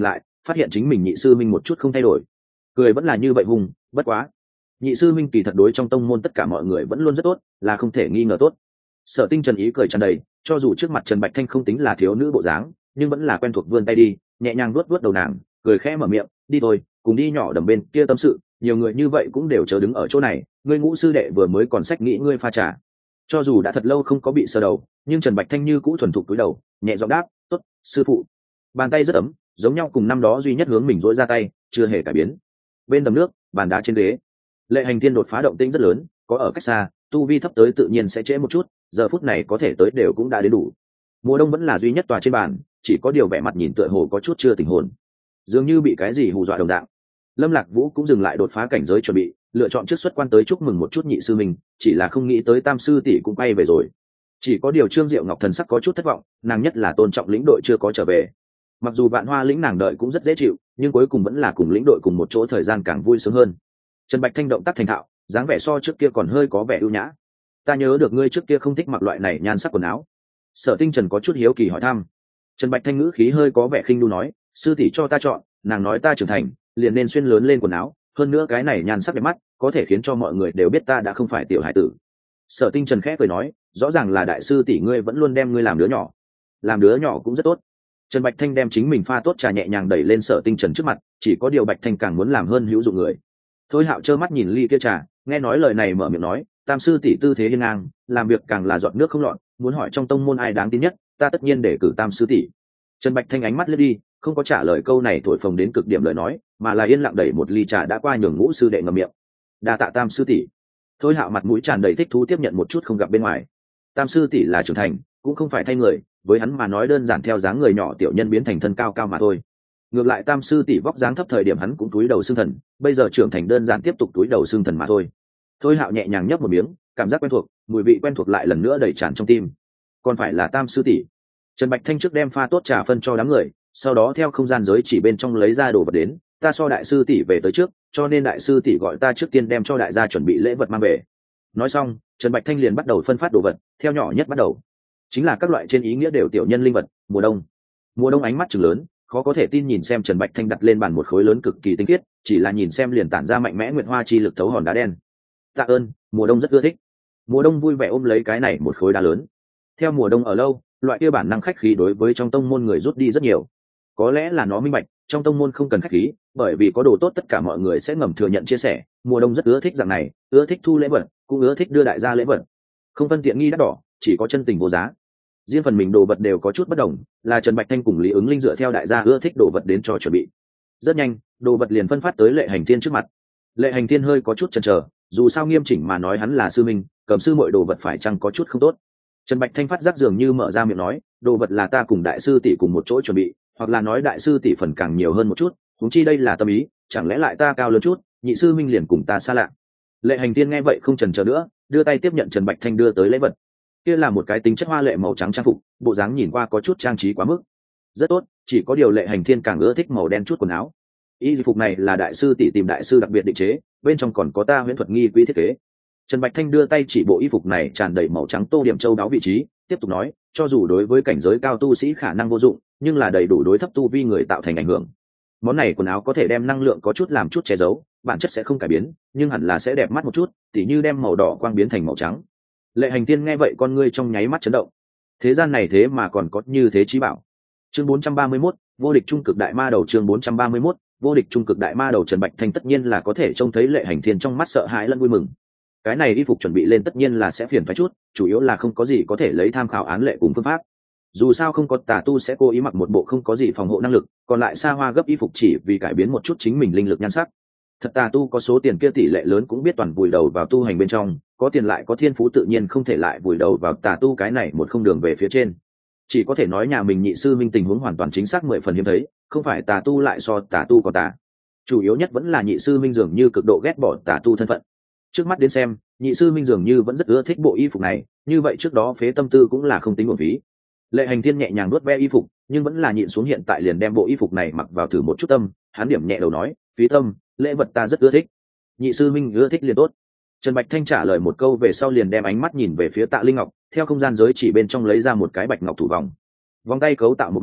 phát hiện chính mình nhị sư minh một chút không thay đổi, cười vẫn là như vậy hùng. Bất quá nhị sư minh kỳ thật đối trong tông môn tất cả mọi người vẫn luôn rất tốt, là không thể nghi ngờ tốt. Sở Tinh Trần ý cười tràn đầy, cho dù trước mặt Trần Bạch Thanh không tính là thiếu nữ bộ dáng, nhưng vẫn là quen thuộc vươn tay đi, nhẹ nhàng vuốt vuốt đầu nàng, cười khẽ mở miệng, đi thôi, cùng đi nhỏ đầm bên kia tâm sự, nhiều người như vậy cũng đều chờ đứng ở chỗ này, ngươi Ngũ sư đệ vừa mới còn sách nghĩ ngươi pha trà. Cho dù đã thật lâu không có bị sờ đầu, nhưng Trần Bạch Thanh như cũ thuần thục cúi đầu, nhẹ giọng đáp, tốt, sư phụ. Bàn tay rất ấm, giống nhau cùng năm đó duy nhất hướng mình dỗi ra tay, chưa hề cải biến. Bên đầm nước, bàn đá trên ghế, Lệ Hành Thiên đột phá động tĩnh rất lớn, có ở cách xa, tu vi thấp tới tự nhiên sẽ trễ một chút, giờ phút này có thể tới đều cũng đã đến đủ. Mùa Đông vẫn là duy nhất tòa trên bàn, chỉ có điều vẻ mặt nhìn tựa hồ có chút chưa tỉnh hồn, dường như bị cái gì hù dọa đồng dạng. Lâm Lạc Vũ cũng dừng lại đột phá cảnh giới chuẩn bị, lựa chọn trước xuất quan tới chúc mừng một chút nhị sư mình, chỉ là không nghĩ tới tam sư tỷ cũng quay về rồi. Chỉ có điều Trương Diệu Ngọc thần sắc có chút thất vọng, nàng nhất là tôn trọng lĩnh đội chưa có trở về. Mặc dù Vạn Hoa lĩnh nàng đợi cũng rất dễ chịu, nhưng cuối cùng vẫn là cùng lĩnh đội cùng một chỗ thời gian càng vui sướng hơn. Trần Bạch Thanh động tác thành thạo, dáng vẻ so trước kia còn hơi có vẻ ưu nhã. Ta nhớ được ngươi trước kia không thích mặc loại này nhan sắc quần áo. Sở Tinh Trần có chút hiếu kỳ hỏi thăm. Trần Bạch Thanh ngữ khí hơi có vẻ khinh nu nói, sư tỷ cho ta chọn, nàng nói ta trưởng thành liền nên xuyên lớn lên quần áo, hơn nữa cái này nhan sắc đẹp mắt, có thể khiến cho mọi người đều biết ta đã không phải tiểu hải tử. Sở Tinh Trần khẽ cười nói, rõ ràng là đại sư tỷ ngươi vẫn luôn đem ngươi làm đứa nhỏ. Làm đứa nhỏ cũng rất tốt. Trần Bạch Thanh đem chính mình pha tốt trà nhẹ nhàng đẩy lên Sở Tinh Trần trước mặt, chỉ có điều Bạch Thanh càng muốn làm hơn hữu dụng người. Thôi Hạo trơ mắt nhìn ly kia trà, nghe nói lời này mở miệng nói, tam sư tỷ tư thế hiên ngang, làm việc càng là giọt nước không lọt, muốn hỏi trong tông môn ai đáng tin nhất, ta tất nhiên để cử tam sư tỷ. Trần Bạch Thanh ánh mắt lướt đi, không có trả lời câu này thổi phồng đến cực điểm lời nói, mà là yên lặng đẩy một ly trà đã qua nhường Ngũ sư đệ ngậm miệng. Đa tạ tam sư tỷ. Thôi Hạo mặt mũi tràn đầy thích thú tiếp nhận một chút không gặp bên ngoài. Tam sư tỷ là trưởng thành, cũng không phải thay người, với hắn mà nói đơn giản theo dáng người nhỏ tiểu nhân biến thành thân cao cao mà thôi. Ngược lại tam sư tỷ vóc dáng thấp thời điểm hắn cũng túi đầu xương thần, bây giờ trưởng thành đơn giản tiếp tục túi đầu xương thần mà thôi. Thôi Hạo nhẹ nhàng nhấp một miếng, cảm giác quen thuộc, mùi vị quen thuộc lại lần nữa đầy tràn trong tim. Còn phải là tam sư tỷ. Trần Bạch Thanh trước đem pha tốt trà phân cho đám người, sau đó theo không gian giới chỉ bên trong lấy ra đồ vật đến, ta so đại sư tỷ về tới trước, cho nên đại sư tỷ gọi ta trước tiên đem cho đại gia chuẩn bị lễ vật mang về. Nói xong, Trần Bạch Thanh liền bắt đầu phân phát đồ vật, theo nhỏ nhất bắt đầu, chính là các loại trên ý nghĩa đều tiểu nhân linh vật. Mùa đông. Mùa đông ánh mắt trừng lớn, khó có thể tin nhìn xem Trần Bạch Thanh đặt lên bàn một khối lớn cực kỳ tinh khiết, chỉ là nhìn xem liền tản ra mạnh mẽ nguyệt hoa chi lực thấu hòn đá đen. Tạ ơn, Mùa đông rất ưa thích. Mùa đông vui vẻ ôm lấy cái này một khối đá lớn. Theo Mùa đông ở lâu, loại kia bản năng khách khí đối với trong tông môn người rút đi rất nhiều. Có lẽ là nó minh bạch, trong tông môn không cần khách khí, bởi vì có đồ tốt tất cả mọi người sẽ ngầm thừa nhận chia sẻ. Mùa đông rất ưa thích dạng này, ưa thích thu lễ vật, cũng ưa thích đưa đại gia lễ vật. Không phân tiện nghi đắt đỏ, chỉ có chân tình vô giá. Riêng phần mình đồ vật đều có chút bất đồng, là Trần Bạch Thanh cùng Lý Ứng Linh dựa theo đại gia ưa thích đồ vật đến cho chuẩn bị. Rất nhanh, đồ vật liền phân phát tới Lệ Hành Thiên trước mặt. Lệ Hành Thiên hơi có chút chần chờ, dù sao nghiêm chỉnh mà nói hắn là sư minh, cầm sư mọi đồ vật phải chăng có chút không tốt. Trần Bạch Thanh phát giác dường như mở ra miệng nói, đồ vật là ta cùng đại sư tỷ cùng một chỗ chuẩn bị, hoặc là nói đại sư tỷ phần càng nhiều hơn một chút, huống chi đây là tâm ý, chẳng lẽ lại ta cao lớn chút, nhị sư minh liền cùng ta xa lạ. Lệ Hành Thiên nghe vậy không chần chờ nữa, đưa tay tiếp nhận Trần Bạch Thanh đưa tới lễ vật. Kia là một cái tính chất hoa lệ màu trắng trang phục, bộ dáng nhìn qua có chút trang trí quá mức. Rất tốt, chỉ có điều Lệ Hành Thiên càng ưa thích màu đen chút quần áo. Y phục này là đại sư tỷ tìm đại sư đặc biệt định chế, bên trong còn có ta huyễn thuật nghi quỹ thiết kế. Trần Bạch Thanh đưa tay chỉ bộ y phục này tràn đầy màu trắng tô điểm châu đáo vị trí, tiếp tục nói, cho dù đối với cảnh giới cao tu sĩ khả năng vô dụng, nhưng là đầy đủ đối thấp tu vi người tạo thành ảnh hưởng. Món này quần áo có thể đem năng lượng có chút làm chút che giấu, bản chất sẽ không cải biến, nhưng hẳn là sẽ đẹp mắt một chút, tỉ như đem màu đỏ quang biến thành màu trắng. Lệ Hành Thiên nghe vậy con ngươi trong nháy mắt chấn động. Thế gian này thế mà còn có như thế chí bảo. Chương bốn trăm ba mươi mốt, vô địch trung cực đại ma đầu. Chương bốn trăm ba mươi mốt, vô địch trung cực đại ma đầu. Trần Bạch Thanh tất nhiên là có thể trông thấy Lệ Hành Thiên trong mắt sợ hãi lẫn vui mừng. Cái này y phục chuẩn bị lên tất nhiên là sẽ phiền phải chút, chủ yếu là không có gì có thể lấy tham khảo án lệ cùng phương pháp. Dù sao không có tà tu sẽ cố ý mặc một bộ không có gì phòng hộ năng lực, còn lại xa hoa gấp y phục chỉ vì cải biến một chút chính mình linh lực nhan sắc. Thật tà tu có số tiền kia tỷ lệ lớn cũng biết toàn vùi đầu vào tu hành bên trong, có tiền lại có thiên phú tự nhiên không thể lại vùi đầu vào tà tu cái này một không đường về phía trên. Chỉ có thể nói nhà mình nhị sư minh tình huống hoàn toàn chính xác mười phần hiếm thấy, không phải tà tu lại so tà tu còn tà. Chủ yếu nhất vẫn là nhị sư minh dường như cực độ ghét bỏ tà tu thân phận. Trước mắt đến xem, nhị sư minh dường như vẫn rất ưa thích bộ y phục này, như vậy trước đó phế tâm tư cũng là không tính uổng phí. Lệ Hành Thiên nhẹ nhàng nuốt ve y phục, nhưng vẫn là nhịn xuống hiện tại liền đem bộ y phục này mặc vào thử một chút tâm, hắn điểm nhẹ đầu nói, phí tâm, lễ vật ta rất ưa thích. Nhị sư minh ưa thích liền tốt. Trần Bạch Thanh trả lời một câu về sau liền đem ánh mắt nhìn về phía Tạ Linh Ngọc, theo không gian giới chỉ bên trong lấy ra một cái bạch ngọc thủ vòng. Vòng tay cấu tạo một mạc,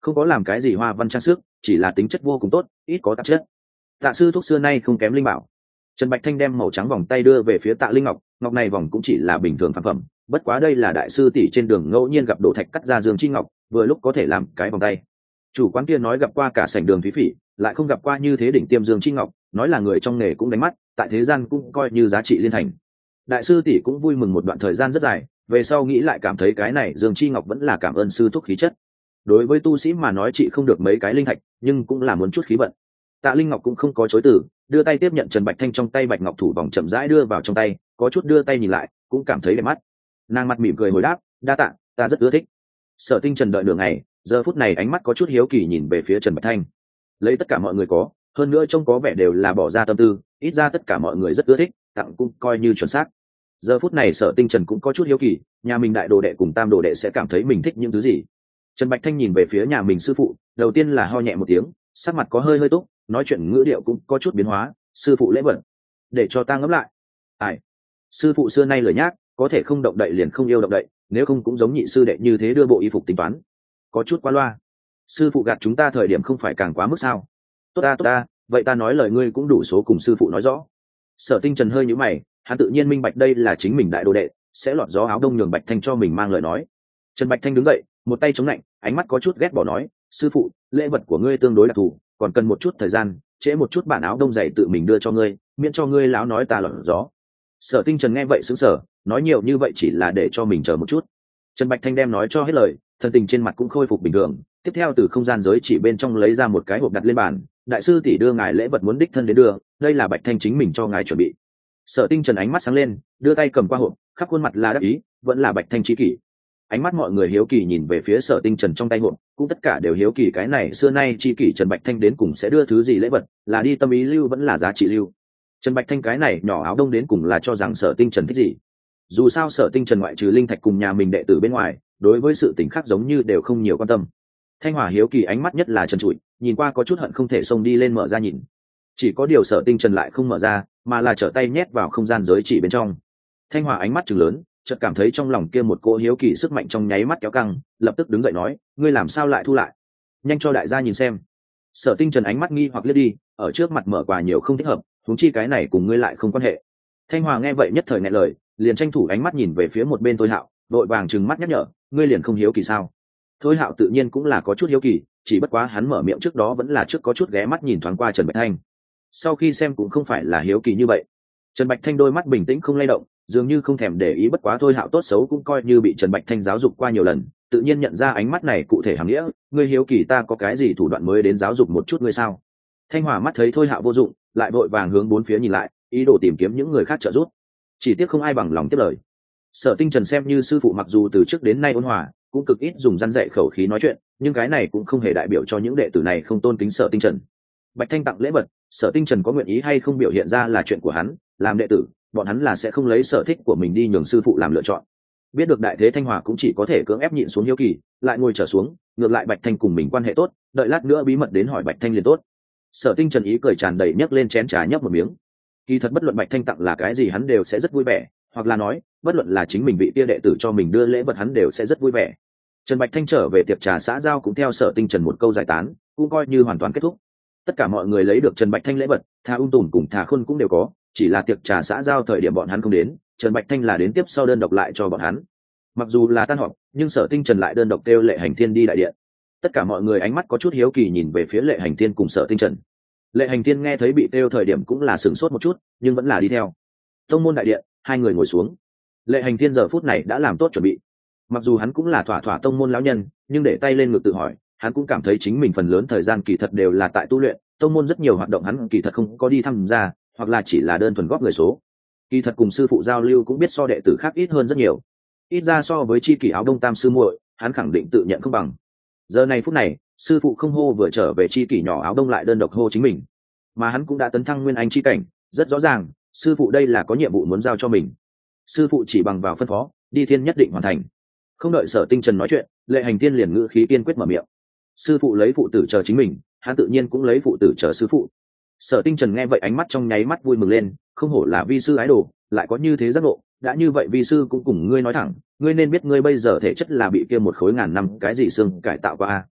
không có làm cái gì hoa văn trang sức, chỉ là tính chất vô cùng tốt, ít có tạp chất. Tạ sư thúc xưa nay không kém linh bảo. Trần Bạch Thanh đem màu trắng vòng tay đưa về phía Tạ Linh Ngọc, ngọc này vòng cũng chỉ là bình thường phàm phẩm, bất quá đây là đại sư tỷ trên đường ngẫu nhiên gặp đồ thạch cắt ra dương chi ngọc, vừa lúc có thể làm cái vòng tay. Chủ quán kia nói gặp qua cả sảnh đường thúy phỉ, lại không gặp qua như thế đỉnh tiêm dương chi ngọc, nói là người trong nghề cũng đánh mắt, tại thế gian cũng coi như giá trị liên thành. Đại sư tỷ cũng vui mừng một đoạn thời gian rất dài, về sau nghĩ lại cảm thấy cái này dương chi ngọc vẫn là cảm ơn sư thúc khí chất. Đối với tu sĩ mà nói chị không được mấy cái linh thạch, nhưng cũng là muốn chút khí vận. Tạ Linh Ngọc cũng không có chối từ, đưa tay tiếp nhận Trần Bạch Thanh trong tay bạch ngọc thủ vòng chậm rãi đưa vào trong tay, có chút đưa tay nhìn lại, cũng cảm thấy đẹp mắt. Nàng mặt mỉm cười hồi đáp, đa tạ, ta rất ưa thích. Sở Tinh Trần đợi nửa ngày, giờ phút này ánh mắt có chút hiếu kỳ nhìn về phía Trần Bạch Thanh. Lấy tất cả mọi người có, hơn nữa trông có vẻ đều là bỏ ra tâm tư, ít ra tất cả mọi người rất ưa thích, tặng cũng coi như chuẩn xác. Giờ phút này Sở Tinh Trần cũng có chút hiếu kỳ, nhà mình đại đồ đệ cùng tam đồ đệ sẽ cảm thấy mình thích những thứ gì. Trần Bạch Thanh nhìn về phía nhà mình sư phụ, đầu tiên là ho nhẹ một tiếng, sắc mặt có hơi hơi túc, nói chuyện ngữ điệu cũng có chút biến hóa. Sư phụ lễ vật, để cho ta ngẫm lại. Ai? Sư phụ xưa nay lười nhác, có thể không động đậy liền không yêu động đậy, nếu không cũng giống nhị sư đệ như thế đưa bộ y phục tính toán, có chút quá loa. Sư phụ gạt chúng ta thời điểm không phải càng quá mức sao? Tốt ta tốt ta, vậy ta nói lời ngươi cũng đủ số cùng sư phụ nói rõ. Sở Tinh Trần hơi nhíu mày, hắn tự nhiên minh bạch đây là chính mình đại đồ đệ, sẽ lọt gió áo đông nhường Bạch Thanh cho mình mang lời nói. Trần Bạch Thanh đứng dậy, một tay chống lạnh, ánh mắt có chút ghét bỏ nói, sư phụ, lễ vật của ngươi tương đối đặc thù, còn cần một chút thời gian, trễ một chút bản áo đông dày tự mình đưa cho ngươi, miễn cho ngươi láo nói ta lọt gió. Sở Tinh Trần nghe vậy sững sờ, nói nhiều như vậy chỉ là để cho mình chờ một chút. Trần Bạch Thanh đem nói cho hết lời, thân tình trên mặt cũng khôi phục bình thường. Tiếp theo từ không gian giới chỉ bên trong lấy ra một cái hộp đặt lên bàn, đại sư tỷ đưa ngài lễ vật muốn đích thân đến đưa, đây là Bạch Thanh chính mình cho ngài chuẩn bị. Sở Tinh Trần ánh mắt sáng lên, đưa tay cầm qua hộp, khắp khuôn mặt là đắc ý, vẫn là Bạch Thanh chi kỷ. Ánh mắt mọi người hiếu kỳ nhìn về phía Sở Tinh Trần trong tay hộp, cũng tất cả đều hiếu kỳ cái này xưa nay chi kỷ Trần Bạch Thanh đến cùng sẽ đưa thứ gì lễ vật, là đi tâm ý lưu vẫn là giá trị lưu. Trần Bạch Thanh cái này nhỏ áo đông đến cùng là cho rằng Sở Tinh Trần thích gì. Dù sao Sở Tinh Trần ngoại trừ linh thạch cùng nhà mình đệ tử bên ngoài, đối với sự tình khác giống như đều không nhiều quan tâm. Thanh Hòa hiếu kỳ ánh mắt nhất là trần trụi, nhìn qua có chút hận không thể xông đi lên mở ra nhìn. Chỉ có điều Sở Tinh Trần lại không mở ra, mà là trở tay nhét vào không gian giới chỉ bên trong. Thanh Hòa ánh mắt trừng lớn, chợt cảm thấy trong lòng kia một cỗ hiếu kỳ sức mạnh trong nháy mắt kéo căng, lập tức đứng dậy nói, ngươi làm sao lại thu lại? Nhanh cho đại gia nhìn xem. Sở Tinh Trần ánh mắt nghi hoặc liếc đi, ở trước mặt mở quà nhiều không thích hợp, huống chi cái này cùng ngươi lại không quan hệ. Thanh Hòa nghe vậy nhất thời nghẹn lời, liền tranh thủ ánh mắt nhìn về phía một bên Thôi Hạo, đội vàng trừng mắt nhắc nhở, ngươi liền không hiếu kỳ sao? Thôi Hạo tự nhiên cũng là có chút hiếu kỳ, chỉ bất quá hắn mở miệng trước đó vẫn là trước có chút ghé mắt nhìn thoáng qua Trần Bạch Thanh. Sau khi xem cũng không phải là hiếu kỳ như vậy. Trần Bạch Thanh đôi mắt bình tĩnh không lay động, dường như không thèm để ý, bất quá Thôi Hạo tốt xấu cũng coi như bị Trần Bạch Thanh giáo dục qua nhiều lần, tự nhiên nhận ra ánh mắt này cụ thể hàm nghĩa, ngươi hiếu kỳ ta có cái gì thủ đoạn mới đến giáo dục một chút ngươi sao? Thanh Hòa mắt thấy Thôi Hạo vô dụng, lại vội vàng hướng bốn phía nhìn lại, ý đồ tìm kiếm những người khác trợ giúp. Chỉ tiếc không ai bằng lòng tiếp lời. Sở Tinh Trần xem như sư phụ mặc dù từ trước đến nay ôn hòa, cũng cực ít dùng răn dạy khẩu khí nói chuyện, nhưng cái này cũng không hề đại biểu cho những đệ tử này không tôn kính Sở Tinh Trần. Bạch Thanh tặng lễ vật, Sở Tinh Trần có nguyện ý hay không biểu hiện ra là chuyện của hắn, làm đệ tử, bọn hắn là sẽ không lấy sở thích của mình đi nhường sư phụ làm lựa chọn. Biết được đại thế Thanh Hòa cũng chỉ có thể cưỡng ép nhịn xuống hiếu kỳ, lại ngồi trở xuống, ngược lại Bạch Thanh cùng mình quan hệ tốt, đợi lát nữa bí mật đến hỏi Bạch Thanh liền tốt. Sở Tinh Trần ý cười tràn đầy nhấc lên chén trà nhấp một miếng. Kỳ thật bất luận Bạch Thanh tặng là cái gì hắn đều sẽ rất vui vẻ, hoặc là nói, bất luận là chính mình vị tia đệ tử cho mình đưa lễ vật hắn đều sẽ rất vui vẻ. Trần Bạch Thanh trở về tiệc trà xã giao cũng theo Sở Tinh Trần một câu giải tán, cũng coi như hoàn toàn kết thúc. Tất cả mọi người lấy được Trần Bạch Thanh lễ vật, Thà Ung Tùn cùng Thà Khôn cũng đều có, chỉ là tiệc trà xã giao thời điểm bọn hắn không đến, Trần Bạch Thanh là đến tiếp sau đơn độc lại cho bọn hắn. Mặc dù là tan họp, nhưng Sở Tinh Trần lại đơn độc kêu Lệ Hành Thiên đi đại điện. Tất cả mọi người ánh mắt có chút hiếu kỳ nhìn về phía Lệ Hành Thiên cùng Sở Tinh Trần. Lệ Hành Thiên nghe thấy bị kêu thời điểm cũng là sửng sốt một chút, nhưng vẫn là đi theo. Tông môn đại điện, hai người ngồi xuống. Lệ Hành Thiên giờ phút này đã làm tốt chuẩn bị. Mặc dù hắn cũng là thỏa thỏa tông môn lão nhân, nhưng để tay lên ngực tự hỏi, hắn cũng cảm thấy chính mình phần lớn thời gian kỳ thật đều là tại tu luyện, tông môn rất nhiều hoạt động hắn kỳ thật không có đi tham gia, hoặc là chỉ là đơn thuần góp người số. Kỳ thật cùng sư phụ giao lưu cũng biết so đệ tử khác ít hơn rất nhiều. Ít ra so với chi kỷ áo đông tam sư muội, hắn khẳng định tự nhận không bằng. Giờ này phút này, sư phụ không hô vừa trở về chi kỷ nhỏ áo đông lại đơn độc hô chính mình, mà hắn cũng đã tấn thăng nguyên anh chi cảnh, rất rõ ràng, sư phụ đây là có nhiệm vụ muốn giao cho mình. Sư phụ chỉ bằng vào phân phó, đi thiên nhất định hoàn thành. Không đợi Sở Tinh Trần nói chuyện, Lệ Hành Thiên liền ngữ khí kiên quyết mở miệng. Sư phụ lấy phụ tử chờ chính mình, hắn tự nhiên cũng lấy phụ tử chờ sư phụ. Sở Tinh Trần nghe vậy ánh mắt trong nháy mắt vui mừng lên, không hổ là vi sư ái đồ, lại có như thế giác ngộ, đã như vậy vi sư cũng cùng ngươi nói thẳng, ngươi nên biết ngươi bây giờ thể chất là bị kia một khối ngàn năm cái gì xương cải tạo qua a.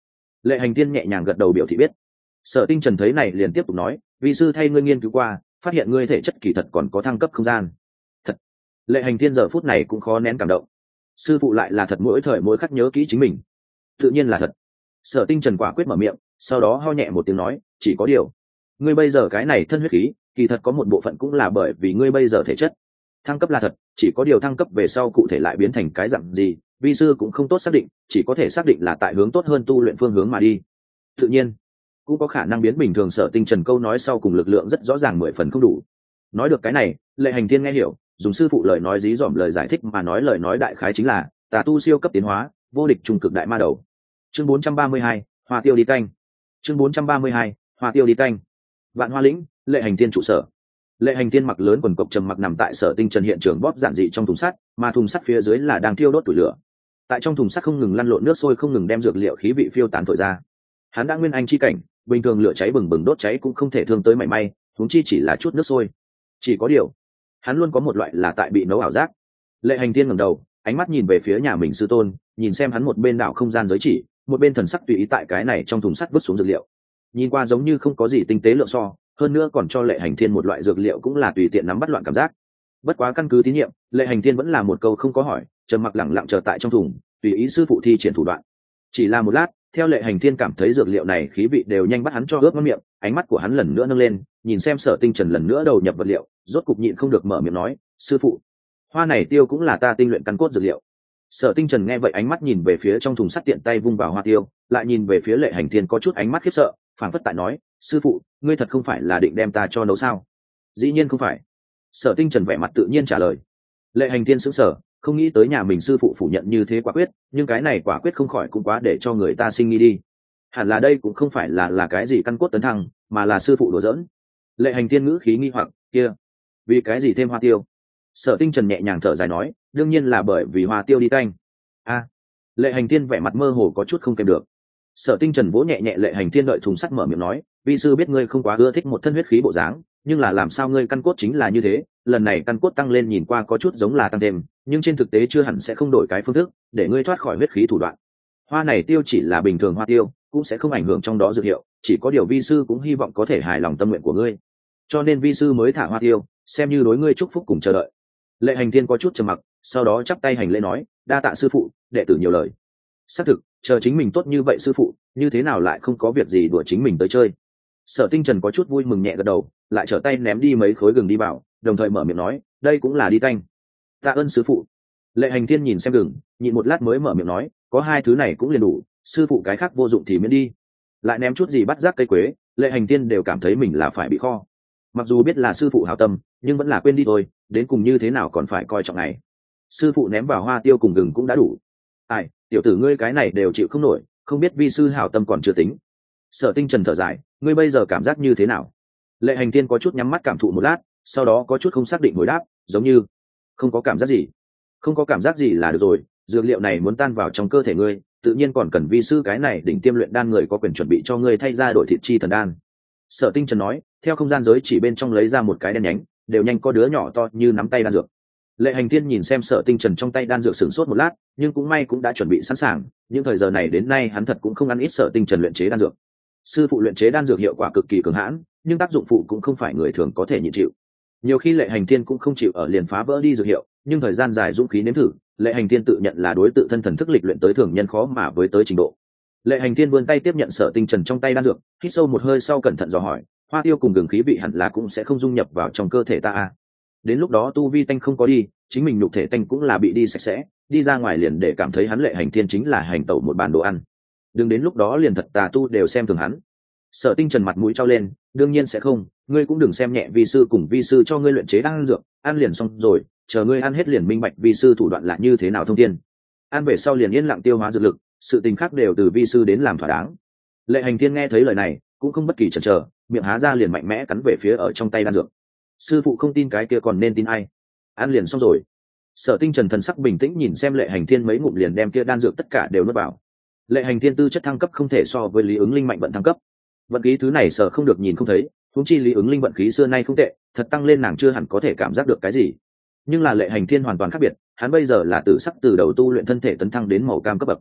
Lệ Hành Thiên nhẹ nhàng gật đầu biểu thị biết. Sở Tinh Trần thấy này liền tiếp tục nói, vị sư thay ngươi nghiên cứu qua, phát hiện ngươi thể chất kỳ thật còn có thăng cấp không gian. Thật. Lệ Hành Thiên giờ phút này cũng khó nén cảm động. Sư phụ lại là thật, mỗi thời mỗi khắc nhớ kỹ chính mình. Tự nhiên là thật. Sở Tinh Trần quả quyết mở miệng, sau đó ho nhẹ một tiếng nói, chỉ có điều, ngươi bây giờ cái này thân huyết khí, kỳ thật có một bộ phận cũng là bởi vì ngươi bây giờ thể chất. Thăng cấp là thật, chỉ có điều thăng cấp về sau cụ thể lại biến thành cái dạng gì, vi sư cũng không tốt xác định, chỉ có thể xác định là tại hướng tốt hơn tu luyện phương hướng mà đi. Tự nhiên, cũng có khả năng biến bình thường. Sở Tinh Trần câu nói sau cùng lực lượng rất rõ ràng mười phần không đủ. Nói được cái này, Lệ Hành Thiên nghe hiểu, dùng sư phụ lời nói dí dỏm lời giải thích mà nói lời nói đại khái chính là tà tu siêu cấp tiến hóa, vô địch trung cực đại ma đầu. Chương bốn trăm ba mươi hai, Hoa Tiêu đi canh. Chương bốn trăm ba mươi hai, Hoa Tiêu đi canh. Vạn Hoa lĩnh, Lệ Hành Thiên trụ sở. Lệ Hành Thiên mặc lớn quần cộc trầm mặc nằm tại Sở Tinh Trần hiện trường bóp giản dị trong thùng sắt, mà thùng sắt phía dưới là đang thiêu đốt tuổi lửa. Tại trong thùng sắt không ngừng lăn lộn nước sôi, không ngừng đem dược liệu khí vị phiêu tán thổi ra. Hắn đã nguyên anh chi cảnh, bình thường lửa cháy bừng bừng đốt cháy cũng không thể thương tới mảy may, huống chi chỉ là chút nước sôi. Chỉ có điều, hắn luôn có một loại là tại bị nấu ảo giác. Lệ Hành Thiên ngẩng đầu, ánh mắt nhìn về phía nhà mình sư tôn, nhìn xem hắn một bên đảo không gian giới chỉ, một bên thần sắc tùy ý tại cái này trong thùng sắt vứt xuống dược liệu. Nhìn qua giống như không có gì tinh tế lượng so, hơn nữa còn cho Lệ Hành Thiên một loại dược liệu cũng là tùy tiện nắm bắt loạn cảm giác. Bất quá căn cứ tín nhiệm, Lệ Hành Thiên vẫn là một câu không có hỏi, trầm mặc lẳng lặng chờ tại trong thùng, tùy ý sư phụ thi triển thủ đoạn. Chỉ là một lát, theo Lệ Hành Thiên cảm thấy dược liệu này khí vị đều nhanh bắt hắn cho ướt mất miệng, ánh mắt của hắn lần nữa nâng lên, nhìn xem Sở Tinh Trần lần nữa đầu nhập vật liệu, rốt cục nhịn không được mở miệng nói, sư phụ, hoa này tiêu cũng là ta tinh luyện căn cốt dược liệu. Sở Tinh Trần nghe vậy ánh mắt nhìn về phía trong thùng sắt, tiện tay vung vào hoa tiêu, lại nhìn về phía Lệ Hành Thiên có chút ánh mắt khiếp sợ, phảng phất tại nói, sư phụ, ngươi thật không phải là định đem ta cho nấu sao? Dĩ nhiên không phải. Sở Tinh Trần vẻ mặt tự nhiên trả lời. Lệ Hành Thiên sững sờ, không nghĩ tới nhà mình sư phụ phủ nhận như thế quả quyết, nhưng cái này quả quyết không khỏi cũng quá để cho người ta sinh nghi đi. Hẳn là đây cũng không phải là là cái gì căn cốt tấn thăng, mà là sư phụ đùa giỡn. Lệ Hành Thiên ngữ khí nghi hoặc, kia, vì cái gì thêm hoa tiêu? Sở Tinh Trần nhẹ nhàng thở dài nói, đương nhiên là bởi vì hoa tiêu đi canh. A. Lệ Hành Thiên vẻ mặt mơ hồ có chút không kèm được. Sở Tinh Trần vỗ nhẹ nhẹ Lệ Hành Thiên đợi thùng sắt mở miệng nói, vi sư biết ngươi không quá ưa thích một thân huyết khí bộ dáng, nhưng là làm sao ngươi căn cốt chính là như thế, lần này căn cốt tăng lên nhìn qua có chút giống là tăng thêm, nhưng trên thực tế chưa hẳn sẽ không đổi cái phương thức để ngươi thoát khỏi huyết khí thủ đoạn. Hoa này tiêu chỉ là bình thường hoa tiêu, cũng sẽ không ảnh hưởng trong đó dược hiệu, chỉ có điều vi sư cũng hy vọng có thể hài lòng tâm nguyện của ngươi, cho nên vi sư mới thả hoa tiêu, xem như đối ngươi chúc phúc cùng chờ đợi. Lệ Hành Thiên có chút trầm mặc, sau đó chắp tay hành lễ nói, đa tạ sư phụ, đệ tử nhiều lời. Xác thực, chờ chính mình tốt như vậy sư phụ, như thế nào lại không có việc gì đùa chính mình tới chơi. Sở Tinh Trần có chút vui mừng nhẹ gật đầu, lại trở tay ném đi mấy khối gừng đi vào, đồng thời mở miệng nói, đây cũng là đi tanh. Tạ ơn sư phụ. Lệ Hành Thiên nhìn xem gừng, nhịn một lát mới mở miệng nói, có hai thứ này cũng liền đủ, sư phụ cái khác vô dụng thì miễn đi. Lại ném chút gì bắt rác cây quế, Lệ Hành Thiên đều cảm thấy mình là phải bị kho. Mặc dù biết là sư phụ hảo tâm, nhưng vẫn là quên đi thôi, đến cùng như thế nào còn phải coi trọng này. Sư phụ ném vào hoa tiêu cùng gừng cũng đã đủ. Ai, tiểu tử ngươi cái này đều chịu không nổi, không biết vi sư hảo tâm còn chưa tính. Sở Tinh Trần thở dài, ngươi bây giờ cảm giác như thế nào? Lệ Hành Thiên có chút nhắm mắt cảm thụ một lát, sau đó có chút không xác định hồi đáp, giống như không có cảm giác gì. Không có cảm giác gì là được rồi, dược liệu này muốn tan vào trong cơ thể ngươi, tự nhiên còn cần vi sư cái này đỉnh tiêm luyện đan người có quyền chuẩn bị cho ngươi thay ra đổi thịt chi thần đan. Sở Tinh Trần nói, theo không gian giới chỉ bên trong lấy ra một cái đen nhánh, đều nhanh có đứa nhỏ to như nắm tay đan dược. Lệ Hành Thiên nhìn xem Sở Tinh Trần trong tay đan dược sửng sốt một lát, nhưng cũng may cũng đã chuẩn bị sẵn sàng, những thời giờ này đến nay hắn thật cũng không ăn ít Sở Tinh Trần luyện chế đan dược. Sư phụ luyện chế đan dược hiệu quả cực kỳ cường hãn, nhưng tác dụng phụ cũng không phải người thường có thể nhịn chịu. Nhiều khi Lệ Hành Thiên cũng không chịu ở liền phá vỡ đi dược hiệu, nhưng thời gian dài dũng khí nếm thử, Lệ Hành Thiên tự nhận là đối tự thân thần thức lịch luyện tới thường nhân khó mà với tới trình độ. Lệ Hành Thiên vươn tay tiếp nhận Sở Tinh Trần trong tay đan dược, hít sâu một hơi sau cẩn thận dò hỏi, hoa tiêu cùng gừng khí vị hẳn là cũng sẽ không dung nhập vào trong cơ thể ta à? Đến lúc đó tu vi tanh không có đi, chính mình nhục thể tanh cũng là bị đi sạch sẽ, đi ra ngoài liền để cảm thấy hắn Lệ Hành Thiên chính là hành tẩu một bàn đồ ăn. Đừng đến lúc đó liền thật tà tu đều xem thường hắn. Sở Tinh Trần mặt mũi trao lên, đương nhiên sẽ không, ngươi cũng đừng xem nhẹ vi sư cùng vi sư cho ngươi luyện chế đan dược, ăn liền xong rồi, chờ ngươi ăn hết liền minh bạch vi sư thủ đoạn là như thế nào thông thiên. Ăn về sau liền yên lặng tiêu hóa dược lực, sự tình khác đều từ vi sư đến làm thỏa đáng. Lệ Hành Thiên nghe thấy lời này, cũng không bất kỳ chần chờ, miệng há ra liền mạnh mẽ cắn về phía ở trong tay đan dược. Sư phụ không tin cái kia còn nên tin ai? Ăn liền xong rồi. Sở Tinh Trần thần sắc bình tĩnh nhìn xem Lệ Hành Thiên mấy ngụm liền đem kia đan dược tất cả đều nuốt vào. Lệ Hành Thiên tư chất thăng cấp không thể so với Lý Ứng Linh mạnh vận thăng cấp. Vận khí thứ này sở không được nhìn không thấy, huống chi Lý Ứng Linh vận khí xưa nay không tệ, thật tăng lên nàng chưa hẳn có thể cảm giác được cái gì. Nhưng là Lệ Hành Thiên hoàn toàn khác biệt, hắn bây giờ là tự sắc từ đầu tu luyện thân thể tấn thăng đến màu cam cấp bậc.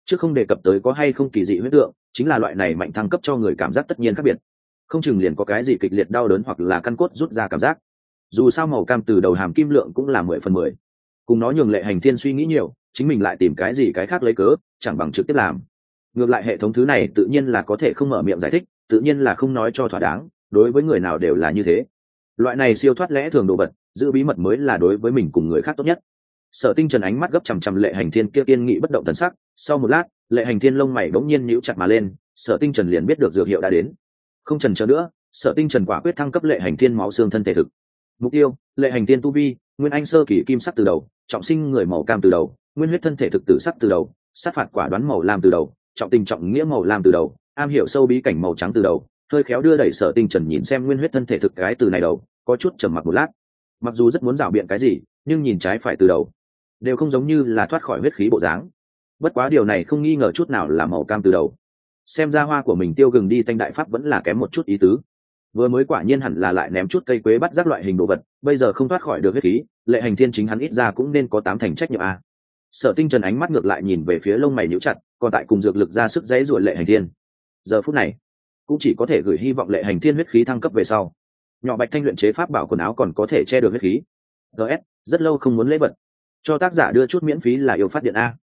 chứ không đề cập tới có hay không kỳ dị huyết tượng, chính là loại này mạnh thăng cấp cho người cảm giác tất nhiên khác biệt, không chừng liền có cái gì kịch liệt đau đớn hoặc là căn cốt rút ra cảm giác. Dù sao màu cam từ đầu hàm kim lượng cũng là mười phần mười, cùng nó nhường Lệ Hành Thiên suy nghĩ nhiều, chính mình lại tìm cái gì cái khác lấy cớ, chẳng bằng trực tiếp làm. Ngược lại hệ thống thứ này tự nhiên là có thể không mở miệng giải thích, tự nhiên là không nói cho thỏa đáng, đối với người nào đều là như thế. Loại này siêu thoát lẽ thường đồ vật, giữ bí mật mới là đối với mình cùng người khác tốt nhất. Sở Tinh Trần ánh mắt gấp chằm chằm Lệ Hành Thiên kia kiên nghị bất động thần sắc, sau một lát, Lệ Hành Thiên lông mày bỗng nhiên nhíu chặt mà lên, Sở Tinh Trần liền biết được dược hiệu đã đến. Không chần chờ nữa, Sở Tinh Trần quả quyết thăng cấp Lệ Hành Thiên máu xương thân thể thực. Mục tiêu: Lệ Hành Thiên tu vi, nguyên anh sơ kỳ kim sắc từ đầu, trọng sinh người màu cam từ đầu, nguyên huyết thân thể thực tử sắc từ đầu, sát phạt quả đoán màu lam từ đầu, trọng tình trọng nghĩa màu lam từ đầu, am hiểu sâu bí cảnh màu trắng từ đầu. Hơi khéo đưa đẩy Sở Tinh Trần nhìn xem nguyên huyết thân thể thực cái từ này đầu, có chút trầm mặc một lát. Mặc dù rất muốn rảo biện cái gì, nhưng nhìn trái phải từ đầu đều không giống như là thoát khỏi huyết khí bộ dáng. Bất quá điều này không nghi ngờ chút nào là màu cam từ đầu. Xem ra hoa của mình tiêu gừng đi thanh đại pháp vẫn là kém một chút ý tứ. Vừa mới quả nhiên hẳn là lại ném chút cây quế bắt rác loại hình đồ vật, bây giờ không thoát khỏi được huyết khí, Lệ Hành Thiên chính hắn ít ra cũng nên có tám thành trách nhiệm a. Sở Tinh Trần ánh mắt ngược lại nhìn về phía lông mày nhíu chặt, còn tại cùng dược lực ra sức dãy ruột Lệ Hành Thiên. Giờ phút này, cũng chỉ có thể gửi hy vọng Lệ Hành Thiên huyết khí thăng cấp về sau. Nhỏ Bạch Thanh luyện chế pháp bảo quần áo còn có thể che được huyết khí. ds rất lâu không muốn lễ vật, cho tác giả đưa chút miễn phí là yêu phát điện a.